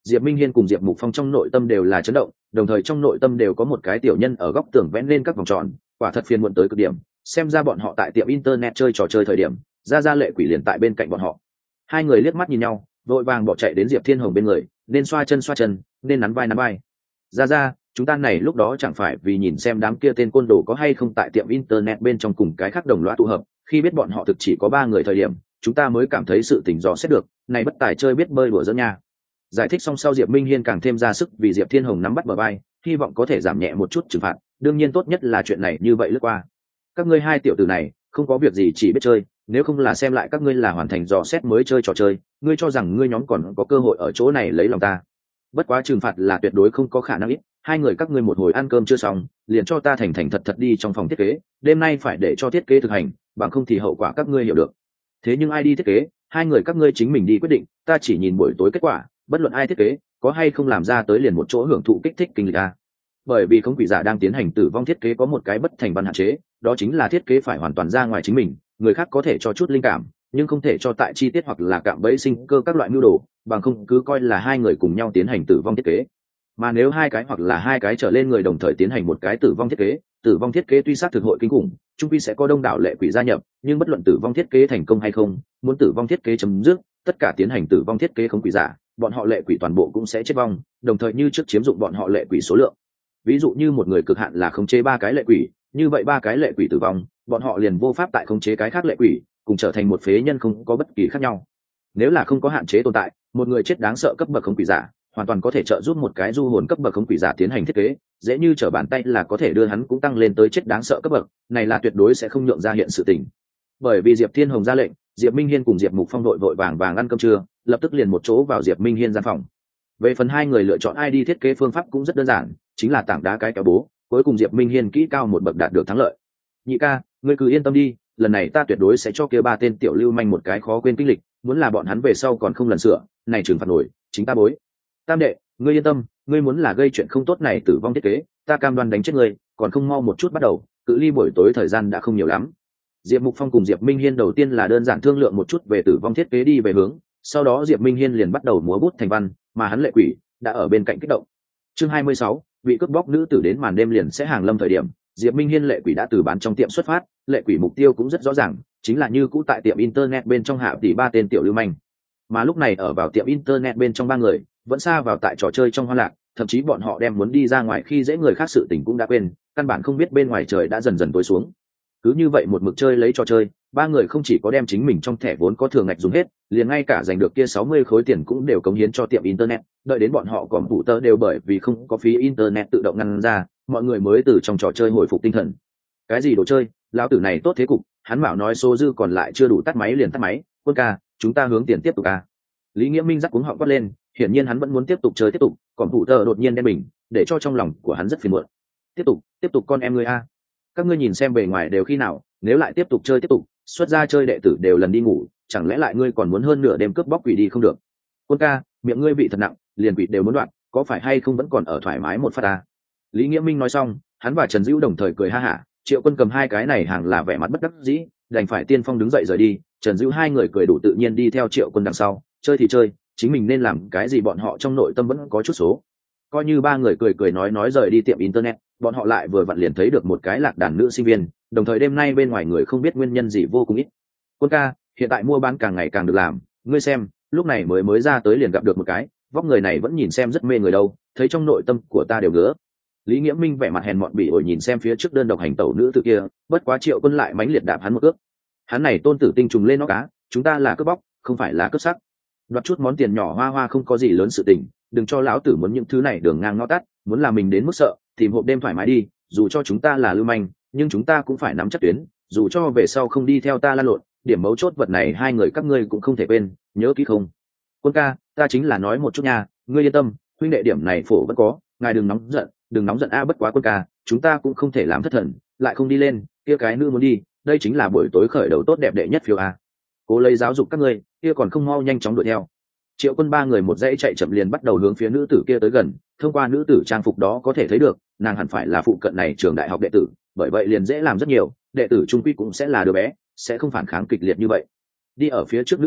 Diệp Minh Hiên cùng Diệp Mục Phong trong nội tâm đều là chấn động, đồng thời trong nội tâm đều có một cái tiểu nhân ở góc tường vẽ lên các vòng tròn, quả thật phiền muộn tới cực điểm. Xem ra bọn họ tại tiệm internet chơi trò chơi thời điểm, ra ra lệ quỷ liền tại bên cạnh bọn họ. Hai người liếc mắt nhìn nhau, vội vàng bỏ chạy đến Diệp Thiên Hồng bên người, nên xoa chân xoa chân, nên nắn vai nắn vai. Ra ra, chúng ta này lúc đó chẳng phải vì nhìn xem đám kia tên côn đồ có hay không tại tiệm internet bên trong cùng cái khác đồng loạt tụ hợp, khi biết bọn họ thực chỉ có ba người thời điểm, chúng ta mới cảm thấy sự tình dò xét được, này bất tài chơi biết bơi đùa giỡn nha. Giải thích xong sau, Diệp Minh Hiên càng thêm ra sức vì Diệp Thiên Hồng nắm bắt bờ vai, hy vọng có thể giảm nhẹ một chút trừng phạt, đương nhiên tốt nhất là chuyện này như vậy lướt qua. Các ngươi hai tiểu tử này, không có việc gì chỉ biết chơi, nếu không là xem lại các ngươi là hoàn thành dò xét mới chơi trò chơi, ngươi cho rằng ngươi nhóm còn có cơ hội ở chỗ này lấy lòng ta. Bất quá trừng phạt là tuyệt đối không có khả năng ít, hai người các ngươi một hồi ăn cơm chưa xong, liền cho ta thành thành thật thật đi trong phòng thiết kế, đêm nay phải để cho thiết kế thực hành, bằng không thì hậu quả các ngươi hiểu được. Thế nhưng ai đi thiết kế, hai người các ngươi chính mình đi quyết định, ta chỉ nhìn buổi tối kết quả, bất luận ai thiết kế, có hay không làm ra tới liền một chỗ hưởng thụ kích thích kinh lịch a. Bởi vì không quỷ giả đang tiến hành tử vong thiết kế có một cái bất thành văn hạn chế, đó chính là thiết kế phải hoàn toàn ra ngoài chính mình, người khác có thể cho chút linh cảm, nhưng không thể cho tại chi tiết hoặc là cạm bẫy sinh cơ các loại mưu đồ, bằng không cứ coi là hai người cùng nhau tiến hành tử vong thiết kế. Mà nếu hai cái hoặc là hai cái trở lên người đồng thời tiến hành một cái tử vong thiết kế, tử vong thiết kế tuy xác thực hội kinh khủng, chung quy sẽ có đông đảo lệ quỷ gia nhập, nhưng bất luận tử vong thiết kế thành công hay không, muốn tử vong thiết kế chấm dứt, tất cả tiến hành tử vong thiết kế không quỷ giả, bọn họ lệ quỷ toàn bộ cũng sẽ chết vong, đồng thời như trước chiếm dụng bọn họ lệ quỷ số lượng. Ví dụ như một người cực hạn là khống chế ba cái lệ quỷ, như vậy ba cái lệ quỷ tử vong, bọn họ liền vô pháp tại khống chế cái khác lệ quỷ, cùng trở thành một phế nhân không có bất kỳ khác nhau. Nếu là không có hạn chế tồn tại, một người chết đáng sợ cấp bậc không quỷ giả, hoàn toàn có thể trợ giúp một cái du hồn cấp bậc không quỷ giả tiến hành thiết kế, dễ như trở bàn tay là có thể đưa hắn cũng tăng lên tới chết đáng sợ cấp bậc, này là tuyệt đối sẽ không nhượng ra hiện sự tình. Bởi vì Diệp Thiên Hồng ra lệnh, Diệp Minh Hiên cùng Diệp Mục Phong đội vội vàng vàng ăn cơm trưa, lập tức liền một chỗ vào Diệp Minh Hiên gian phòng. Về phần hai người lựa chọn ai đi thiết kế phương pháp cũng rất đơn giản, chính là tảng đá cái kéo bố, cuối cùng Diệp Minh Hiên kỹ cao một bậc đạt được thắng lợi. Nhị ca, ngươi cứ yên tâm đi, lần này ta tuyệt đối sẽ cho kia ba tên tiểu lưu manh một cái khó quên kinh lịch, muốn là bọn hắn về sau còn không lần sửa, này trừng phạt nổi, chính ta bối. Tam đệ, ngươi yên tâm, ngươi muốn là gây chuyện không tốt này tử vong thiết kế, ta cam đoan đánh chết ngươi, còn không mau một chút bắt đầu, cự ly buổi tối thời gian đã không nhiều lắm. Diệp Mục Phong cùng Diệp Minh Hiên đầu tiên là đơn giản thương lượng một chút về tử vong thiết kế đi về hướng, sau đó Diệp Minh Hiên liền bắt đầu múa bút thành văn, mà hắn lệ quỷ đã ở bên cạnh kích động. Chương hai mươi sáu, vị cướp bóc nữ tử đến màn đêm liền sẽ hàng lâm thời điểm, Diệp Minh Hiên lệ quỷ đã từ bán trong tiệm xuất phát, lệ quỷ mục tiêu cũng rất rõ ràng, chính là như cũ tại tiệm internet bên trong hạ tỷ ba tên tiểu lưu manh. Mà lúc này ở vào tiệm internet bên trong ba người, vẫn xa vào tại trò chơi trong hoa lạc, thậm chí bọn họ đem muốn đi ra ngoài khi dễ người khác sự tình cũng đã quên, căn bản không biết bên ngoài trời đã dần dần tối xuống. Cứ như vậy một mực chơi lấy trò chơi, ba người không chỉ có đem chính mình trong thẻ vốn có thường ngạch dùng hết, liền ngay cả giành được kia sáu mươi khối tiền cũng đều cống hiến cho tiệm internet, đợi đến bọn họ còn phụ tơ đều bởi vì không có phí internet tự động ngăn ra, mọi người mới từ trong trò chơi hồi phục tinh thần. Cái gì đồ chơi, lão tử này tốt thế cục, hắn bảo nói số dư còn lại chưa đủ tắt máy liền tắt máy, quân ca, chúng ta hướng tiền tiếp tục ca. Lý Nghĩa Minh giắc cuống họng quát lên, hiển nhiên hắn vẫn muốn tiếp tục chơi tiếp tục, còn phụ tơ đột nhiên đen bình, để cho trong lòng của hắn rất phiền muộn. Tiếp tục, tiếp tục con em ngươi a. Các ngươi nhìn xem bề ngoài đều khi nào, nếu lại tiếp tục chơi tiếp tục, xuất ra chơi đệ tử đều lần đi ngủ, chẳng lẽ lại ngươi còn muốn hơn nửa đêm cướp bóc quỷ đi không được. Quân ca, miệng ngươi bị thật nặng, liền quỷ đều muốn đoạn, có phải hay không vẫn còn ở thoải mái một phát ta. Lý Nghĩa Minh nói xong, hắn và Trần Dữu đồng thời cười ha hả, Triệu Quân cầm hai cái này hàng là vẻ mặt bất đắc dĩ, đành phải tiên phong đứng dậy rời đi, Trần Dữu hai người cười đủ tự nhiên đi theo Triệu Quân đằng sau, chơi thì chơi, chính mình nên làm cái gì bọn họ trong nội tâm vẫn có chút số. Coi như ba người cười cười nói nói rời đi tiệm internet, bọn họ lại vừa vặn liền thấy được một cái lạc đàn nữ sinh viên, đồng thời đêm nay bên ngoài người không biết nguyên nhân gì vô cùng ít. Quân ca, hiện tại mua bán càng ngày càng được làm, ngươi xem, lúc này mới mới ra tới liền gặp được một cái, vóc người này vẫn nhìn xem rất mê người đâu, thấy trong nội tâm của ta đều ngứa. Lý Nghĩa Minh vẻ mặt hèn mọn bỉ ổi nhìn xem phía trước đơn độc hành tẩu nữ tử kia, bất quá Triệu Quân lại mãnh liệt đạp hắn một cước. Hắn này tôn tử tinh trùng lên nó cá, chúng ta là cướp bóc, không phải là cướp sắc. Đoạt chút món tiền nhỏ hoa hoa không có gì lớn sự tình, đừng cho lão tử muốn những thứ này đường ngang ngõ tắt, muốn làm mình đến mức sợ, tìm hộp đêm thoải mái đi, dù cho chúng ta là lưu manh, nhưng chúng ta cũng phải nắm chắc tuyến, dù cho về sau không đi theo ta lan lộn, điểm mấu chốt vật này hai người các ngươi cũng không thể quên, nhớ kỹ không? Quân ca, ta chính là nói một chút nha, ngươi yên tâm, huynh đệ điểm này phổ vẫn có, ngài đừng nóng giận, đừng nóng giận a, bất quá quân ca, chúng ta cũng không thể làm thất thần, lại không đi lên, kia cái nữ muốn đi, đây chính là buổi tối khởi đầu tốt đẹp đệ nhất phiếu a. Cố lấy giáo dục các ngươi, kia còn không mau nhanh chóng đuổi theo. Triệu Quân ba người một dãy chạy chậm liền bắt đầu hướng phía nữ tử kia tới gần, thông qua nữ tử trang phục đó có thể thấy được, nàng hẳn phải là phụ cận này trường đại học đệ tử, bởi vậy liền dễ làm rất nhiều, đệ tử trung quy cũng sẽ là đứa bé, sẽ không phản kháng kịch liệt như vậy. Đi ở phía trước nữ tử,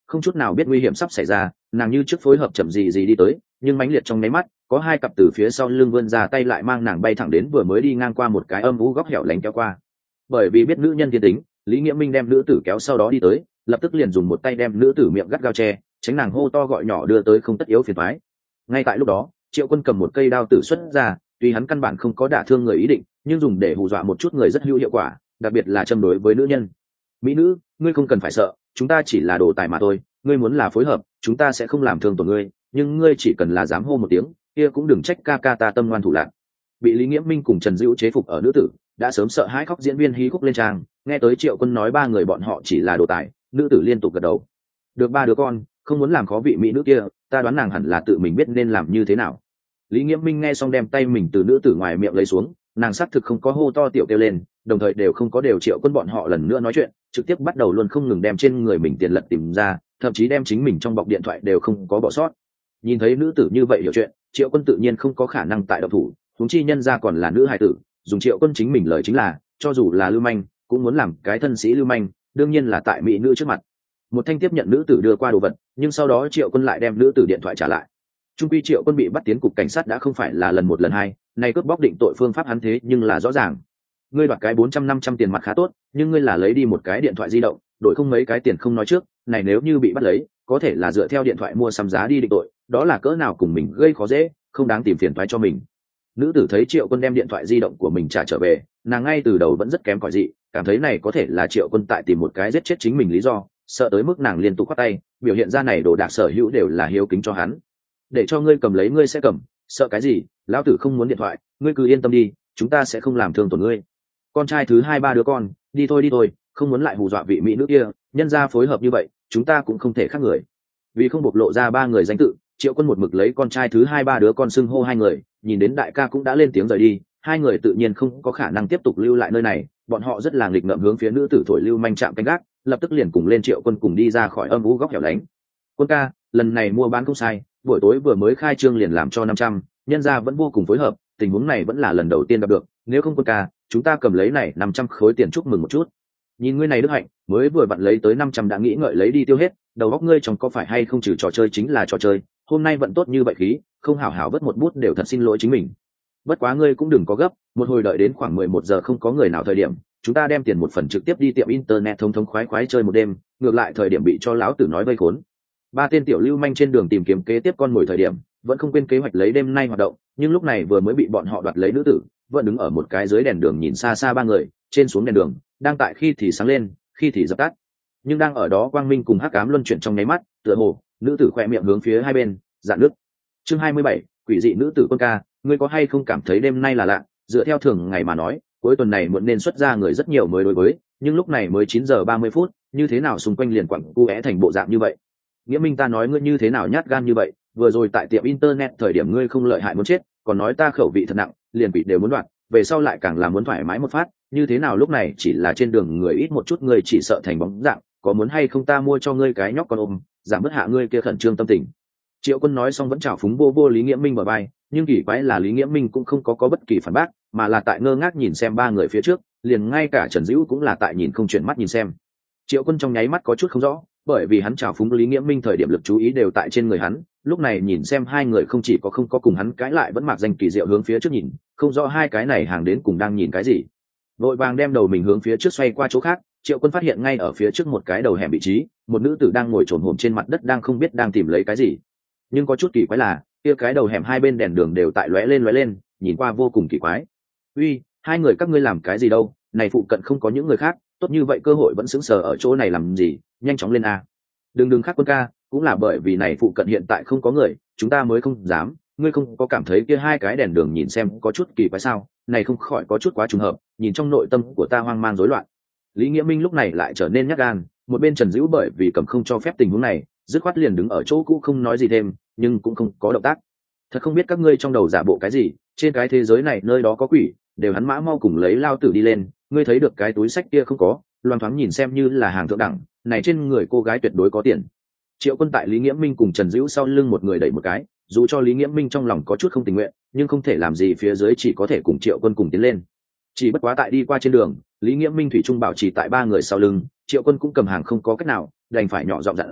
không chút nào biết nguy hiểm sắp xảy ra, nàng như trước phối hợp chậm gì gì đi tới, nhưng mãnh liệt trong nháy mắt có hai cặp từ phía sau lưng vươn ra tay lại mang nàng bay thẳng đến vừa mới đi ngang qua một cái âm u góc hẻo lánh kéo qua. Bởi vì biết nữ nhân thiên tính, Lý Nghĩa Minh đem nữ tử kéo sau đó đi tới, lập tức liền dùng một tay đem nữ tử miệng gắt gao che, tránh nàng hô to gọi nhỏ đưa tới không tất yếu phiền toái. Ngay tại lúc đó, Triệu Quân cầm một cây đao tử xuất ra, tuy hắn căn bản không có đả thương người ý định, nhưng dùng để hù dọa một chút người rất hữu hiệu quả, đặc biệt là châm đối với nữ nhân. Mỹ nữ, ngươi không cần phải sợ, chúng ta chỉ là đồ tài mà thôi, ngươi muốn là phối hợp, chúng ta sẽ không làm thương tổn ngươi, nhưng ngươi chỉ cần là dám hô một tiếng, kia cũng đừng trách ca ca ta tâm ngoan thủ lạn. Bị Lý Nghĩa Minh cùng Trần Dữu chế phục ở nữ tử, đã sớm sợ hãi khóc diễn viên hí khúc lên trang, nghe tới Triệu Quân nói ba người bọn họ chỉ là đồ tài, nữ tử liên tục gật đầu. Được ba đứa con, không muốn làm khó vị mỹ nữ kia, ta đoán nàng hẳn là tự mình biết nên làm như thế nào. Lý Nghĩa Minh nghe xong đem tay mình từ nữ tử ngoài miệng lấy xuống, nàng xác thực không có hô to tiểu kêu lên, đồng thời đều không có đều Triệu Quân bọn họ lần nữa nói chuyện, trực tiếp bắt đầu luôn không ngừng đem trên người mình tiền lật tìm ra, thậm chí đem chính mình trong bọc điện thoại đều không có bỏ sót. Nhìn thấy nữ tử như vậy hiểu chuyện, Triệu Quân tự nhiên không có khả năng tại động thủ, huống chi nhân ra còn là nữ hài tử, dùng Triệu Quân chính mình lời chính là, cho dù là lưu manh, cũng muốn làm cái thân sĩ lưu manh, đương nhiên là tại mỹ nữ trước mặt. Một thanh tiếp nhận nữ tử đưa qua đồ vật, nhưng sau đó Triệu Quân lại đem nữ tử điện thoại trả lại. Trung quy Triệu Quân bị bắt tiến cục cảnh sát đã không phải là lần một lần hai, nay cướp bóc định tội phương pháp hắn thế nhưng là rõ ràng. Ngươi đoạt cái bốn trăm năm trăm tiền mặt khá tốt, nhưng ngươi là lấy đi một cái điện thoại di động, đổi không mấy cái tiền không nói trước, này nếu như bị bắt lấy, có thể là dựa theo điện thoại mua sắm giá đi định tội, đó là cỡ nào cùng mình gây khó dễ, không đáng tìm phiền toái cho mình. Nữ tử thấy Triệu Quân đem điện thoại di động của mình trả trở về, nàng ngay từ đầu vẫn rất kém cỏi dị, cảm thấy này có thể là Triệu Quân tại tìm một cái giết chết chính mình lý do, sợ tới mức nàng liên tục khoát tay, biểu hiện ra này đồ đạc sở hữu đều là hiếu kính cho hắn. Để cho ngươi cầm lấy ngươi sẽ cầm, sợ cái gì, lão tử không muốn điện thoại, ngươi cứ yên tâm đi, chúng ta sẽ không làm thương tổn ngươi. Con trai thứ hai ba đứa con, đi thôi đi thôi, không muốn lại hù dọa vị mỹ nữ kia, nhân ra phối hợp như vậy, chúng ta cũng không thể khác người. Vì không bộc lộ ra ba người danh tự, Triệu Quân một mực lấy con trai thứ hai ba đứa con xưng hô hai người, nhìn đến đại ca cũng đã lên tiếng rời đi, hai người tự nhiên không có khả năng tiếp tục lưu lại nơi này, bọn họ rất là nghịch ngợm hướng phía nữ tử thổi lưu manh chạm canh gác, lập tức liền cùng lên Triệu Quân cùng đi ra khỏi âm u góc hẻo lánh. Quân ca, lần này mua bán không sai, buổi tối vừa mới khai trương liền làm cho năm trăm, nhân gia vẫn vô cùng phối hợp, tình huống này vẫn là lần đầu tiên gặp được, nếu không Quân ca, chúng ta cầm lấy này năm trăm khối tiền chúc mừng một chút. Nhìn ngươi này đức hạnh, mới vừa vặn lấy tới năm trăm đã nghĩ ngợi lấy đi tiêu hết, đầu óc ngươi chồng có phải hay không, trừ trò chơi chính là trò chơi, hôm nay vận tốt như vậy khí, không hảo hảo vất một bút đều thật xin lỗi chính mình. Bất quá ngươi cũng đừng có gấp, một hồi đợi đến khoảng mười một giờ không có người nào thời điểm, chúng ta đem tiền một phần trực tiếp đi tiệm internet thống thống khoái khoái chơi một đêm, ngược lại thời điểm bị cho lão tử nói vây khốn. Ba tên tiểu lưu manh trên đường tìm kiếm kế tiếp con mồi thời điểm, vẫn không quên kế hoạch lấy đêm nay hoạt động, nhưng lúc này vừa mới bị bọn họ đoạt lấy nữ tử, vẫn đứng ở một cái dưới đèn đường nhìn xa xa ba người, trên xuống đèn đường, đang tại khi thì sáng lên, khi thì dập tắt. Nhưng đang ở đó quang minh cùng hắc ám luân chuyển trong nháy mắt, tựa hồ, nữ tử khoe miệng hướng phía hai bên, dạn nước. Chương hai mươi bảy, quỷ dị nữ tử Quân ca, ngươi có hay không cảm thấy đêm nay là lạ, dựa theo thường ngày mà nói, cuối tuần này muộn nên xuất ra người rất nhiều mới đối với, nhưng lúc này mới chín giờ ba mươi phút, như thế nào xung quanh liền quặng cu é thành bộ dạng như vậy. Nghĩa Minh ta nói ngươi như thế nào nhát gan như vậy, vừa rồi tại tiệm internet thời điểm ngươi không lợi hại muốn chết, còn nói ta khẩu vị thật nặng, liền quỷ đều muốn đoạt, về sau lại càng là muốn thoải mái một phát, như thế nào lúc này chỉ là trên đường người ít một chút ngươi chỉ sợ thành bóng dạng, có muốn hay không ta mua cho ngươi cái nhóc con ôm, giảm bớt hạ ngươi kia khẩn trương tâm tình. Triệu Quân nói xong vẫn chào phúng vô vô Lý Nghĩa Minh bờ vai, nhưng kỳ quái là Lý Nghĩa Minh cũng không có có bất kỳ phản bác, mà là tại ngơ ngác nhìn xem ba người phía trước, liền ngay cả Trần Dữu cũng là tại nhìn không chuyển mắt nhìn xem. Triệu Quân trong nháy mắt có chút không rõ, bởi vì hắn chào phúng Lý Nghĩa Minh thời điểm lực chú ý đều tại trên người hắn, lúc này nhìn xem hai người không chỉ có không có cùng hắn cãi lại vẫn mặc danh kỳ diệu hướng phía trước nhìn, không rõ hai cái này hàng đến cùng đang nhìn cái gì. Vội vàng đem đầu mình hướng phía trước xoay qua chỗ khác, Triệu Quân phát hiện ngay ở phía trước một cái đầu hẻm vị trí, một nữ tử đang ngồi trồn hổm trên mặt đất đang không biết đang tìm lấy cái gì. Nhưng có chút kỳ quái là, kia cái đầu hẻm hai bên đèn đường đều tại lóe lên lóe lên, nhìn qua vô cùng kỳ quái. Uy, hai người các ngươi làm cái gì đâu? Này phụ cận không có những người khác, tốt như vậy cơ hội vẫn sững sờ ở chỗ này làm gì? Nhanh chóng lên a! Đừng đừng khác Quân ca, cũng là bởi vì này phụ cận hiện tại không có người, chúng ta mới không dám. Ngươi không có cảm thấy kia hai cái đèn đường nhìn xem có chút kỳ quái sao? Này không khỏi có chút quá trùng hợp, nhìn trong nội tâm của ta hoang mang rối loạn. Lý Nghĩa Minh lúc này lại trở nên nhát gan, một bên Trần Dữu bởi vì cầm không cho phép tình huống này, dứt khoát liền đứng ở chỗ cũ không nói gì thêm, nhưng cũng không có động tác. Thật không biết các ngươi trong đầu giả bộ cái gì, trên cái thế giới này nơi đó có quỷ, đều hắn mã mau cùng lấy lao tử đi lên, ngươi thấy được cái túi sách kia không có, loan thoáng nhìn xem như là hàng thượng đẳng, này trên người cô gái tuyệt đối có tiền. Triệu Quân tại Lý Nghĩa Minh cùng Trần Dữu sau lưng một người đẩy một cái, dù cho Lý Nghĩa Minh trong lòng có chút không tình nguyện, nhưng không thể làm gì, phía dưới chỉ có thể cùng Triệu Quân cùng tiến lên. Chỉ bất quá tại đi qua trên đường, Lý Nghĩa Minh thủy chung bảo trì tại ba người sau lưng, Triệu Quân cũng cầm hàng không có cách nào, đành phải nhỏ giọng dặn dò,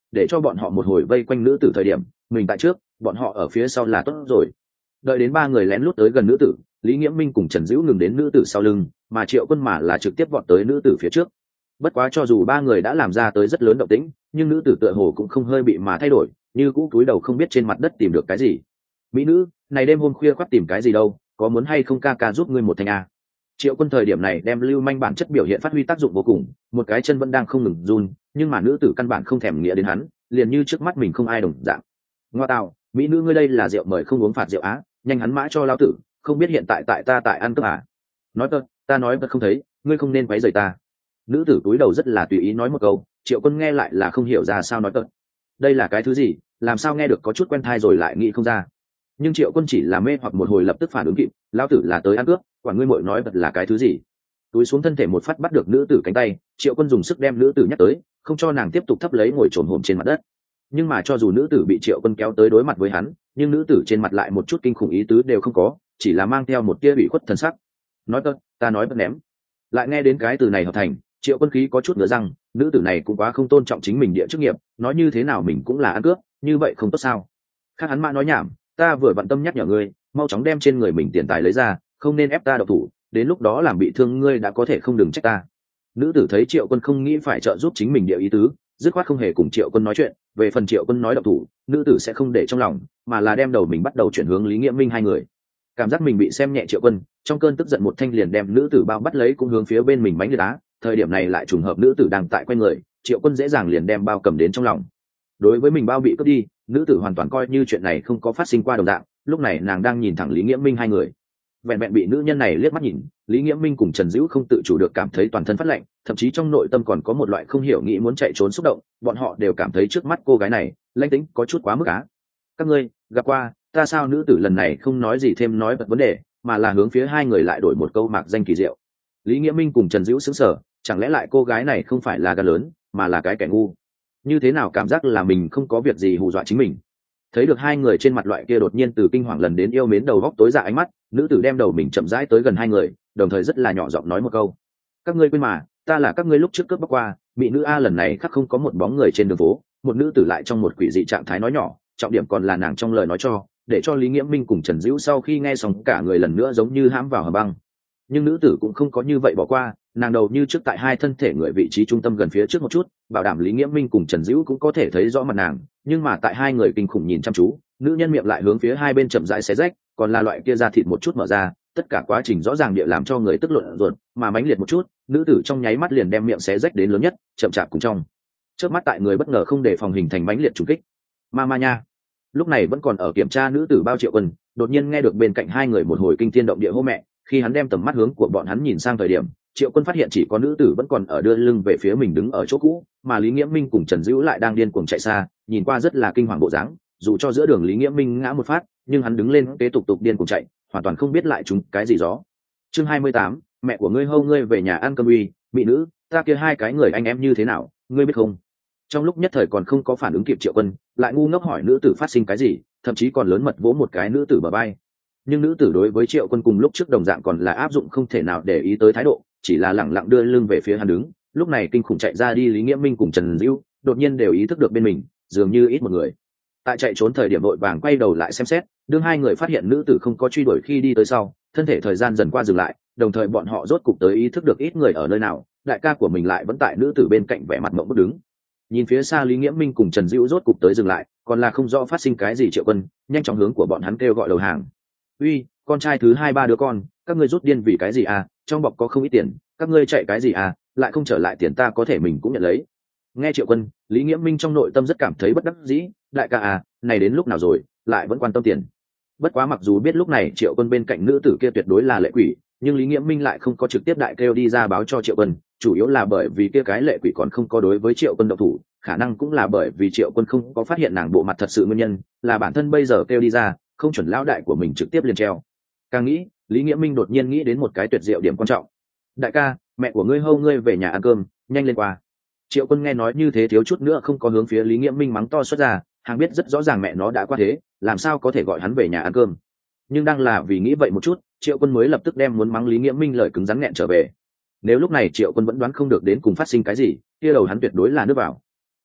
để cho bọn họ một hồi vây quanh nữ tử thời điểm mình tại trước, bọn họ ở phía sau là tốt rồi. Đợi đến ba người lén lút tới gần nữ tử, Lý Nghiễm Minh cùng Trần Dữu ngừng đến nữ tử sau lưng, mà Triệu Quân mà là trực tiếp vọt tới nữ tử phía trước. Bất quá cho dù ba người đã làm ra tới rất lớn động tĩnh, nhưng nữ tử tựa hồ cũng không hơi bị mà thay đổi, như cũ cúi đầu không biết trên mặt đất tìm được cái gì. Mỹ nữ, này đêm hôm khuya khoắt tìm cái gì đâu, có muốn hay không ca ca giúp ngươi một thanh a? Triệu Quân thời điểm này đem lưu manh bản chất biểu hiện phát huy tác dụng vô cùng, một cái chân vẫn đang không ngừng run, nhưng mà nữ tử căn bản không thèm nghĩa đến hắn, liền như trước mắt mình không ai đồng dạng. Ngoa tạo, mỹ nữ ngươi đây là rượu mời không uống phạt rượu á, nhanh hắn mã cho lão tử, không biết hiện tại tại ta tại ăn cướp à? Nói thật, ta nói thật không thấy, ngươi không nên quấy rầy ta. Nữ tử túi đầu rất là tùy ý nói một câu, Triệu Quân nghe lại là không hiểu ra sao nói thật. Đây là cái thứ gì, làm sao nghe được có chút quen thai rồi lại nghĩ không ra. Nhưng Triệu Quân chỉ là mê hoặc một hồi lập tức phản ứng kịp, lão tử là tới ăn cướp, quản ngươi muội nói thật là cái thứ gì. Túi xuống thân thể một phát bắt được nữ tử cánh tay, Triệu Quân dùng sức đem nữ tử nhắc tới, không cho nàng tiếp tục thấp lấy ngồi trồn hổm trên mặt đất. Nhưng mà cho dù nữ tử bị Triệu Quân kéo tới đối mặt với hắn, nhưng nữ tử trên mặt lại một chút kinh khủng ý tứ đều không có, chỉ là mang theo một tia bị khuất thần sắc. Nói thật, ta nói bất ném. Lại nghe đến cái từ này hợp thành, Triệu Quân khí có chút ngứa răng, nữ tử này cũng quá không tôn trọng chính mình địa chức nghiệp, nói như thế nào mình cũng là ăn cướp, như vậy không tốt sao? Khác hắn mã nói nhảm, ta vừa vặn tâm nhắc nhở ngươi, mau chóng đem trên người mình tiền tài lấy ra, không nên ép ta độc thủ, đến lúc đó làm bị thương ngươi đã có thể không đừng trách ta. Nữ tử thấy Triệu Quân không nghĩ phải trợ giúp chính mình địa ý tứ, dứt khoát không hề cùng Triệu Quân nói chuyện. Về phần Triệu Quân nói độc thủ, nữ tử sẽ không để trong lòng, mà là đem đầu mình bắt đầu chuyển hướng Lý Nghiễm Minh hai người. Cảm giác mình bị xem nhẹ Triệu Quân, trong cơn tức giận một thanh liền đem nữ tử bao bắt lấy cũng hướng phía bên mình bánh liệt á. Thời điểm này lại trùng hợp nữ tử đang tại quanh người, Triệu Quân dễ dàng liền đem bao cầm đến trong lòng. Đối với mình bao bị cướp đi, nữ tử hoàn toàn coi như chuyện này không có phát sinh qua đồng dạng. Lúc này nàng đang nhìn thẳng Lý Nghiễm Minh hai người, vẹn vẹn bị nữ nhân này liếc mắt nhìn, Lý Nghiễm Minh cùng Trần Dữu không tự chủ được cảm thấy toàn thân phát lạnh, thậm chí trong nội tâm còn có một loại không hiểu nghĩ muốn chạy trốn xúc động. Bọn họ đều cảm thấy trước mắt cô gái này lãnh tính có chút quá mức á. Các ngươi gặp qua ta sao? Nữ tử lần này không nói gì thêm nói bật vấn đề, mà là hướng phía hai người lại đổi một câu mạc danh kỳ diệu. Lý Nghiễm Minh cùng Trần Dữu sững sờ, chẳng lẽ lại cô gái này không phải là gan lớn, mà là cái kẻ ngu? Như thế nào cảm giác là mình không có việc gì hù dọa chính mình? Thấy được hai người trên mặt loại kia đột nhiên từ kinh hoàng lần đến yêu mến đầu góc tối dạ ánh mắt, nữ tử đem đầu mình chậm rãi tới gần hai người, đồng thời rất là nhỏ giọng nói một câu: các ngươi quên mà, ta là các ngươi lúc trước cướp bóc qua mỹ nữ a. Lần này khắc không có một bóng người trên đường phố, một nữ tử lại trong một quỷ dị trạng thái nói nhỏ, trọng điểm còn là nàng trong lời nói cho, để cho Lý Nghiễm Minh cùng Trần Dữu sau khi nghe xong cả người lần nữa giống như hãm vào hầm băng. Nhưng nữ tử cũng không có như vậy bỏ qua, nàng đầu như trước tại hai thân thể người vị trí trung tâm gần phía trước một chút, bảo đảm Lý Nghiễm Minh cùng Trần Dữu cũng có thể thấy rõ mặt nàng. Nhưng mà tại hai người kinh khủng nhìn chăm chú, nữ nhân miệng lại hướng phía hai bên chậm rãi xé rách, còn là loại kia da thịt một chút mở ra, tất cả quá trình rõ ràng địa làm cho người tức luận ruột, mà mãnh liệt một chút, nữ tử trong nháy mắt liền đem miệng xé rách đến lớn nhất, chậm chạp cùng trong chớp mắt tại người bất ngờ không đề phòng hình thành mãnh liệt trùng kích. Mama nha! Lúc này vẫn còn ở kiểm tra nữ tử bao Triệu Quân, đột nhiên nghe được bên cạnh hai người một hồi kinh thiên động địa hô mẹ. Khi hắn đem tầm mắt hướng của bọn hắn nhìn sang thời điểm, Triệu Quân phát hiện chỉ có nữ tử vẫn còn ở đưa lưng về phía mình đứng ở chỗ cũ, mà Lý Nghiễm Minh cùng Trần Dữu lại đang điên cuồng chạy xa, nhìn qua rất là kinh hoàng bộ dáng. Dù cho giữa đường Lý Nghiễm Minh ngã một phát, nhưng hắn đứng lên kế tục tục điên cuồng chạy, hoàn toàn không biết lại chúng cái gì gió. Chương hai mươi tám, mẹ của ngươi hâu ngươi về nhà ăn cơm uy, mỹ nữ, ta kia hai cái người anh em như thế nào, ngươi biết không? Trong lúc nhất thời còn không có phản ứng kịp, Triệu Quân lại ngu ngốc hỏi nữ tử phát sinh cái gì, thậm chí còn lớn mật vỗ một cái nữ tử bờ vai. Nhưng nữ tử đối với Triệu Quân cùng lúc trước đồng dạng còn là áp dụng không thể nào để ý tới thái độ, chỉ là lẳng lặng đưa lưng về phía hắn đứng. Lúc này kinh khủng chạy ra đi Lý Nghiễm Minh cùng Trần Dữu đột nhiên đều ý thức được bên mình dường như ít một người. Tại chạy trốn thời điểm vội vàng quay đầu lại xem xét, đương hai người phát hiện nữ tử không có truy đuổi khi đi tới sau, thân thể thời gian dần qua dừng lại, đồng thời bọn họ rốt cục tới ý thức được ít người ở nơi nào, đại ca của mình lại vẫn tại nữ tử bên cạnh vẻ mặt ngậm bức đứng. Nhìn phía xa Lý Nghiễm Minh cùng Trần Dữu rốt cục tới dừng lại, còn là không rõ phát sinh cái gì. Triệu Quân nhanh chóng hướng của bọn hắn kêu gọi đầu hàng. Uy, con trai thứ hai ba đứa con, các ngươi rút điên vì cái gì à? Trong bọc có không ít tiền, các ngươi chạy cái gì à? Lại không trở lại tiền ta có thể mình cũng nhận lấy. Nghe Triệu Quân, Lý Nghiễm Minh trong nội tâm rất cảm thấy bất đắc dĩ, đại ca à, này đến lúc nào rồi, lại vẫn quan tâm tiền. Bất quá mặc dù biết lúc này Triệu Quân bên cạnh nữ tử kia tuyệt đối là lệ quỷ, nhưng Lý Nghiễm Minh lại không có trực tiếp đại kêu đi ra báo cho Triệu Quân, chủ yếu là bởi vì kia cái lệ quỷ còn không có đối với Triệu Quân động thủ, khả năng cũng là bởi vì Triệu Quân không có phát hiện nàng bộ mặt thật sự nguyên nhân, là bản thân bây giờ kêu đi ra, không chuẩn lão đại của mình trực tiếp liền treo. Càng nghĩ, Lý Nghiễm Minh đột nhiên nghĩ đến một cái tuyệt diệu điểm quan trọng. Đại ca, mẹ của ngươi hâu ngươi về nhà ăn cơm, nhanh lên qua. Triệu Quân nghe nói như thế thiếu chút nữa không có hướng phía Lý Nghiễm Minh mắng to xuất ra, hàng biết rất rõ ràng mẹ nó đã qua thế, làm sao có thể gọi hắn về nhà ăn cơm. Nhưng đang là vì nghĩ vậy một chút, Triệu Quân mới lập tức đem muốn mắng Lý Nghiễm Minh lời cứng rắn nghẹn trở về. Nếu lúc này Triệu Quân vẫn đoán không được đến cùng phát sinh cái gì, kia đầu hắn tuyệt đối là nước vào.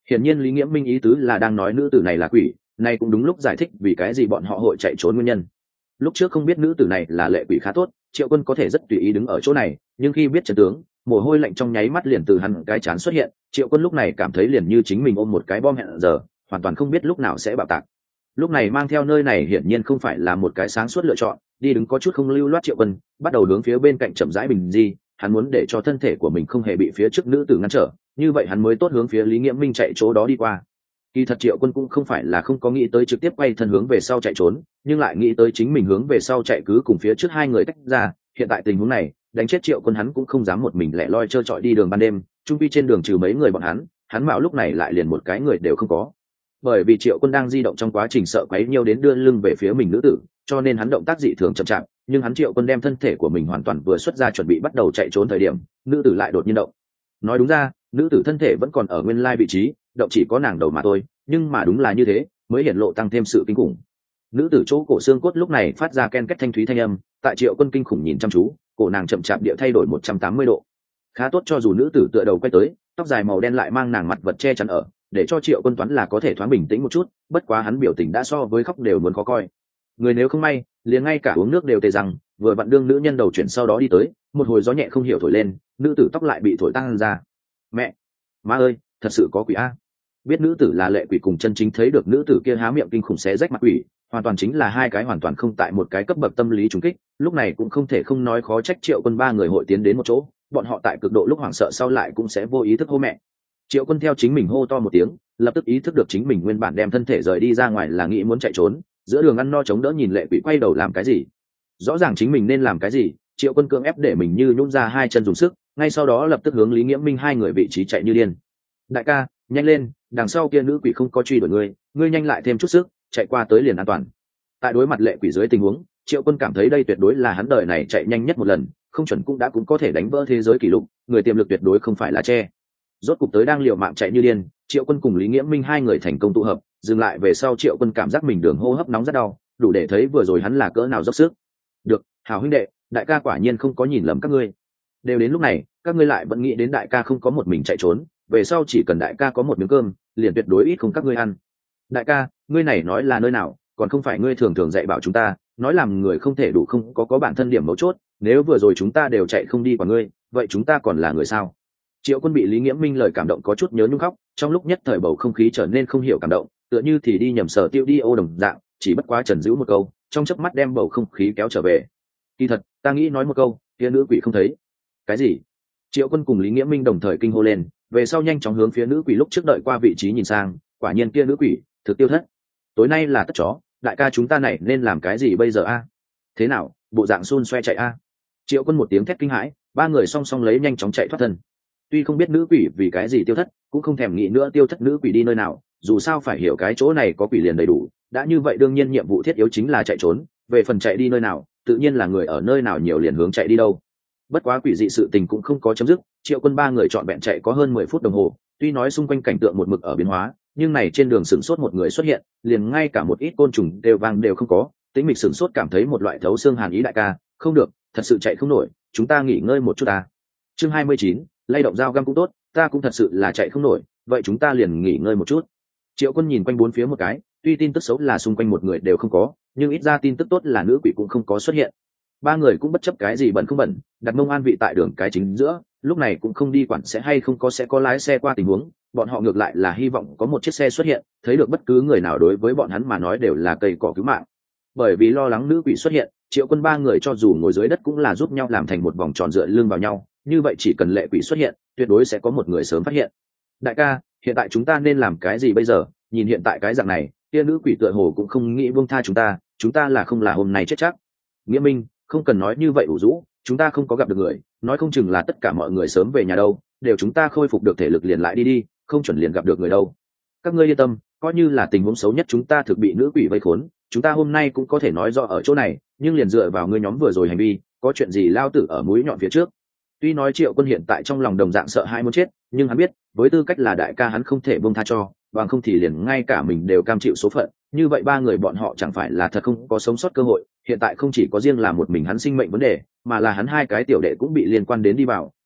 Hiển nhiên lý nghiễm minh ý tứ là đang nói nữ tử này là quỷ, nay cũng đúng lúc giải thích vì cái gì bọn họ hội chạy trốn nguyên nhân. Lúc trước không biết nữ tử này là lệ quỷ khá tốt, Triệu Quân có thể rất tùy ý đứng ở chỗ này, nhưng khi biết trận tướng, mồ hôi lạnh trong nháy mắt liền từ hắn cái chán xuất hiện. Triệu Quân lúc này cảm thấy liền như chính mình ôm một cái bom hẹn giờ, hoàn toàn không biết lúc nào sẽ bạo tạc. Lúc này mang theo nơi này hiển nhiên không phải là một cái sáng suốt lựa chọn, đi đứng có chút không lưu loát. Triệu Quân bắt đầu hướng phía bên cạnh chậm rãi bình di, hắn muốn để cho thân thể của mình không hề bị phía trước nữ tử ngăn trở, như vậy hắn mới tốt hướng phía Lý Nghiễm Minh chạy chỗ đó đi qua. Kỳ thật Triệu Quân cũng không phải là không có nghĩ tới trực tiếp quay thân hướng về sau chạy trốn, nhưng lại nghĩ tới chính mình hướng về sau chạy cứ cùng phía trước hai người tách ra. Hiện tại tình huống này, đánh chết Triệu Quân hắn cũng không dám một mình lẻ loi trơ trọi đi đường ban đêm, trung quy trên đường trừ mấy người bọn hắn, hắn mạo lúc này lại liền một cái người đều không có. Bởi vì Triệu Quân đang di động trong quá trình sợ quấy nhiêu đến đưa lưng về phía mình nữ tử, cho nên hắn động tác dị thường chậm chạp, nhưng hắn Triệu Quân đem thân thể của mình hoàn toàn vừa xuất ra chuẩn bị bắt đầu chạy trốn thời điểm, nữ tử lại đột nhiên động. Nói đúng ra, nữ tử thân thể vẫn còn ở nguyên lai vị trí, động chỉ có nàng đầu mà thôi, nhưng mà đúng là như thế mới hiển lộ tăng thêm sự kinh khủng. Nữ tử chỗ cổ xương cốt lúc này phát ra ken két thanh thúy thanh âm, tại Triệu Quân kinh khủng nhìn chăm chú, cổ nàng chậm chạp địa thay đổi một trăm tám mươi độ. Khá tốt cho dù nữ tử tựa đầu quay tới, tóc dài màu đen lại mang nàng mặt vật che chắn ở, để cho Triệu Quân toán là có thể thoáng bình tĩnh một chút, bất quá hắn biểu tình đã so với khóc đều muốn khó coi. Người nếu không may, liền ngay cả uống nước đều tê rằng, vừa vặn đương nữ nhân đầu chuyển sau đó đi tới, một hồi gió nhẹ không hiểu thổi lên, nữ tử tóc lại bị thổi tăng ra. Mẹ, má ơi, thật sự có quỷ a! Biết nữ tử là lệ quỷ cùng chân chính thấy được nữ tử kia há miệng kinh khủng xé rách mặt quỷ, hoàn toàn chính là hai cái hoàn toàn không tại một cái cấp bậc tâm lý trùng kích. Lúc này cũng không thể không nói khó trách Triệu Quân ba người hội tiến đến một chỗ, bọn họ tại cực độ lúc hoảng sợ sau lại cũng sẽ vô ý thức hô mẹ. Triệu Quân theo chính mình hô to một tiếng, lập tức ý thức được chính mình nguyên bản đem thân thể rời đi ra ngoài là nghĩ muốn chạy trốn, giữa đường ăn no chống đỡ nhìn lệ quỷ quay đầu làm cái gì. Rõ ràng chính mình nên làm cái gì, Triệu Quân cưỡng ép để mình như nhún ra hai chân dùng sức, ngay sau đó lập tức hướng Lý Nghiễm Minh hai người vị trí chạy như điên. Đại ca, nhanh lên, đằng sau kia nữ quỷ không có truy đuổi ngươi, ngươi nhanh lại thêm chút sức, chạy qua tới liền an toàn. Tại đối mặt lệ quỷ dưới tình huống, Triệu Quân cảm thấy đây tuyệt đối là hắn đời này chạy nhanh nhất một lần, không chuẩn cũng đã cũng có thể đánh vỡ thế giới kỷ lục, người tiềm lực tuyệt đối không phải là che. Rốt cục tới đang liều mạng chạy như điên, Triệu Quân cùng Lý Nghiễm Minh hai người thành công tụ hợp, dừng lại về sau Triệu Quân cảm giác mình đường hô hấp nóng rất đau, đủ để thấy vừa rồi hắn là cỡ nào dốc sức. Được, hảo huynh đệ, đại ca quả nhiên không có nhìn lầm các ngươi. Đều đến lúc này, các ngươi lại vẫn nghĩ đến đại ca không có một mình chạy trốn, về sau chỉ cần đại ca có một miếng cơm, liền tuyệt đối ít không các ngươi ăn. Đại ca, ngươi này nói là nơi nào, còn không phải ngươi thường thường dạy bảo chúng ta, nói làm người không thể đủ không có có bản thân điểm mấu chốt, nếu vừa rồi chúng ta đều chạy không đi qua ngươi, vậy chúng ta còn là người sao? Triệu Quân bị Lý Nghiễm Minh lời cảm động có chút nhớ nhung khóc, trong lúc nhất thời bầu không khí trở nên không hiểu cảm động, tựa như thì đi nhầm sở tiêu đi ô đồng dạng, chỉ bất quá trần giữ một câu, trong chớp mắt đem bầu không khí kéo trở về. Kỳ thật, ta nghĩ nói một câu, kia nữ quỷ không thấy. Cái gì? Triệu Quân cùng Lý Nghiễm Minh đồng thời kinh hô lên, về sau nhanh chóng hướng phía nữ quỷ lúc trước đợi qua vị trí nhìn sang, quả nhiên kia nữ quỷ thực tiêu thất. Tối nay là tất chó, đại ca chúng ta này nên làm cái gì bây giờ a? Thế nào, bộ dạng xun xoe chạy a? Triệu Quân một tiếng thét kinh hãi, ba người song song lấy nhanh chóng chạy thoát thân. Tuy không biết nữ quỷ vì cái gì tiêu thất, cũng không thèm nghĩ nữa tiêu thất nữ quỷ đi nơi nào, dù sao phải hiểu cái chỗ này có quỷ liền đầy đủ, đã như vậy đương nhiên nhiệm vụ thiết yếu chính là chạy trốn, về phần chạy đi nơi nào, tự nhiên là người ở nơi nào nhiều liền hướng chạy đi đâu. Bất quá quỷ dị sự tình cũng không có chấm dứt, Triệu Quân ba người trọn vẹn chạy có hơn mười phút đồng hồ, tuy nói xung quanh cảnh tượng một mực ở biến hóa, nhưng này trên đường sửng sốt một người xuất hiện, liền ngay cả một ít côn trùng đều vang đều không có, Tĩnh Mịch sửng sốt cảm thấy một loại thấu xương hàn ý. Đại ca, không được, thật sự chạy không nổi, chúng ta nghỉ ngơi một chút ta. Chương hai mươi chín, lay động dao găm cũng tốt, ta cũng thật sự là chạy không nổi, vậy chúng ta liền nghỉ ngơi một chút. Triệu Quân nhìn quanh bốn phía một cái, tuy tin tức xấu là xung quanh một người đều không có, nhưng ít ra tin tức tốt là nữ quỷ cũng không có xuất hiện. Ba người cũng bất chấp cái gì bẩn không bẩn, đặt mông an vị tại đường cái chính giữa, lúc này cũng không đi quản sẽ hay không có sẽ có lái xe qua tình huống, bọn họ ngược lại là hy vọng có một chiếc xe xuất hiện, thấy được bất cứ người nào đối với bọn hắn mà nói đều là cây cỏ cứu mạng. Bởi vì lo lắng nữ quỷ xuất hiện, Triệu Quân ba người cho dù ngồi dưới đất cũng là giúp nhau làm thành một vòng tròn dựa lưng vào nhau, như vậy chỉ cần lệ quỷ xuất hiện, tuyệt đối sẽ có một người sớm phát hiện. Đại ca, hiện tại chúng ta nên làm cái gì bây giờ? Nhìn hiện tại cái dạng này, kia nữ quỷ tựa hồ cũng không nghĩ buông tha chúng ta, chúng ta là không là hôm nay chết chắc. Nghĩa Minh, không cần nói như vậy ủ rũ, chúng ta không có gặp được người, nói không chừng là tất cả mọi người sớm về nhà đâu, đều chúng ta khôi phục được thể lực liền lại đi đi, không chuẩn liền gặp được người đâu. Các ngươi yên tâm, coi như là tình huống xấu nhất chúng ta thực bị nữ quỷ vây khốn, chúng ta hôm nay cũng có thể nói rõ ở chỗ này, nhưng liền dựa vào ngươi nhóm vừa rồi hành vi, có chuyện gì lao tử ở mũi nhọn phía trước. Tuy nói Triệu Quân hiện tại trong lòng đồng dạng sợ hãi muốn chết, nhưng hắn biết, với tư cách là đại ca hắn không thể buông tha cho, bằng không thì liền ngay cả mình đều cam chịu số phận, như vậy ba người bọn họ chẳng phải là thật không có sống sót cơ hội. Hiện tại không chỉ có riêng là một mình hắn sinh mệnh vấn đề, mà là hắn hai cái tiểu đệ cũng bị liên quan đến đi vào,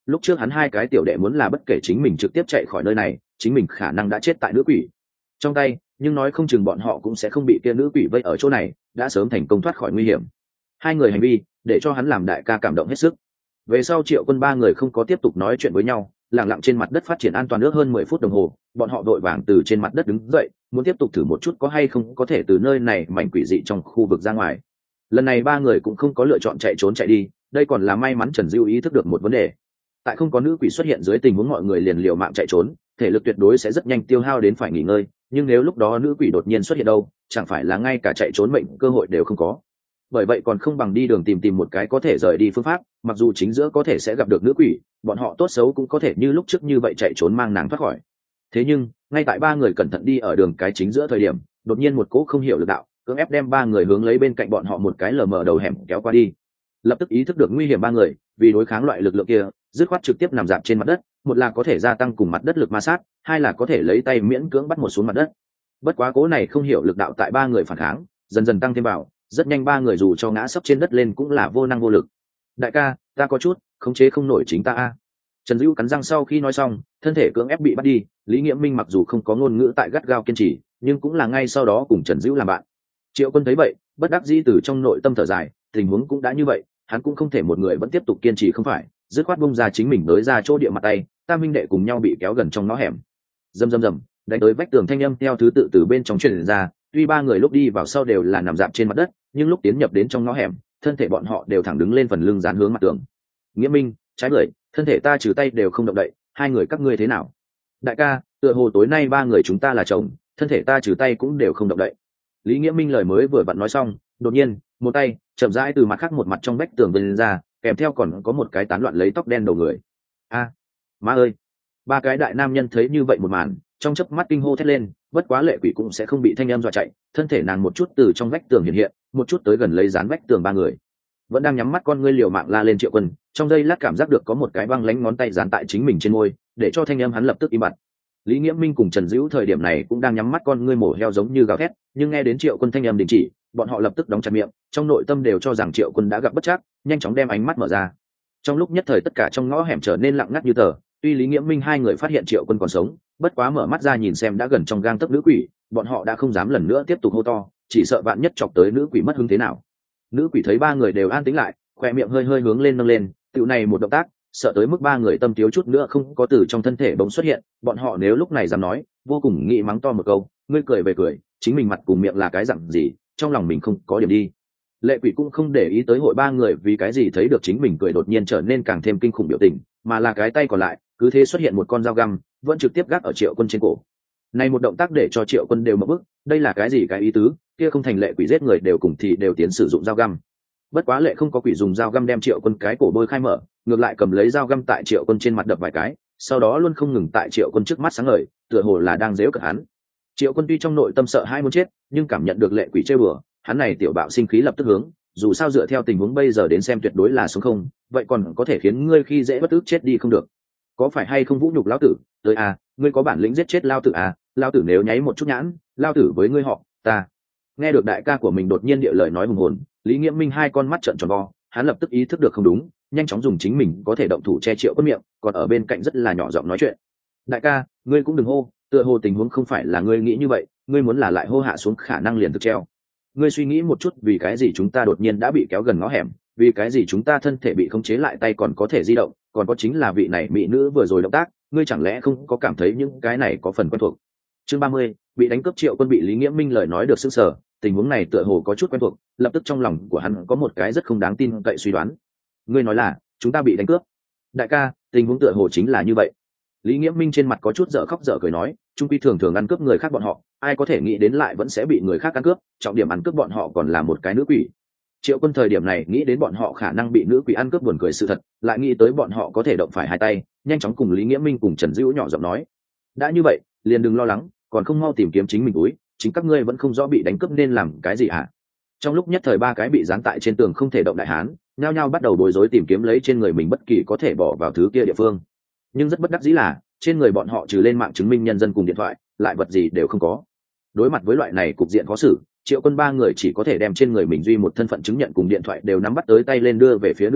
lúc trước hắn hai cái tiểu đệ muốn là bất kể chính mình trực tiếp chạy khỏi nơi này, chính mình khả năng đã chết tại nữ quỷ trong tay, nhưng nói không chừng bọn họ cũng sẽ không bị kia nữ quỷ vây ở chỗ này, đã sớm thành công thoát khỏi nguy hiểm. Hai người hành vi để cho hắn làm đại ca cảm động hết sức. Về sau Triệu Quân ba người không có tiếp tục nói chuyện với nhau, lặng lặng trên mặt đất phát triển an toàn nước hơn mười phút đồng hồ, bọn họ đội vàng từ trên mặt đất đứng dậy, muốn tiếp tục thử một chút có hay không có thể từ nơi này mảnh quỷ dị trong khu vực ra ngoài. Lần này ba người cũng không có lựa chọn chạy trốn chạy đi, đây còn là may mắn Trần Dữu ý thức được một vấn đề. Tại không có nữ quỷ xuất hiện dưới tình huống mọi người liền liều mạng chạy trốn, thể lực tuyệt đối sẽ rất nhanh tiêu hao đến phải nghỉ ngơi, nhưng nếu lúc đó nữ quỷ đột nhiên xuất hiện đâu, chẳng phải là ngay cả chạy trốn mệnh cơ hội đều không có. Bởi vậy còn không bằng đi đường tìm tìm một cái có thể rời đi phương pháp, mặc dù chính giữa có thể sẽ gặp được nữ quỷ, bọn họ tốt xấu cũng có thể như lúc trước như vậy chạy trốn mang nàng thoát khỏi. Thế nhưng ngay tại ba người cẩn thận đi ở đường cái chính giữa thời điểm, đột nhiên một cỗ không hiểu lực đạo cưỡng ép đem ba người hướng lấy bên cạnh bọn họ một cái lờ mờ đầu hẻm kéo qua đi. Lập tức ý thức được nguy hiểm ba người vì đối kháng loại lực lượng kia, dứt khoát trực tiếp nằm dạp trên mặt đất, một là có thể gia tăng cùng mặt đất lực ma sát, hai là có thể lấy tay miễn cưỡng bắt một xuống mặt đất. Bất quá cố này không hiểu lực đạo tại ba người phản kháng dần dần tăng thêm vào, rất nhanh ba người dù cho ngã sấp trên đất lên cũng là vô năng vô lực. Đại ca, ta có chút khống chế không nổi chính ta a. Trần Dữu cắn răng sau khi nói xong, thân thể cưỡng ép bị bắt đi. Lý Nghiễm Minh mặc dù không có ngôn ngữ tại gắt gao kiên trì, nhưng cũng là ngay sau đó cùng Trần Dữu làm bạn. Triệu Quân thấy vậy, bất đắc dĩ từ trong nội tâm thở dài, tình huống cũng đã như vậy, hắn cũng không thể một người vẫn tiếp tục kiên trì không phải, dứt khoát bung ra chính mình tới ra chỗ địa mặt tay, tam minh đệ cùng nhau bị kéo gần trong ngõ hẻm. Rầm rầm rầm, đánh tới vách tường thanh âm theo thứ tự từ bên trong truyền ra, tuy ba người lúc đi vào sau đều là nằm dạp trên mặt đất, nhưng lúc tiến nhập đến trong ngõ hẻm, thân thể bọn họ đều thẳng đứng lên phần lưng dán hướng mặt tường. Nghĩa Minh, trái bưởi, thân thể ta trừ tay đều không động đậy, hai người các ngươi thế nào? Đại ca, tựa hồ tối nay ba người chúng ta là chồng, thân thể ta trừ tay cũng đều không động đậy. Lý Nghĩa Minh lời mới vừa vặn nói xong, đột nhiên một tay chậm rãi từ mặt khác một mặt trong vách tường vươn ra, kèm theo còn có một cái tán loạn lấy tóc đen đầu người. A, má ơi! Ba cái đại nam nhân thấy như vậy một màn, trong chớp mắt kinh hô thét lên, bất quá Lệ Quỷ cũng sẽ không bị thanh em dọa chạy, thân thể nàng một chút từ trong vách tường hiện hiện, một chút tới gần lấy dán vách tường ba người. Vẫn đang nhắm mắt con ngươi liều mạng la lên Triệu Quân, trong giây lát cảm giác được có một cái băng lánh ngón tay dán tại chính mình trên môi, để cho thanh em hắn lập tức im bặt. Lý Nghĩa Minh cùng Trần Dữu thời điểm này cũng đang nhắm mắt con ngươi mổ heo giống như gào thét, nhưng nghe đến Triệu Quân thanh em đình chỉ, bọn họ lập tức đóng chặt miệng, trong nội tâm đều cho rằng Triệu Quân đã gặp bất trắc, nhanh chóng đem ánh mắt mở ra. Trong lúc nhất thời tất cả trong ngõ hẻm trở nên lặng ngắt như tờ, tuy Lý Nghĩa Minh hai người phát hiện Triệu Quân còn sống, bất quá mở mắt ra nhìn xem đã gần trong gang tấc nữ quỷ, bọn họ đã không dám lần nữa tiếp tục hô to, chỉ sợ bạn nhất chọc tới nữ quỷ mất hứng thế nào. Nữ quỷ thấy ba người đều an tĩnh lại, khoe miệng hơi hơi hướng lên nâng lên, tựu này một động tác, sợ tới mức ba người tâm thiếu chút nữa không có từ trong thân thể bỗng xuất hiện, bọn họ nếu lúc này dám nói, vô cùng nghĩ mắng to một câu, ngươi cười về cười, chính mình mặt cùng miệng là cái dặn gì, trong lòng mình không có điểm đi. Lệ Quỷ cũng không để ý tới hội ba người vì cái gì thấy được chính mình cười đột nhiên trở nên càng thêm kinh khủng biểu tình, mà là cái tay còn lại cứ thế xuất hiện một con dao găm, vẫn trực tiếp gác ở Triệu Quân trên cổ. Này một động tác để cho Triệu Quân đều mở bức, đây là cái gì cái ý tứ, kia không thành Lệ Quỷ giết người đều cùng thì đều tiến sử dụng dao găm. Bất quá Lệ không có quỷ dùng dao găm đem Triệu Quân cái cổ bôi khai mở, ngược lại cầm lấy dao găm tại Triệu Quân trên mặt đập vài cái, sau đó luôn không ngừng tại Triệu Quân trước mắt sáng ngời, tựa hồ là đang giễu cợt hắn. Triệu Quân tuy trong nội tâm sợ hai muốn chết, nhưng cảm nhận được Lệ Quỷ chơi bừa, hắn này tiểu bạo sinh khí lập tức hướng, dù sao dựa theo tình huống bây giờ đến xem tuyệt đối là sống không, vậy còn có thể khiến ngươi khi dễ bất ức chết đi không được. Có phải hay không vũ nhục lão tử, tới à, ngươi có bản lĩnh giết chết lao tử à, lao tử nếu nháy một chút nhãn, lao tử với ngươi họ, ta. Nghe được đại ca của mình đột nhiên địa lời nói hùng hồn, Lý Nghĩa Minh hai con mắt trợn tròn vo, hắn lập tức ý thức được không đúng, nhanh chóng dùng chính mình có thể động thủ che Triệu Quân miệng, còn ở bên cạnh rất là nhỏ giọng nói chuyện. Đại ca, ngươi cũng đừng hô, tựa hồ tình huống không phải là ngươi nghĩ như vậy, ngươi muốn là lại hô hạ xuống khả năng liền thực treo. Ngươi suy nghĩ một chút, vì cái gì chúng ta đột nhiên đã bị kéo gần ngõ hẻm, vì cái gì chúng ta thân thể bị khống chế lại tay còn có thể di động, còn có chính là vị này mỹ nữ vừa rồi động tác, ngươi chẳng lẽ không có cảm thấy những cái này có phần quen thuộc. Chương ba mươi, bị đánh cướp Triệu Quân bị Lý Nghĩa Minh lời nói được sững sờ, tình huống này tựa hồ có chút quen thuộc, lập tức trong lòng của hắn có một cái rất không đáng tin cậy suy đoán. Ngươi nói là chúng ta bị đánh cướp? Đại ca, tình huống tựa hồ chính là như vậy. Lý Nghĩa Minh trên mặt có chút dở khóc dở cười nói, trung quy thường thường ăn cướp người khác bọn họ, ai có thể nghĩ đến lại vẫn sẽ bị người khác ăn cướp, trọng điểm ăn cướp bọn họ còn là một cái nữ quỷ. Triệu Quân thời điểm này nghĩ đến bọn họ khả năng bị nữ quỷ ăn cướp buồn cười sự thật, lại nghĩ tới bọn họ có thể động phải hai tay, nhanh chóng cùng Lý Nghĩa Minh cùng Trần Dữu nhỏ giọng nói, đã như vậy, liền đừng lo lắng, còn không mau tìm kiếm chính mình túi, chính các ngươi vẫn không rõ bị đánh cướp nên làm cái gì hả? Trong lúc nhất thời ba cái bị dán tại trên tường không thể động đại hán, nhao nhao bắt đầu bối rối tìm kiếm lấy trên người mình bất kỳ có thể bỏ vào thứ kia địa phương. Nhưng rất bất đắc dĩ là, trên người bọn họ trừ lên mạng chứng minh nhân dân cùng điện thoại, lại vật gì đều không có. Đối mặt với loại này cục diện khó xử, Triệu Quân ba người chỉ có thể đem trên người mình duy một thân phận chứng nhận cùng điện thoại đều nắm bắt tới tay lên đưa về phía nữ quỷ,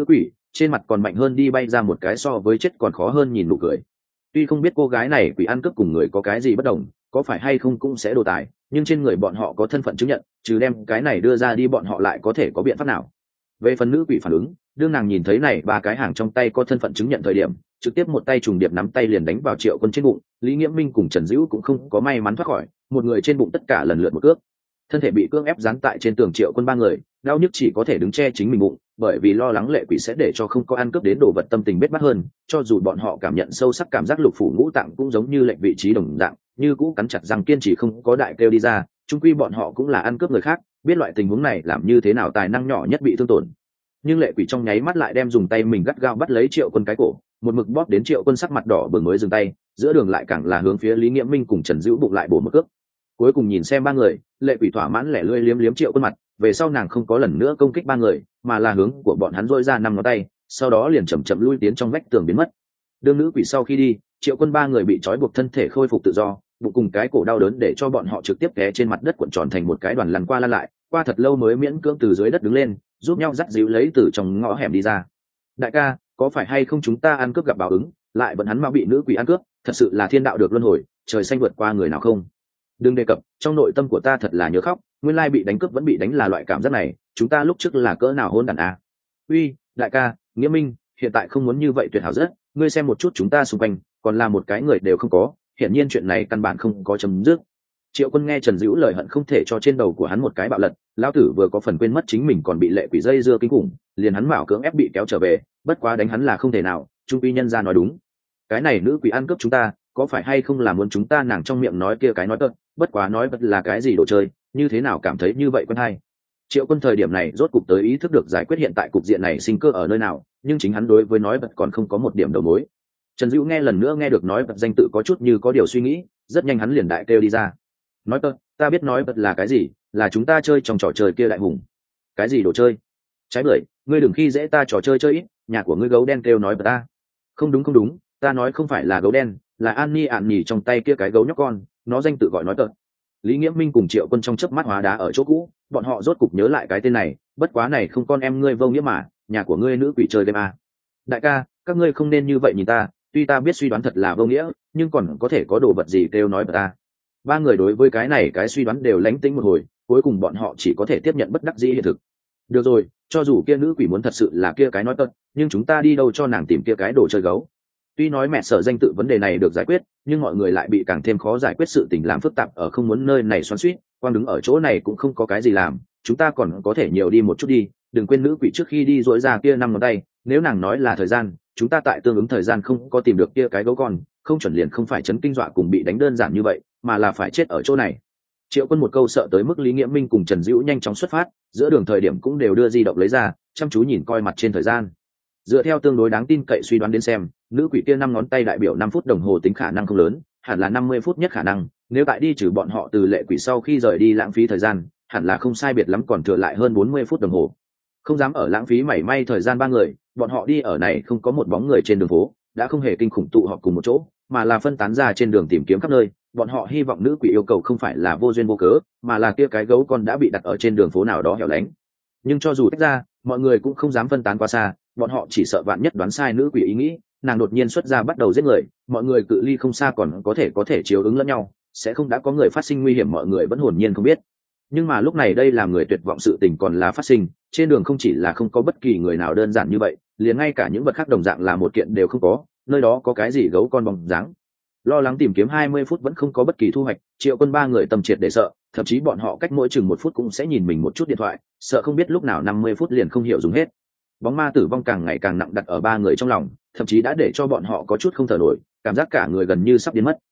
trên mặt còn mạnh hơn đi bay ra một cái so với chết còn khó hơn nhìn nụ cười. Tuy không biết cô gái này quỷ ăn cướp cùng người có cái gì bất đồng, có phải hay không cũng sẽ đồ tài, nhưng trên người bọn họ có thân phận chứng nhận, trừ đem cái này đưa ra đi bọn họ lại có thể có biện pháp nào. Về phần nữ quỷ phản ứng, đương nàng nhìn thấy này ba cái hàng trong tay có thân phận chứng nhận thời điểm, trực tiếp một tay trùng điệp nắm tay liền đánh vào Triệu Quân trên bụng. Lý Nghiễm Minh cùng Trần Dữ cũng không có may mắn thoát khỏi, một người trên bụng tất cả lần lượt một cước, thân thể bị cưỡng ép dán tại trên tường. Triệu Quân ba người đau nhức chỉ có thể đứng che chính mình bụng, bởi vì lo lắng lệ quỷ sẽ để cho không có ăn cướp đến đồ vật, tâm tình bết bát hơn. Cho dù bọn họ cảm nhận sâu sắc cảm giác lục phủ ngũ tạng cũng giống như lệnh vị trí đồng dạng, như cũ cắn chặt răng kiên trì không có đại kêu đi ra. Chung quy bọn họ cũng là ăn cướp người khác, biết loại tình huống này làm như thế nào tài năng nhỏ nhất bị thương tổn. Nhưng lệ quỷ trong nháy mắt lại đem dùng tay mình gắt gao bắt lấy Triệu Quân cái cổ, một mực bóp đến Triệu Quân sắc mặt đỏ bừng mới dừng tay. Giữa đường lại càng là hướng phía Lý Nghiễm Minh cùng Trần Dữ bụng lại bổ một cước. Cuối cùng nhìn xem ba người, lệ quỷ thỏa mãn lẻ lươi liếm liếm Triệu Quân mặt, về sau nàng không có lần nữa công kích ba người, mà là hướng của bọn hắn dôi ra năm ngón tay, sau đó liền chậm chậm lui tiến trong vách tường biến mất. Đương nữ quỷ sau khi đi, Triệu Quân ba người bị trói buộc thân thể khôi phục tự do, bụng cùng cái cổ đau đớn để cho bọn họ trực tiếp té trên mặt đất cuộn tròn thành một cái đoàn lăn qua lăn lại, qua thật lâu mới miễn cưỡng từ dưới đất đứng lên, giúp nhau dắt díu lấy từ trong ngõ hẻm đi ra. Đại ca, có phải hay không chúng ta ăn cướp gặp báo ứng, lại vẫn hắn mau bị nữ quỷ ăn cướp, thật sự là thiên đạo được luân hồi, trời xanh vượt qua người nào không? Đừng đề cập, trong nội tâm của ta thật là nhớ khóc, nguyên lai bị đánh cướp vẫn bị đánh là loại cảm giác này, chúng ta lúc trước là cỡ nào hôn đàn à? Uy, đại ca, Nghĩa Minh, hiện tại không muốn như vậy tuyệt hảo rất, ngươi xem một chút chúng ta xung quanh, còn là một cái người đều không có, hiển nhiên chuyện này căn bản không có chấm dứt. Triệu Quân nghe Trần Dữ lời hận không thể cho trên đầu của hắn một cái bạo lật, lão tử vừa có phần quên mất chính mình còn bị lệ quỷ dây dưa kinh khủng, liền hắn bảo cưỡng ép bị kéo trở về, bất quá đánh hắn là không thể nào, trung quy nhân gia nói đúng. Cái này nữ quỷ ăn cướp chúng ta, có phải hay không là muốn chúng ta nàng trong miệng nói kia cái nói tợn, bất quá nói bất là cái gì đồ chơi, như thế nào cảm thấy như vậy quen hay. Triệu Quân thời điểm này rốt cục tới ý thức được giải quyết hiện tại cục diện này sinh cơ ở nơi nào, nhưng chính hắn đối với nói bật còn không có một điểm đầu mối. Trần Dữ nghe lần nữa nghe được nói bật danh tự có chút như có điều suy nghĩ, rất nhanh hắn liền đại kêu đi ra. Nói bật, ta biết nói bật là cái gì, là chúng ta chơi trong trò chơi kia đại hùng. Cái gì đồ chơi? Trái bưởi, ngươi đừng khi dễ ta, trò chơi chơi ít, nhà của ngươi gấu đen kêu nói bật ta. Không đúng không đúng, ta nói không phải là gấu đen, là An Ni ạn nhì trong tay kia cái gấu nhóc con, nó danh tự gọi nói bật. Lý Nghiễm Minh cùng Triệu Quân trong chớp mắt hóa đá ở chỗ cũ, bọn họ rốt cục nhớ lại cái tên này, bất quá này không con em ngươi vô nghĩa mà, nhà của ngươi nữ quỷ chơi game à. Đại ca, các ngươi không nên như vậy nhìn ta, tuy ta biết suy đoán thật là vô nghĩa, nhưng còn có thể có đồ vật gì kêu nói bật ta. Ba người đối với cái này cái suy đoán đều lánh tính một hồi, cuối cùng bọn họ chỉ có thể tiếp nhận bất đắc dĩ hiện thực. Được rồi, cho dù kia nữ quỷ muốn thật sự là kia cái nói tật, nhưng chúng ta đi đâu cho nàng tìm kia cái đồ chơi gấu. Tuy nói mẹ sở danh tự vấn đề này được giải quyết, nhưng mọi người lại bị càng thêm khó giải quyết, sự tình làm phức tạp ở không muốn nơi này xoắn xuýt, quang đứng ở chỗ này cũng không có cái gì làm, chúng ta còn có thể nhiều đi một chút đi, đừng quên nữ quỷ trước khi đi dỗi ra kia năm ngón tay, nếu nàng nói là thời gian, chúng ta tại tương ứng thời gian không có tìm được kia cái gấu con, không chuẩn liền không phải chấn kinh dọa cùng bị đánh đơn giản như vậy, mà là phải chết ở chỗ này. Triệu Quân một câu sợ tới mức Lý Nghiễm Minh cùng Trần Dữ nhanh chóng xuất phát, giữa đường thời điểm cũng đều đưa di động lấy ra, chăm chú nhìn coi mặt trên thời gian. Dựa theo tương đối đáng tin cậy suy đoán đến xem, nữ quỷ kia năm ngón tay đại biểu năm phút đồng hồ tính khả năng không lớn, hẳn là năm mươi phút nhất khả năng, nếu tại đi trừ bọn họ từ lệ quỷ sau khi rời đi lãng phí thời gian, hẳn là không sai biệt lắm còn thừa lại hơn bốn mươi phút đồng hồ. Không dám ở lãng phí mảy may thời gian ba người, bọn họ đi ở này không có một bóng người trên đường phố, đã không hề kinh khủng tụ họp cùng một chỗ, mà là phân tán ra trên đường tìm kiếm khắp nơi. Bọn họ hy vọng nữ quỷ yêu cầu không phải là vô duyên vô cớ, mà là kia cái gấu con đã bị đặt ở trên đường phố nào đó hẻo lánh. Nhưng cho dù tách ra, mọi người cũng không dám phân tán quá xa, bọn họ chỉ sợ vạn nhất đoán sai nữ quỷ ý nghĩ, nàng đột nhiên xuất ra bắt đầu giết người, mọi người cự ly không xa còn có thể có thể chiếu ứng lẫn nhau, sẽ không đã có người phát sinh nguy hiểm mọi người vẫn hồn nhiên không biết. Nhưng mà lúc này đây làm người tuyệt vọng sự tình còn là phát sinh, trên đường không chỉ là không có bất kỳ người nào đơn giản như vậy, liền ngay cả những vật khác đồng dạng là một kiện đều không có, nơi đó có cái gì gấu con bóng dáng. Lo lắng tìm kiếm hai mươi phút vẫn không có bất kỳ thu hoạch, Triệu Quân ba người tâm triệt để sợ, thậm chí bọn họ cách mỗi chừng một phút cũng sẽ nhìn mình một chút điện thoại, sợ không biết lúc nào năm mươi phút liền không hiểu dùng hết. Bóng ma tử vong càng ngày càng nặng đặt ở ba người trong lòng, thậm chí đã để cho bọn họ có chút không thở nổi, cảm giác cả người gần như sắp biến mất.